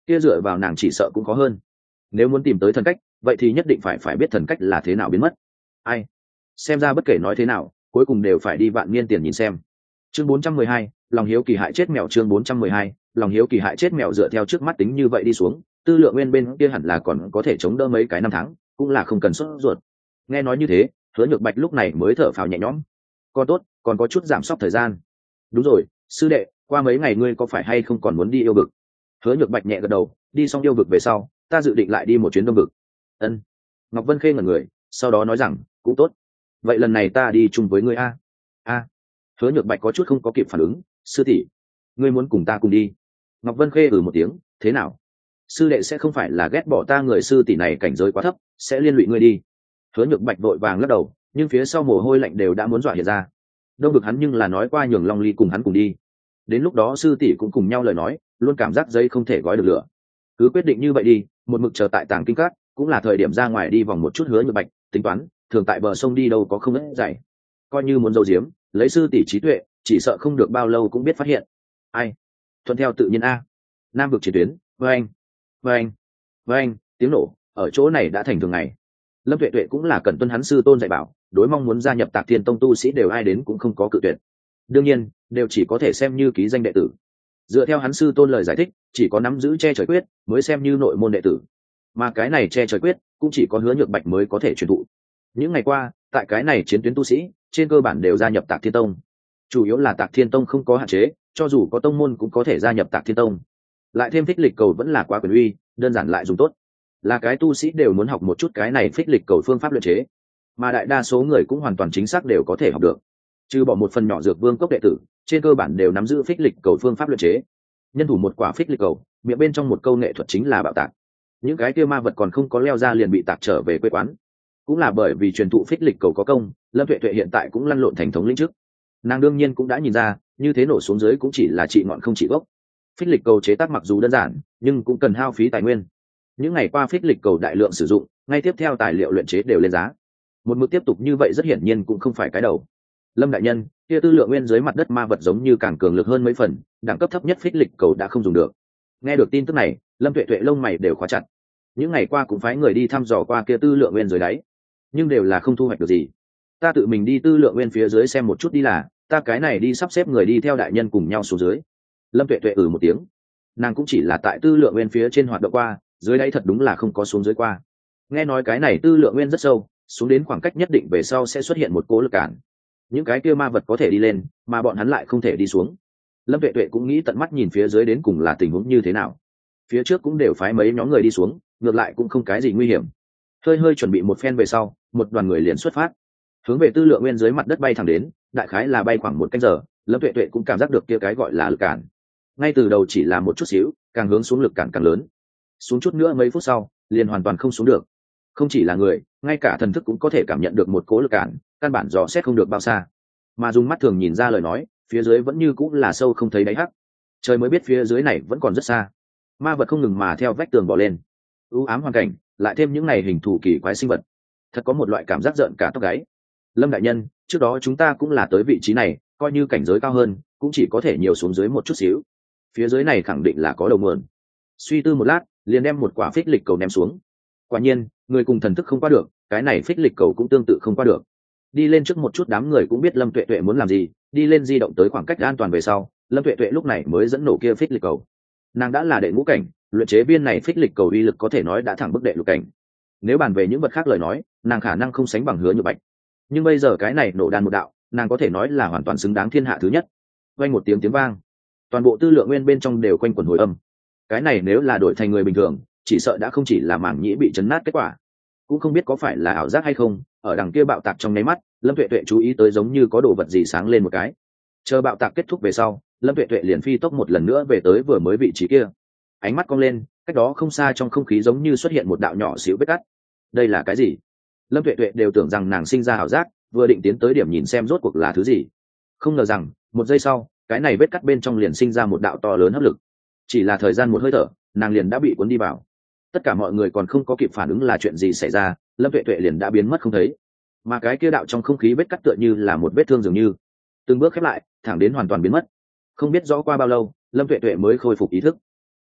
kia dựa vào nàng chỉ sợ cũng có hơn. Nếu muốn tìm tới thần cách, vậy thì nhất định phải phải biết thần cách là thế nào biến mất. Ai, xem ra bất kể nói thế nào, cuối cùng đều phải đi vạn niên tiền nhìn xem. Chương bốn trăm mười hai, lòng hiếu kỳ hại chết mèo. Chương bốn trăm mười hai, lòng hiếu kỳ hại chết mèo. Dựa theo trước mắt tính như vậy đi xuống, Tư Lượng Nguyên bên kia hẳn là còn có thể chống đỡ mấy cái năm tháng, cũng là không cần sốt ruột. Nghe nói như thế, Hứa Nhược Bạch lúc này mới thở phào nhẹ nhõm. Còn tốt, còn có chút giảm sốc thời gian. Đúng rồi, sư đệ, qua mấy ngày ngươi có phải hay không còn muốn đi yêu vực? Hứa Nhược Bạch nhẹ gật đầu, đi xong yêu vực về sau, ta dự định lại đi một chuyến đông vực. Ân. Ngọc Vân Khê ngẩn người, sau đó nói rằng, cũng tốt. Vậy lần này ta đi chung với ngươi a. A. Hứa Nhược Bạch có chút không có kịp phản ứng, sư tỷ, ngươi muốn cùng ta cùng đi? Ngọc Vân Khê ừ một tiếng, thế nào? Sư đệ sẽ không phải là ghét bỏ ta người sư tỷ này cảnh giới quá thấp, sẽ liên lụy ngươi đi? Hứa Nhược Bạch vội vàng lắc đầu, nhưng phía sau mồ hôi lạnh đều đã muốn dọa hiện ra. Đông vực hắn nhưng là nói qua nhường Long Ly cùng hắn cùng đi. Đến lúc đó sư tỷ cũng cùng nhau lời nói, luôn cảm giác dây không thể gói được lửa. Cứ quyết định như vậy đi, một mực chờ tại Tàng Kinh Các, cũng là thời điểm ra ngoài đi vòng một chút. Hứa Nhược Bạch tính toán, thường tại bờ sông đi đâu có không ít dày, coi như muốn giấu giếm, lấy sư tỷ trí tuệ, chỉ sợ không được bao lâu cũng biết phát hiện. Ai? Thuận theo tự nhiên a. Nam vực chiến tuyến, với anh, với anh, với anh, tiếng nổ ở chỗ này đã thành thường ngày. Lâm Tuệ Tuệ cũng là cần tuân hắn sư tôn dạy bảo, đối mong muốn gia nhập Tạc Thiên Tông tu sĩ đều ai đến cũng không có cự tuyệt. Đương nhiên, đều chỉ có thể xem như ký danh đệ tử. Dựa theo hắn sư tôn lời giải thích, chỉ có nắm giữ che trời quyết mới xem như nội môn đệ tử, mà cái này che trời quyết cũng chỉ có Hứa Nhược Bạch mới có thể truyền thụ. Những ngày qua, tại cái này chiến tuyến tu sĩ trên cơ bản đều gia nhập Tạc Thiên Tông. Chủ yếu là Tạc Thiên Tông không có hạn chế, cho dù có tông môn cũng có thể gia nhập Tạc Thiên Tông. Lại thêm phích lịch cầu vẫn là quá quyền uy, đơn giản lại dùng tốt, là cái tu sĩ đều muốn học một chút cái này phích lịch cầu phương pháp luyện chế, mà đại đa số người cũng hoàn toàn chính xác đều có thể học được. Trừ bỏ một phần nhỏ dược vương cốc đệ tử, trên cơ bản đều nắm giữ phích lịch cầu phương pháp luyện chế. Nhân thủ một quả phích lịch cầu, miệng bên trong một câu nghệ thuật chính là bạo tạc. Những cái kia ma vật còn không có leo ra liền bị tạc trở về quê quán. Cũng là bởi vì truyền thụ phích lịch cầu có công, Lâm Tuệ Tuệ hiện tại cũng lăn lộn thành thống lĩnh trước. Nàng đương nhiên cũng đã nhìn ra, như thế nổ xuống dưới cũng chỉ là trị ngọn không trị gốc. Phích lịch cầu chế tác mặc dù đơn giản, nhưng cũng cần hao phí tài nguyên. Những ngày qua phích lịch cầu đại lượng sử dụng, ngay tiếp theo tài liệu luyện chế đều lên giá. Một mức tiếp tục như vậy rất hiển nhiên cũng không phải cái đầu. Lâm đại nhân, kia Tư Lượng Nguyên dưới mặt đất ma vật giống như càng cường lực hơn mấy phần, đẳng cấp thấp nhất phích lịch cầu đã không dùng được. Nghe được tin tức này, Lâm Tuệ Tuệ lông mày đều khóa chặt. Những ngày qua cũng phái người đi thăm dò qua kia Tư Lượng Nguyên dưới đáy, nhưng đều là không thu hoạch được gì. Ta tự mình đi Tư Lượng Nguyên phía dưới xem một chút đi là, ta cái này đi sắp xếp người đi theo đại nhân cùng nhau xuống dưới. Lâm Tuệ Tuệ ừ một tiếng. Nàng cũng chỉ là tại Tư Lượng Nguyên phía trên hoạt động qua, dưới đáy thật đúng là không có xuống dưới qua. Nghe nói cái này Tư Lượng Nguyên rất sâu, xuống đến khoảng cách nhất định về sau sẽ xuất hiện một cố lực cản. Những cái kia ma vật có thể đi lên, mà bọn hắn lại không thể đi xuống. Lâm Tuệ Tuệ cũng nghĩ tận mắt nhìn phía dưới đến cùng là tình huống như thế nào. Phía trước cũng đều phái mấy nhóm người đi xuống, ngược lại cũng không cái gì nguy hiểm. Hơi hơi chuẩn bị một phen về sau, một đoàn người liền xuất phát, hướng về Tư Lượng Nguyên dưới mặt đất bay thẳng đến, đại khái là bay khoảng một canh giờ. Lâm Tuệ Tuệ cũng cảm giác được kia cái gọi là lực cản. Ngay từ đầu chỉ là một chút xíu, càng hướng xuống lực cản càng lớn. Xuống chút nữa mấy phút sau, liền hoàn toàn không xuống được. Không chỉ là người, ngay cả thần thức cũng có thể cảm nhận được một cố lực cản, căn bản dò xét không được bao xa. Mà dùng mắt thường nhìn ra lời nói, phía dưới vẫn như cũng là sâu không thấy đáy hắc. Trời mới biết phía dưới này vẫn còn rất xa. Ma vật không ngừng mà theo vách tường bò lên. U ám hoàn cảnh, lại thêm những này hình thù kỳ quái sinh vật, thật có một loại cảm giác giận cả tóc gáy. Lâm đại nhân, trước đó chúng ta cũng là tới vị trí này, coi như cảnh giới cao hơn, cũng chỉ có thể nhiều xuống dưới một chút xíu. Phía dưới này khẳng định là có đầu nguồn. Suy tư một lát, liền đem một quả phích lịch cầu ném xuống. Quả nhiên, người cùng thần thức không qua được, cái này phích lịch cầu cũng tương tự không qua được. Đi lên trước một chút đám người cũng biết Lâm Tuệ Tuệ muốn làm gì, đi lên di động tới khoảng cách an toàn về sau, Lâm Tuệ Tuệ lúc này mới dẫn nổ kia phích lịch cầu. Nàng đã là đệ ngũ cảnh, luyện chế viên này phích lịch cầu uy lực có thể nói đã thẳng bức đệ lục cảnh. Nếu bàn về những vật khác lời nói, nàng khả năng không sánh bằng Hứa Nhược Bạch. Nhưng bây giờ cái này nổ đan một đạo, nàng có thể nói là hoàn toàn xứng đáng thiên hạ thứ nhất. Vang một tiếng tiếng vang, toàn bộ Tư Lượng Nguyên bên trong đều quanh quẩn hồi âm. Cái này nếu là đổi thành người bình thường, chỉ sợ đã không chỉ là mảng nhĩ bị chấn nát kết quả, cũng không biết có phải là ảo giác hay không. Ở đằng kia bạo tạc trong nháy mắt, Lâm Tuệ Tuệ chú ý tới giống như có đồ vật gì sáng lên một cái. Chờ bạo tạc kết thúc về sau, Lâm Tuệ Tuệ liền phi tốc một lần nữa về tới vừa mới vị trí kia. Ánh mắt cong lên, cách đó không xa trong không khí giống như xuất hiện một đạo nhỏ xíu vết cắt. Đây là cái gì? Lâm Tuệ Tuệ đều tưởng rằng nàng sinh ra ảo giác, vừa định tiến tới điểm nhìn xem rốt cuộc là thứ gì. Không ngờ rằng, một giây sau, cái này vết cắt bên trong liền sinh ra một đạo to lớn hấp lực. Chỉ là thời gian một hơi thở, nàng liền đã bị cuốn đi vào. Tất cả mọi người còn không có kịp phản ứng là chuyện gì xảy ra, Lâm Tuệ Tuệ liền đã biến mất không thấy. Mà cái kia đạo trong không khí vết cắt tựa như là một vết thương dường như, từng bước khép lại, thẳng đến hoàn toàn biến mất. Không biết rõ qua bao lâu, Lâm Tuệ Tuệ mới khôi phục ý thức.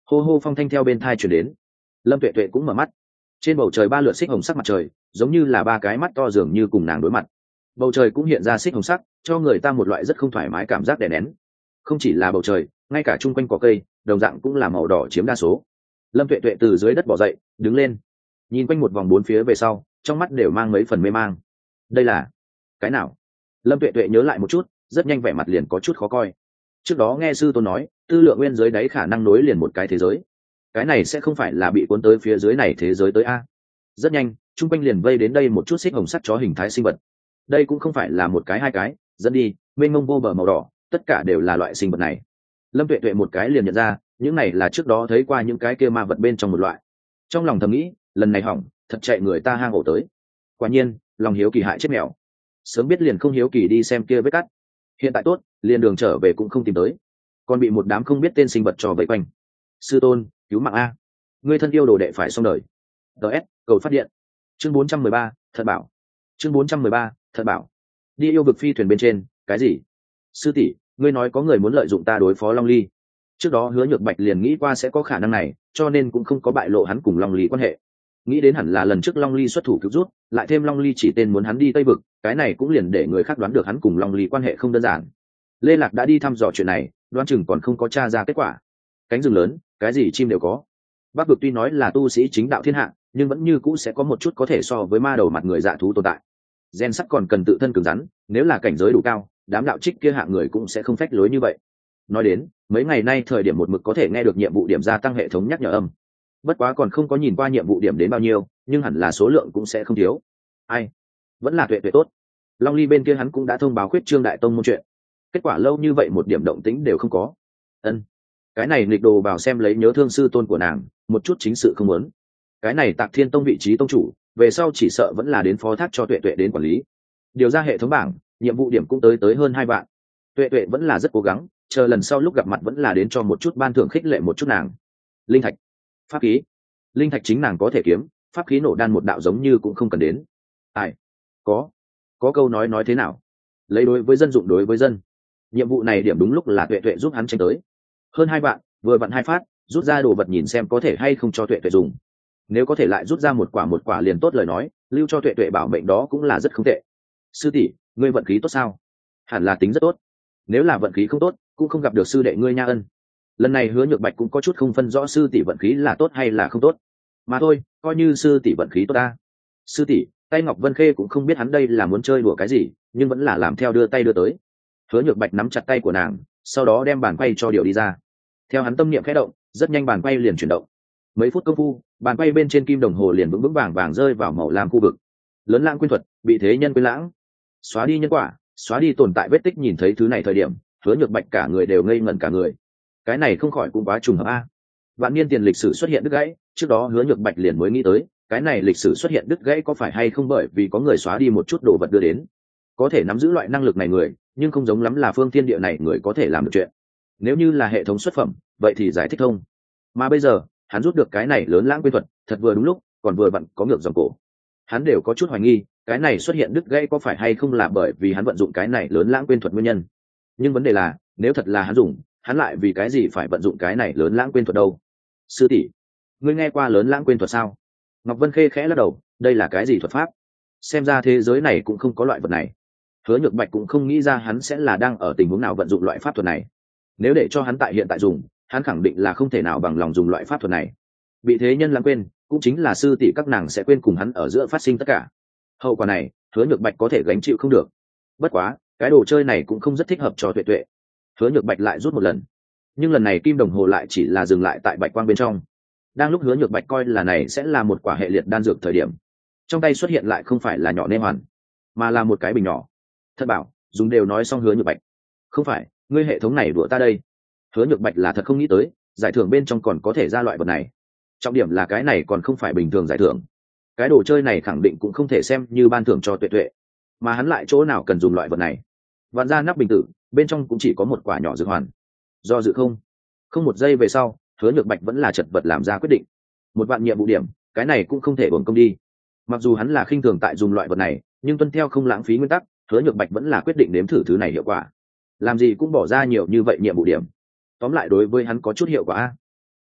hô hô phong thanh theo bên thai chuyển đến. Lâm Tuệ Tuệ cũng mở mắt. Trên bầu trời ba lượt xích hồng sắc mặt trời, giống như là ba cái mắt to dường như cùng nàng đối mặt. Bầu trời cũng hiện ra xích hồng sắc, cho người ta một loại rất không thoải mái cảm giác đè nén. Không chỉ là bầu trời, ngay cả chung quanh cỏ cây, đồng dạng cũng là màu đỏ chiếm đa số. Lâm Tuệ Tuệ từ dưới đất bò dậy, đứng lên, nhìn quanh một vòng bốn phía về sau, trong mắt đều mang mấy phần mê mang. Đây là cái nào? Lâm Tuệ Tuệ nhớ lại một chút, rất nhanh vẻ mặt liền có chút khó coi. Trước đó nghe sư tôn nói, tư lượng nguyên dưới đáy khả năng nối liền một cái thế giới. Cái này sẽ không phải là bị cuốn tới phía dưới này thế giới tới a? Rất nhanh, chung quanh liền vây đến đây một chút xích hồng sắt chó hình thái sinh vật. Đây cũng không phải là một cái hai cái, dẫn đi, mênh mông vô bờ màu đỏ, tất cả đều là loại sinh vật này. Lâm Tuệ Tuệ một cái liền nhận ra, những này là trước đó thấy qua những cái kia ma vật bên trong một loại. Trong lòng thầm nghĩ, lần này hỏng, thật chạy người ta hang ổ tới. Quả nhiên, lòng hiếu kỳ hại chết mèo. Sớm biết liền không hiếu kỳ đi xem kia vết cắt. Hiện tại tốt, liền đường trở về cũng không tìm tới, còn bị một đám không biết tên sinh vật trò vây quanh. Sư tôn, cứu mạng a, người thân yêu đồ đệ phải xong đời. ts cầu phát điện. Chương bốn trăm mười ba, thật bảo. Chương bốn trăm mười ba, thật bảo. Đi yêu vực phi thuyền bên trên, cái gì? Sư tỷ, ngươi nói có người muốn lợi dụng ta đối phó Long Ly. Trước đó Hứa Nhược Bạch liền nghĩ qua sẽ có khả năng này, cho nên cũng không có bại lộ hắn cùng Long Ly quan hệ. Nghĩ đến hẳn là lần trước Long Ly xuất thủ cứu rút, lại thêm Long Ly chỉ tên muốn hắn đi Tây vực, cái này cũng liền để người khác đoán được hắn cùng Long Ly quan hệ không đơn giản. Lê Lạc đã đi thăm dò chuyện này, đoán chừng còn không có tra ra kết quả. Cánh rừng lớn, cái gì chim đều có. Bắc vực tuy nói là tu sĩ chính đạo thiên hạ, nhưng vẫn như cũ sẽ có một chút có thể so với ma đầu mặt người dạ thú tồn tại. Gen sắt còn cần tự thân cứng rắn, nếu là cảnh giới đủ cao, đám đạo trích kia hạng người cũng sẽ không phách lối như vậy. Nói đến, mấy ngày nay thời điểm một mực có thể nghe được nhiệm vụ điểm gia tăng hệ thống nhắc nhở âm. Bất quá còn không có nhìn qua nhiệm vụ điểm đến bao nhiêu, nhưng hẳn là số lượng cũng sẽ không thiếu. Ai? Vẫn là Tuệ Tuệ tốt. Long Ly bên kia hắn cũng đã thông báo khuyết trương đại tông môn chuyện. Kết quả lâu như vậy một điểm động tĩnh đều không có. Ân, cái này nghịch đồ vào xem lấy nhớ thương sư tôn của nàng, một chút chính sự không muốn. Cái này Tạc Thiên Tông vị trí tông chủ, về sau chỉ sợ vẫn là đến phó thác cho Tuệ Tuệ đến quản lý. Điều ra hệ thống bảng, nhiệm vụ điểm cũng tới tới hơn hai vạn. Tuệ Tuệ vẫn là rất cố gắng, chờ lần sau lúc gặp mặt vẫn là đến cho một chút ban thưởng khích lệ một chút nàng. Linh thạch, pháp khí. Linh thạch chính nàng có thể kiếm, pháp khí nổ đan một đạo giống như cũng không cần đến. Ai? Có. Có câu nói nói thế nào? Lấy đối với dân dụng đối với dân. Nhiệm vụ này điểm đúng lúc là Tuệ Tuệ giúp hắn tranh tới. Hơn hai vạn, vừa vặn hai phát, rút ra đồ vật nhìn xem có thể hay không cho Tuệ Tuệ dùng. Nếu có thể lại rút ra một quả một quả liền tốt lời nói, lưu cho Tuệ Tuệ bảo mệnh đó cũng là rất không tệ. Sư tỷ, ngươi vận khí tốt sao? Hẳn là tính rất tốt. Nếu là vận khí không tốt, cũng không gặp được sư đệ ngươi nha ân. Lần này Hứa Nhược Bạch cũng có chút không phân rõ sư tỷ vận khí là tốt hay là không tốt. Mà thôi, coi như sư tỷ vận khí tốt ta. Sư tỷ, tay Ngọc Vân Khê cũng không biết hắn đây là muốn chơi đùa cái gì, nhưng vẫn là làm theo đưa tay đưa tới. Hứa Nhược Bạch nắm chặt tay của nàng, sau đó đem bàn quay cho điều đi ra. Theo hắn tâm niệm khẽ động, rất nhanh bàn quay liền chuyển động. Mấy phút công phu, bàn quay bên trên kim đồng hồ liền vững vững vàng vàng rơi vào màu lam khu vực. Lớn lãng quyên thuật, bị thế nhân quên lãng, xóa đi nhân quả, xóa đi tồn tại vết tích. Nhìn thấy thứ này thời điểm, Hứa Nhược Bạch cả người đều ngây ngẩn cả người. Cái này không khỏi cũng quá trùng hợp a. Vạn niên tiền lịch sử xuất hiện đứt gãy, trước đó Hứa Nhược Bạch liền mới nghĩ tới, cái này lịch sử xuất hiện đứt gãy có phải hay không bởi vì có người xóa đi một chút đồ vật đưa đến. Có thể nắm giữ loại năng lực này người, nhưng không giống lắm là phương thiên địa này người có thể làm được chuyện. Nếu như là hệ thống xuất phẩm, vậy thì giải thích thông. Mà bây giờ, hắn rút được cái này lớn lãng quyên thuật, thật vừa đúng lúc, còn vừa vặn có ngược dòng cổ. Hắn đều có chút hoài nghi, cái này xuất hiện đứt gãy có phải hay không là bởi vì hắn vận dụng cái này lớn lãng quyên thuật nguyên nhân. Nhưng vấn đề là, nếu thật là hắn dùng, hắn lại vì cái gì phải vận dụng cái này lớn lãng quyên thuật đâu? Sư tỷ, ngươi nghe qua lớn lãng quyên thuật sao? Ngọc Vân Khê khẽ lắc đầu, đây là cái gì thuật pháp? Xem ra thế giới này cũng không có loại vật này. Hứa Nhược Bạch cũng không nghĩ ra hắn sẽ là đang ở tình huống nào vận dụng loại pháp thuật này. Nếu để cho hắn tại hiện tại dùng, hắn khẳng định là không thể nào bằng lòng dùng loại pháp thuật này. Bị thế nhân lãng quên, cũng chính là sư tỷ các nàng sẽ quên cùng hắn ở giữa phát sinh tất cả. Hậu quả này, Hứa Nhược Bạch có thể gánh chịu không được. Bất quá, cái đồ chơi này cũng không rất thích hợp cho Tuệ Tuệ. Hứa Nhược Bạch lại rút một lần, nhưng lần này kim đồng hồ lại chỉ là dừng lại tại bạch quang bên trong. Đang lúc Hứa Nhược Bạch coi là này sẽ là một quả hệ liệt đan dược thời điểm, trong tay xuất hiện lại không phải là nhỏ nê hoàn, mà là một cái bình nhỏ. Thật bảo, dùng đều nói xong Hứa Nhược Bạch. Không phải, ngươi hệ thống này đùa ta đây. Hứa Nhược Bạch là thật không nghĩ tới, giải thưởng bên trong còn có thể ra loại vật này. Trọng điểm là cái này còn không phải bình thường giải thưởng. Cái đồ chơi này khẳng định cũng không thể xem như ban thưởng cho Tuệ Tuệ, mà hắn lại chỗ nào cần dùng loại vật này. Vặn ra nắp bình tử, bên trong cũng chỉ có một quả nhỏ dược hoàn. Do dự không, không một giây về sau, Hứa Nhược Bạch vẫn là chật vật làm ra quyết định. Một vạn nhiệm vụ điểm, cái này cũng không thể uổng công đi. Mặc dù hắn là khinh thường tại dùng loại vật này, nhưng tuân theo không lãng phí nguyên tắc, Hứa Nhược Bạch vẫn là quyết định nếm thử thứ này hiệu quả. Làm gì cũng bỏ ra nhiều như vậy nhiệm vụ điểm. Tóm lại đối với hắn có chút hiệu quả.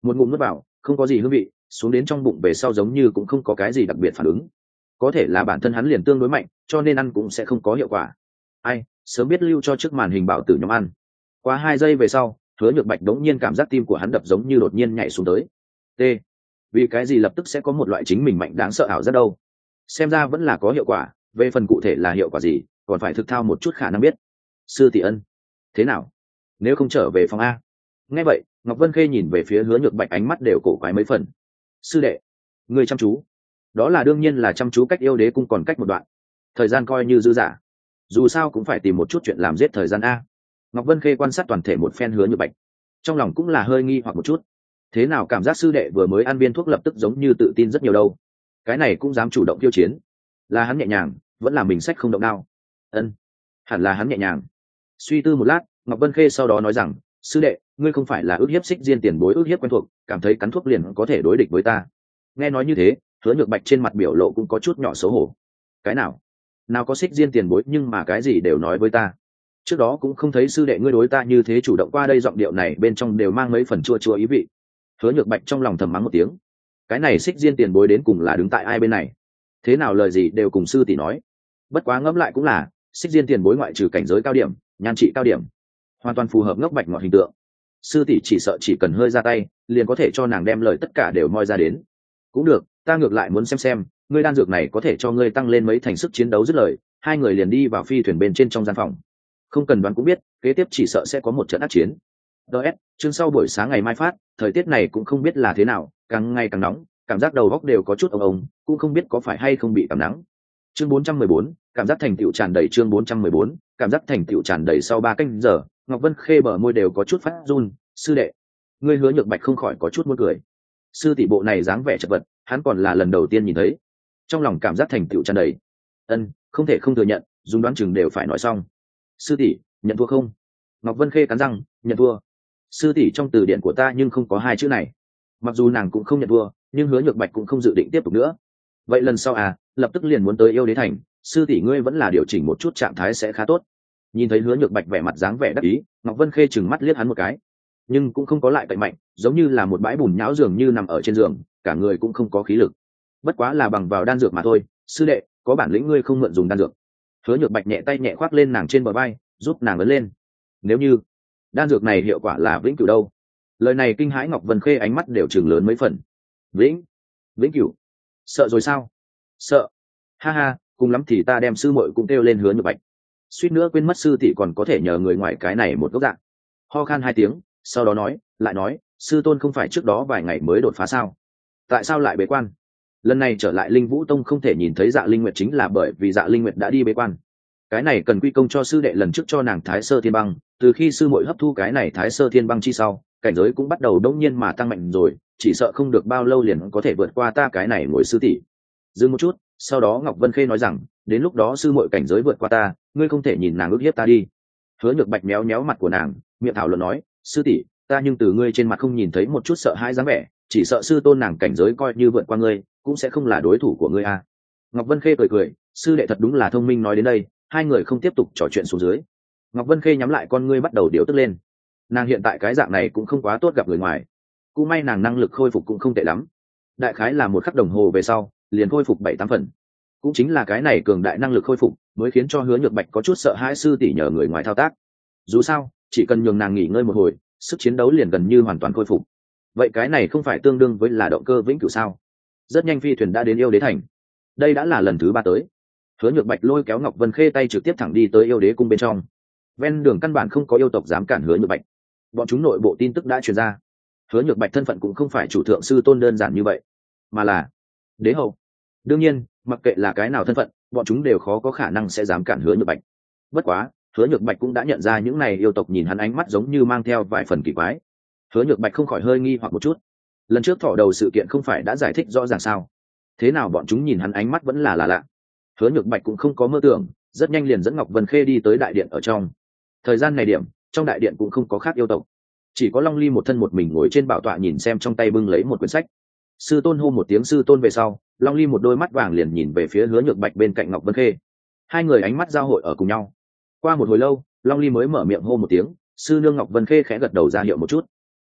một ngụm nuốt vào không có gì hương vị, xuống đến trong bụng về sau giống như cũng không có cái gì đặc biệt phản ứng. Có thể là bản thân hắn liền tương đối mạnh, cho nên ăn cũng sẽ không có hiệu quả. Ai, sớm biết lưu cho trước màn hình bảo tử nhóm ăn. Qua hai giây về sau, Hứa Nhược Bạch đống nhiên cảm giác tim của hắn đập giống như đột nhiên nhảy xuống tới. T. Vì cái gì lập tức sẽ có một loại chính mình mạnh đáng sợ ảo giác đâu? Xem ra vẫn là có hiệu quả, về phần cụ thể là hiệu quả gì, còn phải thực thao một chút khả năng biết. Sư tỷ ân, thế nào? Nếu không trở về phòng a? Nghe vậy, Ngọc Vân Khê nhìn về phía Hứa Nhược Bạch ánh mắt đều cổ quái mấy phần. Sư đệ, người chăm chú. Đó là đương nhiên là chăm chú cách yêu đế cung còn cách một đoạn. Thời gian coi như dư dả. Dù sao cũng phải tìm một chút chuyện làm giết thời gian a. Ngọc Vân Khê quan sát toàn thể một phen Hứa Nhược Bạch, trong lòng cũng là hơi nghi hoặc một chút. Thế nào cảm giác sư đệ vừa mới ăn viên thuốc lập tức giống như tự tin rất nhiều đâu? Cái này cũng dám chủ động tiêu chiến? Là hắn nhẹ nhàng, vẫn là mình sách không động đao? Ân, hẳn là hắn nhẹ nhàng. Suy tư một lát, Ngọc Vân Khê sau đó nói rằng, sư đệ, ngươi không phải là ước hiếp Xích Diên tiền bối ước hiếp quen thuộc, cảm thấy cắn thuốc liền có thể đối địch với ta? Nghe nói như thế, Hứa Nhược Bạch trên mặt biểu lộ cũng có chút nhỏ xấu hổ. Cái nào? Nào có Xích Diên tiền bối nhưng mà cái gì đều nói với ta. Trước đó cũng không thấy sư đệ ngươi đối ta như thế chủ động, qua đây giọng điệu này bên trong đều mang mấy phần chua chua ý vị. Hứa Nhược Bạch trong lòng thầm mắng một tiếng. Cái này Xích Diên tiền bối đến cùng là đứng tại ai bên này? Thế nào lời gì đều cùng sư tỷ nói. Bất quá ngẫm lại cũng là, Xích Diên tiền bối ngoại trừ cảnh giới cao điểm, nhan trị cao điểm, hoàn toàn phù hợp ngốc bạch ngọt hình tượng. Sư tỷ chỉ sợ chỉ cần hơi ra tay, liền có thể cho nàng đem lời tất cả đều moi ra đến. Cũng được, ta ngược lại muốn xem xem, ngươi đan dược này có thể cho ngươi tăng lên mấy thành sức chiến đấu. Dứt lời, hai người liền đi vào phi thuyền bên trên trong gian phòng. Không cần đoán cũng biết, kế tiếp chỉ sợ sẽ có một trận ác chiến. ds chương sau buổi sáng ngày mai phát, thời tiết này cũng không biết là thế nào, càng ngày càng nóng, cảm giác đầu góc đều có chút ồng ồng, cũng không biết có phải hay không bị cảm nắng. Chương bốn trăm mười bốn, cảm giác thành tựu tràn đầy. Chương bốn trăm mười bốn, cảm giác thành tựu tràn đầy. Sau ba canh giờ, Ngọc Vân Khê bờ môi đều có chút phát run. Sư đệ, ngươi Hứa Nhược Bạch không khỏi có chút muốn cười. Sư tỷ bộ này dáng vẻ chật vật, hắn còn là lần đầu tiên nhìn thấy. Trong lòng cảm giác thành tựu tràn đầy. Ân, không thể không thừa nhận, dùng đoán chừng đều phải nói xong. Sư tỷ, nhận thua không? Ngọc Vân Khê cắn răng, nhận thua. Sư tỷ trong từ điển của ta nhưng không có hai chữ này. Mặc dù nàng cũng không nhận thua, nhưng Hứa Nhược Bạch cũng không dự định tiếp tục nữa. Vậy lần sau à, lập tức liền muốn tới yêu đế thành, sư tỷ ngươi vẫn là điều chỉnh một chút trạng thái sẽ khá tốt. Nhìn thấy Hứa Nhược Bạch vẻ mặt dáng vẻ đắc ý, Ngọc Vân Khê trừng mắt liếc hắn một cái, nhưng cũng không có lại cậy mạnh, giống như là một bãi bùn nhão dường như nằm ở trên giường, cả người cũng không có khí lực. Bất quá là bằng vào đan dược mà thôi, sư đệ, có bản lĩnh ngươi không mượn dùng đan dược. Hứa Nhược Bạch nhẹ tay nhẹ khoác lên nàng trên bờ vai, giúp nàng ấn lên. Nếu như đan dược này hiệu quả là vĩnh cửu đâu? Lời này kinh hãi Ngọc Vân Khê ánh mắt đều trừng lớn mấy phần. Vĩnh, vĩnh cửu? Sợ rồi sao? Sợ? Ha ha, cùng lắm thì ta đem sư muội cũng kêu lên Hứa Nhược Bạch. Suýt nữa quên mất sư tỷ còn có thể nhờ người ngoài cái này một gốc dạng. Ho khan hai tiếng, sau đó nói, lại nói, sư tôn không phải trước đó vài ngày mới đột phá sao? Tại sao lại bế quan? Lần này trở lại Linh Vũ Tông không thể nhìn thấy Dạ Linh Nguyệt chính là bởi vì Dạ Linh Nguyệt đã đi bế quan. Cái này cần quy công cho sư đệ lần trước cho nàng Thái Sơ Thiên Băng, từ khi sư muội hấp thu cái này Thái Sơ Thiên Băng chi sau, cảnh giới cũng bắt đầu đông nhiên mà tăng mạnh rồi, chỉ sợ không được bao lâu liền có thể vượt qua ta cái này ngồi sư tỷ. Dừng một chút, sau đó Ngọc Vân Khê nói rằng, đến lúc đó sư muội cảnh giới vượt qua ta, ngươi không thể nhìn nàng ức hiếp ta đi. Hứa Nhược Bạch méo méo mặt của nàng, miệng thảo luận nói, sư tỷ, ta nhưng từ ngươi trên mặt không nhìn thấy một chút sợ hãi dáng vẻ, chỉ sợ sư tôn nàng cảnh giới coi như vượt qua ngươi, cũng sẽ không là đối thủ của ngươi à. Ngọc Vân Khê cười cười, sư đệ thật đúng là thông minh. Nói đến đây, hai người không tiếp tục trò chuyện xuống dưới. Ngọc Vân Khê nhắm lại con ngươi bắt đầu điều tức lên. Nàng hiện tại cái dạng này cũng không quá tốt gặp người ngoài, cũng may nàng năng lực khôi phục cũng không tệ lắm, đại khái là một khắc đồng hồ về sau liền khôi phục bảy tám phần. Cũng chính là cái này cường đại năng lực khôi phục mới khiến cho Hứa Nhược Bạch có chút sợ hãi sư tỷ nhờ người ngoài thao tác. Dù sao chỉ cần nhường nàng nghỉ ngơi một hồi, sức chiến đấu liền gần như hoàn toàn khôi phục. Vậy cái này không phải tương đương với là động cơ vĩnh cửu sao? Rất nhanh phi thuyền đã đến yêu đế thành. Đây đã là lần thứ ba tới. Hứa Nhược Bạch lôi kéo Ngọc Vân Khê tay trực tiếp thẳng đi tới yêu đế cung bên trong. Ven đường căn bản không có yêu tộc dám cản Hứa Nhược Bạch. Bọn chúng nội bộ tin tức đã truyền ra, Hứa Nhược Bạch thân phận cũng không phải chủ thượng sư tôn đơn giản như vậy, mà là đế hậu. Đương nhiên, mặc kệ là cái nào thân phận, bọn chúng đều khó có khả năng sẽ dám cản Hứa Nhược Bạch. Bất quá, Hứa Nhược Bạch cũng đã nhận ra những này yêu tộc nhìn hắn ánh mắt giống như mang theo vài phần kỳ quái. Hứa Nhược Bạch không khỏi hơi nghi hoặc một chút. Lần trước thỏ đầu sự kiện không phải đã giải thích rõ ràng sao? Thế nào bọn chúng nhìn hắn ánh mắt vẫn là là lạ. Hứa Nhược Bạch cũng không có mơ tưởng, rất nhanh liền dẫn Ngọc Vân Khê đi tới đại điện ở trong. Thời gian này điểm, trong đại điện cũng không có khác yêu tộc, chỉ có Long Ly một thân một mình ngồi trên bảo tọa nhìn xem trong tay bưng lấy một quyển sách. Sư tôn hô một tiếng sư tôn về sau, Long Ly một đôi mắt vàng liền nhìn về phía Hứa Nhược Bạch bên cạnh Ngọc Vân Khê. Hai người ánh mắt giao hội ở cùng nhau. Qua một hồi lâu, Long Ly mới mở miệng hô một tiếng, sư nương. Ngọc Vân Khê khẽ gật đầu ra hiệu một chút.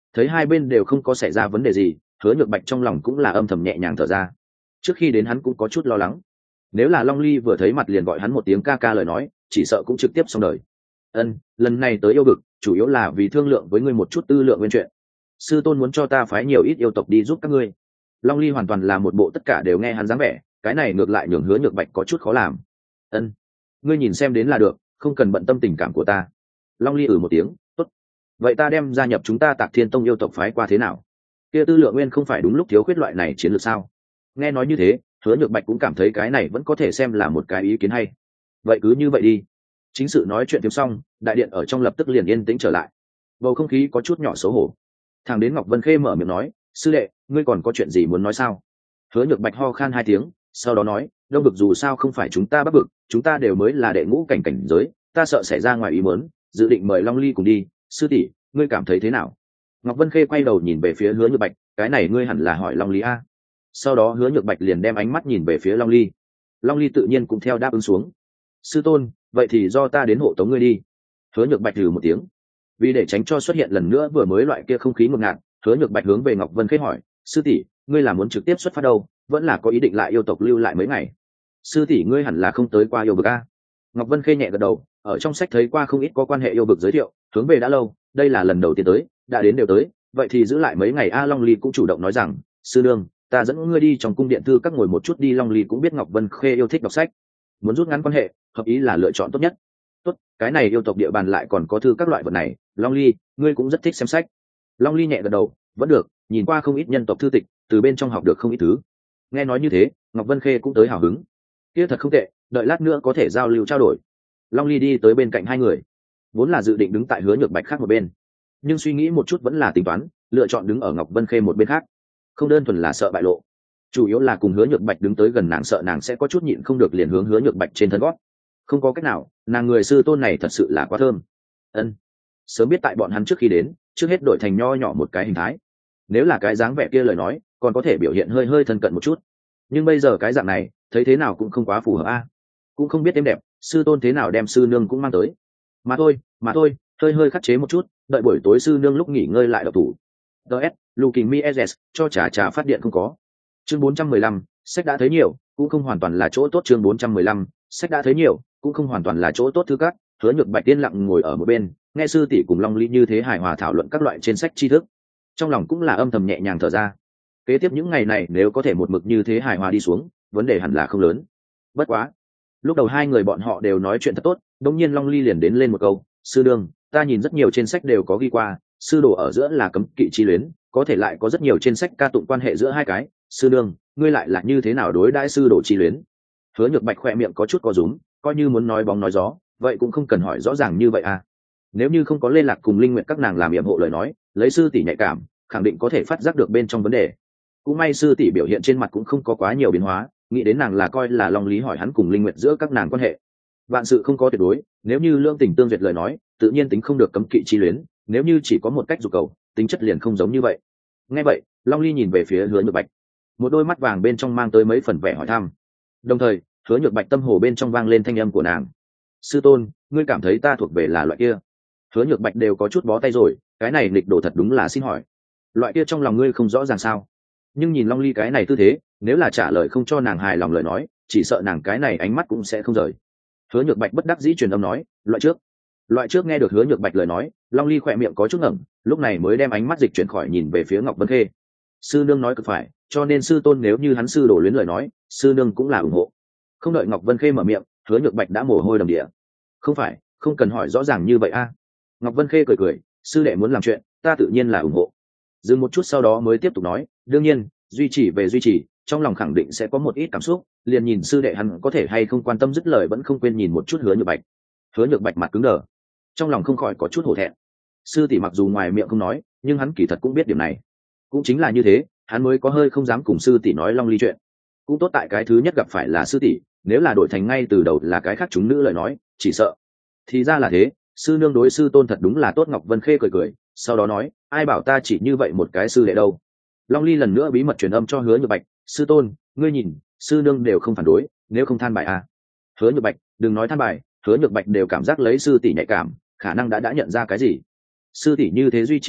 Thấy hai bên đều không có xảy ra vấn đề gì, Hứa Nhược Bạch trong lòng cũng là âm thầm nhẹ nhàng thở ra. Trước khi đến hắn cũng có chút lo lắng, nếu là Long Ly vừa thấy mặt liền gọi hắn một tiếng ca ca lời nói, chỉ sợ cũng trực tiếp xong đời. Ân, lần này tới yêu vực chủ yếu là vì thương lượng với ngươi một chút tư lượng nguyên chuyện. Sư tôn muốn cho ta phái nhiều ít yêu tộc đi giúp các ngươi. Long Ly hoàn toàn là một bộ tất cả đều nghe hắn dáng vẻ, cái này ngược lại nhường Hứa Nhược Bạch có chút khó làm. Ân, ngươi nhìn xem đến là được, không cần bận tâm tình cảm của ta. Long Ly ừ một tiếng, tốt. Vậy ta đem gia nhập chúng ta Tạc Thiên Tông yêu tộc phái qua thế nào? Kia tư lượng nguyên không phải đúng lúc thiếu khuyết loại này chiến lược sao? Nghe nói như thế, Hứa Nhược Bạch cũng cảm thấy cái này vẫn có thể xem là một cái ý kiến hay. Vậy cứ như vậy đi. Chính sự nói chuyện tiếp xong, đại điện ở trong lập tức liền yên tĩnh trở lại. Bầu không khí có chút nhỏ xấu hổ. Thằng đến Ngọc Vân Khê mở miệng nói, sư đệ, ngươi còn có chuyện gì muốn nói sao? Hứa Nhược Bạch ho khan hai tiếng, sau đó nói, đông vực dù sao không phải chúng ta bắc vực, chúng ta đều mới là đệ ngũ cảnh cảnh giới, ta sợ xảy ra ngoài ý muốn, dự định mời Long Ly cùng đi. Sư tỷ, ngươi cảm thấy thế nào? Ngọc Vân Khê quay đầu nhìn về phía Hứa Nhược Bạch, cái này ngươi hẳn là hỏi Long Ly a. Sau đó Hứa Nhược Bạch liền đem ánh mắt nhìn về phía Long Ly. Long Ly tự nhiên cũng theo đáp ứng xuống. Sư tôn, vậy thì do ta đến hộ tống ngươi đi. Hứa Nhược Bạch hừ một tiếng. Vì để tránh cho xuất hiện lần nữa vừa mới loại kia không khí ngột ngạt, Hứa Nhược Bạch hướng về Ngọc Vân Khê hỏi, sư tỷ, ngươi là muốn trực tiếp xuất phát đâu, vẫn là có ý định lại yêu tộc lưu lại mấy ngày? Sư tỷ, ngươi hẳn là không tới qua yêu vực a. Ngọc Vân Khê nhẹ gật đầu, ở trong sách thấy qua không ít có quan hệ yêu vực giới thiệu, hướng về đã lâu, đây là lần đầu tiên tới, đã đến đều tới, vậy thì giữ lại mấy ngày a. Long Ly cũng chủ động nói rằng, sư nương, ta dẫn ngươi đi trong cung điện thư các ngồi một chút đi. Long Ly cũng biết Ngọc Vân Khê yêu thích đọc sách, muốn rút ngắn quan hệ, hợp ý là lựa chọn tốt nhất. Tốt, cái này yêu tộc địa bàn lại còn có thư các loại vật này, Long Ly, ngươi cũng rất thích xem sách. Long Ly nhẹ gật đầu, vẫn được, nhìn qua không ít nhân tộc thư tịch, từ bên trong học được không ít thứ. Nghe nói như thế, Ngọc Vân Khê cũng tới hào hứng. Kia thật không tệ, đợi lát nữa có thể giao lưu trao đổi. Long Ly đi tới bên cạnh hai người, vốn là dự định đứng tại Hứa Nhược Bạch khác một bên, nhưng suy nghĩ một chút vẫn là tính toán, lựa chọn đứng ở Ngọc Vân Khê một bên khác. Không đơn thuần là sợ bại lộ, chủ yếu là cùng Hứa Nhược Bạch đứng tới gần nàng, sợ nàng sẽ có chút nhịn không được liền hướng Hứa Nhược Bạch trên thân gót. Không có cách nào, nàng người sư tôn này thật sự là quá thơm. Ân, sớm biết tại bọn hắn trước khi đến, trước hết đổi thành nho nhỏ một cái hình thái. Nếu là cái dáng vẻ kia lời nói, còn có thể biểu hiện hơi hơi thân cận một chút. Nhưng bây giờ cái dạng này, thấy thế nào cũng không quá phù hợp a. Cũng không biết êm đẹp, sư tôn thế nào đem sư nương cũng mang tới. Mà thôi, mà thôi, hơi hơi khắc chế một chút, đợi buổi tối sư nương lúc nghỉ ngơi lại độc thủ. ds Luking Mies, cho trà trà phát điện không có. Chương bốn trăm mười lăm, sách đã thấy nhiều, cũng không hoàn toàn là chỗ tốt. Chương bốn trăm mười lăm, sách đã thấy nhiều, cũng không hoàn toàn là chỗ tốt. Thư các, Hứa Nhược Bạch tiên lặng ngồi ở một bên, nghe sư tỷ cùng Long Ly như thế hài hòa thảo luận các loại trên sách tri thức, trong lòng cũng là âm thầm nhẹ nhàng thở ra. Kế tiếp những ngày này nếu có thể một mực như thế hài hòa đi xuống, vấn đề hẳn là không lớn. Bất quá, lúc đầu hai người bọn họ đều nói chuyện thật tốt, đột nhiên Long Ly liền đến lên một câu, sư đương, ta nhìn rất nhiều trên sách đều có ghi qua, sư đồ ở giữa là cấm kỵ chi luyến, có thể lại có rất nhiều trên sách ca tụng quan hệ giữa hai cái, sư đương, ngươi lại là như thế nào đối đãi sư đồ chi luyến? Hứa Nhược Bạch khỏe miệng có chút co rúm, coi như muốn nói bóng nói gió, vậy cũng không cần hỏi rõ ràng như vậy à. Nếu như không có Lê Lạc cùng Linh Nguyệt các nàng làm yểm hộ lời nói, lấy sư tỷ nhạy cảm, khẳng định có thể phát giác được bên trong vấn đề. Cũng may sư tỷ biểu hiện trên mặt cũng không có quá nhiều biến hóa, nghĩ đến nàng là coi là Long Lý hỏi hắn cùng Linh Nguyệt giữa các nàng quan hệ. Vạn sự không có tuyệt đối, nếu như lương tình tương duyệt lời nói, tự nhiên tính không được cấm kỵ chi luyến, nếu như chỉ có một cách dục cầu, tính chất liền không giống như vậy. Nghe vậy, Long Ly nhìn về phía Hứa Nhược Bạch, một đôi mắt vàng bên trong mang tới mấy phần vẻ hỏi thăm. Đồng thời, Hứa Nhược Bạch tâm hồ bên trong vang lên thanh âm của nàng. Sư tôn, ngươi cảm thấy ta thuộc về là loại kia? Hứa Nhược Bạch đều có chút bó tay rồi, cái này nghịch đồ thật đúng là xin hỏi. Loại kia trong lòng ngươi không rõ ràng sao? Nhưng nhìn Long Ly cái này tư thế, nếu là trả lời không cho nàng hài lòng lời nói, chỉ sợ nàng cái này ánh mắt cũng sẽ không rời. Hứa Nhược Bạch bất đắc dĩ truyền âm nói, loại trước. Loại trước nghe được Hứa Nhược Bạch lời nói, Long Ly khỏe miệng có chút ngẩng, lúc này mới đem ánh mắt dịch chuyển khỏi nhìn về phía Ngọc Vân Khê. Sư nương nói cực phải, cho nên sư tôn nếu như hắn sư đổ luyến lời nói, sư nương cũng là ủng hộ. Không đợi Ngọc Vân Khê mở miệng, Hứa Nhược Bạch đã mồ hôi đầm địa. Không phải, không cần hỏi rõ ràng như vậy a. Ngọc Vân Khê cười cười, sư đệ muốn làm chuyện, ta tự nhiên là ủng hộ. Dừng một chút sau đó mới tiếp tục nói, đương nhiên, duy trì về duy trì, trong lòng khẳng định sẽ có một ít cảm xúc, liền nhìn sư đệ hắn có thể hay không quan tâm dứt lời vẫn không quên nhìn một chút Hứa Nhược Bạch. Hứa Nhược Bạch mặt cứng đờ, trong lòng không khỏi có chút hổ thẹn. Sư tỷ mặc dù ngoài miệng không nói, nhưng hắn kỳ thật cũng biết điểm này. Cũng chính là như thế, hắn mới có hơi không dám cùng sư tỷ nói Long Ly chuyện. Cũng tốt tại cái thứ nhất gặp phải là sư tỷ, nếu là đổi thành ngay từ đầu là cái khác chúng nữ lời nói, chỉ sợ. Thì ra là thế, sư nương đối sư tôn thật đúng là tốt. Ngọc Vân Khê cười cười, sau đó nói, ai bảo ta chỉ như vậy một cái sư đệ đâu. Long Ly lần nữa bí mật truyền âm cho Hứa Nhược Bạch, sư tôn, ngươi nhìn, sư nương đều không phản đối, nếu không than bài à. Hứa Nhược Bạch, đừng nói than bài, Hứa Nhược Bạch đều cảm giác lấy sư tỷ nhạy cảm, khả năng đã đã nhận ra cái gì. Sư tỷ như thế duy trì hắn,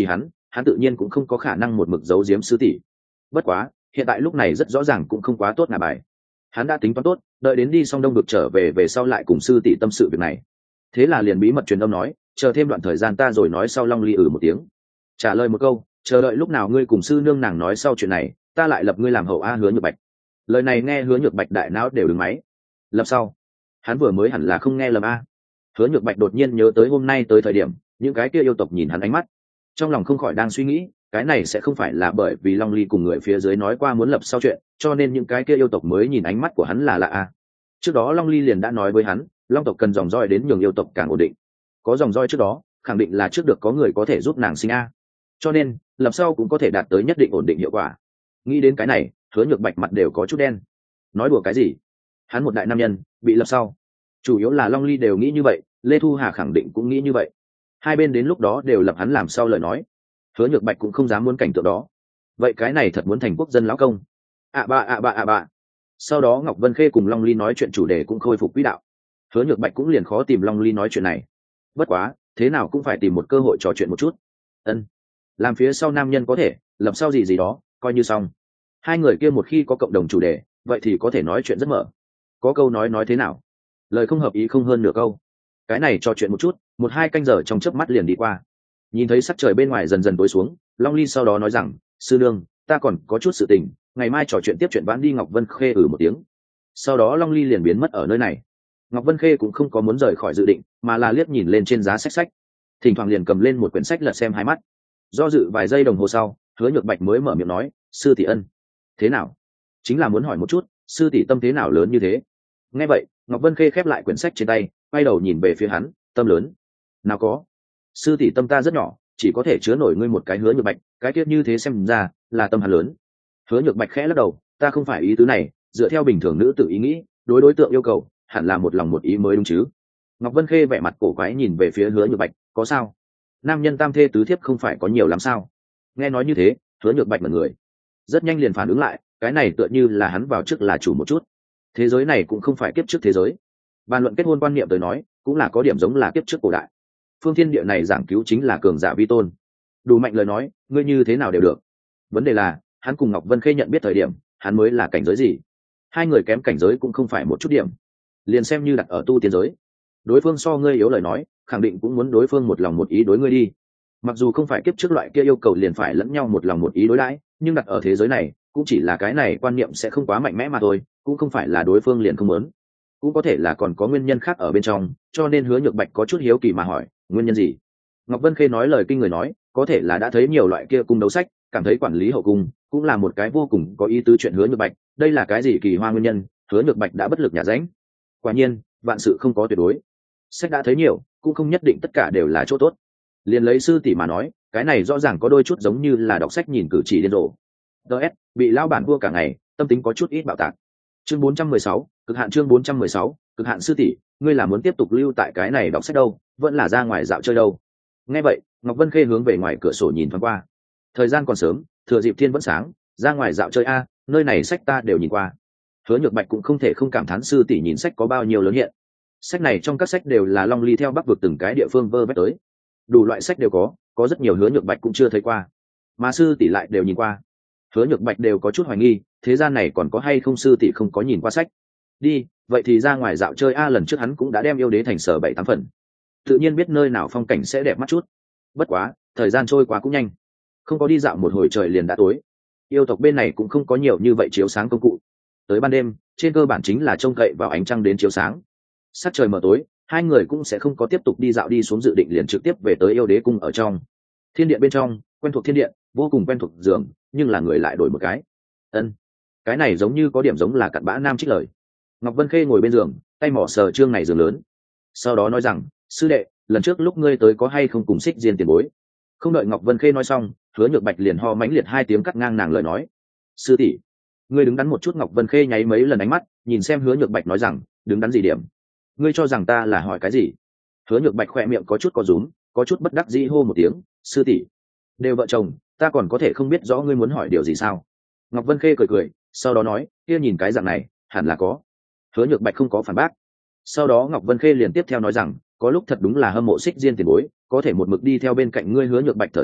hắn tự nhiên cũng không có khả năng một mực giấu giếm sư tỷ. Bất quá hiện tại lúc này rất rõ ràng cũng không quá tốt ngả bài. Hắn đã tính toán tốt, đợi đến đi xong đông vực trở về về sau lại cùng sư tỷ tâm sự việc này. Thế là liền bí mật truyền âm nói, chờ thêm đoạn thời gian ta rồi nói sau. Long ly ử một tiếng, trả lời một câu, chờ đợi lúc nào ngươi cùng sư nương nàng nói sau chuyện này, ta lại lập ngươi làm hậu a. Hứa Nhược Bạch. Lời này nghe Hứa Nhược Bạch đại não đều đứng máy. Lập sau, hắn vừa mới hẳn là không nghe lầm a. Hứa Nhược Bạch đột nhiên nhớ tới hôm nay tới thời điểm những cái kia yêu tộc nhìn hắn ánh mắt, trong lòng không khỏi đang suy nghĩ, cái này sẽ không phải là bởi vì Long ly cùng người phía dưới nói qua muốn lập sau chuyện, cho nên những cái kia yêu tộc mới nhìn ánh mắt của hắn là lạ a. Trước đó Long ly liền đã nói với hắn, long tộc cần dòng roi đến nhường yêu tộc càng ổn định, có dòng roi trước đó khẳng định là trước được có người có thể giúp nàng sinh a, cho nên lập sau cũng có thể đạt tới nhất định ổn định hiệu quả. Nghĩ đến cái này, Hứa Nhược Bạch mặt đều có chút đen. Nói đùa cái gì? Hắn một đại nam nhân bị lập sau, chủ yếu là Long ly đều nghĩ như vậy, Lê Thu Hà khẳng định cũng nghĩ như vậy, hai bên đến lúc đó đều lập hắn làm sau lời nói. Hứa Nhược Bạch cũng không dám muốn cảnh tượng đó. Vậy cái này thật muốn thành quốc dân lão công. ạ ba ạ ba ạ ba. Sau đó Ngọc Vân Khê cùng Long ly nói chuyện chủ đề cũng khôi phục quỹ đạo. Hứa Nhược Bạch cũng liền khó tìm Long ly nói chuyện này. Bất quá thế nào cũng phải tìm một cơ hội trò chuyện một chút. Ân, làm phía sau nam nhân có thể lập sau gì gì đó coi như xong. Hai người kia một khi có cộng đồng chủ đề vậy thì có thể nói chuyện rất mở. Có câu nói nói thế nào, lời không hợp ý không hơn nửa câu. Cái này trò chuyện một chút, một hai canh giờ trong chớp mắt liền đi qua. Nhìn thấy sắc trời bên ngoài dần dần tối xuống, Long ly sau đó nói rằng, sư nương, ta còn có chút sự tình, ngày mai trò chuyện tiếp chuyện vãn đi. Ngọc Vân Khê ử một tiếng, sau đó Long ly liền biến mất ở nơi này. Ngọc Vân Khê cũng không có muốn rời khỏi dự định, mà là liếc nhìn lên trên giá sách sách, thỉnh thoảng liền cầm lên một quyển sách lật xem hai mắt. Do dự vài giây đồng hồ sau, Hứa Nhược Bạch mới mở miệng nói, sư tỷ ân, thế nào? Chính là muốn hỏi một chút, sư tỷ tâm thế nào lớn như thế? Nghe vậy, Ngọc Vân Khê khép lại quyển sách trên tay, quay đầu nhìn về phía hắn, tâm lớn? Nào có, sư tỷ tâm ta rất nhỏ, chỉ có thể chứa nổi ngươi một cái. Hứa Nhược Bạch, cái tiết như thế xem ra là tâm hắn lớn. Hứa Nhược Bạch khẽ lắc đầu, ta không phải ý tứ này, dựa theo bình thường nữ tự ý nghĩ, đối đối tượng yêu cầu hẳn là một lòng một ý mới đúng chứ. Ngọc Vân Khê vẻ mặt cổ quái nhìn về phía Hứa Nhược Bạch, có sao? Nam nhân tam thê tứ thiếp không phải có nhiều lắm sao? Nghe nói như thế, Hứa Nhược Bạch mật người, rất nhanh liền phản ứng lại, cái này tựa như là hắn vào trước là chủ một chút. Thế giới này cũng không phải kiếp trước thế giới. Bàn luận kết hôn quan niệm tới nói, cũng là có điểm giống là kiếp trước cổ đại. Phương thiên địa này giảng cứu chính là cường giả vi tôn. Đủ mạnh lời nói, ngươi như thế nào đều được. Vấn đề là, hắn cùng Ngọc Vân Khê nhận biết thời điểm, hắn mới là cảnh giới gì? Hai người kém cảnh giới cũng không phải một chút điểm. Liền xem như đặt ở tu tiên giới, đối phương so ngươi yếu lời nói, khẳng định cũng muốn đối phương một lòng một ý đối ngươi đi. Mặc dù không phải kiếp trước loại kia yêu cầu liền phải lẫn nhau một lòng một ý đối đãi, nhưng đặt ở thế giới này, cũng chỉ là cái này quan niệm sẽ không quá mạnh mẽ mà thôi, cũng không phải là đối phương liền không muốn. Cũng có thể là còn có nguyên nhân khác ở bên trong, cho nên Hứa Nhược Bạch có chút hiếu kỳ mà hỏi, nguyên nhân gì? Ngọc Vân Khê nói lời kinh người nói, có thể là đã thấy nhiều loại kia cung đấu sách, cảm thấy quản lý hậu cung cũng là một cái vô cùng có ý tứ chuyện. Hứa Nhược Bạch, đây là cái gì kỳ hoa nguyên nhân? Hứa Nhược Bạch đã bất lực nhả ránh. Quả nhiên, vạn sự không có tuyệt đối. Sách đã thấy nhiều, cũng không nhất định tất cả đều là chỗ tốt. Liền lấy sư tỷ mà nói, cái này rõ ràng có đôi chút giống như là đọc sách nhìn cử chỉ điên rồ. ds bị lão bản vua cả ngày, tâm tính có chút ít bạo tạc. Chương bốn trăm mười sáu, cực hạn. Chương bốn trăm mười sáu, cực hạn. Sư tỷ, ngươi là muốn tiếp tục lưu tại cái này đọc sách đâu, vẫn là ra ngoài dạo chơi đâu? Nghe vậy, Ngọc Vân Khê hướng về ngoài cửa sổ nhìn thoáng qua. Thời gian còn sớm, thừa dịp thiên vẫn sáng, ra ngoài dạo chơi a, nơi này sách ta đều nhìn qua. Hứa Nhược Bạch cũng không thể không cảm thán sư tỷ nhìn sách có bao nhiêu lớn hiện. Sách này trong các sách đều là Long ly theo Bắc vực từng cái địa phương vơ vét tới, đủ loại sách đều có, có rất nhiều Hứa Nhược Bạch cũng chưa thấy qua, mà sư tỷ lại đều nhìn qua. Hứa Nhược Bạch đều có chút hoài nghi, thế gian này còn có hay không sư tỷ không có nhìn qua sách. Đi, vậy thì ra ngoài dạo chơi a. Lần trước hắn cũng đã đem yêu đế thành sở bảy tám phần, tự nhiên biết nơi nào phong cảnh sẽ đẹp mắt chút. Bất quá thời gian trôi qua cũng nhanh, không có đi dạo một hồi trời liền đã tối. Yêu tộc bên này cũng không có nhiều như vậy chiếu sáng công cụ, tới ban đêm trên cơ bản chính là trông cậy vào ánh trăng đến chiếu sáng. Sắc trời mờ tối, hai người cũng sẽ không có tiếp tục đi dạo đi xuống, dự định liền trực tiếp về tới yêu đế cung. Ở trong thiên điện bên trong, quen thuộc thiên điện, vô cùng quen thuộc giường, nhưng là người lại đổi một cái. Ân, cái này giống như có điểm giống là cặn bã nam trích lời. Ngọc Vân Khê ngồi bên giường, tay mỏ sờ trương này giường lớn, sau đó nói rằng, sư đệ, lần trước lúc ngươi tới có hay không cùng Xích Diên tiền bối? Không đợi Ngọc Vân Khê nói xong, Hứa Nhược Bạch liền ho mãnh liệt hai tiếng cắt ngang nàng lời nói. Sư tỷ, ngươi đứng đắn một chút. Ngọc Vân Khê nháy mấy lần ánh mắt nhìn xem Hứa Nhược Bạch nói rằng, đứng đắn gì điểm? Ngươi cho rằng ta là hỏi cái gì? Hứa Nhược Bạch khỏe miệng có chút có rúm, có chút bất đắc dĩ hô một tiếng, sư tỷ, đều vợ chồng, ta còn có thể không biết rõ ngươi muốn hỏi điều gì sao? Ngọc Vân Khê cười cười, sau đó nói, kia nhìn cái dạng này hẳn là có. Hứa Nhược Bạch không có phản bác. Sau đó Ngọc Vân Khê liền tiếp theo nói rằng, có lúc thật đúng là hâm mộ Xích Diên tiền bối, có thể một mực đi theo bên cạnh ngươi. Hứa Nhược Bạch thở dài,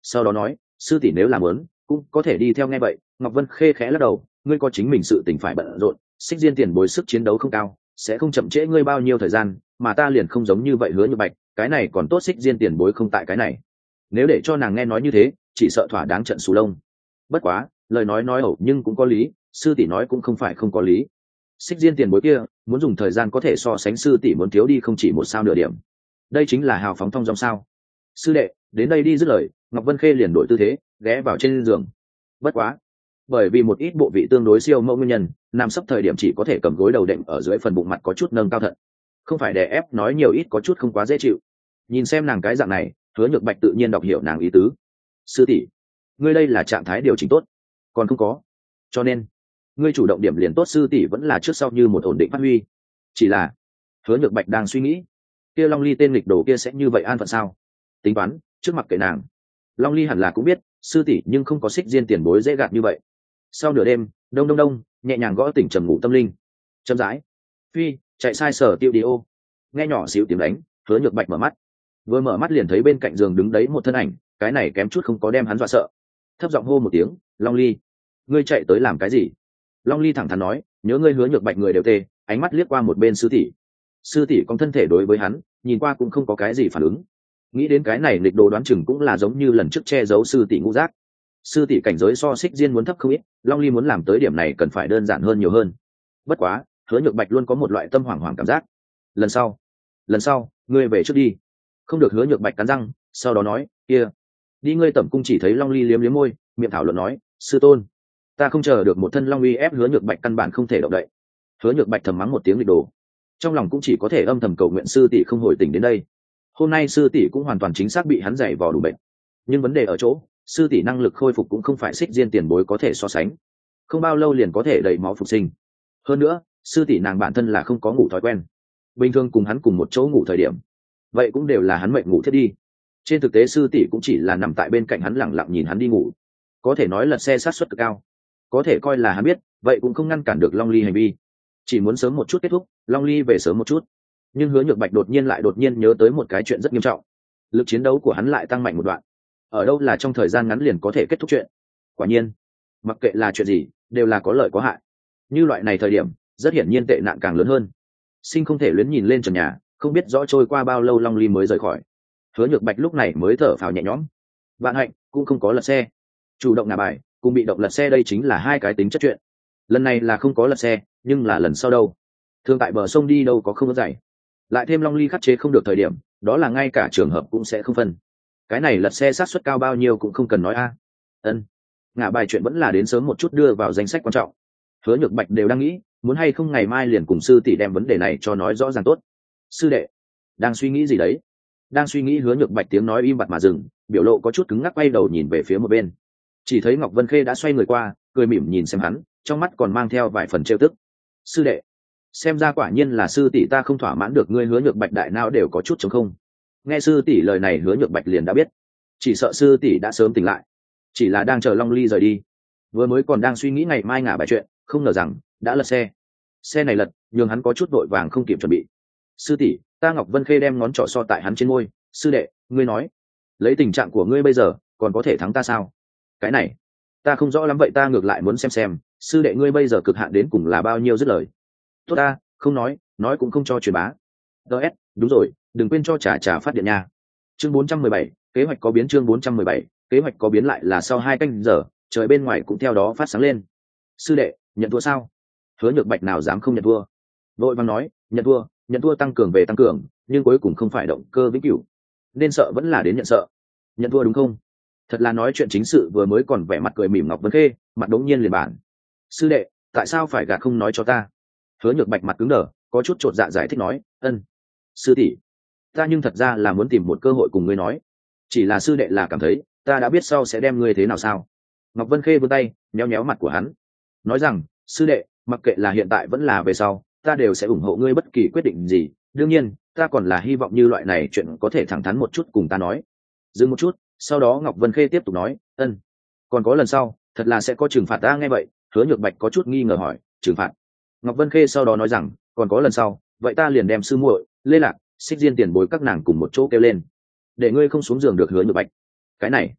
sau đó nói sư tỷ nếu làm muốn cũng có thể đi theo. nghe vậy Ngọc Vân Khê khẽ lắc đầu, ngươi có chính mình sự tình phải bận rộn, Xích Diên tiền bối sức chiến đấu không cao, sẽ không chậm trễ ngươi bao nhiêu thời gian, mà ta liền không giống như vậy. Hứa Nhược Bạch, cái này còn tốt, Xích Diên tiền bối không tại cái này. Nếu để cho nàng nghe nói như thế, chỉ sợ thỏa đáng trận sù lông. Bất quá, lời nói nói ẩu nhưng cũng có lý, sư tỷ nói cũng không phải không có lý. Xích Diên tiền bối kia, muốn dùng thời gian có thể so sánh sư tỷ muốn thiếu đi không chỉ một sao nửa điểm. Đây chính là hào phóng thông dong sao. Sư đệ, đến đây đi, dứt lời, Ngọc Vân Khê liền đổi tư thế, ghé vào trên giường. Bất quá, bởi vì một ít bộ vị tương đối siêu mẫu nguyên nhân, nằm sấp thời điểm chỉ có thể cầm gối đầu đệm ở dưới phần bụng, mặt có chút nâng cao thận, không phải đè ép, nói nhiều ít có chút không quá dễ chịu. Nhìn xem nàng cái dạng này, Hứa Nhược Bạch tự nhiên đọc hiểu nàng ý tứ. Sư tỷ, ngươi đây là trạng thái điều chỉnh tốt, còn không có, cho nên ngươi chủ động điểm liền tốt. Sư tỷ vẫn là trước sau như một ổn định phát huy. Chỉ là Hứa Nhược Bạch đang suy nghĩ, kia Long Ly tên nghịch đồ kia sẽ như vậy an phận sao? Tính toán trước mặt kệ nàng, Long Ly hẳn là cũng biết sư tỷ nhưng không có Xích Diên tiền bối dễ gạt như vậy. Sau nửa đêm, đông đông đông nhẹ nhàng gõ tỉnh trầm ngủ tâm linh. Chậm rãi phi chạy sai sở tiêu đi ô, nghe nhỏ xíu tiếng đánh. Hứa Nhược Bạch mở mắt, vừa mở mắt liền thấy bên cạnh giường đứng đấy một thân ảnh, cái này kém chút không có đem hắn dọa sợ. Thấp giọng hô một tiếng, Long Ly, ngươi chạy tới làm cái gì? Long Ly thẳng thắn nói, nhớ ngươi. Hứa Nhược Bạch người đều tê, ánh mắt liếc qua một bên sư tỷ. Sư tỷ con thân thể đối với hắn nhìn qua cũng không có cái gì phản ứng, nghĩ đến cái này nghịch đồ đoán chừng cũng là giống như lần trước che giấu sư tỷ ngũ giác. Sư tỷ cảnh giới so Xích Diên muốn thấp không ít, Long Ly muốn làm tới điểm này cần phải đơn giản hơn nhiều hơn. Bất quá Hứa Nhược Bạch luôn có một loại tâm hoảng hoảng cảm giác. Lần sau lần sau ngươi về trước đi. Không được. Hứa Nhược Bạch cắn răng, sau đó nói, kia đi ngươi tẩm cung. Chỉ thấy Long Ly liếm liếm môi, miệng thảo luận nói, sư tôn, ta không chờ được một thân Long Uy ép. Hứa Nhược Bạch căn bản không thể động đậy. Hứa Nhược Bạch thầm mắng một tiếng nghịch đồ, trong lòng cũng chỉ có thể âm thầm cầu nguyện sư tỷ không hồi tỉnh đến đây. Hôm nay sư tỷ cũng hoàn toàn chính xác bị hắn giày vò đủ bệnh, nhưng vấn đề ở chỗ sư tỷ năng lực khôi phục cũng không phải Xích Diên tiền bối có thể so sánh, không bao lâu liền có thể đẩy máu phục sinh. Hơn nữa sư tỷ nàng bản thân là không có ngủ thói quen, bình thường cùng hắn cùng một chỗ ngủ thời điểm vậy cũng đều là hắn mệnh ngủ thiết đi. Trên thực tế sư tỷ cũng chỉ là nằm tại bên cạnh hắn lẳng lặng nhìn hắn đi ngủ, có thể nói là xe sát suất cực cao, có thể coi là hắn biết, vậy cũng không ngăn cản được Long Ly hành vi. Chỉ muốn sớm một chút kết thúc, Long Ly về sớm một chút. Nhưng Hứa Nhược Bạch đột nhiên lại đột nhiên nhớ tới một cái chuyện rất nghiêm trọng, lực chiến đấu của hắn lại tăng mạnh một đoạn, ở đâu là trong thời gian ngắn liền có thể kết thúc chuyện. Quả nhiên mặc kệ là chuyện gì đều là có lợi có hại, như loại này thời điểm rất hiển nhiên tệ nạn càng lớn hơn. Sinh không thể luyến nhìn lên trần nhà, không biết rõ trôi qua bao lâu Long Ly mới rời khỏi. Hứa Nhược Bạch lúc này mới thở phào nhẹ nhõm. Vạn hạnh cũng không có lật xe, chủ động ngả bài cùng bị động lật xe đây chính là hai cái tính chất chuyện. Lần này là không có lật xe, nhưng là lần sau đâu, thường tại bờ sông đi đâu có không có dày, lại thêm Long Ly khắc chế không được thời điểm, đó là ngay cả trường hợp cũng sẽ không phân. Cái này lật xe sát suất cao bao nhiêu cũng không cần nói a. Ân, ngả bài chuyện vẫn là đến sớm một chút đưa vào danh sách quan trọng. Hứa Nhược Bạch đều đang nghĩ muốn hay không ngày mai liền cùng sư tỷ đem vấn đề này cho nói rõ ràng tốt. Sư đệ đang suy nghĩ gì đấy? Đang suy nghĩ. Hứa Nhược Bạch tiếng nói im bặt mà dừng, biểu lộ có chút cứng ngắc, quay đầu nhìn về phía một bên, chỉ thấy Ngọc Vân Khê đã xoay người qua, cười mỉm nhìn xem hắn, trong mắt còn mang theo vài phần trêu tức. Sư đệ, xem ra quả nhiên là sư tỷ ta không thỏa mãn được ngươi. Hứa Nhược Bạch đại não đều có chút trống không. Nghe sư tỷ lời này, Hứa Nhược Bạch liền đã biết, chỉ sợ sư tỷ đã sớm tỉnh lại, chỉ là đang chờ Long Ly rời đi. Vừa mới còn đang suy nghĩ ngày mai ngả bài chuyện, không ngờ rằng đã lật xe. Xe này lật nhường hắn có chút vội vàng không kịp chuẩn bị. Sư tỷ, ta Ngọc Vân Khê đem ngón trỏ so tại hắn trên môi. Sư đệ, ngươi nói, lấy tình trạng của ngươi bây giờ còn có thể thắng ta sao? Cái này ta không rõ lắm, vậy ta ngược lại muốn xem xem sư đệ ngươi bây giờ cực hạn đến cùng là bao nhiêu. Dứt lời, tốt ta không nói, nói cũng không cho truyền bá. ds đúng rồi, đừng quên cho trà trà phát điện nha. Chương bốn trăm mười bảy, kế hoạch có biến. Chương bốn trăm mười bảy, kế hoạch có biến. Lại là sau hai canh giờ, trời bên ngoài cũng theo đó phát sáng lên. Sư đệ, nhận thua sao? Hứa Nhược Bạch nào dám không nhận thua, vội vàng nói, nhận thua, nhận thua tăng cường về tăng cường, nhưng cuối cùng không phải động cơ vĩnh cửu, nên sợ vẫn là đến nhận sợ. Nhận thua đúng không? Thật là nói chuyện chính sự. Vừa mới còn vẻ mặt cười mỉm Ngọc Vân Khê, mặt đống nhiên liền bản. Sư đệ, tại sao phải gạt không nói cho ta? Hứa Nhược Bạch mặt cứng đờ, có chút chột dạ giải thích nói, ân, sư tỷ, ta nhưng thật ra là muốn tìm một cơ hội cùng ngươi nói, chỉ là sư đệ là cảm thấy ta đã biết sau sẽ đem ngươi thế nào sao? Ngọc Vân Khê vươn tay nhéo nhéo mặt của hắn, nói rằng, sư đệ, mặc kệ là hiện tại vẫn là về sau, ta đều sẽ ủng hộ ngươi bất kỳ quyết định gì. Đương nhiên ta còn là hy vọng như loại này chuyện có thể thẳng thắn một chút cùng ta nói. Dừng một chút, sau đó Ngọc Vân Khê tiếp tục nói, ân, còn có lần sau thật là sẽ có trừng phạt ta. Nghe vậy Hứa Nhược Bạch có chút nghi ngờ hỏi, trừng phạt? Ngọc Vân Khê sau đó nói rằng, còn có lần sau vậy ta liền đem sư muội Lê Lạc, Xích Diên tiền bối các nàng cùng một chỗ kêu lên, để ngươi không xuống giường được. Hứa Nhược Bạch, cái này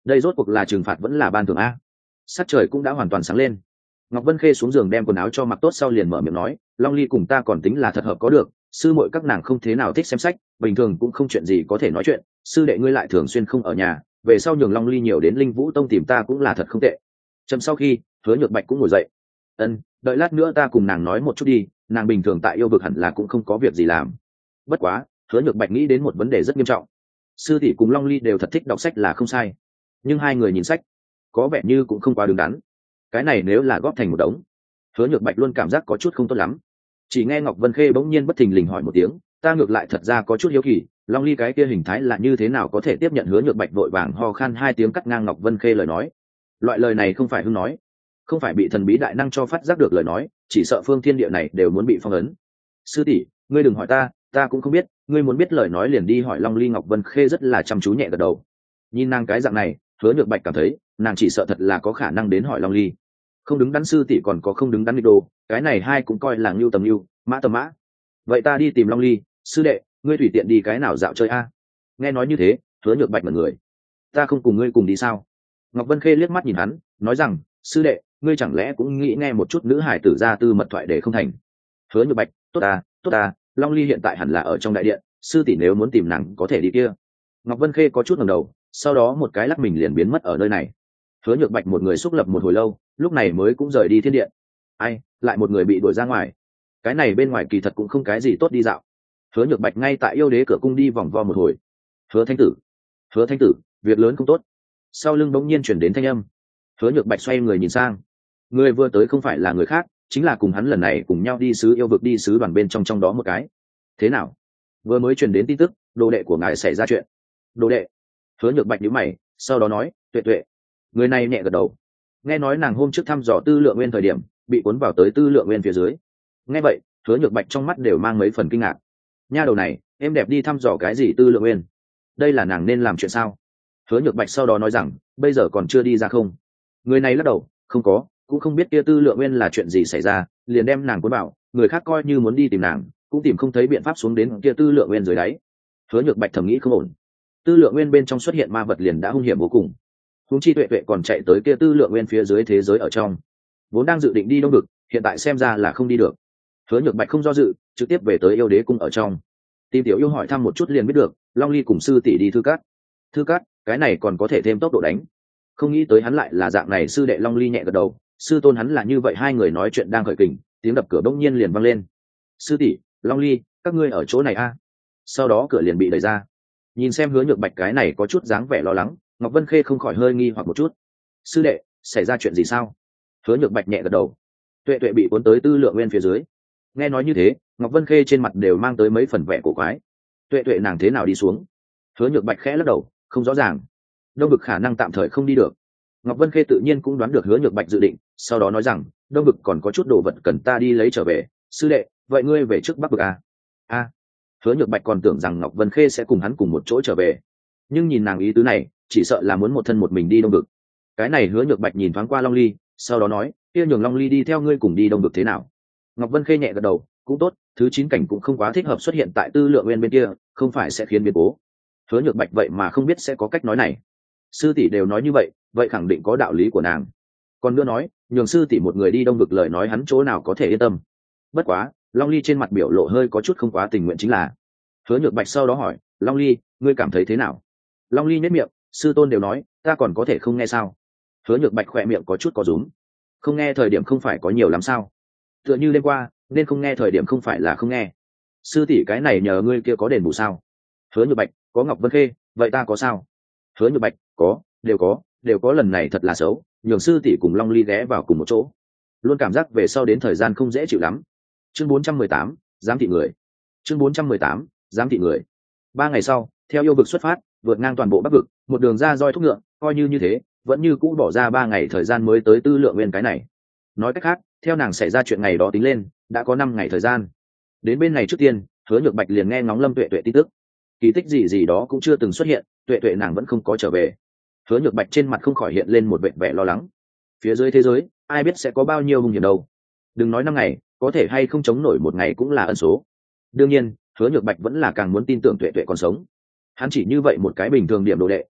đây rốt cuộc là trừng phạt vẫn là ban thưởng a? Sắc trời cũng đã hoàn toàn sáng lên. Ngọc Vân Khê xuống giường đem quần áo cho mặc tốt sau liền mở miệng nói, Long Ly cùng ta còn tính là thật hợp có được, sư muội các nàng không thế nào thích xem sách, bình thường cũng không chuyện gì có thể nói chuyện, sư đệ ngươi lại thường xuyên không ở nhà, về sau nhường Long Ly nhiều đến Linh Vũ Tông tìm ta cũng là thật không tệ. Chậm sau khi, Hứa Nhược Bạch cũng ngồi dậy. Ân, đợi lát nữa ta cùng nàng nói một chút đi, nàng bình thường tại yêu vực hẳn là cũng không có việc gì làm. Bất quá, Hứa Nhược Bạch nghĩ đến một vấn đề rất nghiêm trọng. Sư tỷ cùng Long Ly đều thật thích đọc sách là không sai, nhưng hai người nhìn sách, có vẻ như cũng không quá đứng đắn. Cái này nếu là góp thành một đống, Hứa Nhược Bạch luôn cảm giác có chút không tốt lắm. Chỉ nghe Ngọc Vân Khê bỗng nhiên bất thình lình hỏi một tiếng, ta ngược lại thật ra có chút hiếu kỳ, Long Ly cái kia hình thái là như thế nào có thể tiếp nhận? Hứa Nhược Bạch vội vàng ho khan hai tiếng cắt ngang Ngọc Vân Khê lời nói. Loại lời này không phải hưng nói, không phải bị thần bí đại năng cho phát giác được lời nói, chỉ sợ phương thiên địa này đều muốn bị phong ấn. Sư tỷ, ngươi đừng hỏi ta, ta cũng không biết, ngươi muốn biết lời nói liền đi hỏi Long Ly. Ngọc Vân Khê rất là chăm chú nhẹ gật đầu. Nhìn nàng cái dạng này, Hứa Nhược Bạch cảm thấy nàng chỉ sợ thật là có khả năng đến hỏi Long Ly. Không đứng đắn sư tỷ còn có không đứng đắn nghịch đồ, cái này hai cũng coi là ngưu tầm ngưu, mã tầm mã. Vậy ta đi tìm Long Ly, sư đệ, ngươi tùy tiện đi cái nào dạo chơi a? Nghe nói như thế, Hứa Nhược Bạch mật người. Ta không cùng ngươi cùng đi sao? Ngọc Vân Khê liếc mắt nhìn hắn, nói rằng, sư đệ, ngươi chẳng lẽ cũng nghĩ nghe một chút nữ hải tử gia tư mật thoại để không thành? Hứa Nhược Bạch, tốt à, tốt à, Long Ly hiện tại hẳn là ở trong đại điện, sư tỷ nếu muốn tìm nàng có thể đi kia. Ngọc Vân Khê có chút ngẩng đầu, sau đó một cái lắc mình liền biến mất ở nơi này. Hứa Nhược Bạch một người xúc lập một hồi lâu, lúc này mới cũng rời đi thiên điện. Ai, lại một người bị đuổi ra ngoài. Cái này bên ngoài kỳ thật cũng không cái gì tốt đi dạo. Hứa Nhược Bạch ngay tại yêu đế cửa cung đi vòng vo một hồi. Hứa Thanh Tử, Hứa Thanh Tử, việc lớn không tốt. Sau lưng bỗng nhiên chuyển đến thanh âm. Hứa Nhược Bạch xoay người nhìn sang, người vừa tới không phải là người khác, chính là cùng hắn lần này cùng nhau đi sứ yêu vực đi sứ đoàn bên trong trong đó một cái. Thế nào? Vừa mới truyền đến tin tức, đồ đệ của ngài xảy ra chuyện. Đồ đệ? Hứa Nhược Bạch nhíu mày, sau đó nói, Tuệ Tuệ. Người này nhẹ gật đầu. Nghe nói nàng hôm trước thăm dò Tư Lượng Nguyên thời điểm, bị cuốn vào tới Tư Lượng Nguyên phía dưới. Nghe vậy, Hứa Nhược Bạch trong mắt đều mang mấy phần kinh ngạc. Nha đầu này, em đẹp đi thăm dò cái gì Tư Lượng Nguyên? Đây là nàng nên làm chuyện sao? Hứa Nhược Bạch sau đó nói rằng, bây giờ còn chưa đi ra không? Người này lắc đầu, không có, cũng không biết kia Tư Lượng Nguyên là chuyện gì xảy ra, liền đem nàng cuốn vào, người khác coi như muốn đi tìm nàng, cũng tìm không thấy biện pháp xuống đến kia Tư Lượng Nguyên dưới đáy. Hứa Nhược Bạch thầm nghĩ không ổn. Tư Lượng Nguyên bên trong xuất hiện ma vật liền đã hung hiểm vô cùng. Huống chi Tuệ Tuệ còn chạy tới kia Tư Lượng Nguyên phía dưới thế giới ở trong, vốn đang dự định đi đông vực, hiện tại xem ra là không đi được. Hứa Nhược Bạch không do dự, trực tiếp về tới yêu đế cung ở trong. Tìm Tiểu Yêu hỏi thăm một chút liền biết được, Long Ly cùng sư tỷ đi Thư Cát. Thư Cát, cái này còn có thể thêm tốc độ đánh. Không nghĩ tới hắn lại là dạng này. Sư đệ Long Ly nhẹ gật đầu, sư tôn hắn là như vậy. Hai người nói chuyện đang khởi kình, tiếng đập cửa bỗng nhiên liền vang lên. Sư tỷ, Long Ly, các ngươi ở chỗ này a? À? Sau đó cửa liền bị đẩy ra. Nhìn xem Hứa Nhược Bạch cái này có chút dáng vẻ lo lắng, Ngọc Vân Khê không khỏi hơi nghi hoặc một chút. Sư đệ, xảy ra chuyện gì sao? Hứa Nhược Bạch nhẹ gật đầu. Tuệ Tuệ bị cuốn tới Tư Lượng Nguyên phía dưới. Nghe nói như thế, Ngọc Vân Khê trên mặt đều mang tới mấy phần vẻ cổ quái. Tuệ Tuệ nàng thế nào đi xuống? Hứa Nhược Bạch khẽ lắc đầu, không rõ ràng. Đông vực khả năng tạm thời không đi được. Ngọc Vân Khê tự nhiên cũng đoán được Hứa Nhược Bạch dự định, sau đó nói rằng, Đông vực còn có chút đồ vật cần ta đi lấy trở về. Sư đệ, vậy ngươi về trước Bắc vực à? A. À. Hứa Nhược Bạch còn tưởng rằng Ngọc Vân Khê sẽ cùng hắn cùng một chỗ trở về, nhưng nhìn nàng ý tứ này, chỉ sợ là muốn một thân một mình đi Đông vực. Cái này Hứa Nhược Bạch nhìn thoáng qua Long Ly, sau đó nói, kia nhường Long Ly đi theo ngươi cùng đi Đông vực thế nào? Ngọc Vân Khê nhẹ gật đầu, cũng tốt, thứ chín cảnh cũng không quá thích hợp xuất hiện tại Tư Lượng Nguyên bên kia, không phải sẽ khiến biến cố. Hứa Nhược Bạch vậy mà không biết sẽ có cách nói này. Sư tỷ đều nói như vậy, vậy khẳng định có đạo lý của nàng. Còn nữa nói, nhường sư tỷ một người đi Đông vực lời nói hắn chỗ nào có thể yên tâm. Bất quá, Long Ly trên mặt biểu lộ hơi có chút không quá tình nguyện chính là. Hứa Nhược Bạch sau đó hỏi, Long Ly, ngươi cảm thấy thế nào? Long Ly nhếch miệng, sư tôn đều nói, ta còn có thể không nghe sao? Hứa Nhược Bạch khỏe miệng có chút có rúm. Không nghe thời điểm không phải có nhiều lắm sao? Tựa như đêm qua, nên không nghe thời điểm không phải là không nghe. Sư tỷ cái này nhờ ngươi kia có đền bù sao? Hứa Nhược Bạch, có Ngọc Vân Khê, vậy ta có sao? Hứa Nhược Bạch, có, đều có, đều có. Lần này thật là xấu, nhường sư tỷ cùng Long Ly ghé vào cùng một chỗ, luôn cảm giác về sau đến thời gian không dễ chịu lắm. Chương bốn trăm mười tám, giám thị người. Chương bốn trăm mười tám, giám thị người. Ba ngày sau, theo yêu vực xuất phát, vượt ngang toàn bộ Bắc vực, một đường ra roi thúc ngựa, coi như như thế, vẫn như cũ bỏ ra ba ngày thời gian mới tới Tư Lượng Nguyên cái này. Nói cách khác, theo nàng xảy ra chuyện ngày đó tính lên, đã có năm ngày thời gian. Đến bên này trước tiên, Hứa Nhược Bạch liền nghe ngóng Lâm Tuệ Tuệ tin tức. Kỳ tích gì gì đó cũng chưa từng xuất hiện, Tuệ Tuệ nàng vẫn không có trở về. Hứa Nhược Bạch trên mặt không khỏi hiện lên một vẻ vẻ lo lắng. Phía dưới thế giới, ai biết sẽ có bao nhiêu hung hiểm đâu. Đừng nói năm ngày, có thể hay không chống nổi một ngày cũng là ẩn số. Đương nhiên, Hứa Nhược Bạch vẫn là càng muốn tin tưởng Tuệ Tuệ còn sống. Hắn chỉ như vậy một cái bình thường điểm đồ đệ,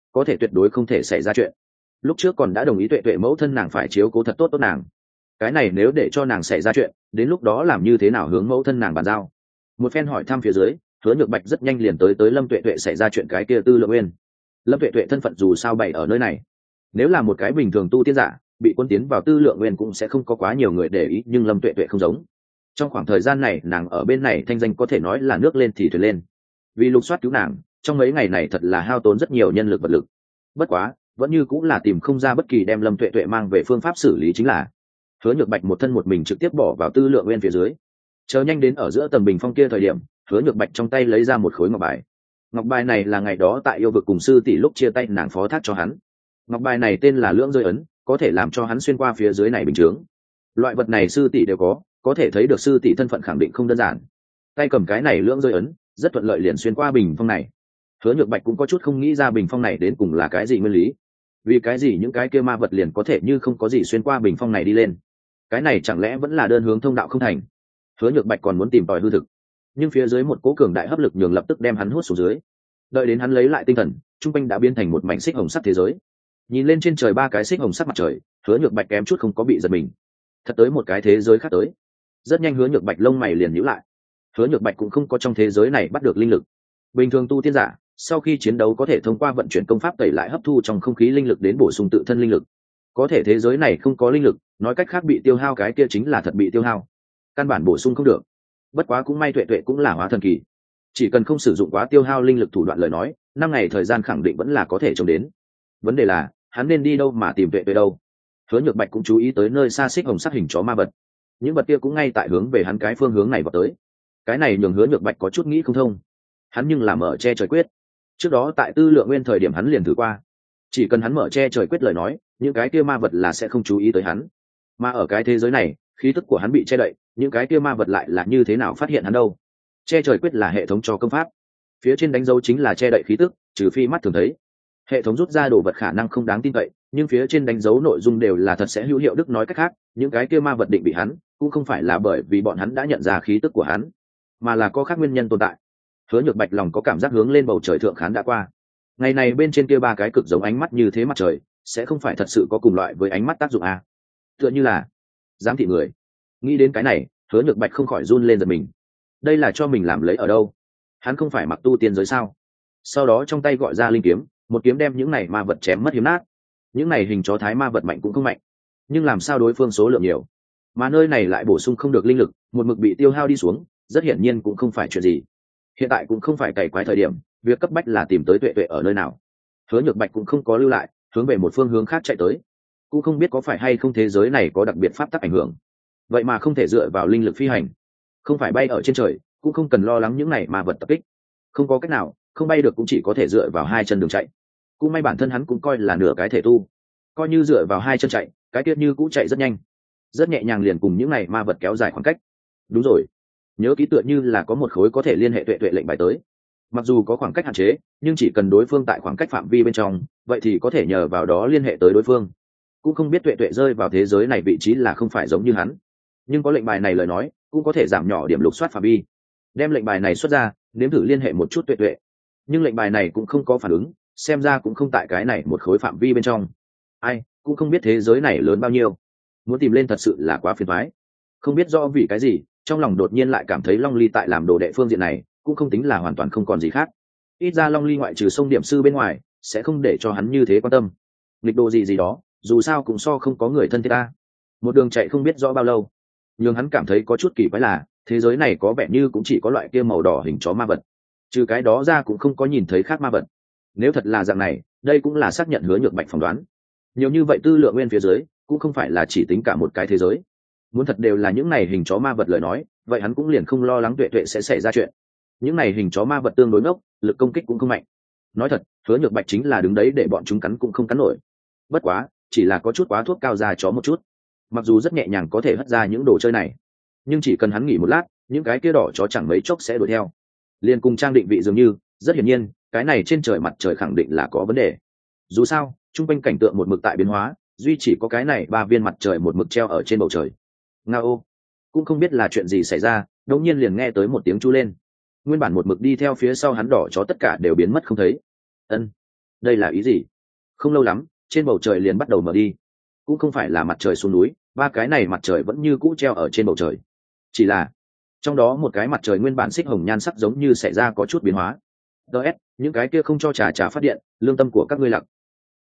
có thể tuyệt đối không thể xảy ra chuyện. Lúc trước còn đã đồng ý tuệ tuệ mẫu thân nàng phải chiếu cố thật tốt tốt nàng, cái này nếu để cho nàng xảy ra chuyện, đến lúc đó làm như thế nào hướng mẫu thân nàng bàn giao. Một phen hỏi thăm phía dưới, Hứa Nhược Bạch rất nhanh liền tới tới Lâm Tuệ Tuệ xảy ra chuyện cái kia Tư Lượng Nguyên. Lâm Tuệ Tuệ thân phận dù sao bày ở nơi này, nếu là một cái bình thường tu tiên giả bị quân tiến vào Tư Lượng Nguyên cũng sẽ không có quá nhiều người để ý, nhưng Lâm Tuệ Tuệ không giống. Trong khoảng thời gian này nàng ở bên này thanh danh có thể nói là nước lên thì thuyền lên, vì lục soát cứu nàng trong mấy ngày này thật là hao tốn rất nhiều nhân lực vật lực. Bất quá vẫn như cũng là tìm không ra bất kỳ đem Lâm Tuệ Tuệ mang về phương pháp xử lý, chính là Hứa Nhược Bạch một thân một mình trực tiếp bỏ vào Tư Lượng Nguyên phía dưới. Chờ nhanh đến ở giữa tầng bình phong kia thời điểm, Hứa Nhược Bạch trong tay lấy ra một khối ngọc bài. Ngọc bài này là ngày đó tại yêu vực cùng sư tỷ lúc chia tay nàng phó thác cho hắn. Ngọc bài này tên là Lưỡng Rơi Ấn, có thể làm cho hắn xuyên qua phía dưới này bình chướng. Loại vật này sư tỷ đều có, có thể thấy được sư tỷ thân phận khẳng định không đơn giản. Tay cầm cái này Lưỡng Rơi Ấn, rất thuận lợi liền xuyên qua bình phong này. Hứa Nhược Bạch cũng có chút không nghĩ ra bình phong này đến cùng là cái gì nguyên lý. Vì cái gì những cái kia ma vật liền có thể như không có gì xuyên qua bình phong này đi lên? Cái này chẳng lẽ vẫn là đơn hướng thông đạo không thành? Hứa Nhược Bạch còn muốn tìm tòi hư thực, nhưng phía dưới một cỗ cường đại hấp lực nhường lập tức đem hắn hút xuống dưới. Đợi đến hắn lấy lại tinh thần, trung quanh đã biến thành một mảnh xích hồng sắc thế giới. Nhìn lên trên trời ba cái xích hồng sắc mặt trời, Hứa Nhược Bạch kém chút không có bị giật mình. Thật tới một cái thế giới khác tới. Rất nhanh Hứa Nhược Bạch lông mày liền nhíu lại. Hứa Nhược Bạch cũng không có trong thế giới này bắt được linh lực. Bình thường tu tiên giả, sau khi chiến đấu có thể thông qua vận chuyển công pháp tẩy lại hấp thu trong không khí linh lực đến bổ sung tự thân linh lực. Có thể thế giới này không có linh lực, nói cách khác bị tiêu hao cái kia chính là thật bị tiêu hao, căn bản bổ sung không được. Bất quá cũng may Tuệ Tuệ cũng là hóa thần kỳ, chỉ cần không sử dụng quá tiêu hao linh lực thủ đoạn lời nói, năm ngày thời gian khẳng định vẫn là có thể chống đến. Vấn đề là hắn nên đi đâu mà tìm Tuệ Tuệ đâu? Hứa Nhược Bạch cũng chú ý tới nơi xa xích hồng sắc hình chó ma vật, những vật kia cũng ngay tại hướng về hắn cái phương hướng này vào tới. Cái này nhường Hứa Nhược Bạch có chút nghĩ không thông. Hắn nhưng là mở che trời quyết, trước đó tại Tư Lượng Nguyên thời điểm hắn liền thử qua, chỉ cần hắn mở che trời quyết lời nói, những cái kia ma vật là sẽ không chú ý tới hắn. Mà ở cái thế giới này, khí tức của hắn bị che đậy, những cái kia ma vật lại là như thế nào phát hiện hắn đâu? Che trời quyết là hệ thống cho công pháp, phía trên đánh dấu chính là che đậy khí tức, trừ phi mắt thường thấy. Hệ thống rút ra đồ vật khả năng không đáng tin cậy, nhưng phía trên đánh dấu nội dung đều là thật sẽ hữu hiệu. Đức nói cách khác, những cái kia ma vật định bị hắn, cũng không phải là bởi vì bọn hắn đã nhận ra khí tức của hắn, mà là có khác nguyên nhân tồn tại. Hứa Nhược Bạch lòng có cảm giác hướng lên bầu trời thượng khán đã qua. Ngày này bên trên kia ba cái cực giống ánh mắt như thế mặt trời, sẽ không phải thật sự có cùng loại với ánh mắt tác dụng à? Tựa như là giám thị người. Nghĩ đến cái này, Hứa Nhược Bạch không khỏi run lên giật mình. Đây là cho mình làm lấy ở đâu? Hắn không phải mặc tu tiên giới sao? Sau đó trong tay gọi ra linh kiếm, một kiếm đem những này ma vật chém mất hiếm nát. Những này hình chó thái ma vật mạnh cũng không mạnh, nhưng làm sao đối phương số lượng nhiều, mà nơi này lại bổ sung không được linh lực, một mực bị tiêu hao đi xuống, rất hiển nhiên cũng không phải chuyện gì. Hiện tại cũng không phải cày quái thời điểm, việc cấp bách là tìm tới Tuệ Tuệ ở nơi nào. Hứa Nhược Bạch cũng không có lưu lại, hướng về một phương hướng khác chạy tới. Cũng không biết có phải hay không thế giới này có đặc biệt pháp tắc ảnh hưởng, vậy mà không thể dựa vào linh lực phi hành, không phải bay ở trên trời, cũng không cần lo lắng những này mà vật tập kích. Không có cách nào, không bay được cũng chỉ có thể dựa vào hai chân đường chạy. Cũng may bản thân hắn cũng coi là nửa cái thể tu, coi như dựa vào hai chân chạy, cái tiết như cũng chạy rất nhanh, rất nhẹ nhàng liền cùng những này ma vật kéo dài khoảng cách. Đúng rồi, nhớ ký tựa như là có một khối có thể liên hệ Tuệ Tuệ lệnh bài tới. Mặc dù có khoảng cách hạn chế, nhưng chỉ cần đối phương tại khoảng cách phạm vi bên trong, vậy thì có thể nhờ vào đó liên hệ tới đối phương. Cũng không biết Tuệ Tuệ rơi vào thế giới này vị trí là không phải giống như hắn, nhưng có lệnh bài này lời nói, cũng có thể giảm nhỏ điểm lục soát phạm vi. Đem lệnh bài này xuất ra, nếm thử liên hệ một chút Tuệ Tuệ, nhưng lệnh bài này cũng không có phản ứng, xem ra cũng không tại cái này một khối phạm vi bên trong. Ai cũng không biết thế giới này lớn bao nhiêu, muốn tìm lên thật sự là quá phiền toái. Không biết do vì cái gì, trong lòng đột nhiên lại cảm thấy Long Ly tại làm đồ đệ phương diện này cũng không tính là hoàn toàn không còn gì khác. Ít ra Long Ly ngoại trừ sông điểm sư bên ngoài, sẽ không để cho hắn như thế quan tâm. Nghịch đồ gì gì đó, dù sao cũng so không có người thân thiết ta. Một đường chạy không biết rõ bao lâu, nhưng hắn cảm thấy có chút kỳ quái là thế giới này có vẻ như cũng chỉ có loại kia màu đỏ hình chó ma vật, trừ cái đó ra cũng không có nhìn thấy khác ma vật. Nếu thật là dạng này, đây cũng là xác nhận Hứa Nhược Bạch phỏng đoán. Nhiều như vậy Tư Lượng Nguyên phía dưới cũng không phải là chỉ tính cả một cái thế giới. Muốn thật đều là những này hình chó ma vật lời nói, vậy hắn cũng liền không lo lắng Tuệ Tuệ sẽ xảy ra chuyện. Những này hình chó ma vật tương đối ngốc, lực công kích cũng không mạnh. Nói thật, Hứa Nhược Bạch chính là đứng đấy để bọn chúng cắn cũng không cắn nổi. Bất quá, chỉ là có chút quá thuốc cao ra chó một chút. Mặc dù rất nhẹ nhàng có thể hất ra những đồ chơi này, nhưng chỉ cần hắn nghỉ một lát, những cái kia đỏ chó chẳng mấy chốc sẽ đuổi theo. Liên cùng trang định vị dường như, rất hiển nhiên, cái này trên trời mặt trời khẳng định là có vấn đề. Dù sao, trung quanh cảnh tượng một mực tại biến hóa, duy chỉ có cái này ba viên mặt trời một mực treo ở trên bầu trời. Ngao, cũng không biết là chuyện gì xảy ra, đột nhiên liền nghe tới một tiếng chu lên. Nguyên bản một mực đi theo phía sau hắn đỏ chó tất cả đều biến mất không thấy. Ân, đây là ý gì? Không lâu lắm trên bầu trời liền bắt đầu mở đi, cũng không phải là mặt trời xuống núi, ba cái này mặt trời vẫn như cũ treo ở trên bầu trời, chỉ là trong đó một cái mặt trời nguyên bản xích hồng nhan sắc giống như xảy ra có chút biến hóa. ts những cái kia không cho trà trà phát điện, lương tâm của các ngươi lặng.